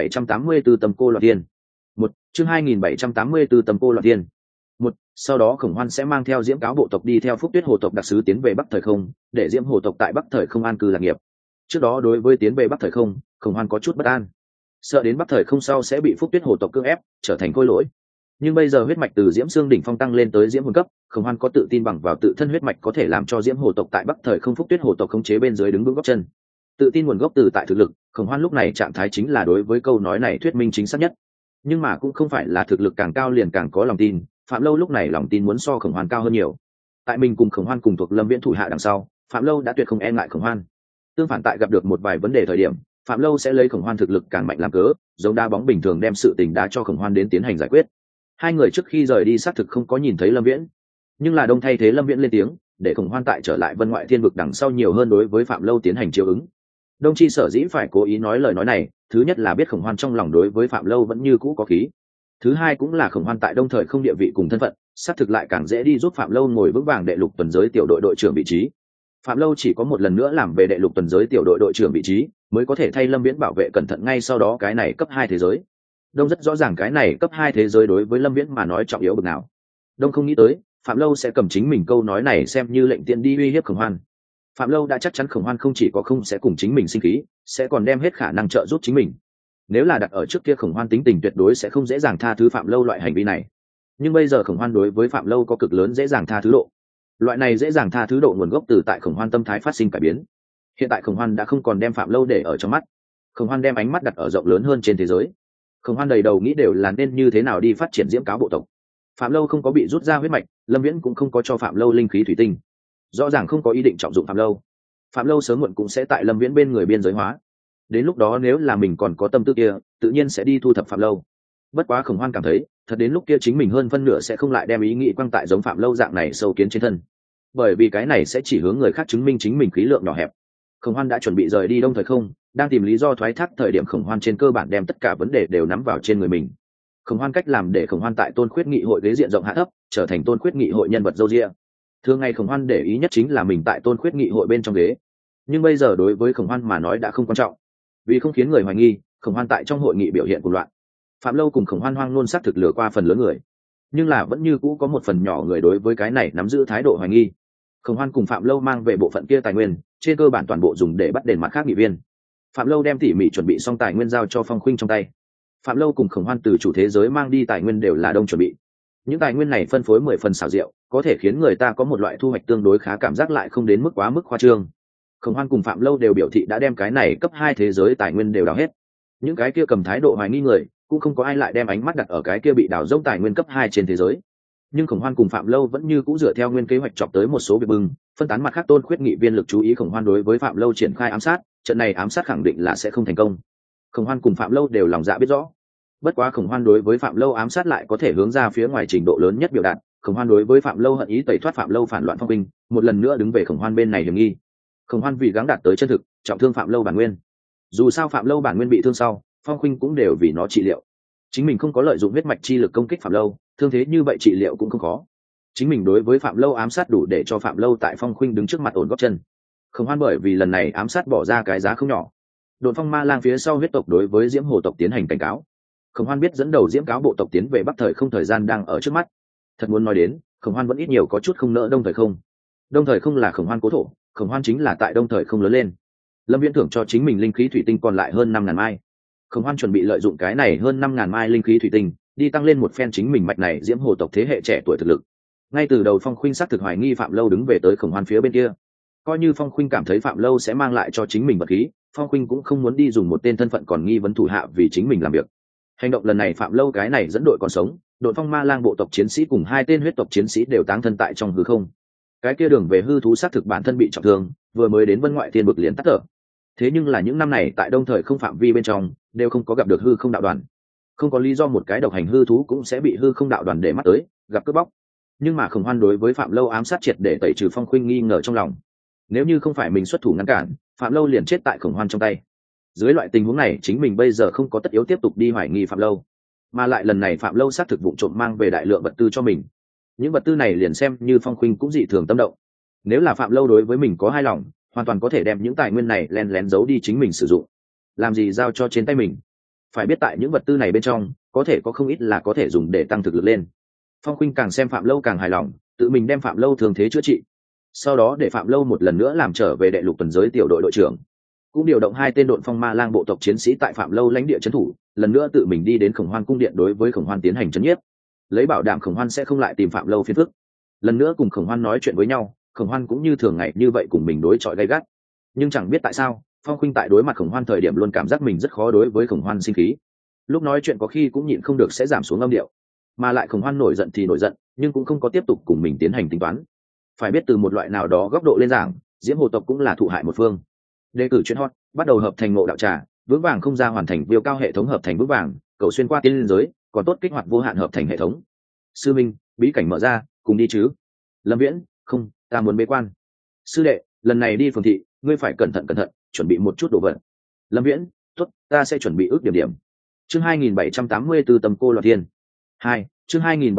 2784 Tầm Cô Loạn Tiên. Chương 2784 Tầm Cô Loạn Tiên. Sau đó Khổng Hoan sẽ mang theo Diễm Cáo bộ tộc đi theo Phúc Tuyết Hồ tộc đặc sứ tiến về Bắc Thời Không, để Diễm Hồ tộc tại Bắc Thời Không an cư lạc nghiệp. Trước đó đối với tiến về Bắc Thời Không, Khổng Hoan có chút bất an, sợ đến Bắc Thời Không sau sẽ bị Phúc Tuyết Hồ tộc cưỡng ép trở thành khôi lỗi. Nhưng bây giờ huyết mạch từ Diễm Xương đỉnh phong tăng lên tới Diễm Hồn cấp, Khổng Hoan có tự tin bằng vào tự thân huyết mạch có thể làm cho Diễm Hồ tộc tại Bắc Thời Không Phúc Tuyết Hồ tộc khống chế bên dưới đứng vững gót chân. Tự tin nguồn gốc từ tại thực lực, Khổng Hoan lúc này trạng thái chính là đối với câu nói này thuyết minh chính xác nhất. Nhưng mà cũng không phải là thực lực càng cao liền càng có lòng tin, Phạm Lâu lúc này lòng tin muốn so Khổng Hoan cao hơn nhiều. Tại mình cùng Khổng Hoan cùng thuộc Lâm Viễn thủ hạ đằng sau, Phạm Lâu đã tuyệt không e ngại Khổng Hoan. Tương phản tại gặp được một vài vấn đề thời điểm, Phạm Lâu sẽ lấy Khổng Hoan thực lực càng mạnh làm cớ, giống đá bóng bình thường đem sự tình đá cho Khổng Hoan đến tiến hành giải quyết. Hai người trước khi rời đi xác thực không có nhìn thấy Lâm Viễn, nhưng là Đông thay thế Lâm Viễn lên tiếng, để Khổng Hoan tại trở lại Vân Ngoại Thiên Vực đằng sau nhiều hơn đối với Phạm Lâu tiến hành chiếu ứng. Đông Chi sở dĩ phải cố ý nói lời nói này, thứ nhất là biết Khổng Hoan trong lòng đối với Phạm Lâu vẫn như cũ có khí. Thứ hai cũng là Khổng Hoan tại Đông Thời Không địa vị cùng thân phận, xác thực lại càng dễ đi giúp Phạm Lâu ngồi vững vàng đệ lục tuần giới tiểu đội đội trưởng vị trí. Phạm Lâu chỉ có một lần nữa làm về đệ lục tuần giới tiểu đội đội trưởng vị trí, mới có thể thay Lâm Viễn bảo vệ cẩn thận ngay sau đó cái này cấp 2 thế giới. Đông rất rõ ràng cái này cấp 2 thế giới đối với Lâm Viễn mà nói trọng yếu bực nào. Đông không nghĩ tới, Phạm Lâu sẽ cầm chính mình câu nói này xem như lệnh tiện đi uy hiếp Khổng Hoan. Phạm Lâu đã chắc chắn Khổng Hoan không chỉ có không sẽ cùng chính mình sinh khí, sẽ còn đem hết khả năng trợ giúp chính mình. Nếu là đặt ở trước kia Khổng Hoan tính tình tuyệt đối sẽ không dễ dàng tha thứ Phạm Lâu loại hành vi này. Nhưng bây giờ Khổng Hoan đối với Phạm Lâu có cực lớn dễ dàng tha thứ độ. Loại này dễ dàng tha thứ độ nguồn gốc từ tại Khổng Hoan tâm thái phát sinh cải biến. Hiện tại Khổng Hoan đã không còn đem Phạm Lâu để ở trong mắt. Khổng Hoan đem ánh mắt đặt ở rộng lớn hơn trên thế giới. Khổng Hoan đầy đầu nghĩ đều là nên như thế nào đi phát triển Diễm Cáo bộ tộc. Phạm Lâu không có bị rút ra huyết mạch, Lâm Viễn cũng không có cho Phạm Lâu linh khí thủy tinh. Rõ ràng không có ý định trọng dụng Phạm Lâu. Phạm Lâu sớm muộn cũng sẽ tại Lâm Viễn bên người biên giới hóa. Đến lúc đó nếu là mình còn có tâm tư kia, tự nhiên sẽ đi thu thập Phạm Lâu. Bất quá Khổng Hoan cảm thấy, thật đến lúc kia chính mình hơn phân nửa sẽ không lại đem ý nghĩ quăng tại giống Phạm Lâu dạng này sâu kiến trên thân. Bởi vì cái này sẽ chỉ hướng người khác chứng minh chính mình khí lượng nhỏ hẹp. Khổng Hoan đã chuẩn bị rời đi Đông Thời Không, đang tìm lý do thoái thác thời điểm Khổng Hoan trên cơ bản đem tất cả vấn đề đều nắm vào trên người mình. Khổng Hoan cách làm để Khổng Hoan tại Tôn Khuyết Nghị hội ghế diện rộng hạ thấp, trở thành Tôn Khuyết Nghị hội nhân vật dâu ria. Thường ngày Khổng Hoan để ý nhất chính là mình tại Tôn Khuyết Nghị hội bên trong ghế. Nhưng bây giờ đối với Khổng Hoan mà nói đã không quan trọng, vì không khiến người hoài nghi, Khổng Hoan tại trong hội nghị biểu hiện cuồng loạn. Phạm Lâu cùng Khổng Hoan hoang luôn xác thực lừa qua phần lớn người, nhưng là vẫn như cũ có một phần nhỏ người đối với cái này nắm giữ thái độ hoài nghi. Khổng Hoan cùng Phạm Lâu mang về bộ phận kia tài nguyên, trên cơ bản toàn bộ dùng để bắt đền mặt khác nghị viên. Phạm Lâu đem tỉ mỉ chuẩn bị xong tài nguyên giao cho Phong Khuynh trong tay. Phạm Lâu cùng Khổng Hoan từ chủ thế giới mang đi tài nguyên đều là Đông chuẩn bị. Những tài nguyên này phân phối 10 phần xảo diệu, có thể khiến người ta có một loại thu hoạch tương đối khá cảm giác lại không đến mức quá mức khoa trương. Khổng Hoan cùng Phạm Lâu đều biểu thị đã đem cái này cấp 2 thế giới tài nguyên đều đào hết. Những cái kia cầm thái độ hoài nghi người, cũng không có ai lại đem ánh mắt đặt ở cái kia bị đào rỗng tài nguyên cấp 2 trên thế giới. Nhưng Khổng Hoan cùng Phạm Lâu vẫn như cũ dựa theo nguyên kế hoạch chọc tới một số việc bừng, phân tán mặt khác tôn khuyết nghị viên lực chú ý Khổng Hoan đối với Phạm Lâu triển khai ám sát, trận này ám sát khẳng định là sẽ không thành công. Khổng Hoan cùng Phạm Lâu đều lòng dạ biết rõ. Bất quá Khổng Hoan đối với Phạm Lâu ám sát lại có thể hướng ra phía ngoài trình độ lớn nhất biểu đạt, Khổng Hoan đối với Phạm Lâu hận ý tẩy thoát Phạm Lâu phản loạn phong binh, một lần nữa đứng về Khổng Hoan bên này hiểm nghi. Khổng Hoan vì gắng đạt tới chân thực, trọng thương Phạm Lâu bản nguyên. Dù sao Phạm Lâu bản nguyên bị thương sau, Phong Khuynh cũng đều vì nó trị liệu. Chính mình không có lợi dụng huyết mạch chi lực công kích Phạm Lâu, thương thế như vậy trị liệu cũng không khó. Chính mình đối với Phạm Lâu ám sát đủ để cho Phạm Lâu tại Phong Khuynh đứng trước mặt ổn gót chân. Khổng Hoan bởi vì lần này ám sát bỏ ra cái giá không nhỏ. Độn Phong Ma Lang phía sau huyết tộc đối với Diễm Hồ tộc tiến hành cảnh cáo. Khổng Hoan biết dẫn đầu Diễm Cáo bộ tộc tiến về Bắc Thời Không thời gian đang ở trước mắt. Thật muốn nói đến, Khổng Hoan vẫn ít nhiều có chút không nỡ Đông Thời Không. Đông Thời Không là Khổng Hoan cố thổ, Khổng Hoan chính là tại Đông Thời Không lớn lên. Lâm Viễn thưởng cho chính mình linh khí thủy tinh còn lại hơn 5.000 mai. Khổng Hoan chuẩn bị lợi dụng cái này hơn 5.000 mai linh khí thủy tinh, đi tăng lên một phen chính mình mạch này Diễm Hồ tộc thế hệ trẻ tuổi thực lực. Ngay từ đầu Phong Khuynh xác thực hoài nghi Phạm Lâu đứng về tới Khổng Hoan phía bên kia. Coi như Phong Khuynh cảm thấy Phạm Lâu sẽ mang lại cho chính mình vật khí, Phong Khuynh cũng không muốn đi dùng một tên thân phận còn nghi vấn thủ hạ vì chính mình làm việc. Hành động lần này Phạm Lâu cái này dẫn đội còn sống, đội Phong Ma Lang bộ tộc chiến sĩ cùng 2 tên huyết tộc chiến sĩ đều táng thân tại trong hư không. Cái kia đường về hư thú xác thực bản thân bị trọng thương, vừa mới đến Vân Ngoại Thiên bực liền tắt thở. Thế nhưng là những năm này tại Đông Thời Không phạm vi bên trong đều không có gặp được hư không đạo đoàn, không có lý do một cái độc hành hư thú cũng sẽ bị hư không đạo đoàn để mắt tới gặp cướp bóc. Nhưng mà Khổng Hoan đối với Phạm Lâu ám sát triệt để tẩy trừ Phong Khuynh nghi ngờ trong lòng. Nếu như không phải mình xuất thủ ngăn cản, Phạm Lâu liền chết tại Khổng Hoan trong tay. Dưới loại tình huống này chính mình bây giờ không có tất yếu tiếp tục đi hoài nghi Phạm Lâu, mà lại lần này Phạm Lâu xác thực vụ trộm mang về đại lượng vật tư cho mình. Những vật tư này liền xem như Phong Khuynh cũng dị thường tâm động. Nếu là Phạm Lâu đối với mình có hài lòng, hoàn toàn có thể đem những tài nguyên này lén lén giấu đi chính mình sử dụng, làm gì giao cho trên tay mình. Phải biết tại những vật tư này bên trong có thể có không ít là có thể dùng để tăng thực lực lên. Phong Khuynh càng xem Phạm Lâu càng hài lòng, tự mình đem Phạm Lâu thường thế chữa trị, sau đó để Phạm Lâu một lần nữa làm trở về đệ lục tuần giới tiểu đội đội trưởng, cũng điều động 2 tên Độn Phong Ma Lang bộ tộc chiến sĩ tại Phạm Lâu lãnh địa trấn thủ, lần nữa tự mình đi đến Khổng Hoan cung điện đối với Khổng Hoan tiến hành trấn nhiếp, lấy bảo đảm Khổng Hoan sẽ không lại tìm Phạm Lâu phiền phức. Lần nữa cùng Khổng Hoan nói chuyện với nhau, Khổng Hoan cũng như thường ngày như vậy cùng mình đối chọi gay gắt. Nhưng chẳng biết tại sao, Phong Khuynh tại đối mặt Khổng Hoan thời điểm luôn cảm giác mình rất khó đối với Khổng Hoan sinh khí. Lúc nói chuyện có khi cũng nhịn không được sẽ giảm xuống âm điệu, mà lại Khổng Hoan nổi giận thì nổi giận, nhưng cũng không có tiếp tục cùng mình tiến hành tính toán. Phải biết từ một loại nào đó góc độ lên giảng, Diễm Hồ tộc cũng là thụ hại một phương. Đề cử chuyện hot, bắt đầu hợp thành ngộ đạo trà, vững vàng không ra hoàn thành viêu cao hệ thống hợp thành vững vàng, cầu xuyên qua tiên giới, còn tốt kích hoạt vô hạn hợp thành hệ thống. Sư minh, bí cảnh mở ra, cùng đi chứ? Lâm Viễn, không, ta muốn bế quan. Sư đệ, lần này đi phường thị, ngươi phải cẩn thận, chuẩn bị một chút đồ vật. Lâm Viễn, tốt, ta sẽ chuẩn bị ước điểm. Chương 2784 Tầm Cô Loạn Thiên 2, chương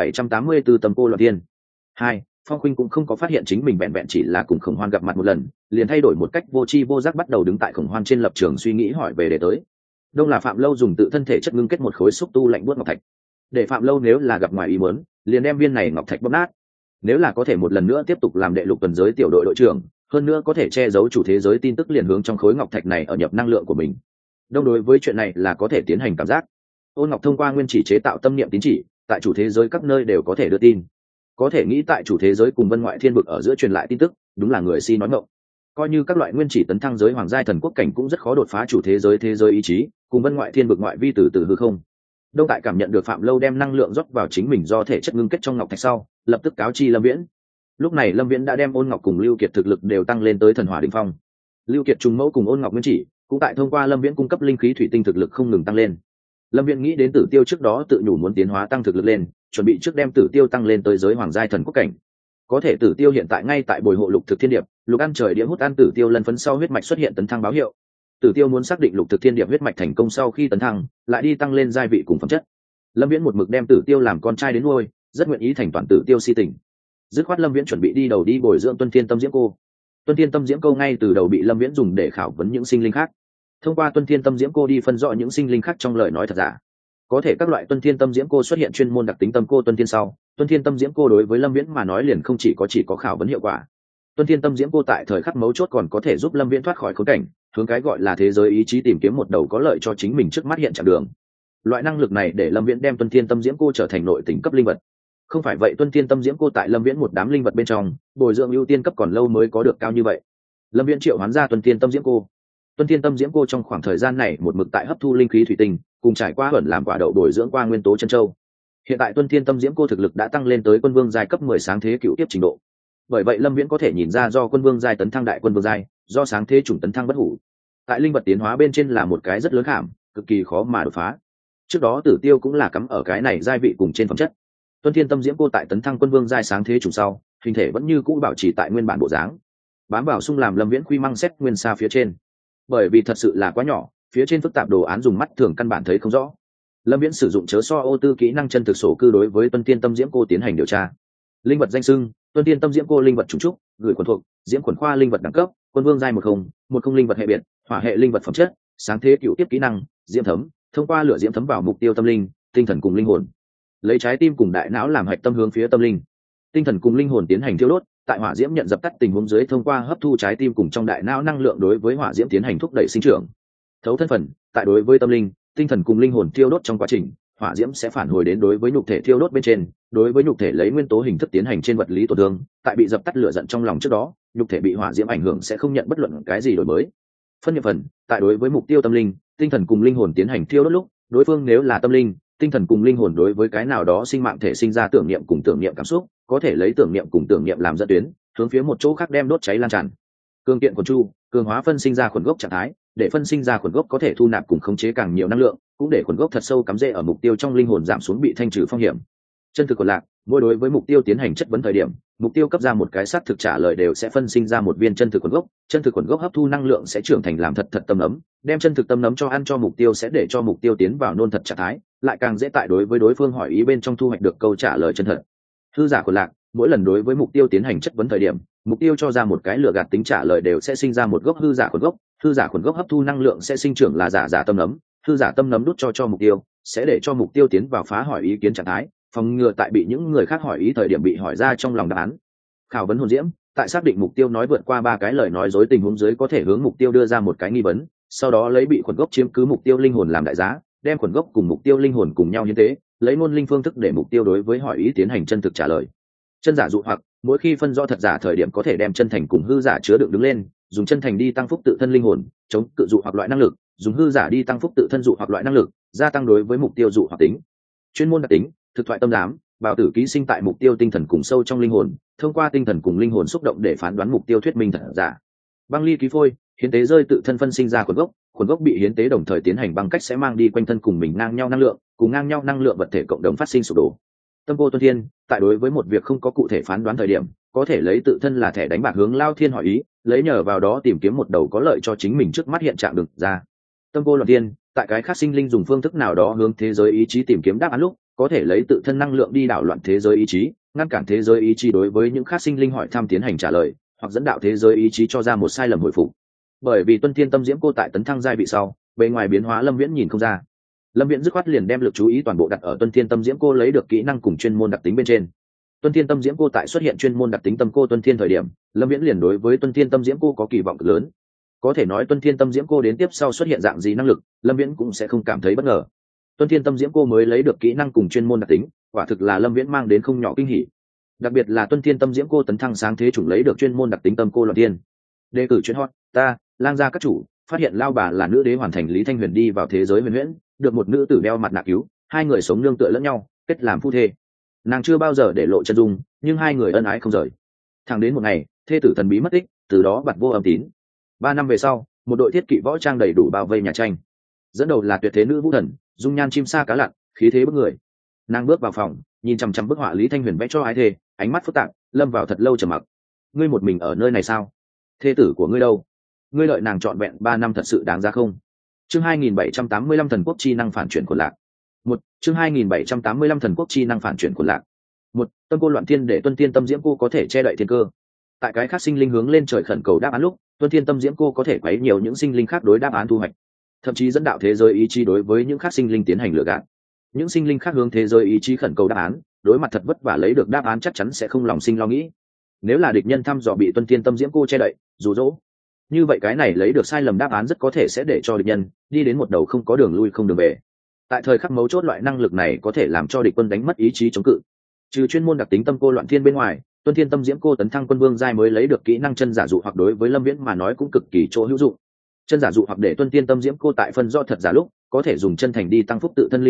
2784 Tầm Cô Loạn Thiên 2. Phong Khuynh cũng không có phát hiện chính mình vẹn vẹn chỉ là cùng Khổng Hoan gặp mặt một lần, liền thay đổi một cách vô tri vô giác bắt đầu đứng tại Khổng Hoan trên lập trường suy nghĩ hỏi về để tới. Đông là Phạm Lâu dùng tự thân thể chất ngưng kết một khối xúc tu lạnh buốt ngọc thạch. Để Phạm Lâu nếu là gặp ngoài ý muốn, liền đem viên này ngọc thạch bóp nát. Nếu là có thể một lần nữa tiếp tục làm đệ lục tuần giới tiểu đội đội trưởng, hơn nữa có thể che giấu chủ thế giới tin tức liền hướng trong khối ngọc thạch này ở nhập năng lượng của mình. Đông đối với chuyện này là có thể tiến hành cảm giác. Ôn Ngọc thông qua nguyên chỉ chế tạo tâm niệm tín chỉ, tại chủ thế giới các nơi đều có thể đưa tin. Có thể nghĩ tại chủ thế giới cùng Vân Ngoại Thiên vực ở giữa truyền lại tin tức, đúng là người si nói ngọng. Coi như các loại nguyên chỉ tấn thăng giới hoàng giai thần quốc cảnh cũng rất khó đột phá chủ thế giới ý chí, cùng Vân Ngoại Thiên vực ngoại vi từ hư không. Đông tại cảm nhận được Phạm Lâu đem năng lượng rót vào chính mình do thể chất ngưng kết trong ngọc thạch sau, lập tức cáo chi Lâm Viễn. Lúc này Lâm Viễn đã đem Ôn Ngọc cùng Lưu Kiệt thực lực đều tăng lên tới thần hỏa đỉnh phong. Lưu Kiệt trùng mẫu cùng Ôn Ngọc nguyên chỉ, cũng tại thông qua Lâm Viễn cung cấp linh khí thủy tinh thực lực không ngừng tăng lên. Lâm Viễn nghĩ đến Tử Tiêu trước đó tự nhủ muốn tiến hóa tăng thực lực lên, chuẩn bị trước đem Tử Tiêu tăng lên tới giới hoàng giai thần quốc cảnh. Có thể Tử Tiêu hiện tại ngay tại bồi hộ lục thực thiên điệp, lục ăn trời đĩa hút ăn Tử Tiêu lần phấn sau huyết mạch xuất hiện tấn thăng báo hiệu. Tử Tiêu muốn xác định lục thực thiên điệp huyết mạch thành công sau khi tấn thăng, lại đi tăng lên giai vị cùng phẩm chất. Lâm Viễn một mực đem Tử Tiêu làm con trai đến nuôi, rất nguyện ý thành toàn Tử Tiêu si tình. Dứt khoát Lâm Viễn chuẩn bị đi đầu đi bồi dưỡng Tuân Thiên Tâm Diễm Cô. Tuân Thiên Tâm Diễm Cô ngay từ đầu bị Lâm Viễn dùng để khảo vấn những sinh linh khác. Thông qua Tuân Thiên Tâm Diễm Cô đi phân rõ những sinh linh khác trong lời nói thật giả. Có thể các loại Tuân Thiên Tâm Diễm Cô xuất hiện chuyên môn đặc tính tâm cô Tuân Thiên sau, Tuân Thiên Tâm Diễm Cô đối với Lâm Viễn mà nói liền không chỉ có khảo vấn hiệu quả. Tuân Thiên Tâm Diễm Cô tại thời khắc mấu chốt còn có thể giúp Lâm Viễn thoát khỏi khốn cảnh, hướng cái gọi là thế giới ý chí tìm kiếm một đầu có lợi cho chính mình trước mắt hiện trạng đường. Loại năng lực này để Lâm Viễn đem Tuân Thiên Tâm Diễm Cô trở thành nội tình cấp linh vật. Không phải vậy Tuân Thiên Tâm Diễm Cô tại Lâm Viễn một đám linh vật bên trong, bồi dưỡng ưu tiên cấp còn lâu mới có được cao như vậy. Lâm Viễn triệu hoán ra Tuân Thiên Tâm Diễm Cô. Tuân Thiên Tâm Diễm Cô trong khoảng thời gian này một mực tại hấp thu linh khí thủy tinh, cùng trải qua ẩn làm quả đậu bồi dưỡng qua nguyên tố chân châu. Hiện tại Tuân Thiên Tâm Diễm Cô thực lực đã tăng lên tới quân vương giai cấp 10 sáng thế cựu tiếp trình độ. Bởi vậy Lâm Viễn có thể nhìn ra do quân vương giai tấn thăng đại quân vương giai, do sáng thế chủng tấn thăng bất hủ. Tại linh vật tiến hóa bên trên là một cái rất lớn khảm, cực kỳ khó mà đột phá. Trước đó Tử Tiêu cũng là cắm ở cái này giai vị cùng trên phẩm chất. Tuân Thiên Tâm Diễm Cô tại tấn thăng quân vương giai sáng thế chủng sau, hình thể vẫn như cũ bảo trì tại nguyên bản bộ dáng, bám vào xung làm Lâm Viễn khuy măng xét nguyên xa phía trên. Bởi vì thật sự là quá nhỏ, phía trên phức tạp đồ án dùng mắt thường căn bản thấy không rõ. Lâm Viễn sử dụng chớ so ô tư kỹ năng chân thực sổ cư đối với Tuân Thiên Tâm Diễm Cô tiến hành điều tra. Linh vật danh xưng: Tuân Thiên Tâm Diễm Cô linh vật chủng trúc, gửi quần thuộc, diễm quần khoa linh vật đẳng cấp, quân vương giai 10, 10 linh vật hệ biệt, hỏa hệ linh vật phẩm chất, sáng thế cựu tiếp kỹ năng, diễm thấm, thông qua lửa diễm thấm vào mục tiêu tâm linh, tinh thần cùng linh hồn. Lấy trái tim cùng đại não làm hạch tâm hướng phía tâm linh, tinh thần cùng linh hồn tiến hành thiêu đốt, tại hỏa diễm nhận dập tắt tình huống dưới thông qua hấp thu trái tim cùng trong đại não năng lượng đối với hỏa diễm tiến hành thúc đẩy sinh trưởng. Thấu thân phần, tại đối với tâm linh, tinh thần cùng linh hồn thiêu đốt trong quá trình, hỏa diễm sẽ phản hồi đến đối với nhục thể thiêu đốt bên trên, đối với nhục thể lấy nguyên tố hình thức tiến hành trên vật lý tổn thương, tại bị dập tắt lửa giận trong lòng trước đó, nhục thể bị hỏa diễm ảnh hưởng sẽ không nhận bất luận cái gì đổi mới. Phân nhập phần, tại đối với mục tiêu tâm linh, tinh thần cùng linh hồn tiến hành thiêu đốt lúc, đối phương nếu là tâm linh, tinh thần cùng linh hồn đối với cái nào đó sinh mạng thể sinh ra tưởng niệm cùng tưởng niệm cảm xúc, có thể lấy tưởng niệm cùng tưởng niệm làm dẫn tuyến, hướng phía một chỗ khác đem đốt cháy lan tràn. Cương kiện quần chu, cường hóa phân sinh ra khuẩn gốc trạng thái, để phân sinh ra khuẩn gốc có thể thu nạp cùng khống chế càng nhiều năng lượng, cũng để khuẩn gốc thật sâu cắm rễ ở mục tiêu trong linh hồn giảm xuống bị thanh trừ phong hiểm. Chân thực quần lạc, mỗi đối với mục tiêu tiến hành chất vấn thời điểm, mục tiêu cấp ra một cái xác thực trả lời đều sẽ phân sinh ra một viên chân thực khuẩn gốc, chân thực khuẩn gốc hấp thu năng lượng sẽ trưởng thành làm thật thật tâm nấm, đem chân thực tâm nấm cho ăn cho mục tiêu sẽ để cho mục tiêu tiến vào nôn thật trạng thái, lại càng dễ tại đối với đối phương hỏi ý bên trong thu hoạch được câu trả lời chân thật. Hư giả quần lạc, mỗi lần đối với mục tiêu tiến hành chất vấn thời điểm, mục tiêu cho ra một cái lừa gạt tính trả lời đều sẽ sinh ra một gốc hư giả khuẩn gốc, hư giả khuẩn gốc hấp thu năng lượng sẽ sinh trưởng là giả tâm nấm, hư giả tâm nấm đút cho mục tiêu, sẽ để cho mục tiêu tiến vào phá hỏi ý kiến trạng thái, phòng ngừa tại bị những người khác hỏi ý thời điểm bị hỏi ra trong lòng đáp án. Khảo vấn hồn diễm, tại xác định mục tiêu nói vượt qua 3 cái lời nói dối tình huống dưới có thể hướng mục tiêu đưa ra một cái nghi vấn, sau đó lấy bị khuẩn gốc chiếm cứ mục tiêu linh hồn làm đại giá, đem khuẩn gốc cùng mục tiêu linh hồn cùng nhau hiến tế, lấy ngôn linh phương thức để mục tiêu đối với hỏi ý tiến hành chân thực trả lời. Chân giả dụ hoặc, mỗi khi phân rõ thật giả thời điểm có thể đem chân thành cùng hư giả chứa đựng đứng lên, dùng chân thành đi tăng phúc tự thân linh hồn, chống cự dụ hoặc loại năng lực, dùng hư giả đi tăng phúc tự thân dụ hoặc loại năng lực, gia tăng đối với mục tiêu dụ hoặc tính. Chuyên môn đặc tính, thực thoại tâm giám, bào tử ký sinh tại mục tiêu tinh thần cùng sâu trong linh hồn, thông qua tinh thần cùng linh hồn xúc động để phán đoán mục tiêu thuyết minh thật giả. Băng ly ký phôi, hiến tế rơi tự thân phân sinh ra khuẩn gốc bị hiến tế đồng thời tiến hành băng cách sẽ mang đi quanh thân cùng mình ngang nhau năng lượng, cùng ngang nhau năng lượng vật thể cộng đồng phát sinh sụp đổ. Tâm cô tuân thiên, tại đối với một việc không có cụ thể phán đoán thời điểm, có thể lấy tự thân là thẻ đánh bạc hướng Lao Thiên hỏi ý, lấy nhờ vào đó tìm kiếm một đầu có lợi cho chính mình trước mắt hiện trạng được ra. Tâm cô loạn thiên, tại cái khác sinh linh dùng phương thức nào đó hướng thế giới ý chí tìm kiếm đáp án lúc, có thể lấy tự thân năng lượng đi đảo loạn thế giới ý chí, ngăn cản thế giới ý chí đối với những khác sinh linh hỏi thăm tiến hành trả lời, hoặc dẫn đạo thế giới ý chí cho ra một sai lầm hồi phục. Bởi vì Tuân Thiên Tâm Diễm Cô tại tấn thăng giai vị sau, bề ngoài biến hóa Lâm Viễn nhìn không ra. Lâm Viễn dứt khoát liền đem lực chú ý toàn bộ đặt ở Tuân Thiên Tâm Diễm Cô lấy được kỹ năng cùng chuyên môn đặc tính bên trên. Tuân Thiên Tâm Diễm Cô tại xuất hiện chuyên môn đặc tính Tâm Cô Tuân Thiên thời điểm, Lâm Viễn liền đối với Tuân Thiên Tâm Diễm Cô có kỳ vọng cực lớn. Có thể nói Tuân Thiên Tâm Diễm Cô đến tiếp sau xuất hiện dạng gì năng lực, Lâm Viễn cũng sẽ không cảm thấy bất ngờ. Tuân Thiên Tâm Diễm Cô mới lấy được kỹ năng cùng chuyên môn đặc tính, quả thực là Lâm Viễn mang đến không nhỏ kinh hỉ. Đặc biệt là Tuân Thiên Tâm Diễm Cô tấn thăng sáng thế chủng lấy được chuyên môn đặc tính Tâm Cô Loạn Thiên. Đề cử chuyên hot, ta, lang gia các chủ, phát hiện lao bà là nữ đế hoàn thành Lý Thanh Huyền đi vào thế giới huyền huyễn, được một nữ tử đeo mặt nạ cứu, hai người sống nương tựa lẫn nhau, kết làm phu thê. Nàng chưa bao giờ để lộ chân dung, nhưng hai người ân ái không rời. Thẳng đến một ngày, thê tử thần bí mất tích, từ đó bặt vô âm tín. 3 năm về sau, một đội thiết kỵ võ trang đầy đủ bao vây nhà tranh. Dẫn đầu là tuyệt thế nữ vũ thần, dung nhan chim sa cá lặn, khí thế bức người. Nàng bước vào phòng, nhìn chằm chằm bức họa Lý Thanh Huyền vẽ cho ái thê, ánh mắt phức tạp, lâm vào thật lâu trầm mặc. Ngươi một mình ở nơi này sao? Thê tử của ngươi đâu? Ngươi đợi nàng trọn vẹn 3 năm thật sự đáng giá không? Chương 2785 thần quốc chi năng phản chuyển của lạc. Chương 2785 thần quốc chi năng phản chuyển của lạc. Tâm Cô Loạn Thiên để Tuân Thiên Tâm Diễm Cô có thể che đậy thiên cơ. Tại cái khác sinh linh hướng lên trời khẩn cầu đáp án lúc, Tuân Thiên Tâm Diễm Cô có thể quấy nhiều những sinh linh khác đối đáp án thu hoạch, thậm chí dẫn đạo thế giới ý chí đối với những khác sinh linh tiến hành lừa gạt. Những sinh linh khác hướng thế giới ý chí khẩn cầu đáp án, đối mặt thật vất vả lấy được đáp án chắc chắn sẽ không lòng sinh lo nghĩ. Nếu là địch nhân thăm dò bị Tuân Thiên Tâm Diễm Cô che đậy, dụ dỗ, như vậy cái này lấy được sai lầm đáp án rất có thể sẽ để cho địch nhân đi đến một đầu không có đường lui không đường về. Tại thời khắc mấu chốt loại năng lực này có thể làm cho địch quân đánh mất ý chí chống cự. Trừ chuyên môn đặc tính Tâm Cô Loạn Thiên bên ngoài, Tuân Thiên Tâm Diễm Cô tấn thăng quân vương giai mới lấy được kỹ năng chân giả dụ hoặc đối với Lâm Viễn mà nói cũng cực kỳ chỗ hữu dụng. Chân giả dụ hoặc để Tuân Thiên Tâm Diễm Cô tại phân do thật giả lúc, có thể dùng chân thành đi tăng phúc tự thân linh hồn,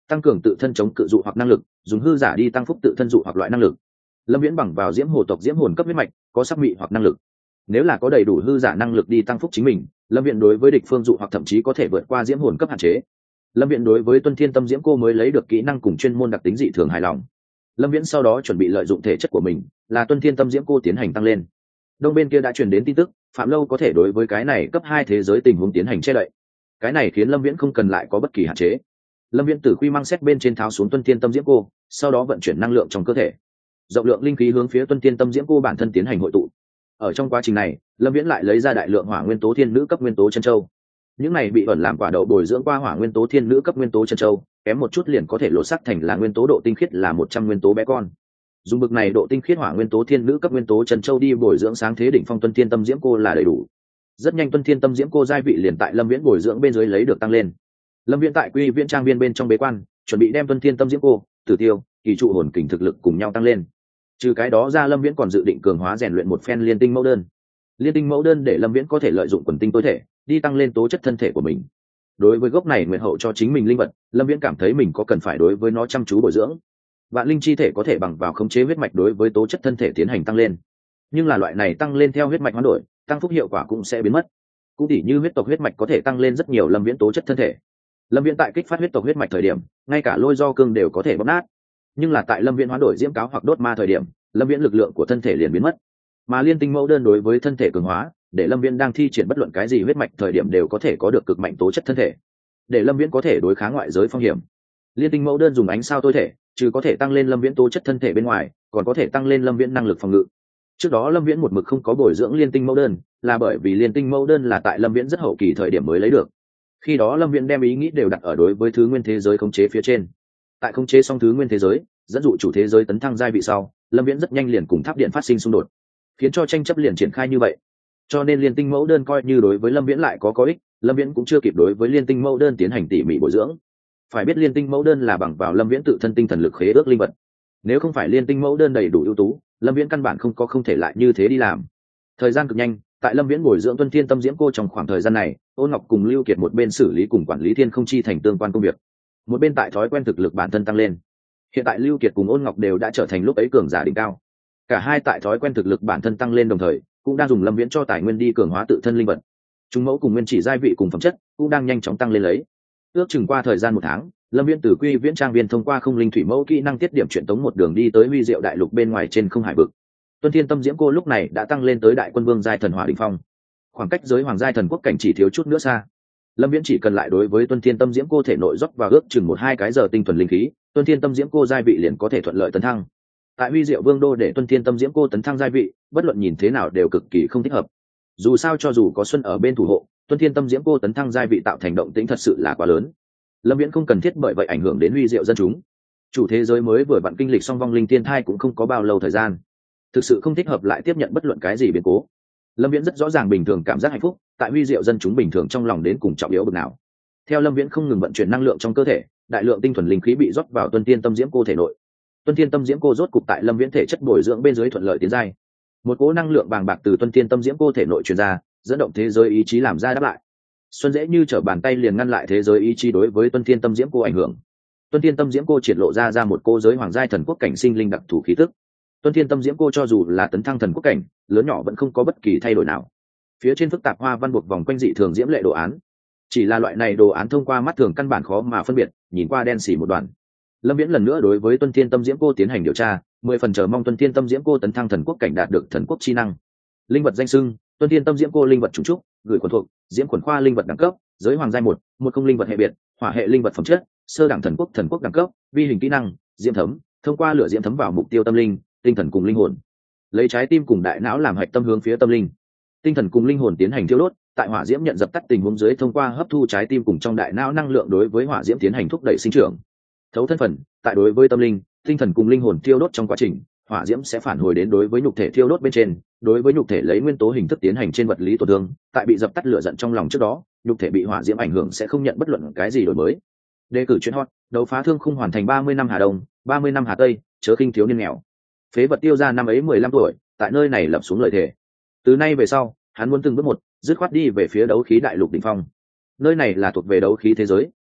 tăng cường tự thân chống cự dụ hoặc năng lực, dùng hư giả đi tăng phúc tự thân dụ hoặc loại năng lực. Lâm Viễn bằng vào diễm hồ tộc diễm hồn cấp huyết mạch, có sắc mị hoặc năng lực. Nếu là có đầy đủ hư giả năng lực đi tăng phúc chính mình, Lâm Viễn đối với địch phương dụ hoặc thậm chí có thể vượt qua diễm hồn cấp hạn chế. Lâm Viễn đối với Tuân Thiên Tâm Diễm Cô mới lấy được kỹ năng cùng chuyên môn đặc tính dị thường hài lòng. Lâm Viễn sau đó chuẩn bị lợi dụng thể chất của mình, là Tuân Thiên Tâm Diễm Cô tiến hành tăng lên. Đông bên kia đã truyền đến tin tức, Phạm Lâu có thể đối với cái này cấp 2 thế giới tình huống tiến hành che đậy. Cái này khiến Lâm Viễn không cần lại có bất kỳ hạn chế. Lâm Viễn từ quy mang xét bên trên tháo xuống Tuân Thiên Tâm Diễm Cô, sau đó vận chuyển năng lượng trong cơ thể. Rộng lượng linh khí hướng phía Tuân Thiên Tâm Diễm Cô bản thân tiến hành hội tụ. Ở trong quá trình này, Lâm Viễn lại lấy ra đại lượng hỏa nguyên tố thiên nữ cấp nguyên tố chân châu. Những này bị ẩn làm quả đậu bồi dưỡng qua hỏa nguyên tố thiên nữ cấp nguyên tố chân châu, kém một chút liền có thể lột sắc thành là nguyên tố độ tinh khiết là 100 nguyên tố bé con. Dùng bực này độ tinh khiết hỏa nguyên tố thiên nữ cấp nguyên tố chân châu đi bồi dưỡng sáng thế đỉnh phong Tuân Thiên Tâm Diễm Cô là đầy đủ. Rất nhanh Tuân Thiên Tâm Diễm Cô giai vị liền tại Lâm Viễn bồi dưỡng bên dưới lấy được tăng lên. Lâm Viễn tại Quy Viễn trang viên bên trong bế quan, chuẩn bị đem Tuân Thiên Tâm Diễm Cô, Tử Tiêu, Kỳ trụ hồn kình thực lực cùng nhau tăng lên. Trừ cái đó ra, Lâm Viễn còn dự định cường hóa rèn luyện một phen liên tinh mẫu đơn. Liên tinh mẫu đơn để Lâm Viễn có thể lợi dụng quần tinh tối thể, đi tăng lên tố chất thân thể của mình. Đối với gốc này nguyện hậu cho chính mình linh vật, Lâm Viễn cảm thấy mình có cần phải đối với nó chăm chú bồi dưỡng. Vạn linh chi thể có thể bằng vào khống chế huyết mạch đối với tố chất thân thể tiến hành tăng lên, nhưng là loại này tăng lên theo huyết mạch hoán đổi, tăng phúc hiệu quả cũng sẽ biến mất. Cũng tỉ như huyết tộc huyết mạch có thể tăng lên rất nhiều Lâm Viễn tố chất thân thể. Lâm Viễn tại kích phát huyết tộc huyết mạch thời điểm, ngay cả lôi do cương đều có thể bóp nát, nhưng là tại Lâm Viễn hoán đổi diễm cáo hoặc đốt ma thời điểm, Lâm Viễn lực lượng của thân thể liền biến mất. Mà liên tinh mẫu đơn đối với thân thể cường hóa, để Lâm Viễn đang thi triển bất luận cái gì huyết mạch thời điểm đều có thể có được cực mạnh tố chất thân thể, để Lâm Viễn có thể đối kháng ngoại giới phong hiểm. Liên tinh mẫu đơn dùng ánh sao tối thể, trừ có thể tăng lên Lâm Viễn tố chất thân thể bên ngoài, còn có thể tăng lên Lâm Viễn năng lực phòng ngự. Trước đó Lâm Viễn một mực không có bồi dưỡng liên tinh mẫu đơn, là bởi vì liên tinh mẫu đơn là tại Lâm Viễn rất hậu kỳ thời điểm mới lấy được. Khi đó Lâm Viễn đem ý nghĩ đều đặt ở đối với thứ nguyên thế giới khống chế phía trên. Tại khống chế xong thứ nguyên thế giới, dẫn dụ chủ thế giới tấn thăng giai vị sau, Lâm Viễn rất nhanh liền cùng tháp điện phát sinh xung đột, khiến cho tranh chấp liền triển khai như vậy. Cho nên liên tinh mẫu đơn coi như đối với Lâm Viễn lại có ích, Lâm Viễn cũng chưa kịp đối với liên tinh mẫu đơn tiến hành tỉ mỉ bồi dưỡng. Phải biết liên tinh mẫu đơn là bằng vào Lâm Viễn tự thân tinh thần lực khế ước linh vật. Nếu không phải liên tinh mẫu đơn đầy đủ ưu tú, Lâm Viễn căn bản không thể lại như thế đi làm. Thời gian cực nhanh, tại Lâm Viễn bồi dưỡng Tuân Thiên Tâm Diễm Cô trong khoảng thời gian này, Ôn Ngọc cùng Lưu Kiệt một bên xử lý cùng quản lý Thiên Không Chi thành tương quan công việc, một bên tại thói quen thực lực bản thân tăng lên. Hiện tại Lưu Kiệt cùng Ôn Ngọc đều đã trở thành lúc ấy cường giả đỉnh cao. Cả hai tại thói quen thực lực bản thân tăng lên đồng thời, cũng đang dùng Lâm Viễn cho tài nguyên đi cường hóa tự thân linh vật. Trung mẫu cùng nguyên chỉ giai vị cùng phẩm chất cũng đang nhanh chóng tăng lên lấy. Ước chừng qua thời gian 1 tháng, Lâm Viễn từ Quy Viễn trang viên thông qua không linh thủy mẫu kỹ năng tiết điểm truyền tống một đường đi tới Huy Diệu đại lục bên ngoài trên không hải vực. Tuân Thiên Tâm Diễm Cô lúc này đã tăng lên tới đại quân vương giai thần hỏa đỉnh phong. Khoảng cách giới hoàng giai thần quốc cảnh chỉ thiếu chút nữa xa. Lâm Viễn chỉ cần lại đối với Tuân Thiên Tâm Diễm Cô thể nội rót vào ước chừng 1-2 cái giờ tinh thuần linh khí, Tuân Thiên Tâm Diễm Cô giai vị liền có thể thuận lợi tấn thăng. Tại Huy Diệu Vương đô để Tuân Thiên Tâm Diễm Cô tấn thăng giai vị, bất luận nhìn thế nào đều cực kỳ không thích hợp. Dù sao cho dù có Xuân ở bên thủ hộ, Tuân Thiên Tâm Diễm Cô tấn thăng giai vị tạo thành động tĩnh thật sự là quá lớn. Lâm Viễn không cần thiết bởi vậy ảnh hưởng đến Huy Diệu dân chúng. Chủ thế giới mới vừa vặn kinh lịch xong vong linh thiên thai cũng không có bao lâu thời gian, thực sự không thích hợp lại tiếp nhận bất luận cái gì biến cố. Lâm Viễn rất rõ ràng bình thường cảm giác hạnh phúc, tại Huy Diệu dân chúng bình thường trong lòng đến cùng trọng yếu bực nào. Theo Lâm Viễn không ngừng vận chuyển năng lượng trong cơ thể, đại lượng tinh thuần linh khí bị rót vào Tuân Thiên Tâm Diễm Cô thể nội. Tuân Thiên Tâm Diễm Cô rốt cục tại Lâm Viễn thể chất bồi dưỡng bên dưới thuận lợi tiến giai. Một cỗ năng lượng bàng bạc từ Tuân Thiên Tâm Diễm Cô thể nội truyền ra, dẫn động thế giới ý chí làm ra đáp lại. Xuân dễ như trở bàn tay liền ngăn lại thế giới ý chí đối với Tuân Thiên Tâm Diễm Cô ảnh hưởng. Tuân Thiên Tâm Diễm Cô triển lộ ra một cô giới hoàng giai thần quốc cảnh sinh linh đặc thù khí tức. Tuân Thiên Tâm Diễm Cô cho dù là tấn thăng thần quốc cảnh, lớn nhỏ vẫn không có bất kỳ thay đổi nào. Phía trên phức tạp hoa văn buộc vòng quanh dị thường diễm lệ đồ án. Chỉ là loại này đồ án thông qua mắt thường căn bản khó mà phân biệt, nhìn qua đen xì một đoàn. Lâm Viễn lần nữa đối với Tuân Thiên Tâm Diễm Cô tiến hành điều tra, 10 phần chờ mong Tuân Thiên Tâm Diễm Cô tấn thăng thần quốc cảnh đạt được thần quốc chi năng. Linh vật danh xưng: Tuân Thiên Tâm Diễm Cô linh vật chủng trúc, gửi quần thuộc, diễm quần khoa linh vật đẳng cấp, giới hoàng giai 1, không linh vật hệ biệt, hỏa hệ linh vật phẩm chất, sơ đẳng thần quốc đẳng cấp, vi hình kỹ năng, diễm thấm, thông qua lửa diễm thấm vào mục tiêu tâm linh, tinh thần cùng linh hồn. Lấy trái tim cùng đại não làm hạch tâm hướng phía tâm linh, tinh thần cùng linh hồn tiến hành thiêu đốt, tại hỏa diễm nhận dập tắt tình huống dưới thông qua hấp thu trái tim cùng trong đại não năng lượng đối với hỏa diễm tiến hành thúc đẩy sinh trưởng. Thấu thân phần, tại đối với tâm linh, tinh thần cùng linh hồn thiêu đốt trong quá trình, hỏa diễm sẽ phản hồi đến đối với nhục thể thiêu đốt bên trên, đối với nhục thể lấy nguyên tố hình thức tiến hành trên vật lý tổn thương, tại bị dập tắt lửa giận trong lòng trước đó, nhục thể bị hỏa diễm ảnh hưởng sẽ không nhận bất luận cái gì đổi mới. Đề cử chuyên hot, đấu phá thương khung hoàn thành 30 năm Hà Đông, 30 năm Hà Tây, chớ khinh thiếu niên nghèo. Phế vật tiêu ra năm ấy 15 tuổi, tại nơi này lập xuống lời thề. Từ nay về sau, hắn muốn từng bước một, dứt khoát đi về phía đấu khí đại lục đỉnh phong. Nơi này là thuộc về đấu khí thế giới,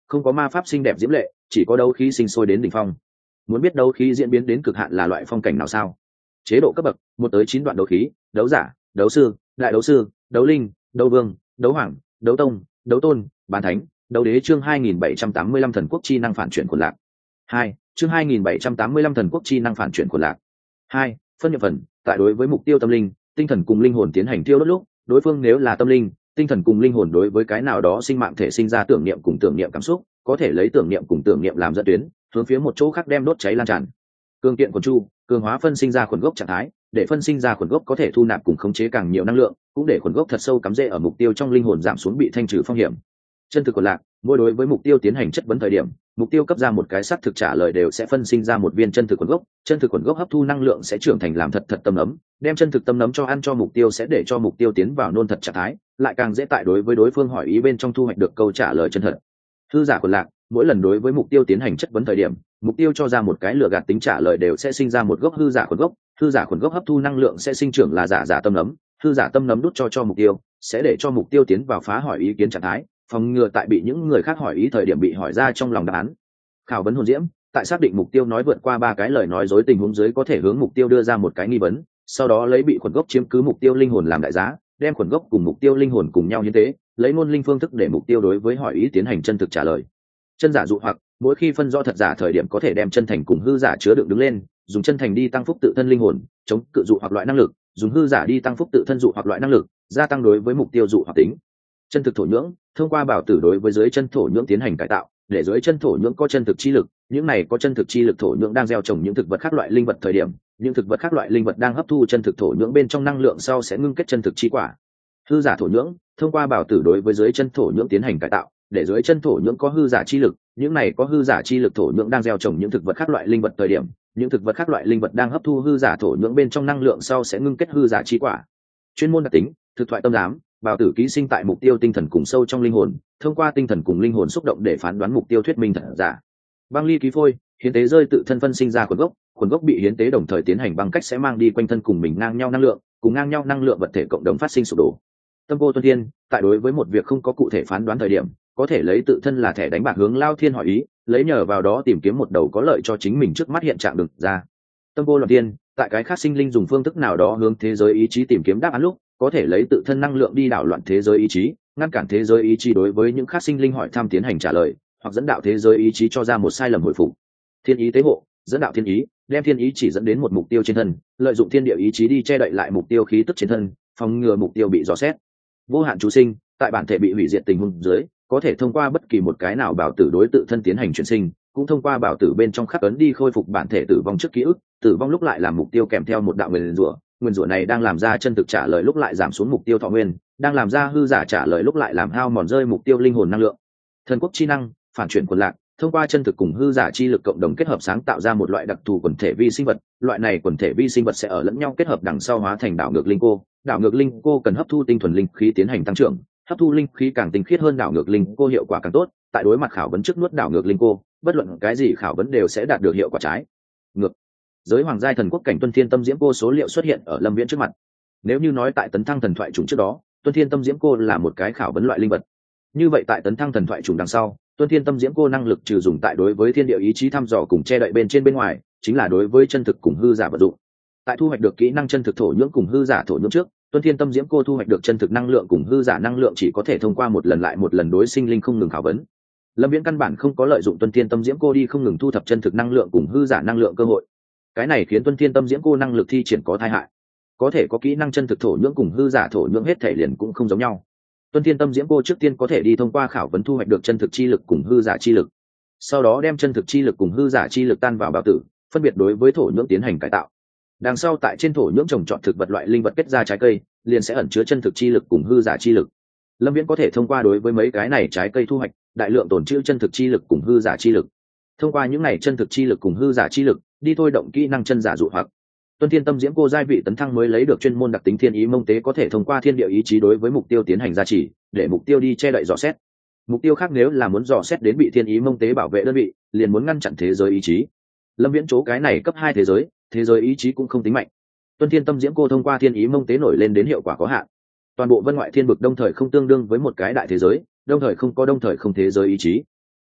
không có ma pháp xinh đẹp diễm lệ, chỉ có đấu khí sinh sôi đến đỉnh phong. Muốn biết đấu khí diễn biến đến cực hạn là loại phong cảnh nào sao? Chế độ cấp bậc 1 tới 9 đoạn đấu khí: đấu giả, đấu sư, đại đấu sư, đấu linh, đấu vương, đấu hoàng, đấu tông, đấu tôn, bán thánh, đấu đế. Chương 2785 thần quốc chi năng phản chuyển quần lạc 2. Chương 2785 thần quốc chi năng phản chuyển quần lạc 2. Phân nhập phần. Tại đối với mục tiêu tâm linh, tinh thần cùng linh hồn tiến hành tiêu đốt lúc, đối phương nếu là tâm linh, tinh thần cùng linh hồn đối với cái nào đó sinh mạng thể sinh ra tưởng niệm cùng tưởng niệm cảm xúc, có thể lấy tưởng niệm cùng tưởng niệm làm dẫn tuyến, hướng phía một chỗ khác đem đốt cháy lan tràn. Cường kiện quần chu, cường hóa phân sinh ra khuẩn gốc trạng thái, để phân sinh ra khuẩn gốc có thể thu nạp cùng khống chế càng nhiều năng lượng, cũng để khuẩn gốc thật sâu cắm rễ ở mục tiêu trong linh hồn, giảm xuống bị thanh trừ phong hiểm. Chân thực quần lạc, mỗi đối với mục tiêu tiến hành chất vấn thời điểm, mục tiêu cấp ra một cái xác thực trả lời đều sẽ phân sinh ra một viên chân thực khuẩn gốc. Chân thực khuẩn gốc hấp thu năng lượng sẽ trưởng thành làm thật tâm nấm, đem chân thực tâm nấm cho ăn cho mục tiêu sẽ để cho mục tiêu tiến vào nôn thật trạng thái, lại càng dễ tại đối với đối phương hỏi ý bên trong thu hoạch được câu trả lời chân thật. Hư giả quần lạc, mỗi lần đối với mục tiêu tiến hành chất vấn thời điểm, mục tiêu cho ra một cái lừa gạt tính trả lời đều sẽ sinh ra một gốc hư giả khuẩn gốc. Hư giả khuẩn gốc hấp thu năng lượng sẽ sinh trưởng là giả tâm nấm, hư giả tâm nấm đút cho mục tiêu, sẽ để cho mục tiêu tiến vào phá hỏi ý kiến trạng thái, phòng ngừa tại bị những người khác hỏi ý thời điểm bị hỏi ra trong lòng đáp án. Khảo vấn hồn diễm, tại xác định mục tiêu nói vượt qua 3 cái lời nói dối tình huống dưới, có thể hướng mục tiêu đưa ra một cái nghi vấn, sau đó lấy bị khuẩn gốc chiếm cứ mục tiêu linh hồn làm đại giá, đem khuẩn gốc cùng mục tiêu linh hồn cùng nhau hiến tế, lấy ngôn linh phương thức để mục tiêu đối với hỏi ý tiến hành chân thực trả lời. Chân giả dụ hoặc, mỗi khi phân rõ thật giả thời điểm có thể đem chân thành cùng hư giả chứa đựng đứng lên, dùng chân thành đi tăng phúc tự thân linh hồn, chống cự dụ hoặc loại năng lực, dùng hư giả đi tăng phúc tự thân dụ hoặc loại năng lực, gia tăng đối với mục tiêu dụ hoặc tính. Chân thực thổ nhưỡng, thông qua bảo tử đối với dưới chân thổ nhưỡng tiến hành cải tạo, để dưới chân thổ nhưỡng có chân thực chi lực, những này có chân thực chi lực thổ nhưỡng đang gieo trồng những thực vật khác loại linh vật thời điểm, những thực vật khác loại linh vật đang hấp thu chân thực thổ nhưỡng bên trong năng lượng sau sẽ ngưng kết chân thực chi quả. Hư giả thổ nhưỡng, thông qua bảo tử đối với dưới chân thổ nhưỡng tiến hành cải tạo, để dưới chân thổ nhưỡng có hư giả chi lực, những này có hư giả chi lực thổ nhưỡng đang gieo trồng những thực vật khác loại linh vật thời điểm, những thực vật khác loại linh vật đang hấp thu hư giả thổ nhưỡng bên trong năng lượng sau sẽ ngưng kết hư giả chi quả. Chuyên môn đặc tính, thực thoại tâm giám, bảo tử ký sinh tại mục tiêu tinh thần cùng sâu trong linh hồn, thông qua tinh thần cùng linh hồn xúc động để phán đoán mục tiêu thuyết minh thật giả. Băng ly ký phôi, hiến tế rơi tự thân phân sinh ra khuẩn gốc bị hiến tế đồng thời tiến hành băng cách sẽ mang đi quanh thân cùng mình ngang nhau năng lượng, cùng ngang nhau năng lượng vật thể cộng đồng phát sinh sụp đổ. Tâm vô tuân thiên, tại đối với một việc không có cụ thể phán đoán thời điểm, có thể lấy tự thân là thẻ đánh bạc hướng Lao Thiên hỏi ý, lấy nhờ vào đó tìm kiếm một đầu có lợi cho chính mình trước mắt hiện trạng được ra. Tâm vô loạn thiên, tại cái khác sinh linh dùng phương thức nào đó hướng thế giới ý chí tìm kiếm đáp án lúc, có thể lấy tự thân năng lượng đi đảo loạn thế giới ý chí, ngăn cản thế giới ý chí đối với những khác sinh linh hỏi thăm tiến hành trả lời, hoặc dẫn đạo thế giới ý chí cho ra một sai lầm hồi phục. Thiên ý tế hộ, dẫn đạo thiên ý, đem thiên ý chỉ dẫn đến một mục tiêu trên thân, lợi dụng thiên địa ý chí đi che đậy lại mục tiêu khí tức trên thân, phòng ngừa mục tiêu bị dò xét. Vô hạn chú sinh, tại bản thể bị hủy diệt tình huống dưới, có thể thông qua bất kỳ một cái nào bảo tử đối tự thân tiến hành chuyển sinh, cũng thông qua bảo tử bên trong khắc ấn đi khôi phục bản thể tử vong trước ký ức, tử vong lúc lại làm mục tiêu kèm theo một đạo nguyên rủa này đang làm ra chân thực trả lời lúc lại giảm xuống mục tiêu thọ nguyên, đang làm ra hư giả trả lời lúc lại làm hao mòn rơi mục tiêu linh hồn năng lượng. Thần quốc chi năng phản chuyển quần lạc, thông qua chân thực cùng hư giả chi lực cộng đồng kết hợp sáng tạo ra một loại đặc thù quần thể vi sinh vật, loại này quần thể vi sinh vật sẽ ở lẫn nhau kết hợp đằng sau hóa thành đảo ngược linh cô. Đảo ngược linh cô cần hấp thu tinh thuần linh khí tiến hành tăng trưởng, hấp thu linh khí càng tinh khiết hơn đảo ngược linh cô hiệu quả càng tốt. Tại đối mặt khảo vấn trước nuốt đảo ngược linh cô, bất luận cái gì khảo vấn đều sẽ đạt được hiệu quả trái ngược. Giới hoàng giai thần quốc cảnh tuân thiên tâm diễm cô số liệu xuất hiện ở Lâm Viễn trước mặt. Nếu như nói tại tấn thăng thần thoại chủng trước đó, tuân thiên tâm diễm cô là một cái khảo vấn loại linh vật, như vậy tại tấn thăng thần thoại chủng đằng sau, tuân thiên tâm diễm cô năng lực trừ dùng tại đối với thiên địa ý chí thăm dò cùng che đậy bên trên bên ngoài, chính là đối với chân thực cùng hư giả vận dụng. Tại thu hoạch được kỹ năng chân thực thổ nhưỡng cùng hư giả thổ nhưỡng trước, tuân thiên tâm diễm cô thu hoạch được chân thực năng lượng cùng hư giả năng lượng chỉ có thể thông qua một lần lại một lần đối sinh linh không ngừng khảo vấn. Lâm Viễn căn bản không có lợi dụng tuân thiên tâm diễm cô đi không ngừng thu thập chân thực năng lượng cùng hư giả năng lượng cơ hội. Cái này khiến tuân thiên tâm diễm cô năng lực thi triển có tai hại, có thể có kỹ năng chân thực thổ nhưỡng cùng hư giả thổ nhưỡng hết thể liền cũng không giống nhau. Tuân thiên tâm diễm cô trước tiên có thể đi thông qua khảo vấn thu hoạch được chân thực chi lực cùng hư giả chi lực, sau đó đem chân thực chi lực cùng hư giả chi lực tan vào bảo tử, phân biệt đối với thổ nhưỡng tiến hành cải tạo. Đằng sau tại trên thổ nhưỡng trồng trọt thực vật loại linh vật kết ra trái cây, liền sẽ ẩn chứa chân thực chi lực cùng hư giả chi lực. Lâm Viễn có thể thông qua đối với mấy cái này trái cây thu hoạch đại lượng tồn trữ chân thực chi lực cùng hư giả chi lực, thông qua những này chân thực chi lực cùng hư giả chi lực đi thôi động kỹ năng chân giả dụ hoặc. Tuân thiên tâm diễm cô giai vị tấn thăng mới lấy được chuyên môn đặc tính thiên ý mông tế, có thể thông qua thiên địa ý chí đối với mục tiêu tiến hành gia trì, để mục tiêu đi che đậy dò xét. Mục tiêu khác nếu là muốn dò xét đến bị thiên ý mông tế bảo vệ đơn vị, liền muốn ngăn chặn thế giới ý chí. Lâm Viễn chỗ cái này cấp 2 thế giới ý chí cũng không tính mạnh. Tuân thiên tâm diễm cô thông qua thiên ý mông tế nổi lên đến hiệu quả có hạn. Toàn bộ vân ngoại thiên vực đông thời không tương đương với một cái đại thế giới, đông thời không có đông thời không thế giới ý chí.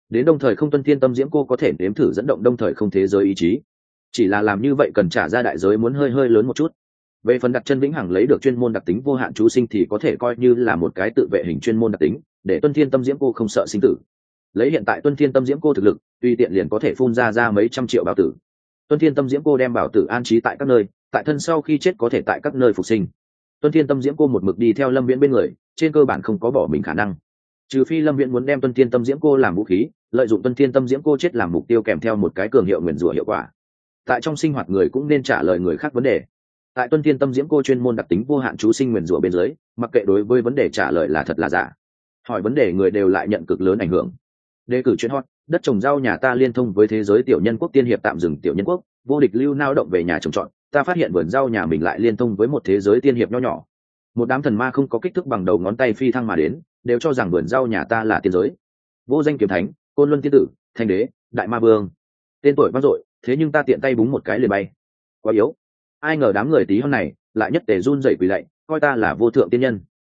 đến đông thời không tuân thiên tâm diễm cô có thể nếm thử dẫn động đông thời không thế giới ý chí, chỉ là làm như vậy cần trả ra đại giới muốn hơi hơi lớn một chút. Về phần đặt chân vĩnh hằng lấy được chuyên môn đặc tính vô hạn chú sinh thì có thể coi như là một cái tự vệ hình chuyên môn đặc tính, để tuân thiên tâm diễm cô không sợ sinh tử. Lấy hiện tại tuân thiên tâm diễm cô thực lực, tùy tiện liền có thể phun ra mấy trăm triệu bảo tử. Tuân thiên tâm diễm cô đem bảo tử an trí tại các nơi, tại thân sau khi chết có thể tại các nơi phục sinh. Tuân thiên tâm diễm cô một mực đi theo Lâm Viễn bên người, trên cơ bản không có bỏ mình khả năng, trừ phi Lâm Viễn muốn đem tuân thiên tâm diễm cô làm vũ khí, lợi dụng tuân thiên tâm diễm cô chết làm mục tiêu kèm theo một cái cường hiệu nguyền rủa hiệu quả. Tại trong sinh hoạt người cũng nên trả lời người khác vấn đề. Tại tuân thiên tâm diễm cô chuyên môn đặc tính vô hạn chú sinh nguyền rủa bên dưới, mặc kệ đối với vấn đề trả lời là thật là giả, hỏi vấn đề người đều lại nhận cực lớn ảnh hưởng. Đề cử chuyên hot, đất trồng rau nhà ta liên thông với thế giới tiểu nhân quốc tiên hiệp tạm dừng tiểu nhân quốc, vô địch lưu nao động về nhà trồng trọt, ta phát hiện vườn rau nhà mình lại liên thông với một thế giới tiên hiệp nho nhỏ. Một đám thần ma không có kích thước bằng đầu ngón tay phi thăng mà đến, đều cho rằng vườn rau nhà ta là tiên giới. Vô danh kiếm thánh, côn luân tiên tử, thanh đế, đại ma vương, tên tuổi vang dội, thế nhưng ta tiện tay búng một cái liền bay. Quá yếu. Ai ngờ đám người tí hon này lại nhất tề run rẩy quỳ lạy, coi ta là vô thượng tiên nhân.